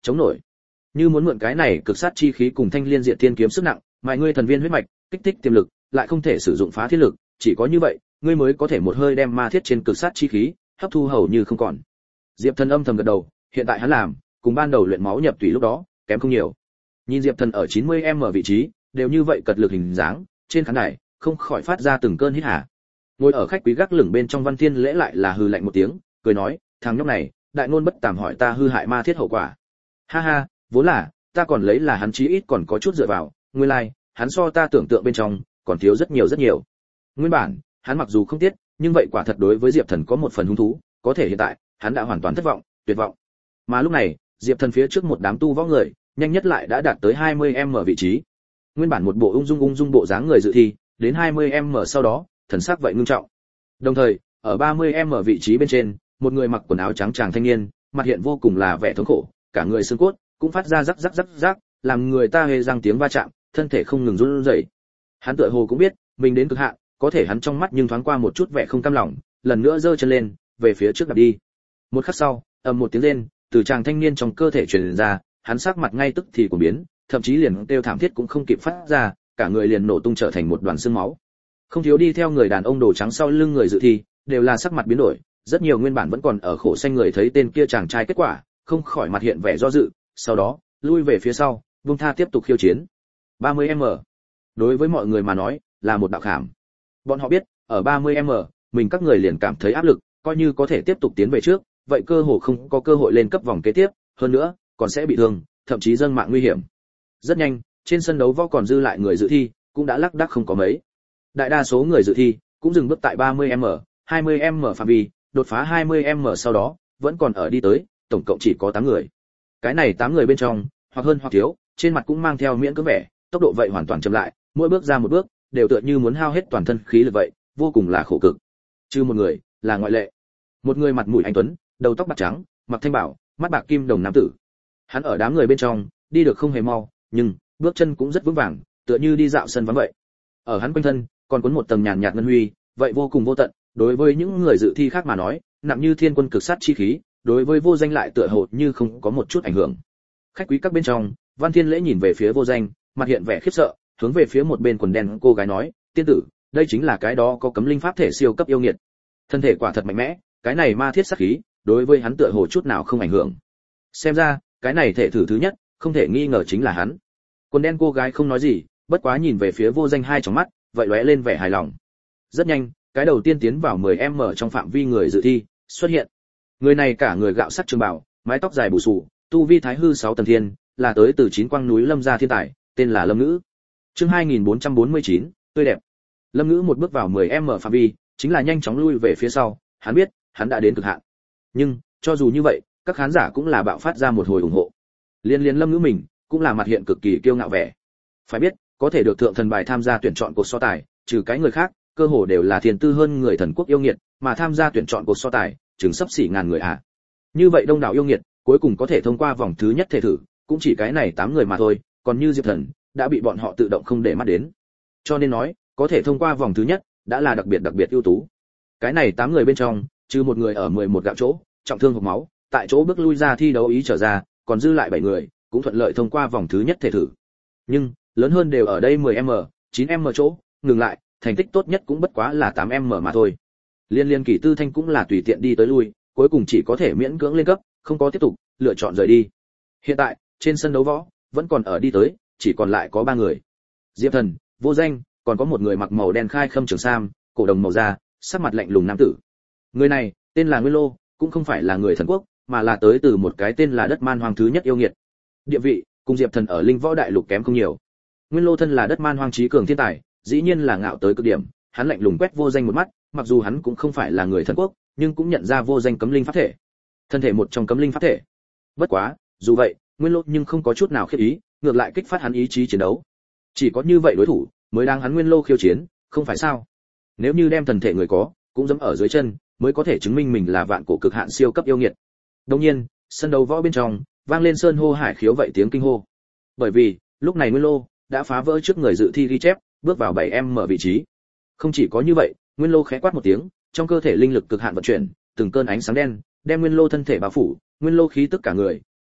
chống nổi. Như muốn mượn cái này cực sát chi khí cùng thanh liên diệt thiên kiếm sức nặng, mài ngươi thần viên huyết mạch, kích thích tiềm lực, lại không thể sử dụng phá thiết lực, chỉ có như vậy, ngươi mới có thể một hơi đem ma thiết trên cực sát chi khí hấp thu hầu như không còn. Diệp Thần âm thầm gật đầu, hiện tại hắn làm, cùng ban đầu luyện máu nhập tùy lúc đó, kém không nhiều. Nhìn Diệp Thần ở chín mươi mét vị trí, đều như vậy cật lực hình dáng, trên khán đài không khỏi phát ra từng cơn hít hà. Ngồi ở khách quý gác lửng bên trong Văn Thiên Lễ lại là hừ lạnh một tiếng, cười nói, thằng nhóc này, đại ngôn bất tàm hỏi ta hư hại ma thiết hậu quả. Ha ha, vốn là, ta còn lấy là hắn chí ít còn có chút dựa vào, nguyên lai, like, hắn so ta tưởng tượng bên trong, còn thiếu rất nhiều rất nhiều. Nguyên bản, hắn mặc dù không tiết, nhưng vậy quả thật đối với Diệp Thần có một phần hứng thú, có thể hiện tại, hắn đã hoàn toàn thất vọng, tuyệt vọng. Mà lúc này, Diệp Thần phía trước một đám tu võ người, nhanh nhất lại đã đạt tới hai mươi mét vị trí. Nguyên bản một bộ ung dung ung dung bộ dáng người dự thi, đến hai mươi mét sau đó, thần sắc vậy ngưng trọng. Đồng thời, ở ba mươi mét vị trí bên trên, một người mặc quần áo trắng chàng thanh niên, mặt hiện vô cùng là vẻ thống khổ, cả người xương cốt cũng phát ra rắc rắc rắc rắc, làm người ta hề răng tiếng va chạm, thân thể không ngừng run rẩy. Hắn tựa hồ cũng biết, mình đến cực hạn, có thể hắn trong mắt nhưng thoáng qua một chút vẻ không cam lòng, lần nữa giơ chân lên, về phía trước đạp đi. Một khắc sau, ầm một tiếng rên, từ chàng thanh niên trong cơ thể truyền ra, hắn sắc mặt ngay tức thì cuồng biến, thậm chí liền kêu thảm thiết cũng không kịp phát ra, cả người liền nổ tung trở thành một đoàn xương máu. Không thiếu đi theo người đàn ông đồ trắng sau lưng người dự thi, đều là sắc mặt biến đổi, rất nhiều nguyên bản vẫn còn ở khổ xanh người thấy tên kia chàng trai kết quả, không khỏi mặt hiện vẻ do dự, sau đó, lui về phía sau, buông tha tiếp tục khiêu chiến. ba mươi mét. Đối với mọi người mà nói, là một đạo khảm. Bọn họ biết, ở ba mươi mét, mình các người liền cảm thấy áp lực, coi như có thể tiếp tục tiến về trước, vậy cơ hồ không có cơ hội lên cấp vòng kế tiếp, hơn nữa, còn sẽ bị thương, thậm chí dâng mạng nguy hiểm. Rất nhanh, trên sân đấu võ còn dư lại người dự thi, cũng đã lác đác không có mấy. Đại đa số người dự thi cũng dừng bước tại ba mươi mét, hai mươi mét phạm vi, đột phá hai mươi mét sau đó, vẫn còn ở đi tới, tổng cộng chỉ có tám người. Cái này tám người bên trong, hoặc hơn hoặc thiếu, trên mặt cũng mang theo miễn cưỡng vẻ, tốc độ vậy hoàn toàn chậm lại, mỗi bước ra một bước, đều tựa như muốn hao hết toàn thân khí lực vậy, vô cùng là khổ cực. Trừ một người, là ngoại lệ. Một người mặt mũi anh tuấn, đầu tóc bạc trắng, mặc thanh bảo, mắt bạc kim đồng nam tử. Hắn ở đám người bên trong, đi được không hề mau, nhưng bước chân cũng rất vững vàng, tựa như đi dạo sân vắng vậy. Ở hắn quanh thân, còn cuốn một tầng nhàn nhạt ngân huy, vậy vô cùng vô tận, đối với những người dự thi khác mà nói, nặng như thiên quân cực sát chi khí, đối với vô danh lại tựa hồ như không có một chút ảnh hưởng. Khách quý các bên trong, Văn Thiên Lễ nhìn về phía vô danh, mặt hiện vẻ khiếp sợ, hướng về phía một bên quần đen cô gái nói, tiên tử, đây chính là cái đó có cấm linh pháp thể siêu cấp yêu nghiệt. Thân thể quả thật mạnh mẽ, cái này ma thiết sát khí, đối với hắn tựa hồ chút nào không ảnh hưởng. Xem ra, cái này thể thử thứ nhất, không thể nghi ngờ chính là hắn. Quần đen cô gái không nói gì, bất quá nhìn về phía vô danh hai tròng mắt, vậy lóe lên vẻ hài lòng. Rất nhanh, cái đầu tiên tiến vào mười mét trong phạm vi người dự thi, xuất hiện. Người này cả người gạo sắc trường bào, mái tóc dài bù xù, tu vi thái hư sáu tầng thiên, là tới từ chín quang núi Lâm gia thiên tài, tên là Lâm Ngữ. Chương hai nghìn bốn trăm bốn mươi chín, tươi đẹp. Lâm Ngữ một bước vào mười mét phạm vi, chính là nhanh chóng lui về phía sau, hắn biết, hắn đã đến cực hạn. Nhưng, cho dù như vậy, các khán giả cũng là bạo phát ra một hồi ủng hộ. Liên liên Lâm Ngữ mình, cũng là mặt hiện cực kỳ kiêu ngạo vẻ. Phải biết, có thể được thượng thần bài tham gia tuyển chọn cuộc so tài, trừ cái người khác, cơ hồ đều là thiên tư hơn người thần quốc yêu nghiệt, mà tham gia tuyển chọn cuộc so tài, chừng sắp xỉ ngàn người à. Như vậy đông đảo yêu nghiệt, cuối cùng có thể thông qua vòng thứ nhất thể thử, cũng chỉ cái này tám người mà thôi, còn như Diệp Thần, đã bị bọn họ tự động không để mắt đến. Cho nên nói, có thể thông qua vòng thứ nhất, đã là đặc biệt đặc biệt ưu tú. Cái này tám người bên trong, trừ một người ở mười một gạo chỗ, trọng thương hộc máu, tại chỗ bước lui ra thi đấu ý trở ra, còn dư lại bảy người, cũng thuận lợi thông qua vòng thứ nhất thể thử. Nhưng, lớn hơn đều ở đây mười mét, chín mét chỗ, ngừng lại, thành tích tốt nhất cũng bất quá là tám mét mà thôi. Liên Liên Kỳ Tư Thanh cũng là tùy tiện đi tới lui, cuối cùng chỉ có thể miễn cưỡng lên cấp, không có tiếp tục, lựa chọn rời đi. Hiện tại, trên sân đấu võ, vẫn còn ở đi tới, chỉ còn lại có ba người. Diệp Thần, Vô Danh, còn có một người mặc màu đen khai khâm trường sam, cổ đồng màu da, sắc mặt lạnh lùng nam tử. Người này, tên là Nguyên Lô, cũng không phải là người thần quốc, mà là tới từ một cái tên là Đất Man Hoang thứ nhất yêu nghiệt. Địa vị, cùng Diệp Thần ở Linh Võ Đại Lục kém không nhiều. Nguyên Lô thân là Đất Man Hoang trí cường thiên tài, dĩ nhiên là ngạo tới cực điểm, hắn lạnh lùng quét Vô Danh một mắt, mặc dù hắn cũng không phải là người thần quốc, nhưng cũng nhận ra Vô Danh cấm linh pháp thể. Thân thể một trong cấm linh pháp thể. Bất quá, dù vậy, Nguyên Lô nhưng không có chút nào khiếp ý, ngược lại kích phát hắn ý chí chiến đấu. Chỉ có như vậy đối thủ mới đang hắn Nguyên Lô khiêu chiến, không phải sao? Nếu như đem thần thể người có, cũng dẫm ở dưới chân, mới có thể chứng minh mình là vạn cổ cực hạn siêu cấp yêu nghiệt. Đương nhiên, sân đấu võ bên trong vang lên sơn hô hải khiếu vậy tiếng kinh hô. Bởi vì, lúc này Nguyên Lô đã phá vỡ trước người dự thi ghi chép, bước vào bảy mét vị trí. Không chỉ có như vậy, Nguyên Lô khẽ quát một tiếng, trong cơ thể linh lực cực hạn vận chuyển, từng cơn ánh sáng đen đem Nguyên Lô thân thể bao phủ, Nguyên Lô khí tức cả người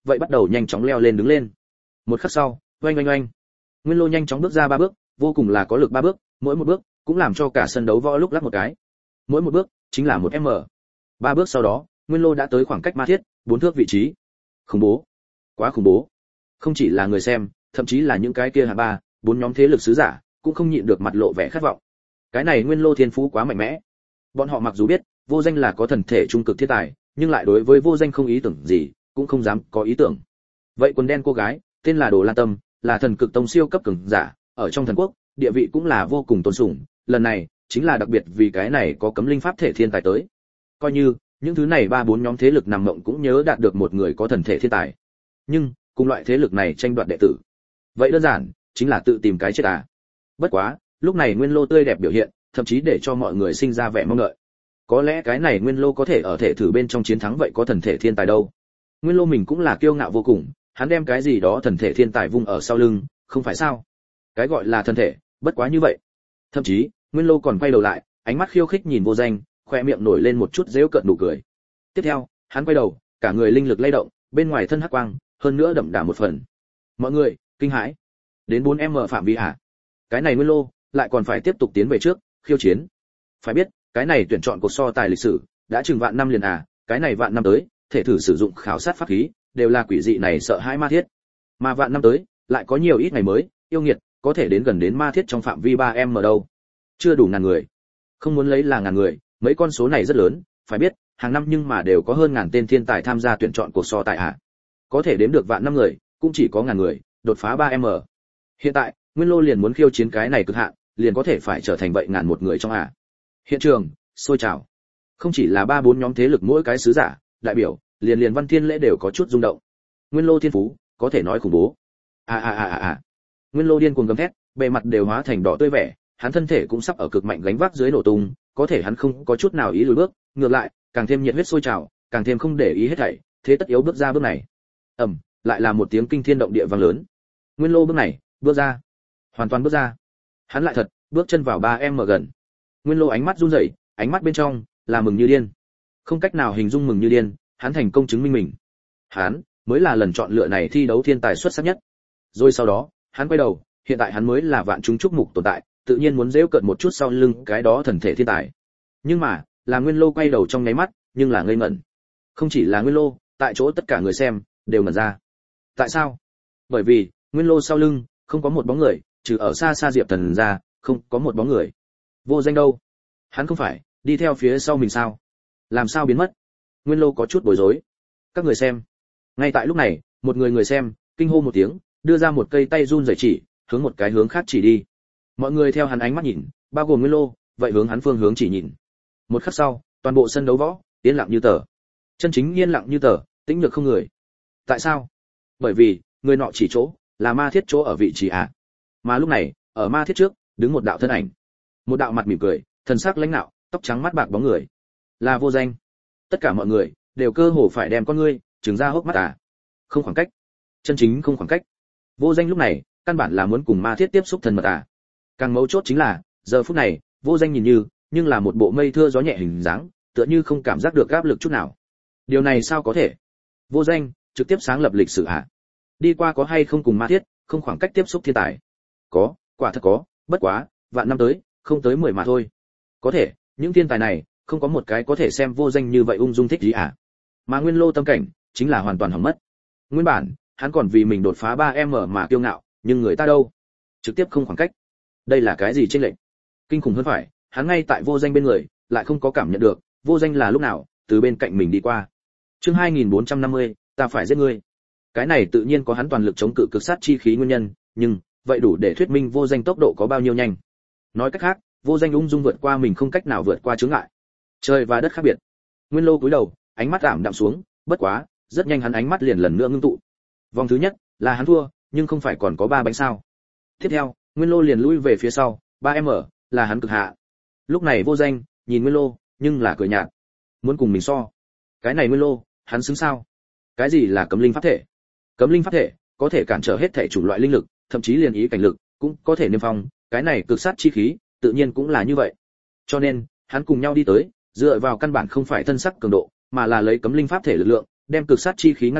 vậy bắt đầu nhanh chóng leo lên đứng lên. Một khắc sau, oanh oanh oanh, Nguyên Lô nhanh chóng bước ra ba bước, vô cùng là có lực ba bước, mỗi một bước cũng làm cho cả sân đấu võ lúc lắc một cái. Mỗi một bước chính là một m. Ba bước sau đó, Nguyên Lô đã tới khoảng cách Ma Thiết bốn thước vị trí. Khủng bố, quá khủng bố. Không chỉ là người xem, thậm chí là những cái kia hạ ba, bốn nhóm thế lực sứ giả, cũng không nhịn được mặt lộ vẻ khát vọng. Cái này Nguyên Lô thiên phú quá mạnh mẽ. Bọn họ mặc dù biết, Vô Danh là có thần thể trung cực thiên tài, nhưng lại đối với Vô Danh không ý tưởng gì, cũng không dám có ý tưởng. Vậy quần đen cô gái, tên là Đồ Lan Tâm, là thần cực tông siêu cấp cường giả, ở trong thần quốc, địa vị cũng là vô cùng tôn sùng, lần này chính là đặc biệt vì cái này có cấm linh pháp thể thiên tài tới. Coi như những thứ này ba bốn nhóm thế lực nằm mộng cũng nhớ đạt được một người có thần thể thiên tài. Nhưng, cùng loại thế lực này tranh đoạt đệ tử, vậy đơn giản chính là tự tìm cái chết à. Bất quá, lúc này Nguyên Lô tươi đẹp biểu hiện, thậm chí để cho mọi người sinh ra vẻ mong đợi. Có lẽ cái này Nguyên Lô có thể ở thể thử bên trong chiến thắng vậy có thần thể thiên tài đâu. Nguyên Lô mình cũng là kiêu ngạo vô cùng, hắn đem cái gì đó thần thể thiên tài vung ở sau lưng, không phải sao? Cái gọi là thần thể, bất quá như vậy. Thậm chí, Nguyên Lô còn quay đầu lại, ánh mắt khiêu khích nhìn Vô Danh, khoe miệng nổi lên một chút giễu cợt nụ cười. Tiếp theo, hắn quay đầu, cả người linh lực lay động, bên ngoài thân hắc quang, hơn nữa đậm đà một phần. Mọi người kinh hãi. Đến bốn m phạm vi à? Cái này Nguyên Lô lại còn phải tiếp tục tiến về trước, khiêu chiến. Phải biết, cái này tuyển chọn cuộc so tài lịch sử, đã chừng vạn năm liền à, cái này vạn năm tới, thể thử sử dụng khảo sát pháp khí, đều là quỷ dị này sợ hãi Ma Thiết. Mà vạn năm tới, lại có nhiều ít ngày mới, yêu nghiệt, có thể đến gần đến Ma Thiết trong phạm vi ba m đâu. Chưa đủ ngàn người. Không muốn lấy là ngàn người, mấy con số này rất lớn, phải biết, hàng năm nhưng mà đều có hơn ngàn tên thiên tài tham gia tuyển chọn cuộc so tài à. Có thể đếm được vạn năm người, cũng chỉ có ngàn người, đột phá ba m. Hiện tại, Nguyên Lô liền muốn khiêu chiến cái này cực hạn, liền có thể phải trở thành vậy ngàn một người trong à. Hiện trường sôi trào. Không chỉ là ba bốn nhóm thế lực mỗi cái sứ giả, đại biểu, liền liền Văn Thiên Lễ đều có chút rung động. Nguyên Lô thiên phú, có thể nói khủng bố. À à à à à. Nguyên Lô điên cuồng gầm thét, bề mặt đều hóa thành đỏ tươi vẻ, hắn thân thể cũng sắp ở cực mạnh gánh vác dưới nổ tung, có thể hắn không có chút nào ý lùi bước, ngược lại, càng thêm nhiệt huyết sôi trào, càng thêm không để ý hết thảy, thế tất yếu bước ra bước này. Ầm, lại là một tiếng kinh thiên động địa vang lớn. Nguyên Lô bước này, bước ra, hoàn toàn bước ra. Hắn lại thật, bước chân vào ba m gần. Nguyên Lô ánh mắt run rẩy, ánh mắt bên trong là mừng như điên. Không cách nào hình dung mừng như điên, hắn thành công chứng minh mình. Hắn mới là lần chọn lựa này thi đấu thiên tài xuất sắc nhất. Rồi sau đó, hắn quay đầu, hiện tại hắn mới là vạn chúng chúc mục tồn tại, tự nhiên muốn giễu cợt một chút sau lưng cái đó thần thể thiên tài. Nhưng mà, là Nguyên Lô quay đầu trong nháy mắt, nhưng là ngây ngẩn. Không chỉ là Nguyên Lô, tại chỗ tất cả người xem đều ngẩn ra. Tại sao? Bởi vì, Nguyên Lô sau lưng không có một bóng người, trừ ở xa xa Diệp Thần ra, không có một bóng người. Vô Danh đâu? Hắn không phải đi theo phía sau mình sao? Làm sao biến mất? Nguyên Lô có chút bối rối. Các người xem. Ngay tại lúc này, một người người xem kinh hô một tiếng, đưa ra một cây tay run rẩy chỉ, hướng một cái hướng khác chỉ đi. Mọi người theo hắn ánh mắt nhìn, bao gồm Nguyên Lô, vậy hướng hắn phương hướng chỉ nhìn. Một khắc sau, toàn bộ sân đấu võ yên lặng như tờ. Chân chính yên lặng như tờ, tĩnh nhược không người. Tại sao? Bởi vì, người nọ chỉ chỗ là Ma Thiết chỗ ở vị trí ạ. À. Mà lúc này, ở Ma Thiết trước, đứng một đạo thân ảnh. Một đạo mặt mỉm cười, thần sắc lãnh nạo, tóc trắng mắt bạc bóng người. Là Vô Danh. Tất cả mọi người đều cơ hồ phải đem con ngươi trừng ra hốc mắt à. Không khoảng cách. Chân chính không khoảng cách. Vô Danh lúc này, căn bản là muốn cùng Ma Thiết tiếp xúc thân mật à. Càng mấu chốt chính là, giờ phút này, Vô Danh nhìn như, nhưng là một bộ mây thưa gió nhẹ hình dáng, tựa như không cảm giác được áp lực chút nào. Điều này sao có thể? Vô Danh trực tiếp sáng lập lịch sử à? Đi qua có hay không cùng Ma Thiết, không khoảng cách tiếp xúc thiên tài? Có, quả thật có, bất quá, vạn năm tới, không tới mười mà thôi. Có thể, những thiên tài này, không có một cái có thể xem Vô Danh như vậy ung dung thích gì à? Mà Nguyên Lô tâm cảnh, chính là hoàn toàn hỏng mất. Nguyên bản, hắn còn vì mình đột phá ba m mà kiêu ngạo, nhưng người ta đâu? Trực tiếp không khoảng cách. Đây là cái gì chênh lệch? Kinh khủng hơn phải, hắn ngay tại Vô Danh bên người, lại không có cảm nhận được, Vô Danh là lúc nào từ bên cạnh mình đi qua. Chương hai nghìn bốn trăm năm mươi, ta phải giết ngươi. Cái này tự nhiên có hắn toàn lực chống cự cực sát chi khí nguyên nhân, nhưng vậy đủ để thuyết minh Vô Danh tốc độ có bao nhiêu nhanh. Nói cách khác, Vô Danh ung dung vượt qua mình không cách nào vượt qua chướng ngại. Trời và đất khác biệt. Nguyên Lô cúi đầu, ánh mắt ảm đạm xuống, bất quá, rất nhanh hắn ánh mắt liền lần nữa ngưng tụ. Vòng thứ nhất là hắn thua, nhưng không phải còn có ba bánh sao? Tiếp theo, Nguyên Lô liền lui về phía sau, ba m là hắn cực hạ. Lúc này Vô Danh nhìn Nguyên Lô, nhưng là cười nhạt. Muốn cùng mình so? Cái này Nguyên Lô, hắn xứng sao? Cái gì là cấm linh pháp thể? Cấm linh pháp thể có thể cản trở hết thể chủng loại linh lực, thậm chí liền ý cảnh lực, cũng có thể niêm phong, cái này cực sát chi khí, tự nhiên cũng là như vậy. Cho nên, hắn cùng nhau đi tới, dựa vào căn bản không phải thân sắc cường độ, mà là lấy cấm linh pháp thể lực lượng, đem cực sát chi khí ngăn chặn,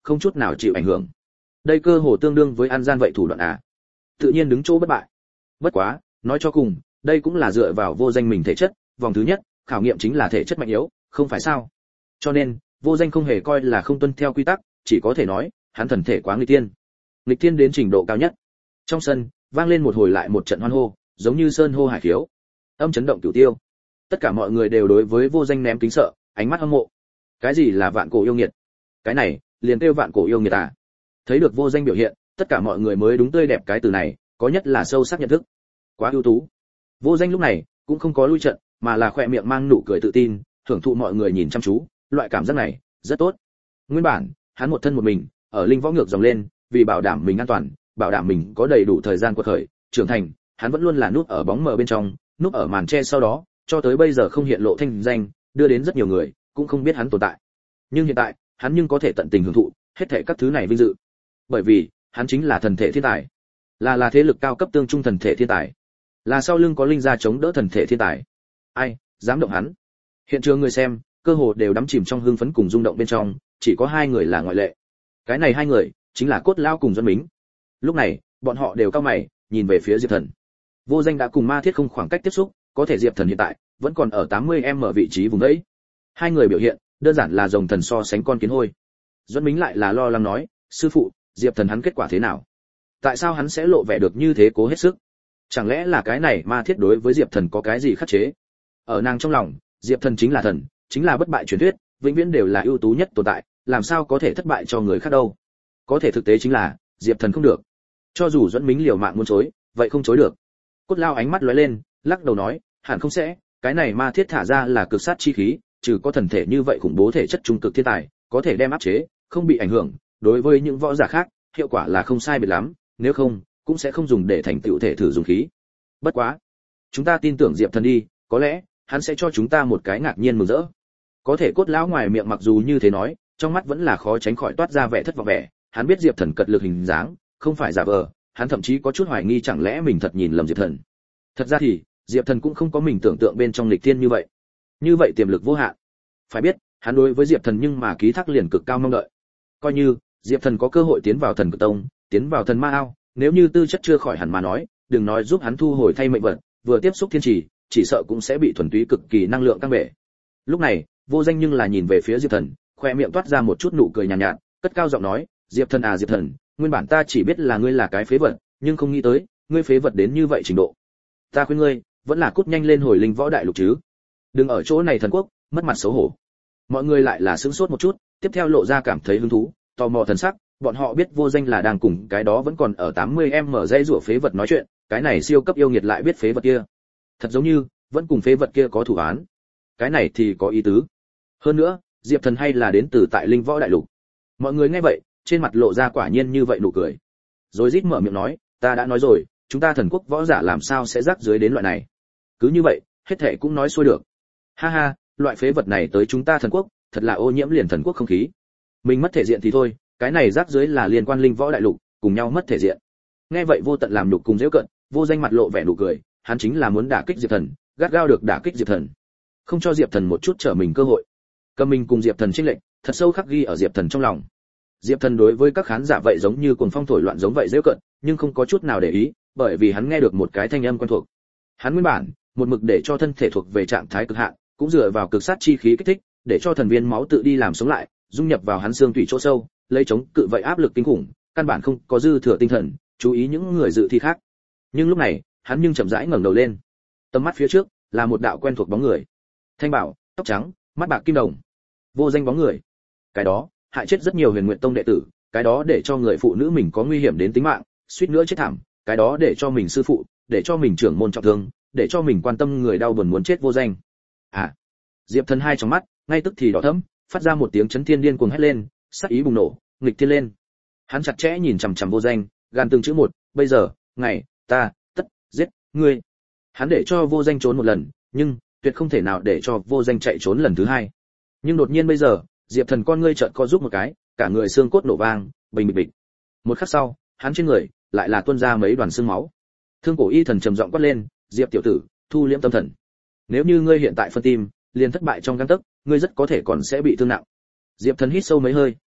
không chút nào chịu ảnh hưởng. Đây cơ hồ tương đương với ăn gian vậy thủ đoạn à? Tự nhiên đứng chỗ bất bại. Bất quá, nói cho cùng, đây cũng là dựa vào Vô Danh mình thể chất, vòng thứ nhất, khảo nghiệm chính là thể chất mạnh yếu, không phải sao? Cho nên, Vô Danh không hề coi là không tuân theo quy tắc, chỉ có thể nói, hắn thần thể quá nghịch tiên. Nghịch tiên đến trình độ cao nhất. Trong sân, vang lên một hồi lại một trận hoan hô, giống như sơn hô hải khiếu. Âm chấn động cửu tiêu. Tất cả mọi người đều đối với Vô Danh ném kính sợ, ánh mắt hâm mộ. Cái gì là vạn cổ yêu nghiệt? Cái này, liền kêu vạn cổ yêu nghiệt à? Thấy được Vô Danh biểu hiện, tất cả mọi người mới đúng tươi đẹp cái từ này, có nhất là sâu sắc nhận thức. Quá ưu tú. Vô Danh lúc này cũng không có lui trận, mà là khỏe miệng mang nụ cười tự tin, thưởng thụ mọi người nhìn chăm chú, loại cảm giác này rất tốt. Nguyên bản, hắn một thân một mình, ở linh võ ngược dòng lên, vì bảo đảm mình an toàn, bảo đảm mình có đầy đủ thời gian quật khởi, trưởng thành, hắn vẫn luôn là núp ở bóng mờ bên trong, núp ở màn che sau đó, cho tới bây giờ không hiện lộ thanh danh, đưa đến rất nhiều người cũng không biết hắn tồn tại. Nhưng hiện tại, hắn nhưng có thể tận tình hưởng thụ hết thảy các thứ này vinh dự. Bởi vì, hắn chính là thần thể thiên tài, là là thế lực cao cấp tương trung thần thể thiên tài, là sau lưng có linh gia chống đỡ thần thể thiên tài. Ai dám động hắn? Hiện trường người xem, cơ hồ đều đắm chìm trong hưng phấn cùng rung động bên trong, chỉ có hai người là ngoại lệ. Cái này hai người chính là Cốt Lao cùng Duẫn Mính. Lúc này, bọn họ đều cau mày, nhìn về phía Diệp Thần. Vô Danh đã cùng Ma Thiết không khoảng cách tiếp xúc, có thể Diệp Thần hiện tại vẫn còn ở tám mươi mét vị trí vùng đấy. Hai người biểu hiện, đơn giản là rồng thần so sánh con kiến hôi. Duẫn Mính lại là lo lắng nói, sư phụ, Diệp Thần hắn kết quả thế nào? Tại sao hắn sẽ lộ vẻ được như thế cố hết sức? Chẳng lẽ là cái này Ma Thiết đối với Diệp Thần có cái gì khắc chế? Ở nàng trong lòng, Diệp Thần chính là thần, chính là bất bại truyền thuyết, vĩnh viễn đều là ưu tú nhất tồn tại, làm sao có thể thất bại cho người khác đâu? Có thể thực tế chính là, Diệp Thần không được. Cho dù Duẫn Mính liều mạng muốn chối, vậy không chối được. Cốt Lao ánh mắt lóe lên, lắc đầu nói, hẳn không sẽ, cái này Ma Thiết thả ra là cực sát chi khí, trừ có thần thể như vậy khủng bố thể chất trung cực thiên tài, có thể đem áp chế, không bị ảnh hưởng, đối với những võ giả khác, hiệu quả là không sai biệt lắm, nếu không, cũng sẽ không dùng để thành tựu thể thử dùng khí. Bất quá, chúng ta tin tưởng Diệp Thần đi, có lẽ hắn sẽ cho chúng ta một cái ngạc nhiên mừng rỡ. Có thể Cốt Lão ngoài miệng mặc dù như thế nói, trong mắt vẫn là khó tránh khỏi toát ra vẻ thất vọng vẻ, hắn biết Diệp Thần cật lực hình dáng, không phải giả vờ, hắn thậm chí có chút hoài nghi chẳng lẽ mình thật nhìn lầm Diệp Thần. Thật ra thì, Diệp Thần cũng không có mình tưởng tượng bên trong lịch thiên như vậy. Như vậy tiềm lực vô hạn. Phải biết, hắn đối với Diệp Thần nhưng mà ký thác liền cực cao mong đợi. Coi như Diệp Thần có cơ hội tiến vào Thần Cực Tông, tiến vào Thần Ma Ao, nếu như tư chất chưa khỏi hẳn mà nói, đừng nói giúp hắn thu hồi thay mệnh vật, vừa tiếp xúc thiên trì, chỉ sợ cũng sẽ bị thuần túy cực kỳ năng lượng căng bể. Lúc này, Vô Danh nhưng là nhìn về phía Diệp Thần, khoe miệng toát ra một chút nụ cười nhàn nhạt, nhạt, cất cao giọng nói, Diệp Thần à Diệp Thần, nguyên bản ta chỉ biết là ngươi là cái phế vật, nhưng không nghĩ tới, ngươi phế vật đến như vậy trình độ. Ta khuyên ngươi, vẫn là cút nhanh lên hồi linh võ đại lục chứ. Đừng ở chỗ này thần quốc, mất mặt xấu hổ. Mọi người lại là sững sốt một chút, tiếp theo lộ ra cảm thấy hứng thú, tò mò thần sắc, bọn họ biết Vô Danh là đang cùng cái đó vẫn còn ở tám mươi mét dây rủa phế vật nói chuyện, cái này siêu cấp yêu nghiệt lại biết phế vật kia. Thật giống như, vẫn cùng phế vật kia có thủ án. Cái này thì có ý tứ. Hơn nữa, Diệp Thần hay là đến từ tại linh võ đại lục. Mọi người nghe vậy, trên mặt lộ ra quả nhiên như vậy nụ cười. Rồi rít mở miệng nói, ta đã nói rồi, chúng ta thần quốc võ giả làm sao sẽ rắc dưới đến loại này. Cứ như vậy, hết thảy cũng nói xuôi được. Ha ha, loại phế vật này tới chúng ta thần quốc, thật là ô nhiễm liền thần quốc không khí. Mình mất thể diện thì thôi, cái này rắc dưới là liên quan linh võ đại lục, cùng nhau mất thể diện. Nghe vậy Vô Tận làm nhục cùng giễu cận, Vô Danh mặt lộ vẻ nụ cười, hắn chính là muốn đả kích Diệp Thần, gắt gao được đả kích Diệp Thần, không cho Diệp Thần một chút trở mình cơ hội. Cầm mình cùng Diệp Thần chênh lệch, thật sâu khắc ghi ở Diệp Thần trong lòng. Diệp Thần đối với các khán giả vậy giống như cuồng phong thổi loạn giống vậy giễu cận, nhưng không có chút nào để ý, bởi vì hắn nghe được một cái thanh âm quen thuộc. Hắn nguyên bản, một mực để cho thân thể thuộc về trạng thái cực hạn, cũng dựa vào cực sát chi khí kích thích, để cho thần viên máu tự đi làm sống lại, dung nhập vào hắn xương tủy chỗ sâu, lấy chống cự vậy áp lực kinh khủng, căn bản không có dư thừa tinh thần, chú ý những người dự thi khác. Nhưng lúc này, hắn nhưng chậm rãi ngẩng đầu lên. Tầm mắt phía trước là một đạo quen thuộc bóng người. Thanh bảo, tóc trắng, mắt bạc kim đồng. Vô Danh bóng người. Cái đó, hại chết rất nhiều Huyền Nguyệt Tông đệ tử, cái đó để cho người phụ nữ mình có nguy hiểm đến tính mạng, suýt nữa chết thảm, cái đó để cho mình sư phụ, để cho mình trưởng môn trọng thương, để cho mình quan tâm người đau buồn muốn chết Vô Danh. À. Diệp Thần hai trong mắt, ngay tức thì đỏ thẫm, phát ra một tiếng chấn thiên điên cuồng hét lên, sát ý bùng nổ, nghịch thiên lên. Hắn chặt chẽ nhìn chằm chằm Vô Danh, gan từng chữ một, bây giờ, ngày, ta, tất, giết, ngươi. Hắn để cho Vô Danh trốn một lần, nhưng tuyệt không thể nào để cho Vô Danh chạy trốn lần thứ hai. Nhưng đột nhiên bây giờ, Diệp Thần con ngươi chợt co rút một cái, cả người xương cốt nổ vang, bình bịch bịch. Một khắc sau, hắn trên người lại là tuôn ra mấy đoàn xương máu. Thương Cổ Y Thần trầm giọng quát lên, Diệp tiểu tử, thu liễm tâm thần. Nếu như ngươi hiện tại phân tim, liền thất bại trong gang tấc, ngươi rất có thể còn sẽ bị thương nặng. Diệp Thần hít sâu mấy hơi,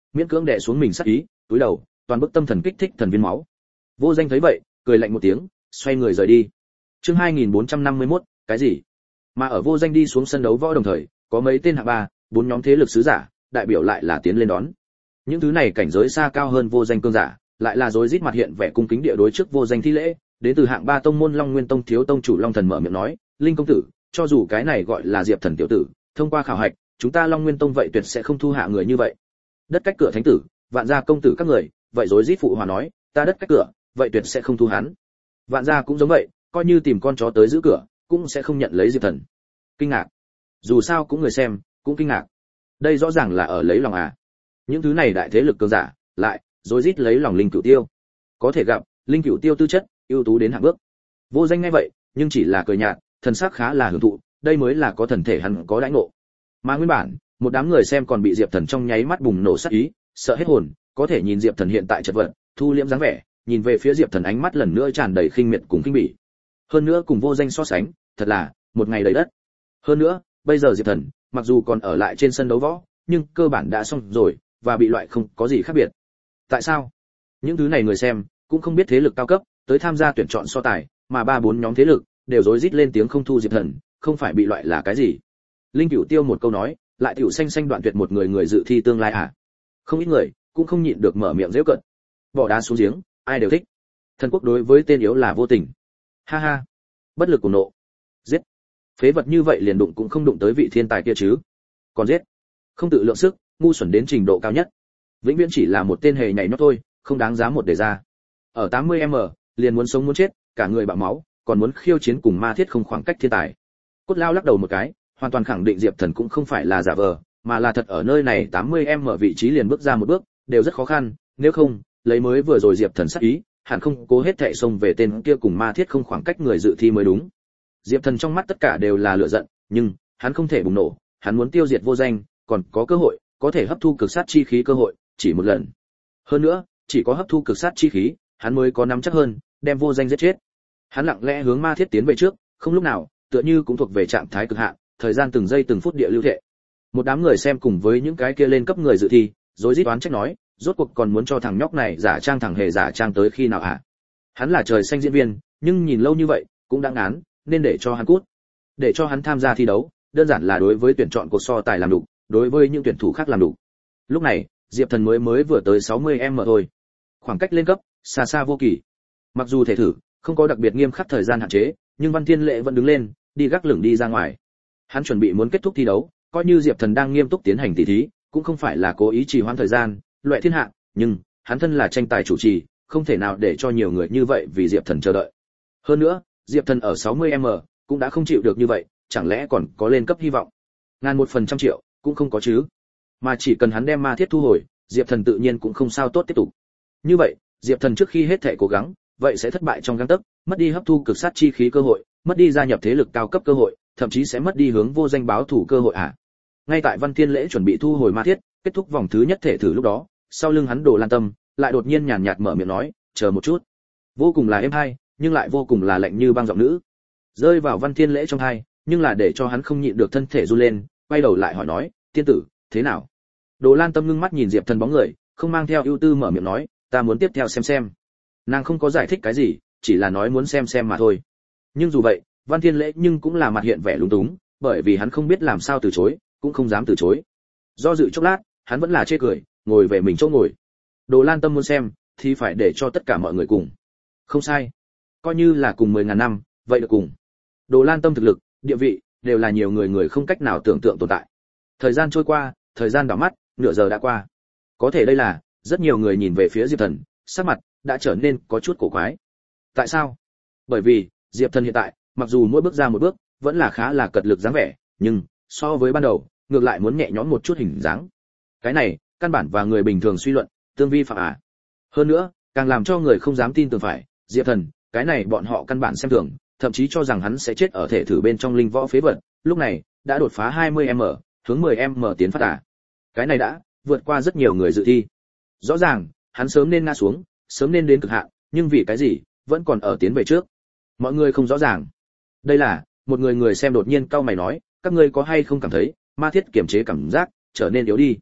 miễn cưỡng đè xuống mình sát ý, túi đầu, toàn bức tâm thần kích thích thần viên máu. Vô Danh thấy vậy, cười lạnh một tiếng, xoay người rời đi. Chương hai nghìn bốn trăm năm mươi mốt, cái gì? Mà ở Vô Danh đi xuống sân đấu võ đồng thời, có mấy tên hạng ba, bốn nhóm thế lực sứ giả, đại biểu lại là tiến lên đón. Những thứ này cảnh giới xa cao hơn Vô Danh cương giả, lại là rối rít mặt hiện vẻ cung kính địa đối trước Vô Danh thi lễ, đến từ hạng ba tông môn Long Nguyên Tông thiếu tông chủ Long Thần mở miệng nói, "Linh công tử, cho dù cái này gọi là Diệp Thần tiểu tử, thông qua khảo hạch, chúng ta Long Nguyên Tông vậy tuyệt sẽ không thu hạ người như vậy." Đất cách cửa thánh tử, Vạn gia công tử các người, vậy rối rít phụ hòa nói, "Ta đất cách cửa, vậy tuyệt sẽ không thu hắn." Vạn gia cũng giống vậy, coi như tìm con chó tới giữ cửa, cũng sẽ không nhận lấy Diệp Thần. Kinh ngạc. Dù sao cũng người xem, cũng kinh ngạc. Đây rõ ràng là ở lấy lòng à? Những thứ này đại thế lực cường giả, lại rối rít lấy lòng Linh Cửu Tiêu. Có thể gặp, Linh Cửu Tiêu tư chất, ưu tú đến hạng bước. Vô Danh ngay vậy, nhưng chỉ là cười nhạt, thần sắc khá là hưởng thụ, đây mới là có thần thể hắn có đãi ngộ. Mà nguyên bản, một đám người xem còn bị Diệp Thần trong nháy mắt bùng nổ sát ý, sợ hết hồn, có thể nhìn Diệp Thần hiện tại chật vật, thu liễm dáng vẻ, nhìn về phía Diệp Thần ánh mắt lần nữa tràn đầy khinh miệt cùng khinh bỉ. Hơn nữa cùng Vô Danh so sánh, thật là một ngày đầy đất. Hơn nữa, bây giờ Diệp Thần, mặc dù còn ở lại trên sân đấu võ, nhưng cơ bản đã xong rồi, và bị loại không có gì khác biệt. Tại sao? Những thứ này người xem cũng không biết thế lực cao cấp tới tham gia tuyển chọn so tài, mà ba bốn nhóm thế lực đều rối rít lên tiếng không thu Diệp Thần, không phải bị loại là cái gì? Linh Cửu Tiêu một câu nói, lại tiểu xanh xanh đoạn tuyệt một người người dự thi tương lai à? Không ít người cũng không nhịn được mở miệng giễu cợt. Bỏ đá xuống giếng, ai đều thích. Thần quốc đối với tên yếu là vô tình. Ha ha. Bất lực cùng nộ. Giết. Phế vật như vậy liền đụng cũng không đụng tới vị thiên tài kia chứ. Còn giết. Không tự lượng sức, ngu xuẩn đến trình độ cao nhất. Vĩnh viễn chỉ là một tên hề nhảy nhót thôi, không đáng giá một đề ra. Ở tám mươi mét, liền muốn sống muốn chết, cả người bạo máu, còn muốn khiêu chiến cùng ma thiết không khoảng cách thiên tài. Cốt Lao lắc đầu một cái, hoàn toàn khẳng định Diệp Thần cũng không phải là giả vờ, mà là thật ở nơi này tám mươi mét vị trí liền bước ra một bước, đều rất khó khăn, nếu không, lấy mới vừa rồi Diệp Thần sắc ý, hẳn không cố hết thệ xông về tên kia cùng ma thiết không khoảng cách người dự thi mới đúng. Diệp Thần trong mắt tất cả đều là lửa giận, nhưng hắn không thể bùng nổ, hắn muốn tiêu diệt Vô Danh, còn có cơ hội, có thể hấp thu cực sát chi khí cơ hội, chỉ một lần. Hơn nữa, chỉ có hấp thu cực sát chi khí, hắn mới có nắm chắc hơn, đem Vô Danh giết chết. Hắn lặng lẽ hướng ma thiết tiến về trước, không lúc nào, tựa như cũng thuộc về trạng thái cực hạn, thời gian từng giây từng phút địa lưu thể. Một đám người xem cùng với những cái kia lên cấp người dự thi, rối rít oán trách nói, rốt cuộc còn muốn cho thằng nhóc này giả trang thằng hề giả trang tới khi nào hả? Hắn là trời xanh diễn viên, nhưng nhìn lâu như vậy, cũng đã ngán, nên để cho hắn cút. Để cho hắn tham gia thi đấu, đơn giản là đối với tuyển chọn cuộc so tài làm đủ, đối với những tuyển thủ khác làm đủ. Lúc này, Diệp Thần mới mới vừa tới sáu mươi mét thôi. Khoảng cách lên cấp, xa xa vô kỳ. Mặc dù thể thử không có đặc biệt nghiêm khắc thời gian hạn chế, nhưng Văn Thiên Lệ vẫn đứng lên, đi gác lửng đi ra ngoài. Hắn chuẩn bị muốn kết thúc thi đấu, coi như Diệp Thần đang nghiêm túc tiến hành tỷ thí, cũng không phải là cố ý trì hoãn thời gian, loại thiên hạ, nhưng hắn thân là tranh tài chủ trì, không thể nào để cho nhiều người như vậy vì Diệp Thần chờ đợi. Hơn nữa, Diệp Thần ở sáu mươi mét cũng đã không chịu được như vậy, chẳng lẽ còn có lên cấp hy vọng? Ngàn một phần trăm triệu, cũng không có chứ. Mà chỉ cần hắn đem ma thiết thu hồi, Diệp Thần tự nhiên cũng không sao tốt tiếp tục. Như vậy, Diệp Thần trước khi hết thảy cố gắng, vậy sẽ thất bại trong gang tấc, mất đi hấp thu cực sát chi khí cơ hội, mất đi gia nhập thế lực cao cấp cơ hội, thậm chí sẽ mất đi hướng Vô Danh báo thủ cơ hội à? Ngay tại Văn Thiên Lễ chuẩn bị thu hồi ma thiết, kết thúc vòng thứ nhất thể thử lúc đó, sau lưng hắn Đồ Lan Tâm lại đột nhiên nhàn nhạt mở miệng nói, chờ một chút. Vô cùng là êm hay, nhưng lại vô cùng là lạnh như băng giọng nữ. Rơi vào Văn Thiên Lễ trong tai, nhưng là để cho hắn không nhịn được thân thể run lên, quay đầu lại hỏi nói, tiên tử, thế nào? Đồ Lan Tâm ngưng mắt nhìn Diệp Thần bóng người, không mang theo ưu tư mở miệng nói, ta muốn tiếp theo xem xem. Nàng không có giải thích cái gì, chỉ là nói muốn xem xem mà thôi. Nhưng dù vậy, Văn Thiên Lễ nhưng cũng là mặt hiện vẻ lúng túng, bởi vì hắn không biết làm sao từ chối, cũng không dám từ chối. Do dự chốc lát, hắn vẫn là chê cười, ngồi về mình chỗ ngồi. Đồ Lan Tâm muốn xem, thì phải để cho tất cả mọi người cùng. Không sai, coi như là cùng mười ngàn năm, vậy được cùng. Đồ Lan Tâm thực lực, địa vị, đều là nhiều người người không cách nào tưởng tượng tồn tại. Thời gian trôi qua, thời gian đảo mắt, nửa giờ đã qua. Có thể đây là, rất nhiều người nhìn về phía Diệp Thần, sắc mặt đã trở nên có chút cổ quái. Tại sao? Bởi vì, Diệp Thần hiện tại, mặc dù mỗi bước ra một bước, vẫn là khá là cật lực dáng vẻ, nhưng so với ban đầu, ngược lại muốn nhẹ nhõm một chút hình dáng. Cái này, căn bản và người bình thường suy luận, tương vi phạm à. Hơn nữa, càng làm cho người không dám tin tưởng phải, Diệp Thần, cái này bọn họ căn bản xem thường, thậm chí cho rằng hắn sẽ chết ở thể thử bên trong linh võ phế vật, lúc này đã đột phá hai mươi mét, hướng mười mét tiến phát à. Cái này đã vượt qua rất nhiều người dự thi. Rõ ràng, hắn sớm nên ngã xuống, sớm nên đến cực hạn, nhưng vì cái gì, vẫn còn ở tiến về trước. Mọi người không rõ ràng. Đây là, một người người xem đột nhiên cau mày nói, các ngươi có hay không cảm thấy, ma thiết kiểm chế cảm giác trở nên yếu đi.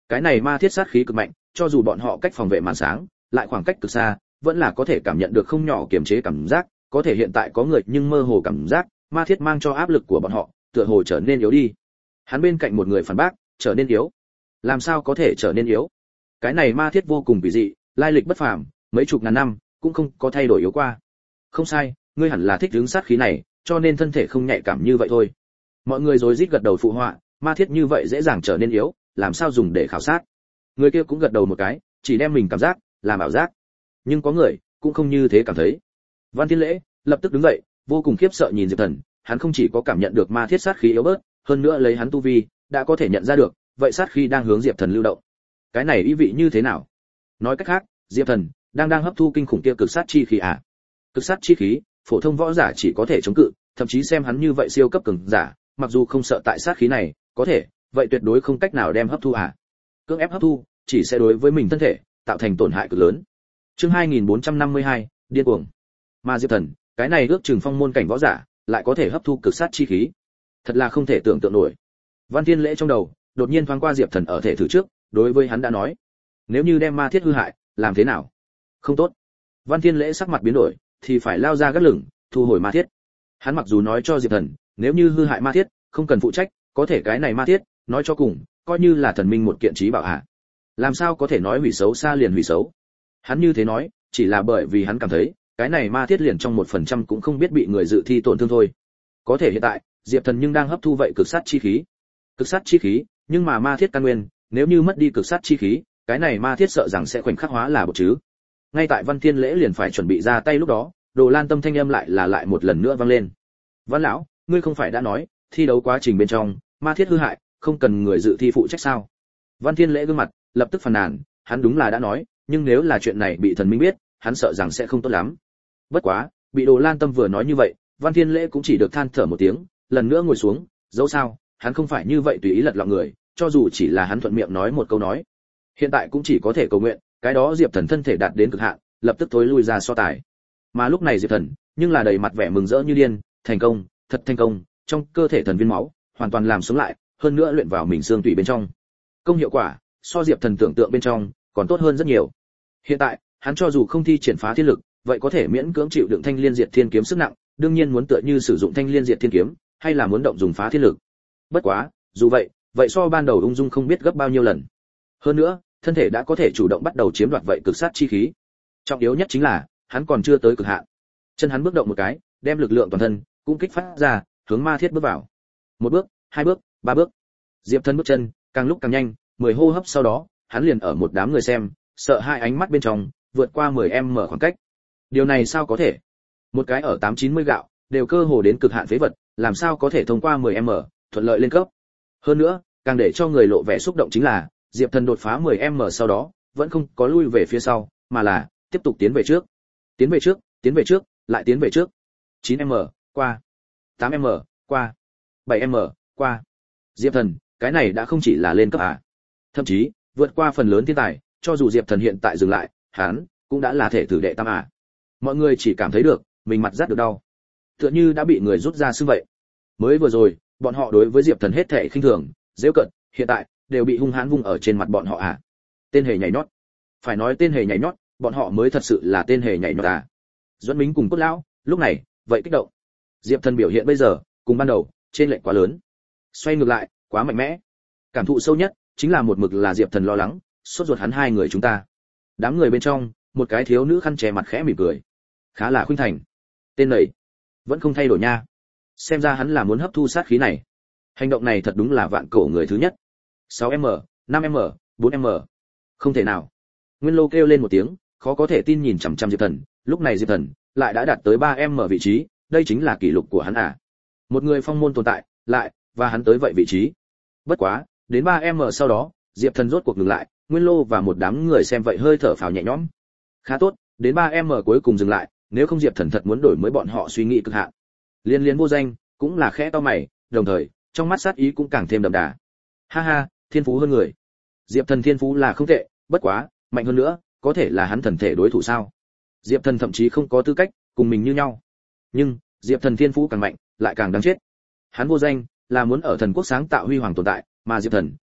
Cái này ma thiết sát khí cực mạnh, cho dù bọn họ cách phòng vệ màn sáng, lại khoảng cách cực xa, vẫn là có thể cảm nhận được không nhỏ kiềm chế cảm giác, có thể hiện tại có người nhưng mơ hồ cảm giác, ma thiết mang cho áp lực của bọn họ, tựa hồ trở nên yếu đi. Hắn bên cạnh một người phản bác, trở nên yếu. Làm sao có thể trở nên yếu? Cái này ma thiết vô cùng kỳ dị, lai lịch bất phàm, mấy chục ngàn năm cũng không có thay đổi yếu qua. Không sai, ngươi hẳn là thích ứng sát khí này, cho nên thân thể không nhạy cảm như vậy thôi. Mọi người rối rít gật đầu phụ họa, ma thiết như vậy dễ dàng trở nên yếu, làm sao dùng để khảo sát. Người kia cũng gật đầu một cái, chỉ đem mình cảm giác làm ảo giác. Nhưng có người cũng không như thế cảm thấy. Văn Thiên Lễ lập tức đứng dậy, vô cùng khiếp sợ nhìn Diệp Thần, hắn không chỉ có cảm nhận được ma thiết sát khí yếu bớt, hơn nữa lấy hắn tu vi, đã có thể nhận ra được, vậy sát khí đang hướng Diệp Thần lưu động. Cái này ý vị như thế nào? Nói cách khác, Diệp Thần đang đang hấp thu kinh khủng kia cực sát chi khí à? Cực sát chi khí, phổ thông võ giả chỉ có thể chống cự, thậm chí xem hắn như vậy siêu cấp cường giả, mặc dù không sợ tại sát khí này, có thể, vậy tuyệt đối không cách nào đem hấp thu à? Cưỡng ép hấp thu, chỉ sẽ đối với mình thân thể tạo thành tổn hại cực lớn. Chương hai nghìn bốn trăm năm mươi hai, điên cuồng. Mà Diệp Thần, cái này ước chừng phong môn cảnh võ giả, lại có thể hấp thu cực sát chi khí. Thật là không thể tưởng tượng nổi. Văn Thiên Lễ trong đầu, đột nhiên thoáng qua Diệp Thần ở thể thử trước, đối với hắn đã nói, nếu như đem ma thiết hư hại, làm thế nào? Không tốt. Văn Thiên Lễ sắc mặt biến đổi, thì phải lao ra gắt lửng, thu hồi ma thiết. Hắn mặc dù nói cho Diệp Thần, nếu như hư hại ma thiết, không cần phụ trách, có thể cái này ma thiết, nói cho cùng, coi như là thần minh một kiện trí bảo hạ. Làm sao có thể nói hủy xấu xa liền hủy xấu? Hắn như thế nói, chỉ là bởi vì hắn cảm thấy, cái này ma thiết liền trong một phần trăm cũng không biết bị người dự thi tổn thương thôi. Có thể hiện tại, Diệp Thần nhưng đang hấp thu vậy cực sát chi khí. Cực sát chi khí, nhưng mà ma thiết căn nguyên, nếu như mất đi cực sát chi khí, cái này ma thiết sợ rằng sẽ khoảnh khắc hóa là bột chứ. Ngay tại Văn Thiên Lễ liền phải chuẩn bị ra tay lúc đó, Đồ Lan Tâm thanh âm lại là lại một lần nữa vang lên. Văn lão, ngươi không phải đã nói, thi đấu quá trình bên trong, ma thiết hư hại, không cần người dự thi phụ trách sao? Văn Thiên Lễ gương mặt lập tức phàn nàn, hắn đúng là đã nói, nhưng nếu là chuyện này bị thần minh biết, hắn sợ rằng sẽ không tốt lắm. Bất quá, bị Đồ Lan Tâm vừa nói như vậy, Văn Thiên Lễ cũng chỉ được than thở một tiếng, lần nữa ngồi xuống, dẫu sao, hắn không phải như vậy tùy ý lật lọng người, cho dù chỉ là hắn thuận miệng nói một câu nói. Hiện tại cũng chỉ có thể cầu nguyện, cái đó Diệp Thần thân thể đạt đến cực hạn, lập tức thối lui ra so tài. Mà lúc này Diệp Thần, nhưng là đầy mặt vẻ mừng rỡ như điên, thành công, thật thành công, trong cơ thể thần viên máu, hoàn toàn làm sống lại, hơn nữa luyện vào mình xương tủy bên trong. Công hiệu quả, so Diệp Thần tưởng tượng bên trong, còn tốt hơn rất nhiều. Hiện tại, hắn cho dù không thi triển phá thiên lực, vậy có thể miễn cưỡng chịu đựng thanh liên diệt thiên kiếm sức nặng, đương nhiên muốn tựa như sử dụng thanh liên diệt thiên kiếm, hay là muốn động dùng phá thiên lực. Bất quá, dù vậy, vậy so ban đầu ung dung không biết gấp bao nhiêu lần. Hơn nữa, thân thể đã có thể chủ động bắt đầu chiếm đoạt vậy cực sát chi khí. Trọng yếu nhất chính là, hắn còn chưa tới cực hạn. Chân hắn bước động một cái, đem lực lượng toàn thân cũng kích phát ra, hướng ma thiết bước vào. Một bước, hai bước, ba bước. Diệp Thần bước chân càng lúc càng nhanh, mười hô hấp sau đó, hắn liền ở một đám người xem, sợ hai ánh mắt bên trong, vượt qua mười em mở khoảng cách. Điều này sao có thể? Một cái ở tám chín mươi gạo, đều cơ hồ đến cực hạn phế vật, làm sao có thể thông qua mười em mở, thuận lợi lên cấp. Hơn nữa, càng để cho người lộ vẻ xúc động chính là, Diệp Thần đột phá mười em mở sau đó, vẫn không có lui về phía sau, mà là tiếp tục tiến về trước. Tiến về trước, tiến về trước, lại tiến về trước. chín em mở, qua. tám em mở, qua. bảy em mở, qua. Diệp Thần, cái này đã không chỉ là lên cấp à. Thậm chí, vượt qua phần lớn thiên tài, cho dù Diệp Thần hiện tại dừng lại, hắn cũng đã là thể thử đệ tam à. Mọi người chỉ cảm thấy được, mình mặt rát được đau. Tựa như đã bị người rút ra xương vậy. Mới vừa rồi, bọn họ đối với Diệp Thần hết thảy khinh thường, giễu cợt, hiện tại đều bị hung hãn vung ở trên mặt bọn họ à. Tên hề nhảy nhót. Phải nói tên hề nhảy nhót, bọn họ mới thật sự là tên hề nhảy nhót à. Duẫn Minh cùng Cốt lão, lúc này, vậy kích động. Diệp Thần biểu hiện bây giờ, cùng ban đầu, trên lệch quá lớn. Xoay ngược lại, quá mạnh mẽ. Cảm thụ sâu nhất, chính là một mực là Diệp Thần lo lắng, sốt ruột hắn hai người chúng ta. Đám người bên trong, một cái thiếu nữ khăn che mặt khẽ mỉm cười. Khá là khuynh thành. Tên này, vẫn không thay đổi nha. Xem ra hắn là muốn hấp thu sát khí này. Hành động này thật đúng là vạn cổ người thứ nhất. sáu em, năm em, bốn em. Không thể nào. Nguyên Lô kêu lên một tiếng, khó có thể tin nhìn chằm chằm Diệp Thần, lúc này Diệp Thần lại đã đạt tới ba em vị trí, đây chính là kỷ lục của hắn à. Một người phong môn tồn tại, lại và hắn tới vậy vị trí. Bất quá, đến ba em sau đó, Diệp Thần rốt cuộc ngừng lại, Nguyên Lô và một đám người xem vậy hơi thở phào nhẹ nhõm. Khá tốt, đến ba em cuối cùng dừng lại, nếu không Diệp Thần thật muốn đổi mới bọn họ suy nghĩ cực hạn. Liên Liên vô danh cũng là khẽ cau mày, đồng thời, trong mắt sát ý cũng càng thêm đậm đà. Ha ha, thiên phú hơn người. Diệp Thần thiên phú là không tệ, bất quá, mạnh hơn nữa, có thể là hắn thần thể đối thủ sao? Diệp Thần thậm chí không có tư cách cùng mình như nhau. Nhưng, Diệp Thần thiên phú càng mạnh, lại càng đáng chết. Hắn vô danh, là muốn ở thần quốc sáng tạo huy hoàng tồn tại, mà Diệp Thần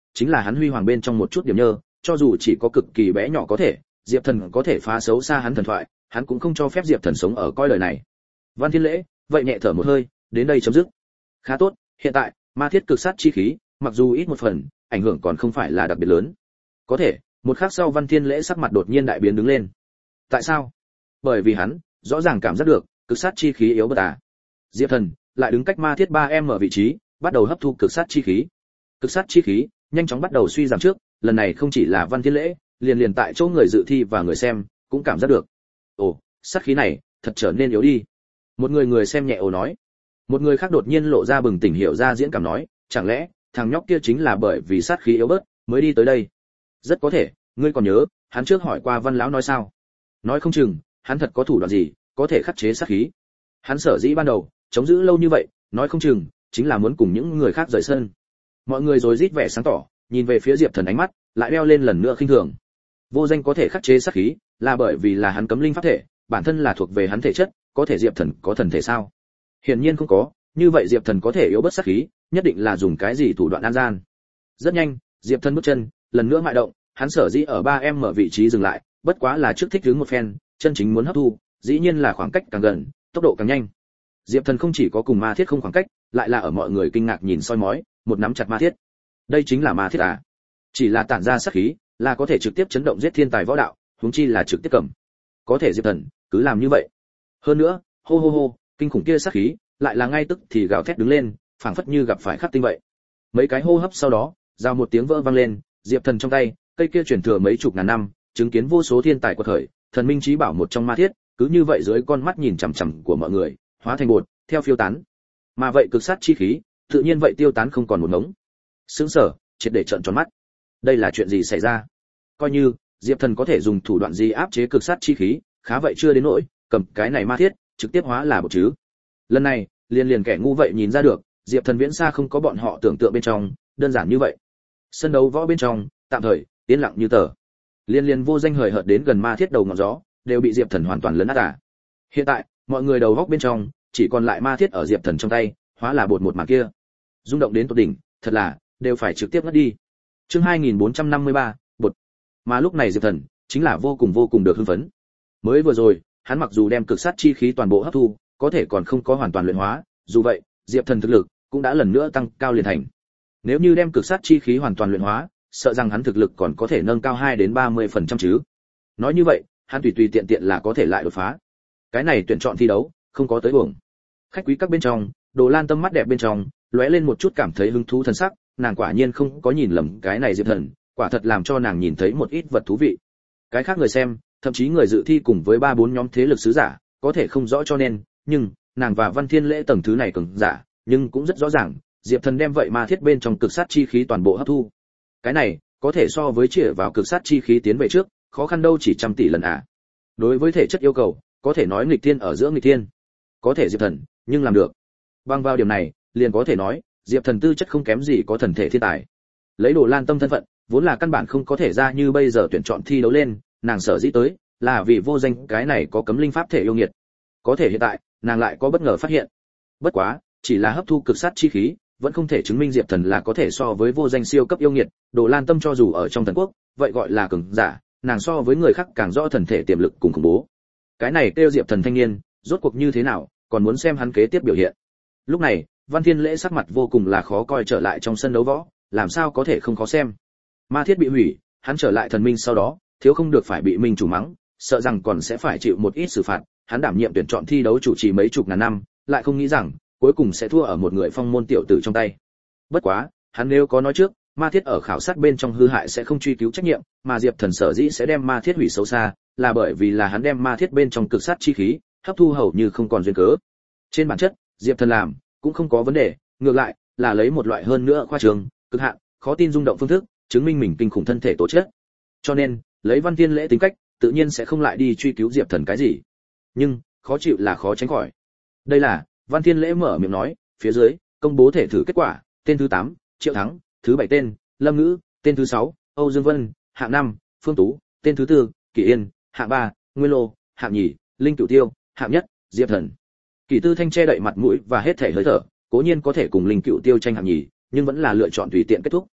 chính là hắn huy hoàng bên trong một chút điểm nhơ, cho dù chỉ có cực kỳ bé nhỏ có thể, Diệp Thần có thể phá xấu xa hắn thần thoại, hắn cũng không cho phép Diệp Thần sống ở coi đời này. Văn Thiên Lễ, vậy nhẹ thở một hơi, đến đây chấm dứt. Khá tốt, hiện tại, ma thiết cực sát chi khí, mặc dù ít một phần, ảnh hưởng còn không phải là đặc biệt lớn. Có thể, một khắc sau Văn Thiên Lễ sắc mặt đột nhiên đại biến đứng lên. Tại sao? Bởi vì hắn rõ ràng cảm giác được cực sát chi khí yếu bớt à. Diệp Thần lại đứng cách ma thiết ba em ở vị trí, bắt đầu hấp thu cực sát chi khí. Cực sát chi khí nhanh chóng bắt đầu suy giảm trước, lần này không chỉ là Văn Thiên Lễ, liền liền tại chỗ người dự thi và người xem cũng cảm giác được. Ồ, sát khí này thật trở nên yếu đi. Một người người xem nhẹ ồ nói. Một người khác đột nhiên lộ ra bừng tỉnh hiểu ra diễn cảm nói, chẳng lẽ thằng nhóc kia chính là bởi vì sát khí yếu bớt mới đi tới đây? Rất có thể, ngươi còn nhớ, hắn trước hỏi qua Văn lão nói sao? Nói không chừng, hắn thật có thủ đoạn gì, có thể khắc chế sát khí. Hắn sở dĩ ban đầu chống giữ lâu như vậy, nói không chừng chính là muốn cùng những người khác rời sân. Mọi người rồi rít vẻ sáng tỏ, nhìn về phía Diệp Thần ánh mắt lại đeo lên lần nữa khinh thường. Vô Danh có thể khắc chế sát khí, là bởi vì là hắn cấm linh pháp thể, bản thân là thuộc về hắn thể chất, có thể Diệp Thần có thần thể sao? Hiển nhiên không có, như vậy Diệp Thần có thể yếu bớt sát khí, nhất định là dùng cái gì thủ đoạn an gian. Rất nhanh, Diệp Thần bước chân lần nữa mại động, hắn sở dĩ ở ba em ở vị trí dừng lại, bất quá là trước thích đứng một phen, chân chính muốn hấp thu, dĩ nhiên là khoảng cách càng gần, tốc độ càng nhanh. Diệp Thần không chỉ có cùng ma thiết không khoảng cách, lại là ở mọi người kinh ngạc nhìn soi mói, một nắm chặt ma thiết. Đây chính là ma thiết à? Chỉ là tản ra sát khí, là có thể trực tiếp chấn động giết thiên tài võ đạo, huống chi là trực tiếp cầm. Có thể Diệp Thần cứ làm như vậy. Hơn nữa, hô hô hô, kinh khủng kia sát khí, lại là ngay tức thì gào thét đứng lên, phảng phất như gặp phải khắc tinh vậy. Mấy cái hô hấp sau đó, giao một tiếng vỡ vang lên, Diệp Thần trong tay, cây kia truyền thừa mấy chục ngàn năm, chứng kiến vô số thiên tài quật khởi, thần minh chí bảo một trong ma thiết, cứ như vậy dưới con mắt nhìn chằm chằm của mọi người, hóa thành bột, theo phiêu tán. Mà vậy cực sát chi khí, tự nhiên vậy tiêu tán không còn một ngống. Sững sờ, triệt để trợn tròn mắt. Đây là chuyện gì xảy ra? Coi như Diệp Thần có thể dùng thủ đoạn gì áp chế cực sát chi khí, khá vậy chưa đến nỗi cầm cái này ma thiết trực tiếp hóa là bột chứ. Lần này, liền liền kẻ ngu vậy nhìn ra được, Diệp Thần viễn xa không có bọn họ tưởng tượng bên trong đơn giản như vậy. Sân đấu võ bên trong, tạm thời yên lặng như tờ. Liên liên Vô Danh hời hợt đến gần ma thiết đầu ngọn gió, đều bị Diệp Thần hoàn toàn lấn át à. Hiện tại, mọi người đầu góc bên trong chỉ còn lại ma thiết ở Diệp Thần trong tay, hóa là bột một màn kia. Rung động đến tột đỉnh, thật là đều phải trực tiếp ngất đi. Chương hai nghìn bốn trăm năm mươi ba, bột. Mà lúc này Diệp Thần chính là vô cùng vô cùng được hưng phấn. Mới vừa rồi, hắn mặc dù đem cực sát chi khí toàn bộ hấp thu, có thể còn không có hoàn toàn luyện hóa, dù vậy, Diệp Thần thực lực cũng đã lần nữa tăng cao liền thành. Nếu như đem cực sát chi khí hoàn toàn luyện hóa, sợ rằng hắn thực lực còn có thể nâng cao hai đến ba mươi phần trăm chứ. Nói như vậy, hắn tùy tùy tiện tiện là có thể lại đột phá. Cái này tuyển chọn thi đấu, không có tới uổng. Khách quý các bên trong, Đồ Lan Tâm mắt đẹp bên trong, lóe lên một chút cảm thấy hứng thú thần sắc, nàng quả nhiên không có nhìn lầm cái này Diệp Thần, quả thật làm cho nàng nhìn thấy một ít vật thú vị. Cái khác người xem, thậm chí người dự thi cùng với ba bốn nhóm thế lực sứ giả, có thể không rõ cho nên, nhưng nàng và Văn Thiên Lễ tầng thứ này cường giả, nhưng cũng rất rõ ràng, Diệp Thần đem vậy ma thiết bên trong cực sát chi khí toàn bộ hấp thu. Cái này, có thể so với chĩa vào cực sát chi khí tiến về trước, khó khăn đâu chỉ trăm tỷ lần à. Đối với thể chất yêu cầu, có thể nói nghịch thiên ở giữa nghịch thiên. Có thể Diệp Thần, nhưng làm được. Bằng vào điểm này, liền có thể nói, Diệp Thần tư chất không kém gì có thần thể thiên tài. Lấy Đồ Lan Tâm thân phận, vốn là căn bản không có thể ra như bây giờ tuyển chọn thi đấu lên, nàng sở dĩ tới, là vì Vô Danh cái này có cấm linh pháp thể yêu nghiệt. Có thể hiện tại, nàng lại có bất ngờ phát hiện. Bất quá, chỉ là hấp thu cực sát chi khí, vẫn không thể chứng minh Diệp Thần là có thể so với Vô Danh siêu cấp yêu nghiệt. Đồ Lan Tâm cho dù ở trong thần quốc, vậy gọi là cường giả, nàng so với người khác càng rõ thần thể tiềm lực cùng khủng bố. Cái này kêu Diệp Thần thanh niên, rốt cuộc như thế nào, còn muốn xem hắn kế tiếp biểu hiện. Lúc này, Văn Thiên Lễ sắc mặt vô cùng là khó coi trở lại trong sân đấu võ, làm sao có thể không khó xem. Ma thiết bị hủy, hắn trở lại thần minh sau đó, thiếu không được phải bị minh chủ mắng, sợ rằng còn sẽ phải chịu một ít xử phạt. Hắn đảm nhiệm tuyển chọn thi đấu chủ trì mấy chục ngàn năm, lại không nghĩ rằng cuối cùng sẽ thua ở một người phong môn tiểu tử trong tay. Bất quá, hắn nếu có nói trước, ma thiết ở khảo sát bên trong hư hại sẽ không truy cứu trách nhiệm, mà Diệp Thần sở dĩ sẽ đem ma thiết hủy xấu xa, là bởi vì là hắn đem ma thiết bên trong cực sát chi khí hấp thu hầu như không còn duyên cớ. Trên bản chất, Diệp Thần làm cũng không có vấn đề, ngược lại là lấy một loại hơn nữa khoa trương, cực hạn, khó tin rung động phương thức, chứng minh mình kinh khủng thân thể tố chất. Cho nên, lấy Văn Thiên Lễ tính cách, tự nhiên sẽ không lại đi truy cứu Diệp Thần cái gì. Nhưng, khó chịu là khó tránh khỏi. Đây là, Văn Thiên Lễ mở miệng nói, phía dưới, công bố thể thử kết quả, tên thứ tám, Triệu Thắng, thứ bảy tên, Lâm Ngữ, tên thứ sáu, Âu Dương Vân, hạng năm, Phương Tú, tên thứ tư, Kỳ Yên, hạng ba, Nguyên Lô, hạng nhì, Linh Cửu Tiêu, hạng nhất, Diệp Thần. Kỳ Tư Thanh che đậy mặt mũi và hết thể hơi thở, cố nhiên có thể cùng Linh Cửu Tiêu tranh hạng nhì, nhưng vẫn là lựa chọn tùy tiện kết thúc.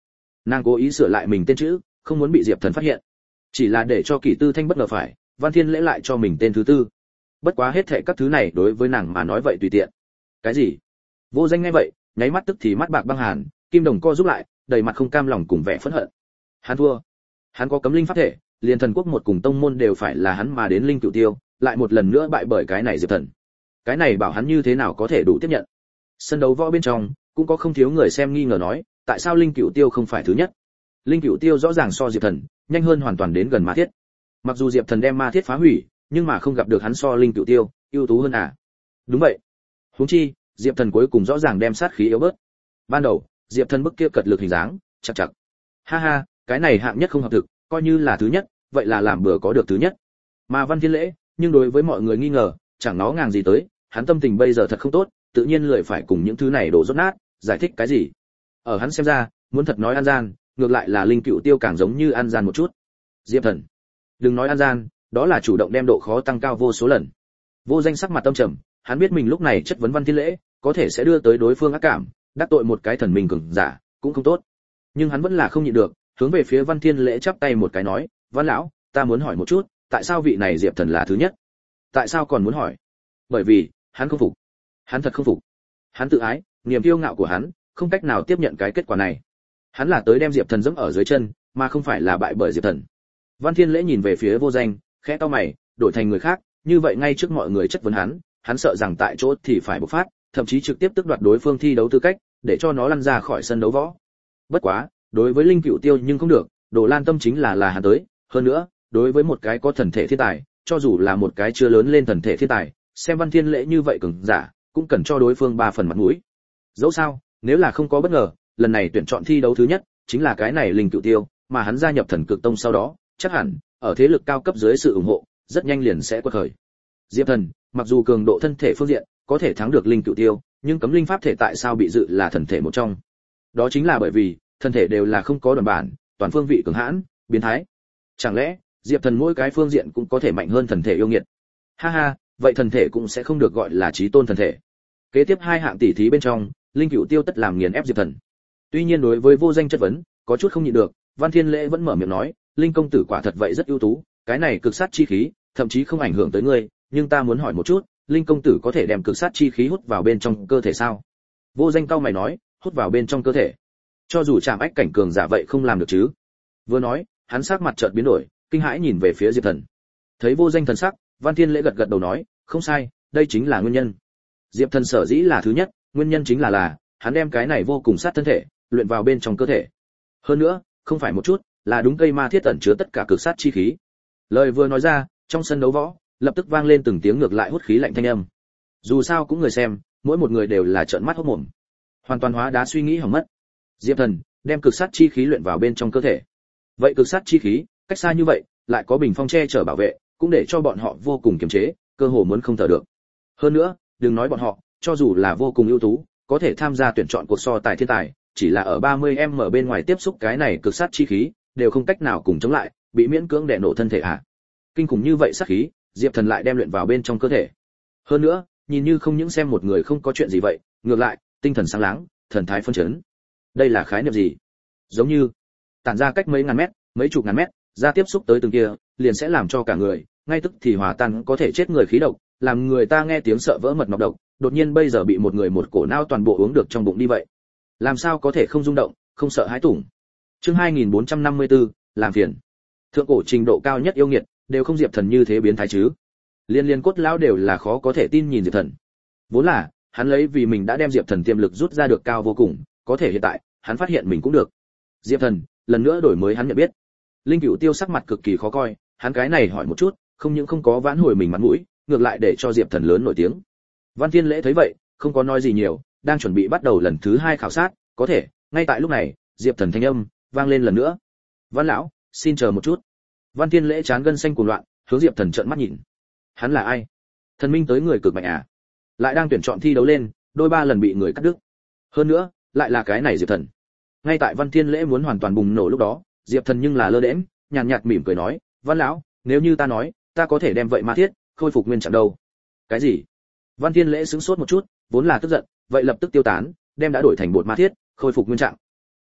Nàng cố ý sửa lại mình tên chữ, không muốn bị Diệp Thần phát hiện. Chỉ là để cho Kỷ Tư Thanh bất ngờ phải, Văn Thiên Lễ lại cho mình tên thứ tư. Bất quá hết thảy các thứ này đối với nàng mà nói vậy tùy tiện. Cái gì? Vô Danh nghe vậy, nháy mắt tức thì mắt bạc băng hàn, kim đồng co giúp lại, đầy mặt không cam lòng cùng vẻ phẫn hận. Hắn thua. Hắn có cấm linh pháp thể, liền thần quốc một cùng tông môn đều phải là hắn mà đến linh cửu tiêu, lại một lần nữa bại bởi cái này Diệp Thần. Cái này bảo hắn như thế nào có thể đủ tiếp nhận. Sân đấu võ bên trong cũng có không thiếu người xem nghi ngờ nói, tại sao linh cửu tiêu không phải thứ nhất? Linh cửu tiêu rõ ràng so Diệp Thần nhanh hơn hoàn toàn đến gần ma thiết. Mặc dù Diệp Thần đem ma thiết phá hủy, nhưng mà không gặp được hắn so linh cửu tiêu ưu tú hơn à? Đúng vậy. Huống chi, Diệp Thần cuối cùng rõ ràng đem sát khí yếu bớt. Ban đầu, Diệp Thần bức kia cật lực hình dáng, chắc chắc. Ha ha, cái này hạng nhất không hợp thực, coi như là thứ nhất, vậy là làm bừa có được thứ nhất. Mà Văn Thiên Lễ, nhưng đối với mọi người nghi ngờ, chẳng nó ngàng gì tới, hắn tâm tình bây giờ thật không tốt, tự nhiên lười phải cùng những thứ này đổ rốt nát, giải thích cái gì. Ở hắn xem ra, muốn thật nói ăn gian, ngược lại là linh cựu tiêu càng giống như ăn gian một chút. Diệp Thần, đừng nói ăn gian, đó là chủ động đem độ khó tăng cao vô số lần. Vô Danh sắc mặt tâm trầm, hắn biết mình lúc này chất vấn Văn Thiên Lễ, có thể sẽ đưa tới đối phương ác cảm, đắc tội một cái thần minh cường giả, cũng không tốt. Nhưng hắn vẫn là không nhịn được, hướng về phía Văn Thiên Lễ chắp tay một cái nói, "Văn lão, ta muốn hỏi một chút, tại sao vị này Diệp Thần là thứ nhất?" Tại sao còn muốn hỏi? Bởi vì, hắn không phục. Hắn thật không phục. Hắn tự ái, niềm kiêu ngạo của hắn, không cách nào tiếp nhận cái kết quả này. Hắn là tới đem Diệp Thần giẫm ở dưới chân, mà không phải là bại bởi Diệp Thần. Văn Thiên Lễ nhìn về phía Vô Danh, khẽ cau mày, đổi thành người khác, như vậy ngay trước mọi người chất vấn hắn, hắn sợ rằng tại chỗ thì phải bộc phát, thậm chí trực tiếp tước đoạt đối phương thi đấu tư cách, để cho nó lăn ra khỏi sân đấu võ. Bất quá, đối với linh cựu tiêu nhưng không được, Đồ Lan Tâm chính là là hắn tới, hơn nữa, đối với một cái có thần thể thiên tài, cho dù là một cái chưa lớn lên thần thể thiên tài, xem Văn Thiên Lễ như vậy cường giả, cũng cần cho đối phương ba phần mặt mũi. Dẫu sao, nếu là không có bất ngờ, lần này tuyển chọn thi đấu thứ nhất chính là cái này linh cựu tiêu, mà hắn gia nhập Thần Cực Tông sau đó, chắc hẳn ở thế lực cao cấp dưới sự ủng hộ, rất nhanh liền sẽ quật khởi. Diệp Thần, mặc dù cường độ thân thể phương diện có thể thắng được linh cựu tiêu, nhưng cấm linh pháp thể tại sao bị dự là thần thể một trong? Đó chính là bởi vì thân thể đều là không có đoàn bản, toàn phương vị cường hãn, biến thái. Chẳng lẽ Diệp Thần mỗi cái phương diện cũng có thể mạnh hơn thần thể yêu nghiệt? Ha ha, vậy thần thể cũng sẽ không được gọi là chí tôn thần thể. Kế tiếp hai hạng tỷ thí bên trong, linh cựu tiêu tất làm nghiền ép Diệp Thần. Tuy nhiên đối với Vô Danh chất vấn, có chút không nhịn được, Văn Thiên Lễ vẫn mở miệng nói, linh công tử quả thật vậy rất ưu tú, cái này cực sát chi khí, thậm chí không ảnh hưởng tới ngươi, nhưng ta muốn hỏi một chút, linh công tử có thể đem cực sát chi khí hút vào bên trong cơ thể sao? Vô Danh cau mày nói, hút vào bên trong cơ thể? Cho dù chạm ách cảnh cường giả vậy không làm được chứ? Vừa nói, hắn sắc mặt chợt biến đổi, kinh hãi nhìn về phía Diệp Thần. Thấy Vô Danh thần sắc, Văn Thiên Lễ gật gật đầu nói, không sai, đây chính là nguyên nhân. Diệp Thần sở dĩ là thứ nhất, nguyên nhân chính là là hắn đem cái này vô cùng sát thân thể luyện vào bên trong cơ thể. Hơn nữa, không phải một chút, là đúng cây ma thiết ẩn chứa tất cả cực sát chi khí. Lời vừa nói ra, trong sân đấu võ, lập tức vang lên từng tiếng ngược lại hút khí lạnh thanh âm. Dù sao cũng người xem, mỗi một người đều là trợn mắt hốt mồm. Hoàn toàn hóa đá suy nghĩ hỏng mất. Diệp Thần đem cực sát chi khí luyện vào bên trong cơ thể. Vậy cực sát chi khí, cách xa như vậy, lại có bình phong che chở bảo vệ, cũng để cho bọn họ vô cùng kiềm chế, cơ hồ muốn không thở được. Hơn nữa, đừng nói bọn họ, cho dù là vô cùng ưu tú, có thể tham gia tuyển chọn cuộc so tài thiên tài, chỉ là ở ba mươi em ở bên ngoài tiếp xúc cái này cực sát chi khí, đều không cách nào cùng chống lại, bị miễn cưỡng đè nổ thân thể à? Kinh khủng như vậy sát khí, Diệp Thần lại đem luyện vào bên trong cơ thể. Hơn nữa, nhìn như không những xem một người không có chuyện gì vậy, ngược lại, tinh thần sáng láng, thần thái phấn chấn. Đây là khái niệm gì? Giống như tản ra cách mấy ngàn mét, mấy chục ngàn mét, ra tiếp xúc tới từng kia, liền sẽ làm cho cả người, ngay tức thì hòa tan có thể chết người khí độc, làm người ta nghe tiếng sợ vỡ mật nọc độc, đột nhiên bây giờ bị một người một cổ não toàn bộ uống được trong bụng đi vậy. Làm sao có thể không rung động, không sợ hãi tủng. Chương hai nghìn bốn trăm năm mươi tư, làm phiền. Thượng cổ trình độ cao nhất yêu nghiệt, đều không Diệp Thần như thế biến thái chứ? Liên liên cốt lão đều là khó có thể tin nhìn Diệp Thần. Vốn là, hắn lấy vì mình đã đem Diệp Thần tiềm lực rút ra được cao vô cùng, có thể hiện tại, hắn phát hiện mình cũng được. Diệp Thần, lần nữa đổi mới hắn nhận biết. Linh Cửu Tiêu sắc mặt cực kỳ khó coi, hắn cái này hỏi một chút, không những không có vãn hồi mình mặt mũi, ngược lại để cho Diệp Thần lớn nổi tiếng. Văn Thiên Lễ thấy vậy, không có nói gì nhiều, đang chuẩn bị bắt đầu lần thứ hai khảo sát, có thể, ngay tại lúc này, Diệp Thần thanh âm vang lên lần nữa. "Văn lão, xin chờ một chút." Văn Thiên Lễ chán gân xanh cuồng loạn, hướng Diệp Thần trợn mắt nhìn. Hắn là ai? Thần minh tới người cực mạnh à? Lại đang tuyển chọn thi đấu lên, đôi ba lần bị người cắt đứt. Hơn nữa, lại là cái này Diệp Thần. Ngay tại Văn Thiên Lễ muốn hoàn toàn bùng nổ lúc đó, Diệp Thần nhưng là lơ đễnh, nhàn nhạt mỉm cười nói, "Văn lão, nếu như ta nói, ta có thể đem vậy ma thiết khôi phục nguyên trạng đâu?" Cái gì? Văn Thiên Lễ sững sốt một chút, vốn là tức giận, vậy lập tức tiêu tán, đem đã đổi thành bột ma thiết, khôi phục nguyên trạng. Nghe,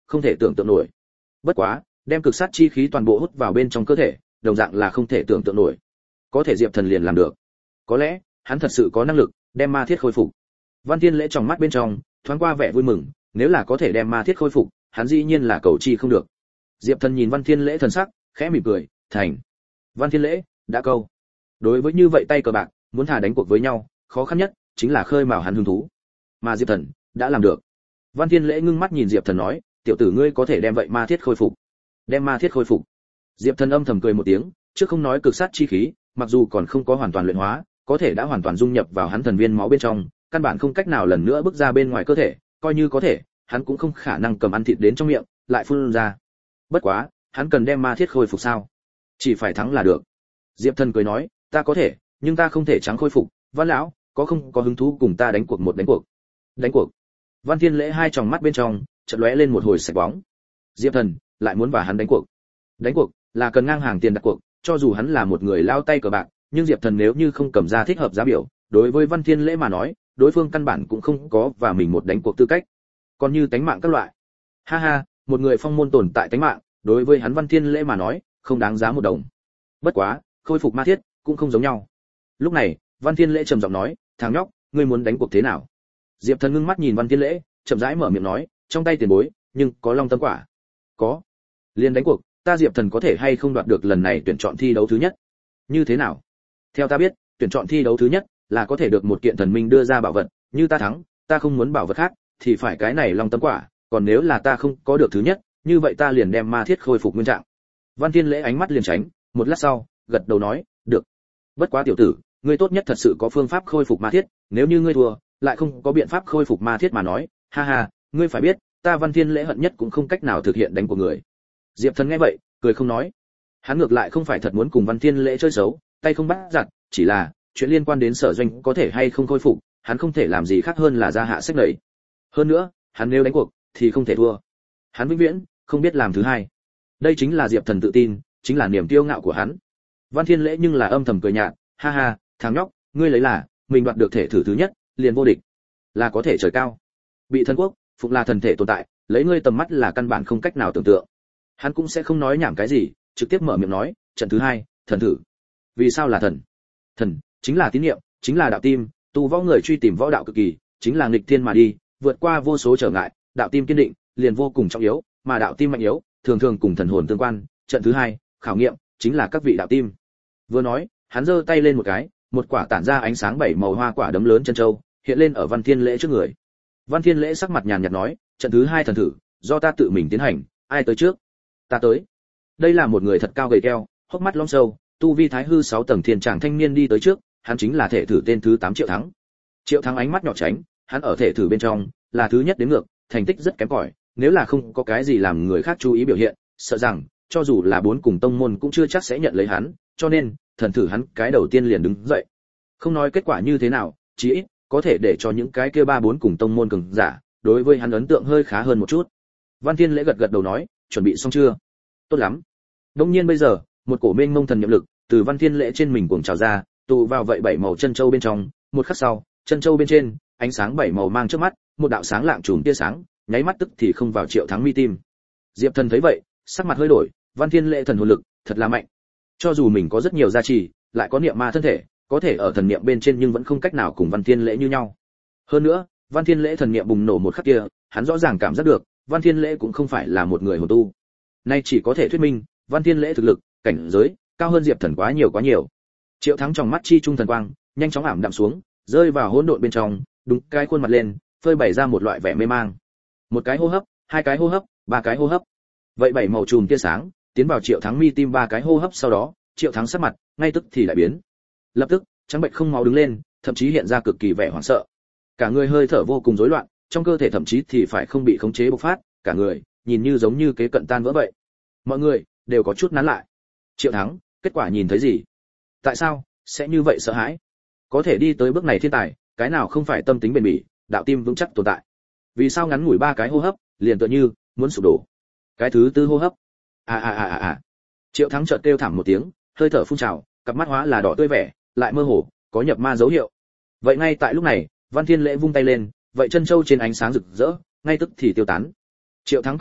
không thể tưởng tượng nổi. Bất quá, đem cực sát chi khí toàn bộ hút vào bên trong cơ thể, đồng dạng là không thể tưởng tượng nổi. Có thể Diệp Thần liền làm được. Có lẽ, hắn thật sự có năng lực đem ma thiết khôi phục. Văn Thiên Lễ trong mắt bên trong thoáng qua vẻ vui mừng, nếu là có thể đem ma thiết khôi phục, hắn dĩ nhiên là cầu chi không được. Diệp Thần nhìn Văn Thiên Lễ thần sắc, khẽ mỉm cười, thành. Văn Thiên Lễ, đã câu. Đối với như vậy tay cờ bạc, muốn thả đánh cuộc với nhau, khó khăn nhất chính là khơi mào hắn hứng thú. Mà Diệp Thần đã làm được. Văn Thiên Lễ ngưng mắt nhìn Diệp Thần nói, tiểu tử ngươi có thể đem vậy ma thiết khôi phục. Đem ma thiết khôi phục. Diệp Thần âm thầm cười một tiếng, trước không nói cực sát chi khí, mặc dù còn không có hoàn toàn luyện hóa, có thể đã hoàn toàn dung nhập vào hắn thần viên máu bên trong, căn bản không cách nào lần nữa bước ra bên ngoài cơ thể, coi như có thể, hắn cũng không khả năng cầm ăn thịt đến trong miệng, lại phun ra. Bất quá, hắn cần đem ma thiết khôi phục sao? Chỉ phải thắng là được. Diệp Thần cười nói, ta có thể, nhưng ta không thể trắng khôi phục, Văn lão, có không có hứng thú cùng ta đánh cuộc một đánh cuộc? Đánh cuộc? Văn Thiên Lễ hai tròng mắt bên trong chợt lóe lên một hồi sạch bóng. Diệp Thần lại muốn và hắn đánh cuộc. Đánh cuộc là cần ngang hàng tiền đặt cuộc, cho dù hắn là một người lao tay cờ bạc, nhưng Diệp Thần nếu như không cầm ra thích hợp giá biểu, đối với Văn Thiên Lễ mà nói, đối phương căn bản cũng không có và mình một đánh cuộc tư cách. Còn như tánh mạng các loại. Ha ha, một người phong môn tồn tại tánh mạng, đối với hắn Văn Thiên Lễ mà nói, không đáng giá một đồng. Bất quá, khôi phục ma thiết cũng không giống nhau. Lúc này, Văn Thiên Lễ trầm giọng nói, "Thằng nhóc, ngươi muốn đánh cuộc thế nào?" Diệp Thần ngưng mắt nhìn Văn Thiên Lễ, chậm rãi mở miệng nói, "Trong tay tiền bối, nhưng có long tâm quả." "Có." "Liên đánh cuộc, ta Diệp Thần có thể hay không đoạt được lần này tuyển chọn thi đấu thứ nhất?" "Như thế nào?" "Theo ta biết, tuyển chọn thi đấu thứ nhất là có thể được một kiện thần minh đưa ra bảo vật, như ta thắng, ta không muốn bảo vật khác, thì phải cái này long tâm quả, còn nếu là ta không có được thứ nhất, như vậy ta liền đem ma thiết khôi phục nguyên trạng." Văn Thiên Lễ ánh mắt liền tránh, một lát sau, gật đầu nói, "Được. Bất quá tiểu tử, ngươi tốt nhất thật sự có phương pháp khôi phục ma thiết, nếu như ngươi thua, lại không có biện pháp khôi phục ma thiết mà nói, ha ha, ngươi phải biết, ta Văn Thiên Lễ hận nhất cũng không cách nào thực hiện đánh của người." Diệp Thần nghe vậy, cười không nói. Hắn ngược lại không phải thật muốn cùng Văn Thiên Lễ chơi xấu, tay không bắt giật, chỉ là chuyện liên quan đến Sở Doanh có thể hay không khôi phục, hắn không thể làm gì khác hơn là ra hạ sách lầy. Hơn nữa, hắn nếu đánh cuộc thì không thể thua. Hắn vĩnh viễn không biết làm thứ hai. Đây chính là Diệp Thần tự tin, chính là niềm kiêu ngạo của hắn. Văn Thiên Lễ nhưng là âm thầm cười nhạt, ha ha, thằng nhóc, ngươi lấy là mình đoạt được thể thử thứ nhất, liền vô địch, là có thể trời cao. Bị thần quốc, phục là thần thể tồn tại, lấy ngươi tầm mắt là căn bản không cách nào tưởng tượng. Hắn cũng sẽ không nói nhảm cái gì, trực tiếp mở miệng nói, trận thứ hai, thần thử. Vì sao là thần? Thần chính là tín niệm, chính là đạo tim, tu võ người truy tìm võ đạo cực kỳ, chính là nghịch thiên mà đi, vượt qua vô số trở ngại, đạo tim kiên định, liền vô cùng trọng yếu, mà đạo tim mạnh yếu, thường thường cùng thần hồn tương quan. Trận thứ hai, khảo nghiệm, chính là các vị đạo tim. Vừa nói, hắn giơ tay lên một cái, một quả tản ra ánh sáng bảy màu hoa quả đấm lớn chân châu hiện lên ở Văn Thiên Lễ trước người. Văn Thiên Lễ sắc mặt nhàn nhạt nói, trận thứ hai thần thử, do ta tự mình tiến hành, ai tới trước? Ta tới. Đây là một người thật cao gầy keo, hốc mắt long sâu, tu vi thái hư sáu tầng thiên tràng thanh niên đi tới trước, hắn chính là thể thử tên thứ tám Triệu Thắng. Triệu Thắng ánh mắt nhỏ tránh, hắn ở thể thử bên trong là thứ nhất đến ngược, thành tích rất kém cỏi, nếu là không có cái gì làm người khác chú ý biểu hiện, sợ rằng cho dù là bốn cùng tông môn cũng chưa chắc sẽ nhận lấy hắn, cho nên thần thử hắn cái đầu tiên liền đứng dậy. Không nói kết quả như thế nào, chí ít có thể để cho những cái kia ba bốn cùng tông môn cường giả đối với hắn ấn tượng hơi khá hơn một chút. Văn Thiên Lễ gật gật đầu nói, chuẩn bị xong chưa? Tốt lắm. Đương nhiên bây giờ, một cổ mênh mông thần niệm lực từ Văn Thiên Lễ trên mình cuồng trào ra, tụ vào vậy bảy màu chân châu bên trong, một khắc sau, chân châu bên trên, ánh sáng bảy màu mang trước mắt, một đạo sáng lạng chùm tia sáng, nháy mắt tức thì không vào Triệu Thắng mi tim. Diệp Thần thấy vậy, sắc mặt hơi đổi, Văn Thiên Lễ thần hồn lực thật là mạnh. Cho dù mình có rất nhiều gia trì, lại có niệm ma thân thể, có thể ở thần niệm bên trên nhưng vẫn không cách nào cùng Văn Thiên Lễ như nhau. Hơn nữa, Văn Thiên Lễ thần niệm bùng nổ một khắc kia, hắn rõ ràng cảm giác được, Văn Thiên Lễ cũng không phải là một người hồn tu. Nay chỉ có thể thuyết minh, Văn Thiên Lễ thực lực, cảnh giới cao hơn Diệp Thần quá nhiều quá nhiều. Triệu Thắng trong mắt chi trung thần quang, nhanh chóng ảm đạm xuống, rơi vào hỗn độn bên trong, đúng cái khuôn mặt lên, phơi bày ra một loại vẻ mê mang. Một cái hô hấp, hai cái hô hấp, ba cái hô hấp. Vậy bảy màu chùm tia sáng tiến vào Triệu Thắng mi tim ba cái hô hấp sau đó, Triệu Thắng sắc mặt ngay tức thì lại biến. Lập tức, trắng bệnh không máu đứng lên, thậm chí hiện ra cực kỳ vẻ hoảng sợ. Cả người hơi thở vô cùng rối loạn, trong cơ thể thậm chí thì phải không bị khống chế bộc phát, cả người nhìn như giống như kế cận tan vỡ vậy. Mọi người đều có chút nán lại. Triệu Thắng, kết quả nhìn thấy gì? Tại sao sẽ như vậy sợ hãi? Có thể đi tới bước này thiên tài, cái nào không phải tâm tính bền bỉ, đạo tim vững chắc tồn tại? Vì sao ngắn ngủi ba cái hô hấp, liền tựa như muốn sụp đổ? Cái thứ tư hô hấp. À à à à à. Triệu Thắng chợt kêu thảm một tiếng, hơi thở phun trào, cặp mắt hóa là đỏ tươi vẻ, lại mơ hồ, có nhập ma dấu hiệu. Vậy ngay tại lúc này, Văn Thiên Lễ vung tay lên, vậy chân châu trên ánh sáng rực rỡ, ngay tức thì tiêu tán. Triệu Thắng cặp mắt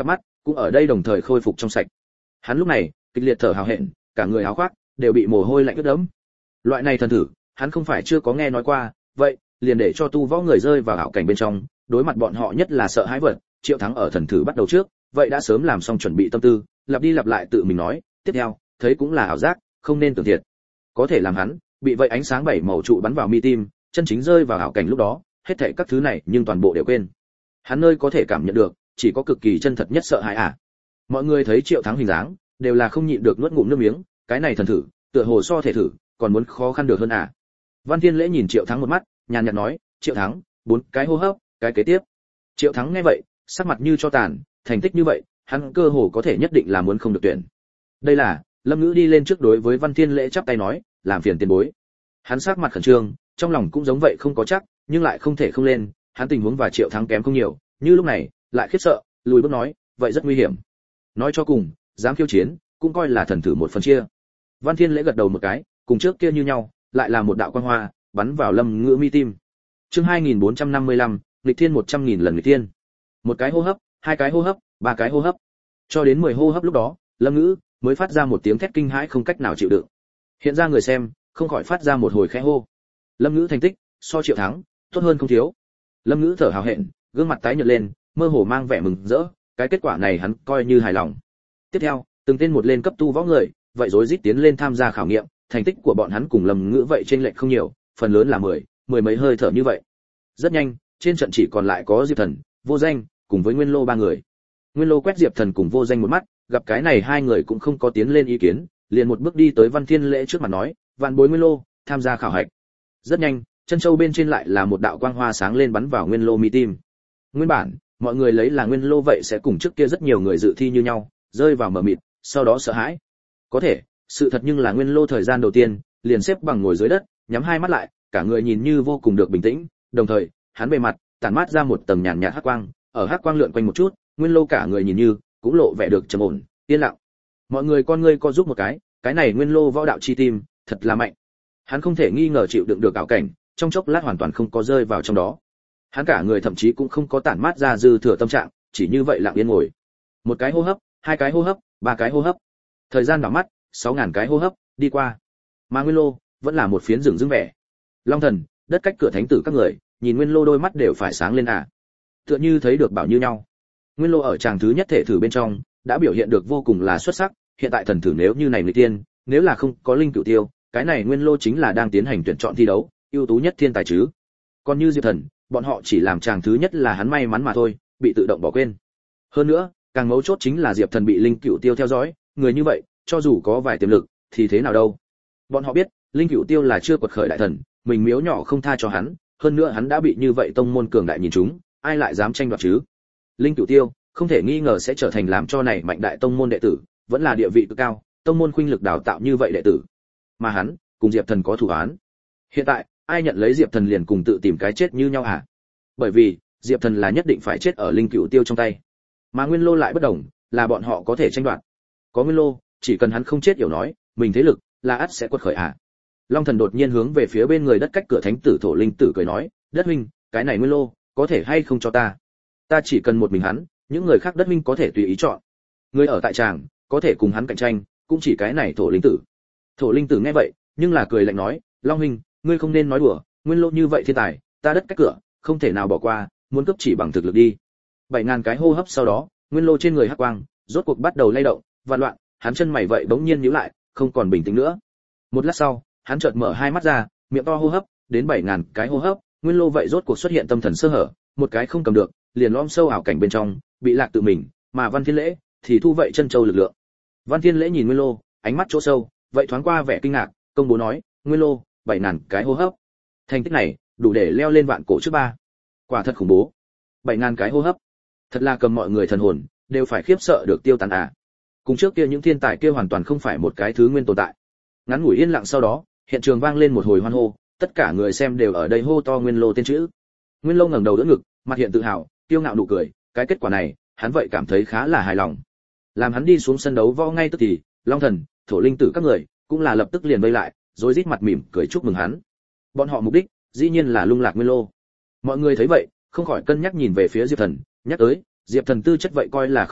cũng ở đây đồng thời khôi phục trong sạch. Hắn lúc này kịch liệt thở hào hẹn, cả người áo khoác đều bị mồ hôi lạnh ướt đẫm. Loại này thần thử, hắn không phải chưa có nghe nói qua, vậy liền để cho tu võ người rơi vào ảo cảnh bên trong, đối mặt bọn họ nhất là sợ hãi vật. Triệu Thắng ở thần thử bắt đầu trước, vậy đã sớm làm xong chuẩn bị tâm tư, lặp đi lặp lại tự mình nói, tiếp theo, thấy cũng là ảo giác, không nên tưởng thiệt. Có thể làm hắn bị vậy ánh sáng bảy màu trụ bắn vào mi tim, chân chính rơi vào ảo cảnh lúc đó, hết thảy các thứ này nhưng toàn bộ đều quên. Hắn nơi có thể cảm nhận được, chỉ có cực kỳ chân thật nhất sợ hãi à. Mọi người thấy Triệu Thắng hình dáng, đều là không nhịn được nuốt ngụm nước miếng, cái này thần thử, tựa hồ so thể thử, còn muốn khó khăn được hơn à. Văn Thiên Lễ nhìn Triệu Thắng một mắt, nhàn nhạt nói, Triệu Thắng, bốn cái hô hấp, cái kế tiếp. Triệu Thắng nghe vậy, sắc mặt như cho tàn, thành tích như vậy, hắn cơ hồ có thể nhất định là muốn không được tuyển. Đây là, Lâm Ngữ đi lên trước đối với Văn Thiên Lễ chắp tay nói, làm phiền tiền bối. Hắn sắc mặt khẩn trương, trong lòng cũng giống vậy không có chắc, nhưng lại không thể không lên, hắn tình huống và Triệu Thắng kém không nhiều, như lúc này, lại khiếp sợ, lùi bước nói, vậy rất nguy hiểm. Nói cho cùng, dám khiêu chiến, cũng coi là thần thử một phần chia. Văn Thiên Lễ gật đầu một cái, cùng trước kia như nhau, lại là một đạo quang hoa, bắn vào Lâm Ngữ mi tim. Chương hai nghìn bốn trăm năm mươi lăm, nghịch thiên một trăm nghìn lần nghịch thiên. Một cái hô hấp, hai cái hô hấp, ba cái hô hấp. Cho đến mười hô hấp lúc đó, Lâm Ngữ mới phát ra một tiếng thét kinh hãi không cách nào chịu đựng. Hiện ra người xem, không khỏi phát ra một hồi khẽ hô. Lâm Ngữ thành tích, so Triệu Thắng, tốt hơn không thiếu. Lâm Ngữ thở hào hẹn, gương mặt tái nhợt lên, mơ hồ mang vẻ mừng rỡ, cái kết quả này hắn coi như hài lòng. Tiếp theo, từng tên một lên cấp tu võ người, vậy rối rít tiến lên tham gia khảo nghiệm, thành tích của bọn hắn cùng Lâm Ngữ vậy trên lệch không nhiều, phần lớn là mười, mười mấy hơi thở như vậy. Rất nhanh, trên trận chỉ còn lại có Diệp Thần, Vô Danh cùng với Nguyên Lô ba người. Nguyên Lô quét Diệp Thần cùng Vô Danh một mắt, gặp cái này hai người cũng không có tiến lên ý kiến, liền một bước đi tới Văn Thiên Lễ trước mặt nói, "Vạn bối Nguyên Lô, tham gia khảo hạch." Rất nhanh, chân châu bên trên lại là một đạo quang hoa sáng lên bắn vào Nguyên Lô mi tim. Nguyên bản, mọi người lấy là Nguyên Lô vậy sẽ cùng trước kia rất nhiều người dự thi như nhau, rơi vào mờ mịt, sau đó sợ hãi. Có thể, sự thật nhưng là Nguyên Lô thời gian đầu tiên, liền xếp bằng ngồi dưới đất, nhắm hai mắt lại, cả người nhìn như vô cùng được bình tĩnh, đồng thời, hắn bề mặt tản mát ra một tầng nhàn nhạt hắc quang, ở hắc quang lượn quanh một chút, Nguyên Lô cả người nhìn như cũng lộ vẻ được trầm ổn, yên lặng. Mọi người con ngươi co giúp một cái, cái này Nguyên Lô võ đạo chi tim, thật là mạnh. Hắn không thể nghi ngờ chịu đựng được ảo cảnh, trong chốc lát hoàn toàn không có rơi vào trong đó. Hắn cả người thậm chí cũng không có tản mát ra dư thừa tâm trạng, chỉ như vậy lặng yên ngồi. Một cái hô hấp, hai cái hô hấp, ba cái hô hấp. Thời gian đảo mắt, sáu ngàn cái hô hấp đi qua. Mà Nguyên Lô vẫn là một phiến rừng rưng vẻ. Long Thần, đất cách cửa thánh tử các người, nhìn Nguyên Lô đôi mắt đều phải sáng lên à. Tựa như thấy được bảo như nhau. Nguyên Lô ở tràng thứ nhất thể thử bên trong, đã biểu hiện được vô cùng là xuất sắc, hiện tại thần thử nếu như này người tiên, nếu là không có linh cửu tiêu, cái này Nguyên Lô chính là đang tiến hành tuyển chọn thi đấu, ưu tú nhất thiên tài chứ. Còn như Diệp Thần, bọn họ chỉ làm tràng thứ nhất là hắn may mắn mà thôi, bị tự động bỏ quên. Hơn nữa, càng mấu chốt chính là Diệp Thần bị linh cửu tiêu theo dõi, người như vậy, cho dù có vài tiềm lực, thì thế nào đâu. Bọn họ biết, linh cửu tiêu là chưa quật khởi đại thần, mình miếu nhỏ không tha cho hắn, hơn nữa hắn đã bị như vậy tông môn cường đại nhìn chúng, ai lại dám tranh đoạt chứ? Linh cửu tiêu, không thể nghi ngờ sẽ trở thành làm cho này mạnh đại tông môn đệ tử, vẫn là địa vị cực cao, tông môn khuynh lực đào tạo như vậy đệ tử. Mà hắn, cùng Diệp Thần có thủ án. Hiện tại, ai nhận lấy Diệp Thần liền cùng tự tìm cái chết như nhau hả? Bởi vì, Diệp Thần là nhất định phải chết ở linh cửu tiêu trong tay. Mà Nguyên Lô lại bất đồng, là bọn họ có thể tranh đoạt. Có Nguyên Lô, chỉ cần hắn không chết hiểu nói, mình thế lực là ắt sẽ quật khởi à. Long Thần đột nhiên hướng về phía bên người đất cách cửa thánh tử Thổ Linh tử cười nói, "Đất huynh, cái này Nguyên Lô, có thể hay không cho ta? Ta chỉ cần một mình hắn, những người khác đất huynh có thể tùy ý chọn. Người ở tại tràng, có thể cùng hắn cạnh tranh, cũng chỉ cái này Thổ Linh tử." Thổ Linh tử nghe vậy, nhưng là cười lạnh nói, "Long huynh, ngươi không nên nói đùa, Nguyên Lô như vậy thiên tài, ta đất cách cửa, không thể nào bỏ qua, muốn cấp chỉ bằng thực lực đi." Bảy ngàn cái hô hấp sau đó, Nguyên Lô trên người hắc quang, rốt cuộc bắt đầu lay động, vạn loạn, hắn chân mày vậy bỗng nhiên nhíu lại, không còn bình tĩnh nữa. Một lát sau, hắn chợt mở hai mắt ra, miệng to hô hấp, đến bảy ngàn cái hô hấp, Nguyên Lô vậy rốt cuộc xuất hiện tâm thần sơ hở, một cái không cầm được, liền lõm sâu ảo cảnh bên trong, bị lạc tự mình, mà Văn Thiên Lễ thì thu vậy chân châu lực lượng. Văn Thiên Lễ nhìn Nguyên Lô, ánh mắt chỗ sâu, vậy thoáng qua vẻ kinh ngạc, công bố nói, "Nguyên Lô, bảy ngàn cái hô hấp." Thành tích này, đủ để leo lên vạn cổ trước ba. Quả thật khủng bố. bảy ngàn cái hô hấp. Thật là cầm mọi người thần hồn đều phải khiếp sợ được tiêu tán à. Cùng trước kia những thiên tài kia hoàn toàn không phải một cái thứ nguyên tồn tại. Ngắn ngủi yên lặng sau đó, hiện trường vang lên một hồi hoan hô, tất cả người xem đều ở đây hô to Nguyên Lô tên chữ. Nguyên Lô ngẩng đầu đỡ ngực, mặt hiện tự hào, kiêu ngạo nụ cười, cái kết quả này, hắn vậy cảm thấy khá là hài lòng. Làm hắn đi xuống sân đấu võ ngay tức thì, Long Thần, Thổ Linh tử các người, cũng là lập tức liền vây lại, rồi rít mặt mỉm cười chúc mừng hắn. Bọn họ mục đích, dĩ nhiên là lung lạc Nguyên Lô. Mọi người thấy vậy, không khỏi cân nhắc nhìn về phía Diệp Thần, nhắc tới, Diệp Thần tư chất vậy coi là không tệ,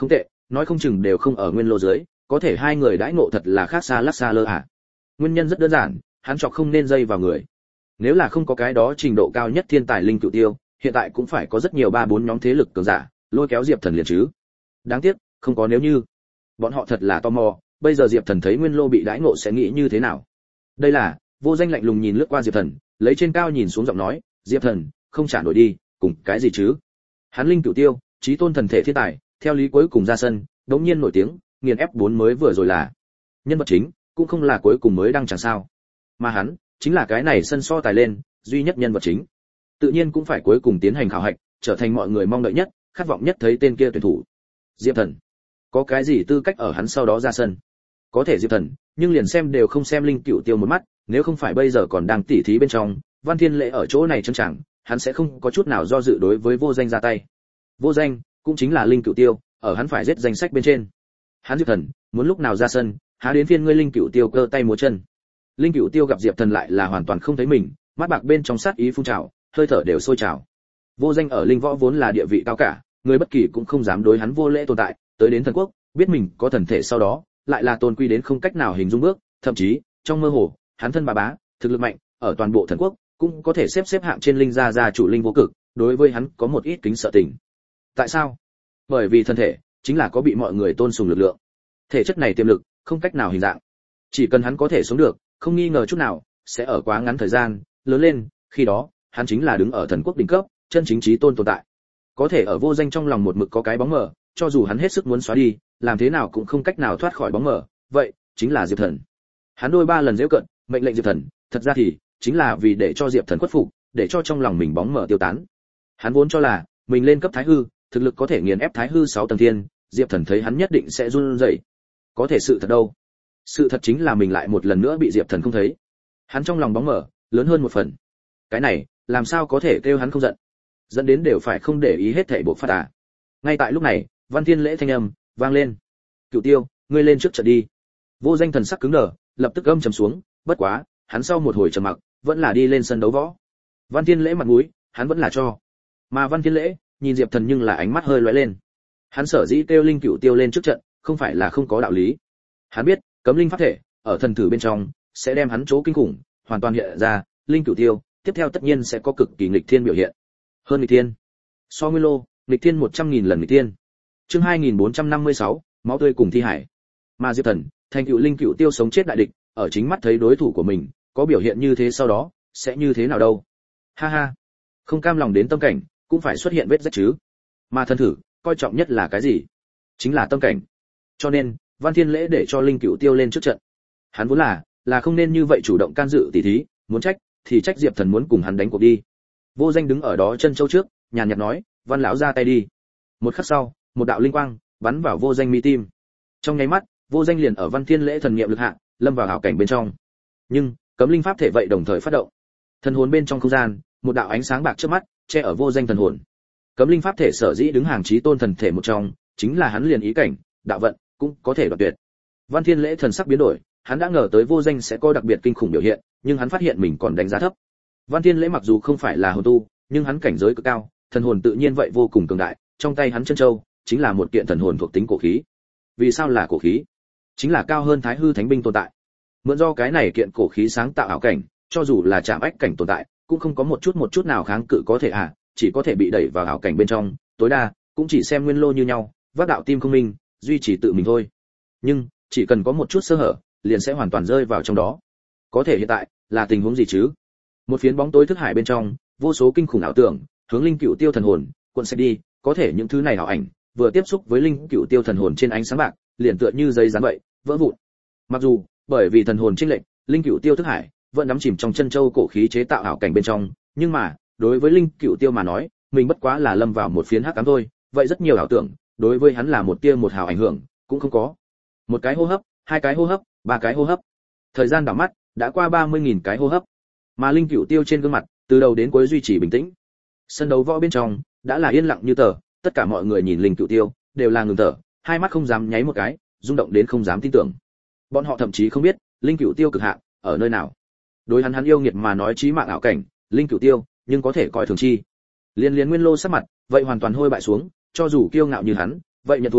nói không chừng đều không ở nguyên lô dưới, có thể hai người đãi ngộ thật là khác xa lắc xa lơ à. Nguyên nhân rất đơn giản, hắn chọc không nên dây vào người. Nếu là không có cái đó trình độ cao nhất thiên tài linh cựu tiêu, hiện tại cũng phải có rất nhiều ba bốn nhóm thế lực cường giả lôi kéo Diệp Thần liền chứ. Đáng tiếc, không có nếu như. Bọn họ thật là tò mò, bây giờ Diệp Thần thấy nguyên lô bị đãi ngộ sẽ nghĩ như thế nào. Đây là, Vô Danh lạnh lùng nhìn lướt qua Diệp Thần, lấy trên cao nhìn xuống giọng nói, Diệp Thần, không trả nổi đi, cùng cái gì chứ? Hắn linh cửu tiêu, chí tôn thần thể thiên tài, theo lý cuối cùng ra sân, đống nhiên nổi tiếng, nghiền ép bốn mới vừa rồi là nhân vật chính, cũng không là cuối cùng mới đăng chẳng sao. Mà hắn, chính là cái này sân so tài lên, duy nhất nhân vật chính. Tự nhiên cũng phải cuối cùng tiến hành khảo hạch, trở thành mọi người mong đợi nhất, khát vọng nhất thấy tên kia tuyển thủ. Diệp Thần, có cái gì tư cách ở hắn sau đó ra sân? Có thể Diệp Thần, nhưng liền xem đều không xem linh cửu tiêu một mắt, nếu không phải bây giờ còn đang tỉ thí bên trong, Văn Thiên Lễ ở chỗ này chân chẳng, hắn sẽ không có chút nào do dự đối với Vô Danh ra tay. Vô Danh cũng chính là linh cửu tiêu, ở hắn phải giết danh sách bên trên. Hắn Diệp Thần, muốn lúc nào ra sân, há đến phiên ngươi linh cửu tiêu cơ tay múa chân. Linh cửu tiêu gặp Diệp Thần lại là hoàn toàn không thấy mình, mắt bạc bên trong sát ý phun trào, hơi thở đều sôi trào. Vô Danh ở linh võ vốn là địa vị cao cả, người bất kỳ cũng không dám đối hắn vô lễ tồn tại, tới đến thần quốc, biết mình có thần thể sau đó, lại là tôn quy đến không cách nào hình dung bước, thậm chí, trong mơ hồ, hắn thân bà bá, thực lực mạnh, ở toàn bộ thần quốc, cũng có thể xếp xếp hạng trên linh gia gia chủ linh vô cực, đối với hắn có một ít kính sợ tình. Tại sao? Bởi vì thân thể chính là có bị mọi người tôn sùng lực lượng. Thể chất này tiềm lực, không cách nào hình dạng. Chỉ cần hắn có thể sống được, không nghi ngờ chút nào, sẽ ở quá ngắn thời gian lớn lên, khi đó, hắn chính là đứng ở thần quốc đỉnh cấp, chân chính chí tôn tồn tại. Có thể ở Vô Danh trong lòng một mực có cái bóng mờ, cho dù hắn hết sức muốn xóa đi, làm thế nào cũng không cách nào thoát khỏi bóng mờ, vậy chính là Diệp Thần. Hắn đôi ba lần giễu cận, mệnh lệnh Diệp Thần, thật ra thì chính là vì để cho Diệp Thần khuất phục, để cho trong lòng mình bóng mờ tiêu tán. Hắn vốn cho là mình lên cấp Thái Hư, thực lực có thể nghiền ép Thái Hư sáu tầng thiên, Diệp Thần thấy hắn nhất định sẽ run rẩy. Có thể sự thật đâu? Sự thật chính là mình lại một lần nữa bị Diệp Thần không thấy. Hắn trong lòng bóng mờ lớn hơn một phần. Cái này, làm sao có thể kêu hắn không giận? Dẫn đến đều phải không để ý hết thảy bộ phát à. Ngay tại lúc này, Văn Thiên Lễ thanh âm vang lên. Cửu Tiêu, ngươi lên trước trận đi. Vô Danh thần sắc cứng đờ, lập tức âm trầm xuống, bất quá, hắn sau một hồi trầm mặc, vẫn là đi lên sân đấu võ. Văn Thiên Lễ mặt mũi, hắn vẫn là cho. Mà Văn Thiên Lễ, nhìn Diệp Thần nhưng là ánh mắt hơi lóe lên. Hắn sở dĩ kêu linh Cửu Tiêu lên trước trận, không phải là không có đạo lý. Hắn biết, cấm linh pháp thể ở thần thử bên trong sẽ đem hắn chỗ kinh khủng hoàn toàn hiện ra, linh Cửu Tiêu, tiếp theo tất nhiên sẽ có cực kỳ nghịch thiên biểu hiện. Hơn nghịch thiên. So nguyên lô, nghịch thiên một trăm nghìn lần nghịch thiên. Chương hai nghìn bốn trăm năm mươi sáu, máu tươi cùng thi hải. Mà Diệp Thần, thành tựu linh Cửu Tiêu sống chết đại địch, ở chính mắt thấy đối thủ của mình có biểu hiện như thế sau đó, sẽ như thế nào đâu? Ha ha, không cam lòng đến tâm cảnh, cũng phải xuất hiện vết rách chứ. Mà thần thử, coi trọng nhất là cái gì? Chính là tâm cảnh. Cho nên, Văn Thiên Lễ để cho linh Cửu Tiêu lên trước trận. Hắn vốn là là không nên như vậy chủ động can dự tỷ thí, muốn trách thì trách Diệp Thần muốn cùng hắn đánh cuộc đi. Vô Danh đứng ở đó chân châu trước, nhàn nhạt nói, Văn lão ra tay đi. Một khắc sau, một đạo linh quang bắn vào Vô Danh mi tim. Trong nháy mắt, Vô Danh liền ở Văn Thiên Lễ thần niệm lực hạ, lâm vào ảo cảnh bên trong. Nhưng, cấm linh pháp thể vậy đồng thời phát động. Thần hồn bên trong không gian, một đạo ánh sáng bạc trước mắt, che ở Vô Danh thần hồn. Cấm linh pháp thể sở dĩ đứng hàng chí tôn thần thể một trong, chính là hắn liền ý cảnh, đạo vận cũng có thể đoạt tuyệt. Văn Thiên Lễ thần sắc biến đổi, hắn đã ngờ tới Vô Danh sẽ có đặc biệt kinh khủng biểu hiện, nhưng hắn phát hiện mình còn đánh giá thấp. Văn Thiên Lễ mặc dù không phải là hồn tu, nhưng hắn cảnh giới cực cao, thần hồn tự nhiên vậy vô cùng cường đại, trong tay hắn chân châu chính là một kiện thần hồn thuộc tính cổ khí. Vì sao là cổ khí? Chính là cao hơn Thái Hư Thánh binh tồn tại. Mượn do cái này kiện cổ khí sáng tạo ảo cảnh, cho dù là chạm ách cảnh tồn tại, cũng không có một chút một chút nào kháng cự có thể à, chỉ có thể bị đẩy vào ảo cảnh bên trong, tối đa cũng chỉ xem nguyên lô như nhau, vác đạo tim không minh, duy trì tự mình thôi. Nhưng, chỉ cần có một chút sơ hở, liền sẽ hoàn toàn rơi vào trong đó. Có thể hiện tại, là tình huống gì chứ? Một phiến bóng tối thức hải bên trong, vô số kinh khủng ảo tưởng, hướng linh Cửu Tiêu thần hồn, cuộn sẽ đi, có thể những thứ này ảo ảnh, vừa tiếp xúc với linh Cửu Tiêu thần hồn trên ánh sáng bạc, liền tựa như giấy dán vậy, vỡ vụn. Mặc dù, bởi vì thần hồn chênh lệch, linh Cửu Tiêu thức hải vẫn đắm chìm trong chân châu cổ khí chế tạo ảo cảnh bên trong, nhưng mà, đối với linh Cửu Tiêu mà nói, mình bất quá là lâm vào một phiến hắc ám thôi, vậy rất nhiều ảo tưởng, đối với hắn là một tia một hào ảnh hưởng cũng không có. Một cái hô hấp, hai cái hô hấp, ba cái hô hấp. Thời gian đảo mắt, đã qua ba mươi nghìn cái hô hấp. Mà linh Cửu Tiêu trên gương mặt, từ đầu đến cuối duy trì bình tĩnh. Sân đấu võ bên trong đã là yên lặng như tờ, tất cả mọi người nhìn linh Cửu Tiêu, đều là ngừng thở, hai mắt không dám nháy một cái, rung động đến không dám tin tưởng. Bọn họ thậm chí không biết, linh Cửu Tiêu cực hạn ở nơi nào. Đối hắn hắn yêu nghiệt mà nói chí mạng ảo cảnh, linh Cửu Tiêu, nhưng có thể coi thường chi. Liên liên nguyên lô sắc mặt, vậy hoàn toàn hôi bại xuống, cho dù kiêu ngạo như hắn, vậy nhận thua,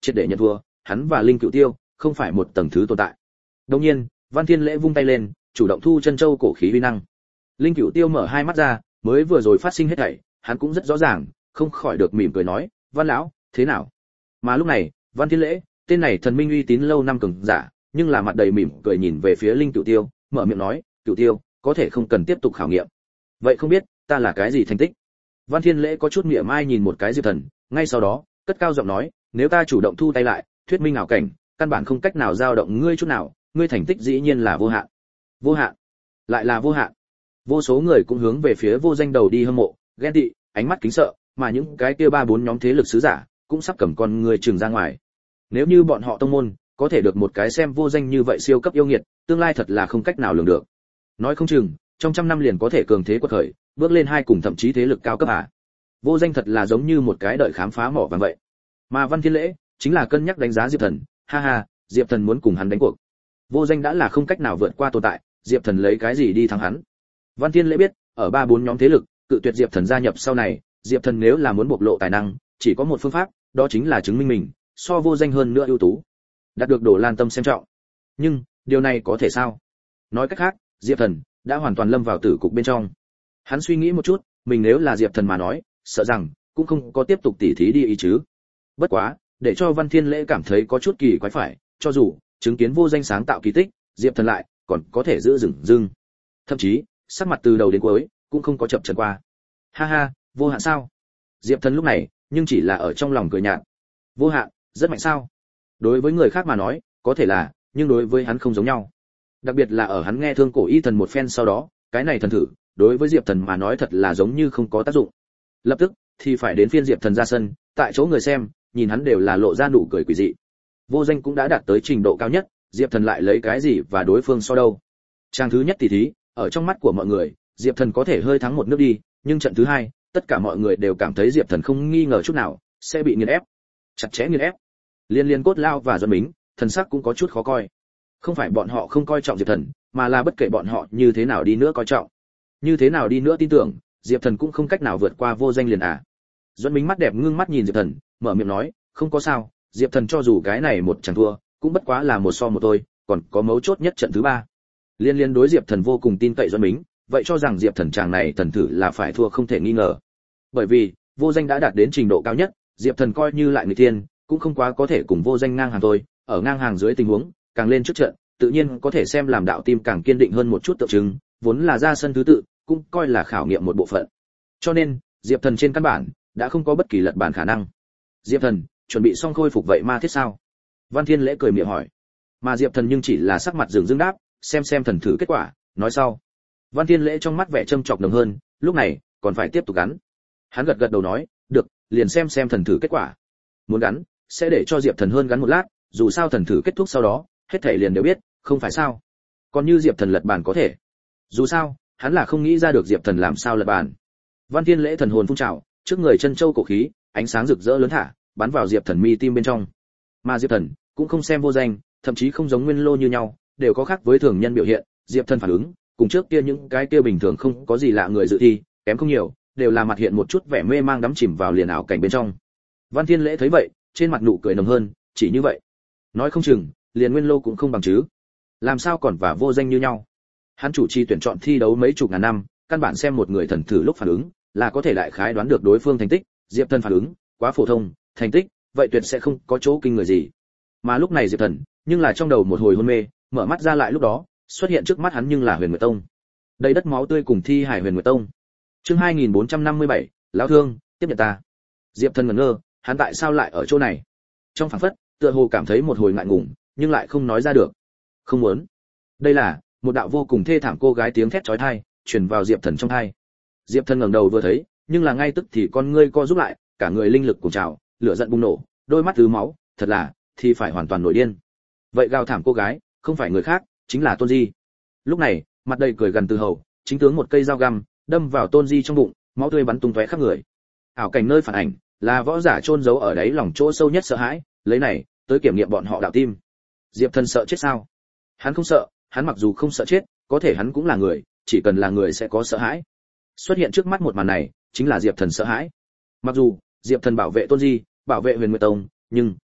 triệt để nhận thua, hắn và Linh Cựu Tiêu không phải một tầng thứ tồn tại. Đương nhiên, Văn Thiên Lễ vung tay lên, chủ động thu chân châu cổ khí uy năng. Linh Cựu Tiêu mở hai mắt ra, mới vừa rồi phát sinh hết thảy, hắn cũng rất rõ ràng, không khỏi được mỉm cười nói, "Văn lão, thế nào?" Mà lúc này, Văn Thiên Lễ, tên này thần minh uy tín lâu năm cường giả, nhưng là mặt đầy mỉm cười nhìn về phía Linh Cựu Tiêu, mở miệng nói, "Cựu Tiêu, có thể không cần tiếp tục khảo nghiệm. Vậy không biết, ta là cái gì thành tích?" Văn Thiên Lễ có chút mỉa mai nhìn một cái Diệp Thần, ngay sau đó, cất cao giọng nói, "Nếu ta chủ động thu tay lại, thuyết minh ảo cảnh, căn bản không cách nào dao động ngươi chút nào, ngươi thành tích dĩ nhiên là vô hạn." Vô hạn, lại là vô hạn. Vô số người cũng hướng về phía Vô Danh đầu đi hâm mộ, ghen tị, ánh mắt kính sợ, mà những cái kia ba bốn nhóm thế lực sứ giả cũng sắp cầm con người trừng ra ngoài. Nếu như bọn họ tông môn có thể được một cái xem Vô Danh như vậy siêu cấp yêu nghiệt, tương lai thật là không cách nào lường được. Nói không chừng, trong trăm năm liền có thể cường thế quật khởi, bước lên hai cùng thậm chí thế lực cao cấp à. Vô Danh thật là giống như một cái đợi khám phá mỏ vàng vậy. Mà Văn Thiên Lễ chính là cân nhắc đánh giá Diệp Thần, ha ha, Diệp Thần muốn cùng hắn đánh cuộc. Vô Danh đã là không cách nào vượt qua tồn tại, Diệp Thần lấy cái gì đi thắng hắn? Văn Thiên Lễ biết, ở ba bốn nhóm thế lực, cự tuyệt Diệp Thần gia nhập sau này, Diệp Thần nếu là muốn bộc lộ tài năng, chỉ có một phương pháp, đó chính là chứng minh mình so Vô Danh hơn nữa ưu tú, đạt được Đồ Lan Tâm xem trọng. Nhưng, điều này có thể sao? Nói cách khác, Diệp Thần đã hoàn toàn lâm vào tử cục bên trong. Hắn suy nghĩ một chút, mình nếu là Diệp Thần mà nói, sợ rằng cũng không có tiếp tục tỉ thí đi ý chứ. Bất quá, để cho Văn Thiên Lễ cảm thấy có chút kỳ quái phải, cho dù chứng kiến Vô Danh sáng tạo kỳ tích, Diệp Thần lại còn có thể giữ dửng dưng. Thậm chí, sắc mặt từ đầu đến cuối cũng không có chậm chần qua. Ha ha, vô hạn sao? Diệp Thần lúc này, nhưng chỉ là ở trong lòng cười nhạt. Vô hạn, rất mạnh sao? Đối với người khác mà nói, có thể là, nhưng đối với hắn không giống nhau. Đặc biệt là ở hắn nghe Thương Cổ Y Thần một phen sau đó, cái này thần thử, đối với Diệp Thần mà nói thật là giống như không có tác dụng. Lập tức thì phải đến phiên Diệp Thần ra sân, tại chỗ người xem, nhìn hắn đều là lộ ra nụ cười quỷ dị. Vô Danh cũng đã đạt tới trình độ cao nhất, Diệp Thần lại lấy cái gì và đối phương so đâu? Trang thứ nhất tỷ thí, ở trong mắt của mọi người, Diệp Thần có thể hơi thắng một nước đi, nhưng trận thứ hai, tất cả mọi người đều cảm thấy Diệp Thần không nghi ngờ chút nào sẽ bị nghiền ép, chặt chẽ nghiền ép. Liên Liên Cốt Lao và Doãn Bính, thần sắc cũng có chút khó coi. Không phải bọn họ không coi trọng Diệp Thần, mà là bất kể bọn họ như thế nào đi nữa coi trọng, như thế nào đi nữa tin tưởng, Diệp Thần cũng không cách nào vượt qua Vô Danh liền à. Doãn Bính mắt đẹp ngưng mắt nhìn Diệp Thần, mở miệng nói, không có sao, Diệp Thần cho dù cái này một chẳng thua, cũng bất quá là một so một thôi, còn có mấu chốt nhất trận thứ ba. Liên Liên đối Diệp Thần vô cùng tin cậy Doãn Bính, vậy cho rằng Diệp Thần chàng này thần thử là phải thua không thể nghi ngờ. Bởi vì, Vô Danh đã đạt đến trình độ cao nhất, Diệp Thần coi như lại người tiên, cũng không quá có thể cùng Vô Danh ngang hàng thôi, ở ngang hàng dưới tình huống, càng lên trước trận, tự nhiên có thể xem làm đạo tim càng kiên định hơn một chút tượng trưng, vốn là ra sân thứ tự, cũng coi là khảo nghiệm một bộ phận. Cho nên, Diệp Thần trên căn bản đã không có bất kỳ lật bản khả năng. Diệp Thần, chuẩn bị xong khôi phục vậy ma thiết sao? Văn Thiên Lễ cười miệng hỏi. Mà Diệp Thần nhưng chỉ là sắc mặt dường dưng đáp, xem xem thần thử kết quả, nói sau. Văn Thiên Lễ trong mắt vẻ châm chọc nồng hơn, lúc này còn phải tiếp tục gắn. Hắn gật gật đầu nói, được, liền xem xem thần thử kết quả. Muốn gắn, sẽ để cho Diệp Thần hơn gắn một lát, dù sao thần thử kết thúc sau đó, hết thảy liền đều biết, không phải sao? Còn như Diệp Thần lật bàn có thể. Dù sao, hắn là không nghĩ ra được Diệp Thần làm sao lật bàn. Văn Thiên Lễ thần hồn phun trào, trước người chân châu cổ khí, ánh sáng rực rỡ lớn thả, bắn vào Diệp Thần mi tim bên trong. Mà Diệp Thần cũng không xem Vô Danh, thậm chí không giống Nguyên Lô như nhau, đều có khác với thường nhân biểu hiện, Diệp Thần phản ứng, cùng trước kia những cái kia bình thường không có gì lạ người dự thi, kém không nhiều, đều là mặt hiện một chút vẻ mê mang đắm chìm vào liền ảo cảnh bên trong. Văn Thiên Lễ thấy vậy, trên mặt nụ cười nồng hơn, chỉ như vậy, nói không chừng, liền Nguyên Lô cũng không bằng chứ. Làm sao còn và Vô Danh như nhau? Hắn chủ trì tuyển chọn thi đấu mấy chục ngàn năm, căn bản xem một người thần thử lúc phản ứng, là có thể đại khái đoán được đối phương thành tích, Diệp Thần phản ứng, quá phổ thông, thành tích, vậy tuyệt sẽ không có chỗ kinh người gì. Mà lúc này Diệp Thần, nhưng là trong đầu một hồi hôn mê, mở mắt ra lại lúc đó, xuất hiện trước mắt hắn nhưng là Huyền Nguyệt Tông. Đầy đất máu tươi cùng thi hải Huyền Nguyệt Tông. Chương hai nghìn bốn trăm năm mươi bảy, lão thương, tiếp nhận ta. Diệp Thần ngẩn ngơ, hắn tại sao lại ở chỗ này? Trong phảng phất, tựa hồ cảm thấy một hồi ngại ngùng, nhưng lại không nói ra được. Không muốn. Đây là một đạo vô cùng thê thảm cô gái tiếng thét chói tai, truyền vào Diệp Thần trong tai. Diệp Thần ngẩng đầu vừa thấy, nhưng là ngay tức thì con ngươi co rút lại, cả người linh lực cuồng trào, lửa giận bùng nổ, đôi mắt tứ máu, thật là thì phải hoàn toàn nổi điên. Vậy gào thảm cô gái, không phải người khác, chính là Tôn Di. Lúc này, mặt đầy cười gần từ hầu, chính tướng một cây dao găm đâm vào Tôn Di trong bụng, máu tươi bắn tung tóe khắp người. Ảo cảnh nơi phản ảnh là võ giả chôn giấu ở đáy lòng chỗ sâu nhất sợ hãi, lấy này tới kiểm nghiệm bọn họ đạo tim. Diệp Thần sợ chết sao? Hắn không sợ, hắn mặc dù không sợ chết, có thể hắn cũng là người, chỉ cần là người sẽ có sợ hãi. Xuất hiện trước mắt một màn này, chính là Diệp Thần sợ hãi. Mặc dù Diệp Thần bảo vệ Tôn Di, bảo vệ Huyền Nguyệt Tông, nhưng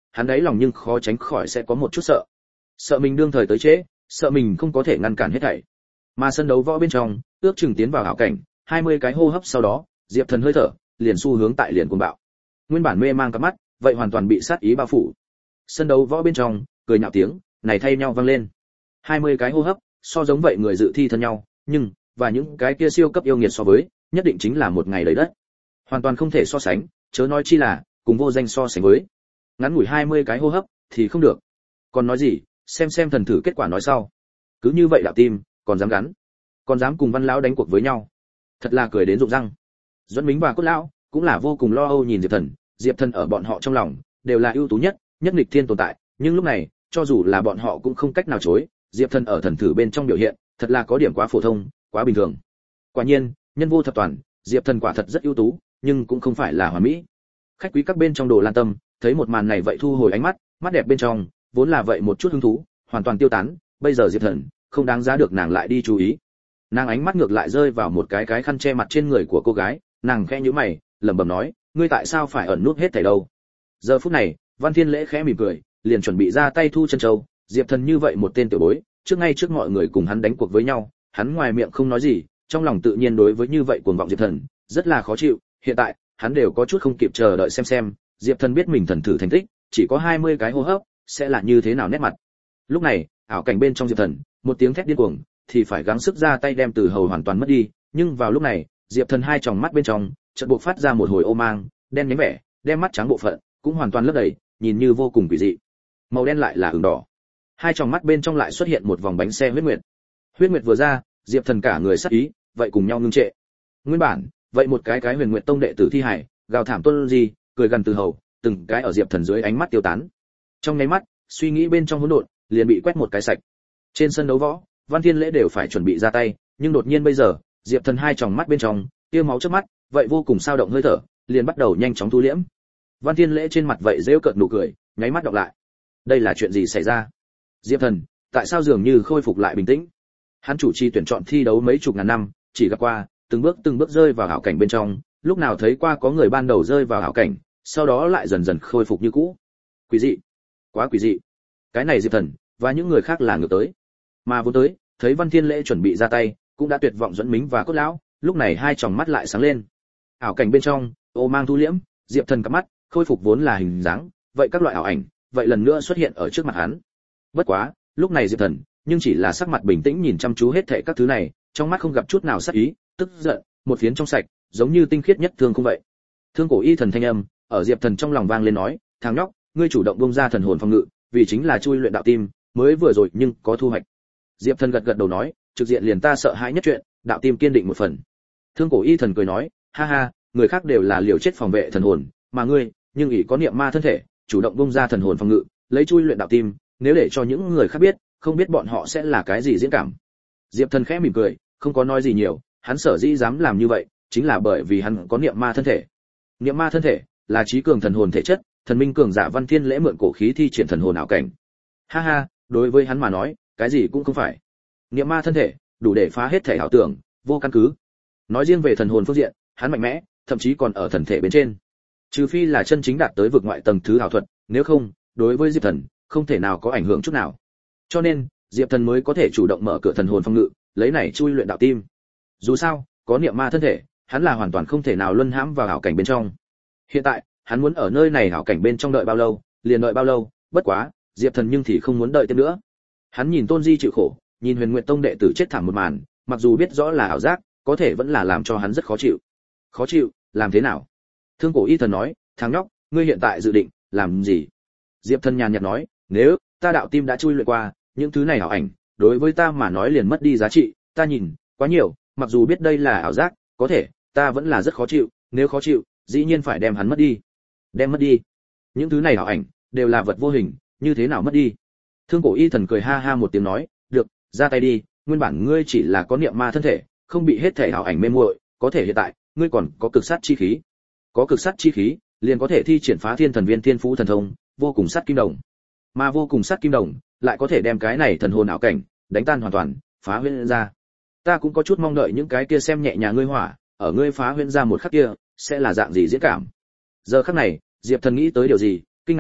hắn đáy lòng nhưng khó tránh khỏi sẽ có một chút sợ. Sợ mình đương thời tới trễ, sợ mình không có thể ngăn cản hết thảy. Mà sân đấu võ bên trong, ước chừng tiến vào ảo cảnh, hai mươi cái hô hấp sau đó, Diệp Thần hơi thở, liền xu hướng tại liền cuồng bạo. Nguyên bản mê mang cặp mắt, vậy hoàn toàn bị sát ý bao phủ. Sân đấu võ bên trong, cười nhạo tiếng này thay nhau vang lên. hai mươi cái hô hấp, so giống vậy người dự thi thân nhau, nhưng và những cái kia siêu cấp yêu nghiệt so với, nhất định chính là một ngày đầy đất. Hoàn toàn không thể so sánh, chớ nói chi là cùng vô danh so sánh với. Ngắn ngủi hai mươi cái hô hấp thì không được. Còn nói gì, xem xem thần thử kết quả nói sau. Cứ như vậy đạo tim, còn dám gắn, còn dám cùng Văn lão đánh cuộc với nhau. Thật là cười đến rụng răng. Duẫn Mính và Cốt lão cũng là vô cùng lo âu nhìn Diệp Thần, Diệp Thần ở bọn họ trong lòng đều là ưu tú nhất, nhất nghịch thiên tồn tại, nhưng lúc này, cho dù là bọn họ cũng không cách nào chối, Diệp Thần ở thần thử bên trong biểu hiện, thật là có điểm quá phổ thông, quá bình thường. Quả nhiên, nhân vô thập toàn, Diệp Thần quả thật rất ưu tú, nhưng cũng không phải là hoàn mỹ. Khách quý các bên trong Đồ Lan Tâm, thấy một màn này vậy thu hồi ánh mắt, mắt đẹp bên trong vốn là vậy một chút hứng thú, hoàn toàn tiêu tán, bây giờ Diệp Thần không đáng giá được nàng lại đi chú ý. Nàng ánh mắt ngược lại rơi vào một cái cái khăn che mặt trên người của cô gái, nàng khẽ nhíu mày, lẩm bẩm nói, ngươi tại sao phải ẩn núp hết thảy đâu? Giờ phút này, Văn Thiên Lễ khẽ mỉm cười, liền chuẩn bị ra tay thu chân châu, Diệp Thần như vậy một tên tiểu bối, trước ngay trước mọi người cùng hắn đánh cuộc với nhau, hắn ngoài miệng không nói gì, trong lòng tự nhiên đối với như vậy cuồng vọng Diệp Thần rất là khó chịu, hiện tại, hắn đều có chút không kịp chờ đợi xem xem, Diệp Thần biết mình thần thử thành tích, chỉ có hai mươi cái hô hấp, sẽ là như thế nào nét mặt. Lúc này, ảo cảnh bên trong Diệp Thần, một tiếng thét điên cuồng, thì phải gắng sức ra tay đem Từ Hầu hoàn toàn mất đi, nhưng vào lúc này, Diệp Thần hai tròng mắt bên trong, chợt bộc phát ra một hồi ô mang, đen nhánh vẻ, đem mắt trắng bộ phận cũng hoàn toàn lấp đầy, nhìn như vô cùng quỷ dị. Màu đen lại là ửng đỏ. Hai tròng mắt bên trong lại xuất hiện một vòng bánh xe huyết nguyệt. Huyết nguyệt vừa ra, Diệp Thần cả người sắc ý, vậy cùng nhau ngưng trệ. Nguyên bản, vậy một cái cái Huyền Nguyệt Tông đệ tử thi hải, gào thảm tuôn gì, cười gần Từ Hầu, từng cái ở Diệp Thần dưới ánh mắt tiêu tán. Trong nháy mắt, suy nghĩ bên trong hỗn độn, liền bị quét một cái sạch. Trên sân đấu võ, Văn Thiên Lễ đều phải chuẩn bị ra tay, nhưng đột nhiên bây giờ, Diệp Thần hai tròng mắt bên trong, tia máu trước mắt, vậy vô cùng sao động hơi thở, liền bắt đầu nhanh chóng thu liễm. Văn Thiên Lễ trên mặt vậy rêu cợt nụ cười, nháy mắt đọc lại. Đây là chuyện gì xảy ra? Diệp Thần, tại sao dường như khôi phục lại bình tĩnh? Hắn chủ trì tuyển chọn thi đấu mấy chục ngàn năm, chỉ gặp qua, từng bước từng bước rơi vào ảo cảnh bên trong, lúc nào thấy qua có người ban đầu rơi vào ảo cảnh, sau đó lại dần dần khôi phục như cũ. Quỷ dị, quá quỷ dị. Cái này Diệp Thần và những người khác là ngược tới. Mà vốn tới, thấy Văn Thiên Lễ chuẩn bị ra tay, cũng đã tuyệt vọng Duẫn Mính và Cốt lão, lúc này hai tròng mắt lại sáng lên. Ảo cảnh bên trong, ô mang thu liễm, Diệp Thần cặp mắt khôi phục vốn là hình dáng, vậy các loại ảo ảnh, vậy lần nữa xuất hiện ở trước mặt hắn. Bất quá, lúc này Diệp Thần, nhưng chỉ là sắc mặt bình tĩnh nhìn chăm chú hết thảy các thứ này, trong mắt không gặp chút nào sát ý, tức giận, một phiến trong sạch, giống như tinh khiết nhất thương không vậy. Thương cổ y thần thanh âm, ở Diệp Thần trong lòng vang lên nói, thằng nhóc, ngươi chủ động bung ra thần hồn phòng ngự, vì chính là chui luyện đạo tim, mới vừa rồi nhưng có thu hoạch. Diệp Thần gật gật đầu nói, trực diện liền ta sợ hãi nhất chuyện, đạo tim kiên định một phần. Thương cổ y thần cười nói, ha ha, người khác đều là liều chết phòng vệ thần hồn, mà ngươi, nhưng ỷ có niệm ma thân thể, chủ động bung ra thần hồn phòng ngự, lấy chui luyện đạo tim, nếu để cho những người khác biết, không biết bọn họ sẽ là cái gì diễn cảm. Diệp Thần khẽ mỉm cười, không có nói gì nhiều, hắn sở dĩ dám làm như vậy, chính là bởi vì hắn có niệm ma thân thể. Niệm ma thân thể là trí cường thần hồn thể chất, thần minh cường giả Văn Thiên Lễ mượn cổ khí thi triển thần hồn ảo cảnh. Ha ha, đối với hắn mà nói, cái gì cũng không phải. Niệm ma thân thể, đủ để phá hết thể ảo tưởng, vô căn cứ. Nói riêng về thần hồn phương diện, hắn mạnh mẽ, thậm chí còn ở thần thể bên trên. Trừ phi là chân chính đạt tới vực ngoại tầng thứ ảo thuật, nếu không, đối với Diệp Thần, không thể nào có ảnh hưởng chút nào. Cho nên, Diệp Thần mới có thể chủ động mở cửa thần hồn phòng ngự, lấy này chui luyện đạo tim. Dù sao, có niệm ma thân thể, hắn là hoàn toàn không thể nào luân hãm vào ảo cảnh bên trong. Hiện tại, hắn muốn ở nơi này ảo cảnh bên trong đợi bao lâu, liền đợi bao lâu, bất quá, Diệp Thần nhưng thì không muốn đợi thêm nữa. Hắn nhìn Tôn Di chịu khổ, nhìn Huyền Nguyệt Tông đệ tử chết thảm một màn, mặc dù biết rõ là ảo giác, có thể vẫn là làm cho hắn rất khó chịu. Khó chịu, làm thế nào? Thương cổ y thần nói, thằng nhóc, ngươi hiện tại dự định làm gì? Diệp Thần nhàn nhạt nói, nếu ta đạo tim đã chui luyện qua, những thứ này ảo ảnh, đối với ta mà nói liền mất đi giá trị, ta nhìn quá nhiều, mặc dù biết đây là ảo giác, có thể ta vẫn là rất khó chịu, nếu khó chịu, dĩ nhiên phải đem hắn mất đi. Đem mất đi? Những thứ này ảo ảnh đều là vật vô hình, như thế nào mất đi? Thương cổ y thần cười ha ha một tiếng nói, được, ra tay đi, nguyên bản ngươi chỉ là có niệm ma thân thể, không bị hết thể ảo ảnh mê muội, có thể hiện tại, ngươi còn có cực sát chi khí. Có cực sát chi khí, liền có thể thi triển phá thiên thần viên thiên phú thần thông, vô cùng sát kim đồng. Mà vô cùng sát kim đồng, lại có thể đem cái này thần hồn ảo cảnh đánh tan hoàn toàn, phá huyễn ra. Ta cũng có chút mong đợi những cái kia xem nhẹ nhà ngươi hỏa, ở ngươi phá huyễn ra một khắc kia, sẽ là dạng gì diễn cảm. Giờ khắc này, Diệp Thần nghĩ tới điều gì, kinh ngạc nói,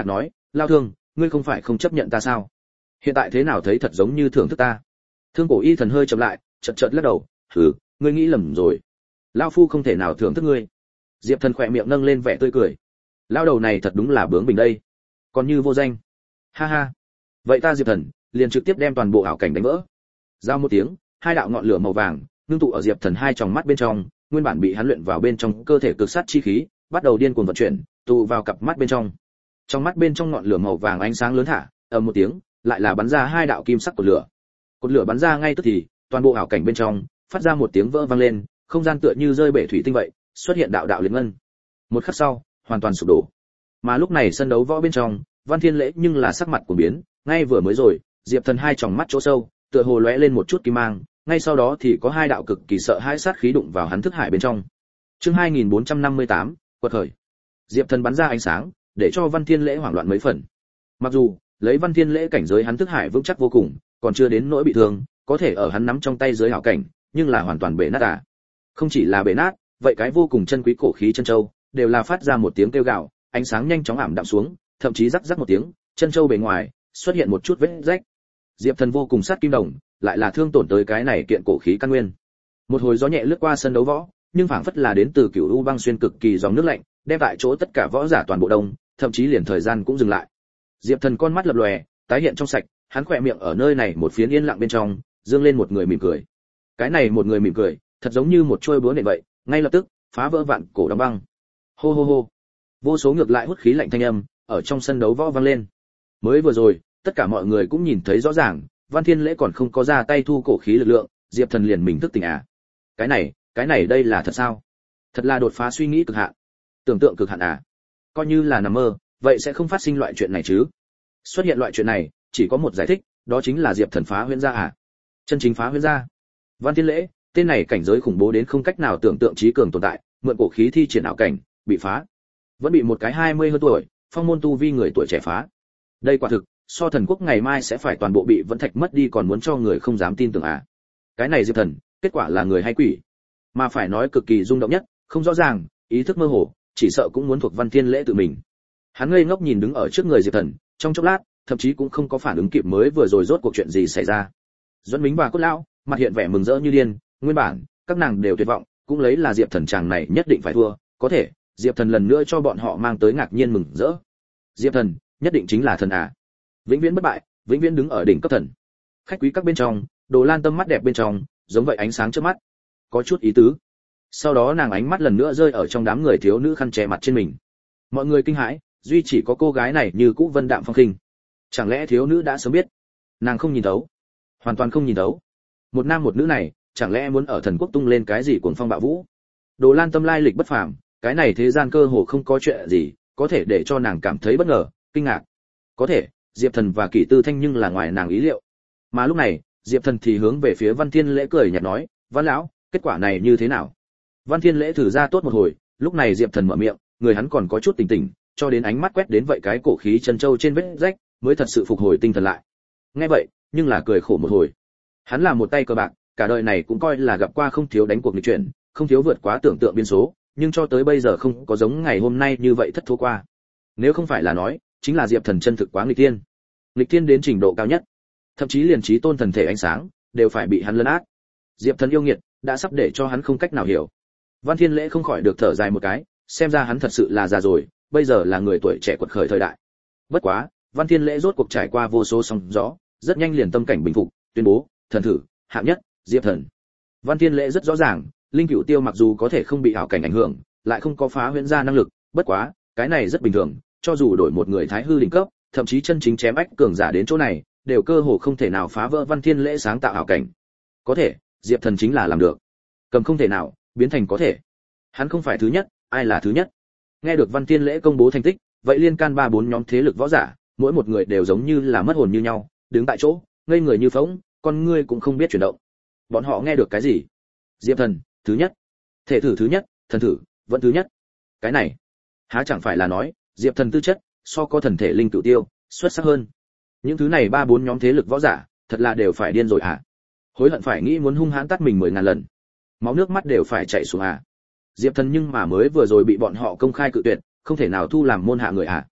lao thương, ngươi không phải không chấp nhận ta sao? Hiện tại thế nào thấy thật giống như thưởng thức ta? Thương cổ y thần hơi chậm lại, chợt chợt lắc đầu, "Hừ, ngươi nghĩ lầm rồi. Lão phu không thể nào thưởng thức ngươi." Diệp Thần khỏe miệng nâng lên vẻ tươi cười. Lão đầu này thật đúng là bướng bỉnh đây, còn như vô danh. Ha ha. Vậy ta Diệp Thần liền trực tiếp đem toàn bộ ảo cảnh đánh vỡ. Giao một tiếng, hai đạo ngọn lửa màu vàng ngưng tụ ở Diệp Thần hai tròng mắt bên trong, nguyên bản bị hắn luyện vào bên trong cơ thể cực sát chi khí, bắt đầu điên cuồng vận chuyển, tụ vào cặp mắt bên trong. Trong mắt bên trong ngọn lửa màu vàng ánh sáng lớn thả, ầm một tiếng, lại là bắn ra hai đạo kim sắc của lửa. Cột lửa bắn ra ngay tức thì, toàn bộ ảo cảnh bên trong phát ra một tiếng vỡ vang lên, không gian tựa như rơi bể thủy tinh vậy, xuất hiện đạo đạo liệt ngân. Một khắc sau, hoàn toàn sụp đổ. Mà lúc này sân đấu võ bên trong, Văn Thiên Lễ nhưng là sắc mặt của biến, ngay vừa mới rồi, Diệp Thần hai tròng mắt chỗ sâu, tựa hồ lóe lên một chút kim mang, ngay sau đó thì có hai đạo cực kỳ sợ hãi sát khí đụng vào hắn thức hải bên trong. Chương hai nghìn bốn trăm năm mươi tám, quật khởi. Diệp Thần bắn ra ánh sáng, để cho Văn Thiên Lễ hoảng loạn mấy phần. Mặc dù, lấy Văn Thiên Lễ cảnh giới hắn thức hải vững chắc vô cùng, còn chưa đến nỗi bị thương, có thể ở hắn nắm trong tay dưới hảo cảnh, nhưng là hoàn toàn bể nát à. Không chỉ là bể nát, vậy cái vô cùng chân quý cổ khí chân châu, đều là phát ra một tiếng kêu gào, ánh sáng nhanh chóng ảm đạm xuống, thậm chí rắc rắc một tiếng, chân châu bề ngoài xuất hiện một chút vết rách. Diệp Thần vô cùng sát kim đồng, lại là thương tổn tới cái này kiện cổ khí căn nguyên. Một hồi gió nhẹ lướt qua sân đấu võ, nhưng phảng phất là đến từ cửu u băng xuyên cực kỳ dòng nước lạnh, đem tại chỗ tất cả võ giả toàn bộ đông, thậm chí liền thời gian cũng dừng lại. Diệp Thần con mắt lập lòe, tái hiện trong sạch, hắn khỏe miệng ở nơi này một phiến yên lặng bên trong, dương lên một người mỉm cười. Cái này một người mỉm cười, thật giống như một trôi búa nện vậy, ngay lập tức phá vỡ vạn cổ đóng băng. Hô hô hô. Vô số ngược lại hút khí lạnh thanh âm ở trong sân đấu võ vang lên. Mới vừa rồi, tất cả mọi người cũng nhìn thấy rõ ràng, Văn Thiên Lễ còn không có ra tay thu cổ khí lực lượng, Diệp Thần liền mình thức tỉnh à? Cái này, cái này đây là thật sao? Thật là đột phá suy nghĩ cực hạn. Tưởng tượng cực hạn à? Coi như là nằm mơ, vậy sẽ không phát sinh loại chuyện này chứ? Xuất hiện loại chuyện này, chỉ có một giải thích, đó chính là Diệp Thần phá huyễn gia à? Chân chính phá huyễn gia. Văn Thiên Lễ, tên này cảnh giới khủng bố đến không cách nào tưởng tượng trí cường tồn tại, mượn cổ khí thi triển ảo cảnh, bị phá. Vẫn bị một cái hai mươi hơn tuổi, phong môn tu vi người tuổi trẻ phá. Đây quả thực, so thần quốc ngày mai sẽ phải toàn bộ bị vẫn thạch mất đi còn muốn cho người không dám tin tưởng à? Cái này Diệp Thần, kết quả là người hay quỷ? Mà phải nói cực kỳ rung động nhất, không rõ ràng, ý thức mơ hồ, chỉ sợ cũng muốn thuộc Văn Thiên Lễ tự mình. Hắn ngây ngốc nhìn đứng ở trước người Diệp Thần, trong chốc lát, thậm chí cũng không có phản ứng kịp mới vừa rồi rốt cuộc chuyện gì xảy ra. Duẫn Mính và Cốt Lão, mặt hiện vẻ mừng rỡ như điên, nguyên bản, các nàng đều tuyệt vọng, cũng lấy là Diệp Thần chàng này nhất định phải thua, có thể, Diệp Thần lần nữa cho bọn họ mang tới ngạc nhiên mừng rỡ. Diệp Thần, nhất định chính là thần à? Vĩnh viễn bất bại, vĩnh viễn đứng ở đỉnh cấp thần. Khách quý các bên trong, Đồ Lan Tâm mắt đẹp bên trong, giống vậy ánh sáng trước mắt, có chút ý tứ. Sau đó nàng ánh mắt lần nữa rơi ở trong đám người thiếu nữ khăn che mặt trên mình. Mọi người kinh hãi, duy chỉ có cô gái này như cũ vân đạm phong khinh. Chẳng lẽ thiếu nữ đã sớm biết? Nàng không nhìn thấu, hoàn toàn không nhìn thấu. Một nam một nữ này, chẳng lẽ muốn ở thần quốc tung lên cái gì cuồng phong bạo vũ? Đồ Lan Tâm lai lịch bất phàm, cái này thế gian cơ hồ không có chuyện gì có thể để cho nàng cảm thấy bất ngờ, kinh ngạc. Có thể, Diệp Thần và Kỷ Tư Thanh nhưng là ngoài nàng ý liệu. Mà lúc này, Diệp Thần thì hướng về phía Văn Thiên Lễ cười nhạt nói, "Văn lão, kết quả này như thế nào?" Văn Thiên Lễ thử ra tốt một hồi, lúc này Diệp Thần mở miệng, người hắn còn có chút tỉnh tỉnh, cho đến ánh mắt quét đến vậy cái cổ khí chân châu trên vết rách, mới thật sự phục hồi tinh thần lại. Nghe vậy, nhưng là cười khổ một hồi. Hắn là một tay cờ bạc, cả đời này cũng coi là gặp qua không thiếu đánh cuộc nghịch chuyển, không thiếu vượt quá tưởng tượng biên số, nhưng cho tới bây giờ không có giống ngày hôm nay như vậy thất thua qua. Nếu không phải là nói, chính là Diệp Thần chân thực quá nghịch thiên. Nghịch thiên đến trình độ cao nhất, thậm chí liền trí tôn thần thể ánh sáng đều phải bị hắn lấn át. Diệp Thần yêu nghiệt, đã sắp để cho hắn không cách nào hiểu. Văn Thiên Lễ không khỏi được thở dài một cái, xem ra hắn thật sự là già rồi, bây giờ là người tuổi trẻ quật khởi thời đại. Bất quá, Văn Thiên Lễ rốt cuộc trải qua vô số sóng gió, rất nhanh liền tâm cảnh bình phục, tuyên bố, thần thử, hạng nhất, Diệp Thần. Văn Thiên Lễ rất rõ ràng, linh cửu tiêu mặc dù có thể không bị ảo cảnh ảnh hưởng, lại không có phá huyễn gia năng lực, bất quá, cái này rất bình thường, cho dù đổi một người thái hư đỉnh cấp, thậm chí chân chính chém ách cường giả đến chỗ này, đều cơ hồ không thể nào phá vỡ Văn Thiên Lễ sáng tạo ảo cảnh. Có thể, Diệp Thần chính là làm được. Cầm không thể nào, biến thành có thể. Hắn không phải thứ nhất, ai là thứ nhất? Nghe được Văn Thiên Lễ công bố thành tích, vậy liên can ba bốn nhóm thế lực võ giả, mỗi một người đều giống như là mất hồn như nhau, đứng tại chỗ, ngây người như phỗng, con ngươi cũng không biết chuyển động. Bọn họ nghe được cái gì? Diệp Thần, thứ nhất. Thể thử thứ nhất, thần thử, vẫn thứ nhất. Cái này, há chẳng phải là nói, Diệp Thần tư chất, so có thần thể linh cửu tiêu, xuất sắc hơn. Những thứ này ba bốn nhóm thế lực võ giả, thật là đều phải điên rồi à? Hối hận phải nghĩ muốn hung hãn tát mình mười ngàn lần. Máu nước mắt đều phải chảy xuống à? Diệp Thần nhưng mà mới vừa rồi bị bọn họ công khai cự tuyệt, không thể nào thu làm môn hạ người à?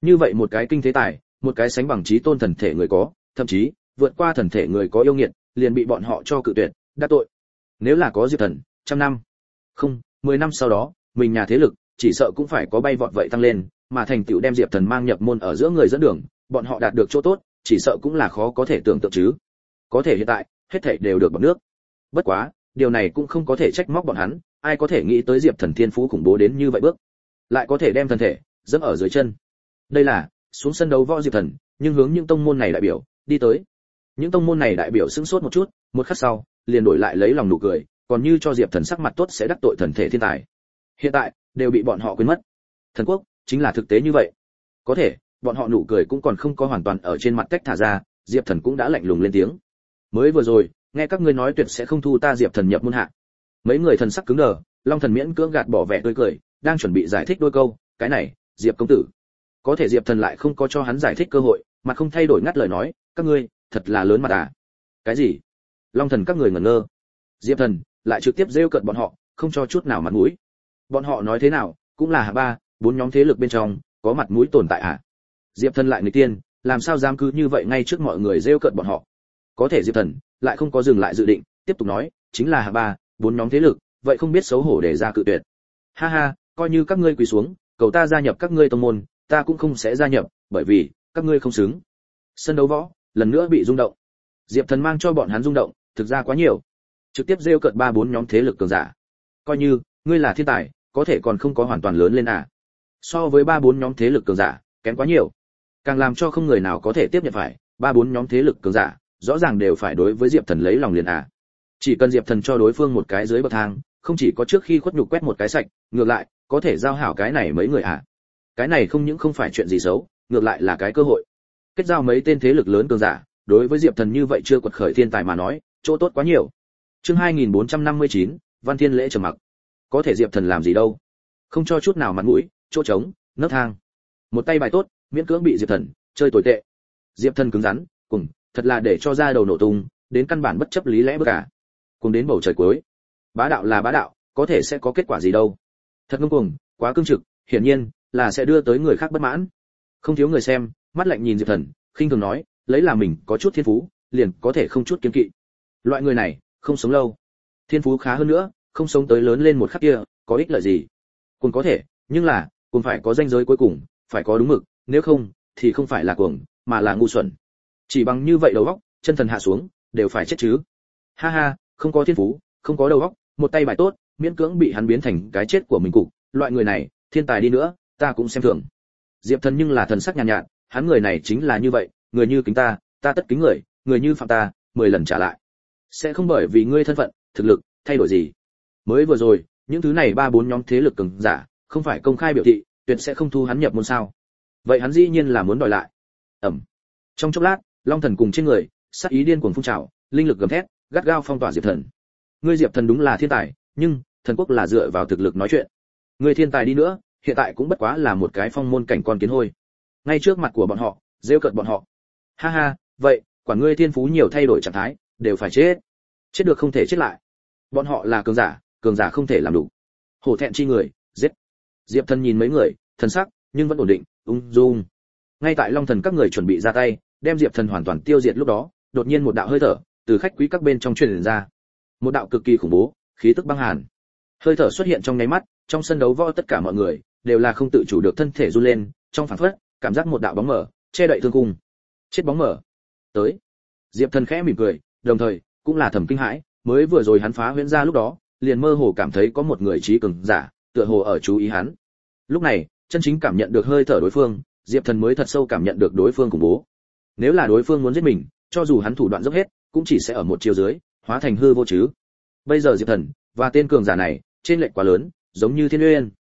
Như vậy một cái kinh thế tài, một cái sánh bằng chí tôn thần thể người có, thậm chí vượt qua thần thể người có yêu nghiệt, liền bị bọn họ cho cự tuyệt, đắc tội. Nếu là có Diệp Thần, trăm năm, không, mười năm sau đó, mình nhà thế lực chỉ sợ cũng phải có bay vọt vậy tăng lên, mà thành tựu đem Diệp Thần mang nhập môn ở giữa người dẫn đường, bọn họ đạt được chỗ tốt, chỉ sợ cũng là khó có thể tưởng tượng chứ. Có thể hiện tại, hết thảy đều được bằng nước. Bất quá, điều này cũng không có thể trách móc bọn hắn, ai có thể nghĩ tới Diệp Thần thiên phú khủng bố đến như vậy bước, lại có thể đem thân thể dẫm ở dưới chân. Đây là xuống sân đấu võ Diệp Thần, nhưng hướng những tông môn này đại biểu đi tới. Những tông môn này đại biểu sững sốt một chút, một khắc sau, liền đổi lại lấy lòng nụ cười, còn như cho Diệp Thần sắc mặt tốt sẽ đắc tội thần thể thiên tài. Hiện tại, đều bị bọn họ quên mất. Thần quốc chính là thực tế như vậy. Có thể, bọn họ nụ cười cũng còn không có hoàn toàn ở trên mặt cách thả ra, Diệp Thần cũng đã lạnh lùng lên tiếng. Mới vừa rồi, nghe các ngươi nói tuyệt sẽ không thu ta Diệp Thần nhập môn hạ. Mấy người thần sắc cứng đờ, Long Thần miễn cưỡng gạt bỏ vẻ tươi cười, đang chuẩn bị giải thích đôi câu, cái này, Diệp công tử. Có thể Diệp Thần lại không có cho hắn giải thích cơ hội, mà không thay đổi ngắt lời nói, các ngươi, thật là lớn mặt à? Cái gì? Long Thần các người ngẩn ngơ. Diệp Thần lại trực tiếp rêu cợt bọn họ, không cho chút nào mặt mũi. Bọn họ nói thế nào, cũng là hạ ba, bốn nhóm thế lực bên trong, có mặt mũi tồn tại à? Diệp Thần lại người tiên, làm sao dám cứ như vậy ngay trước mọi người rêu cợt bọn họ? Có thể Diệp Thần lại không có dừng lại dự định, tiếp tục nói, chính là hạ ba, bốn nhóm thế lực, vậy không biết xấu hổ để ra cự tuyệt. Ha ha, coi như các ngươi quỳ xuống, cầu ta gia nhập các ngươi tông môn, ta cũng không sẽ gia nhập, bởi vì các ngươi không xứng. Sân đấu võ lần nữa bị rung động. Diệp Thần mang cho bọn hắn rung động, thực ra quá nhiều. Trực tiếp rêu cợt ba bốn nhóm thế lực cường giả. Coi như ngươi là thiên tài, có thể còn không có hoàn toàn lớn lên à? So với ba bốn nhóm thế lực cường giả, kém quá nhiều. Càng làm cho không người nào có thể tiếp nhận phải, ba bốn nhóm thế lực cường giả, rõ ràng đều phải đối với Diệp Thần lấy lòng liền à? Chỉ cần Diệp Thần cho đối phương một cái dưới bậc thang, không chỉ có trước khi khuất nhục quét một cái sạch, ngược lại, có thể giao hảo cái này mấy người à? Cái này không những không phải chuyện gì xấu, ngược lại là cái cơ hội. Kết giao mấy tên thế lực lớn cường giả, đối với Diệp Thần như vậy chưa quật khởi thiên tài mà nói, chỗ tốt quá nhiều. Chương hai nghìn bốn trăm năm mươi chín, Văn Thiên Lễ trầm mặc. Có thể Diệp Thần làm gì đâu? Không cho chút nào mặt mũi, chỗ trống, nấc thang. Một tay bài tốt, miễn cưỡng bị Diệp Thần chơi tồi tệ. Diệp Thần cứng rắn, cùng, thật là để cho ra đầu nổ tung, đến căn bản bất chấp lý lẽ bất cả. Cùng đến bầu trời cuối. Bá đạo là bá đạo, có thể sẽ có kết quả gì đâu. Thật ngông cuồng, quá cương trực, hiển nhiên là sẽ đưa tới người khác bất mãn. Không thiếu người xem, mắt lạnh nhìn Diệp Thần, khinh thường nói, lấy là mình có chút thiên phú, liền có thể không chút kiêng kỵ. Loại người này, không sống lâu. Thiên phú khá hơn nữa, không sống tới lớn lên một khắc kia, có ích lợi gì? Cuồng có thể, nhưng là, cuồng phải có ranh giới cuối cùng, phải có đúng mực, nếu không, thì không phải là cuồng, mà là ngu xuẩn. Chỉ bằng như vậy đầu óc, chân thần hạ xuống, đều phải chết chứ. Ha ha, không có thiên phú, không có đầu óc, một tay bài tốt, miễn cưỡng bị hắn biến thành cái chết của mình cục, loại người này, thiên tài đi nữa, ta cũng xem thường. Diệp Thần nhưng là thần sắc nhàn nhạt, nhạt, hắn người này chính là như vậy, người như kính ta, ta tất kính người, người như phạm ta, mười lần trả lại. Sẽ không bởi vì ngươi thân phận, thực lực thay đổi gì. Mới vừa rồi, những thứ này ba bốn nhóm thế lực cường giả, không phải công khai biểu thị, tuyệt sẽ không thu hắn nhập môn sao? Vậy hắn dĩ nhiên là muốn đòi lại. Ẩm. Trong chốc lát, Long Thần cùng trên người, sát ý điên cuồng phun trào, linh lực gầm thét, gắt gao phong tỏa Diệp Thần. Ngươi Diệp Thần đúng là thiên tài, nhưng thần quốc là dựa vào thực lực nói chuyện. Ngươi thiên tài đi nữa, hiện tại cũng bất quá là một cái phong môn cảnh con kiến hôi. Ngay trước mặt của bọn họ, rêu cợt bọn họ. Ha ha, vậy, quả ngươi thiên phú nhiều thay đổi trạng thái, đều phải chết. Chết được không thể chết lại. Bọn họ là cường giả, cường giả không thể làm đủ. Hổ thẹn chi người, giết. Diệp Thần nhìn mấy người, thần sắc nhưng vẫn ổn định, ung dung. Ngay tại Long Thần các người chuẩn bị ra tay, đem Diệp Thần hoàn toàn tiêu diệt lúc đó, đột nhiên một đạo hơi thở từ khách quý các bên trong truyền ra. Một đạo cực kỳ khủng bố, khí tức băng hàn. Hơi thở xuất hiện trong nháy mắt, trong sân đấu võ tất cả mọi người đều là không tự chủ được thân thể run lên, trong phảng phất, cảm giác một đạo bóng mờ che đậy thương cung. Chết bóng mờ. Tới. Diệp Thần khẽ mỉm cười, đồng thời cũng là thầm kinh hãi, mới vừa rồi hắn phá huyễn ra lúc đó, liền mơ hồ cảm thấy có một người trí cường giả, tựa hồ ở chú ý hắn. Lúc này, chân chính cảm nhận được hơi thở đối phương, Diệp Thần mới thật sâu cảm nhận được đối phương khủng bố. Nếu là đối phương muốn giết mình, cho dù hắn thủ đoạn dốc hết, cũng chỉ sẽ ở một chiều dưới, hóa thành hư vô chứ. Bây giờ Diệp Thần và tên cường giả này, trên lệch quá lớn, giống như thiên uyên.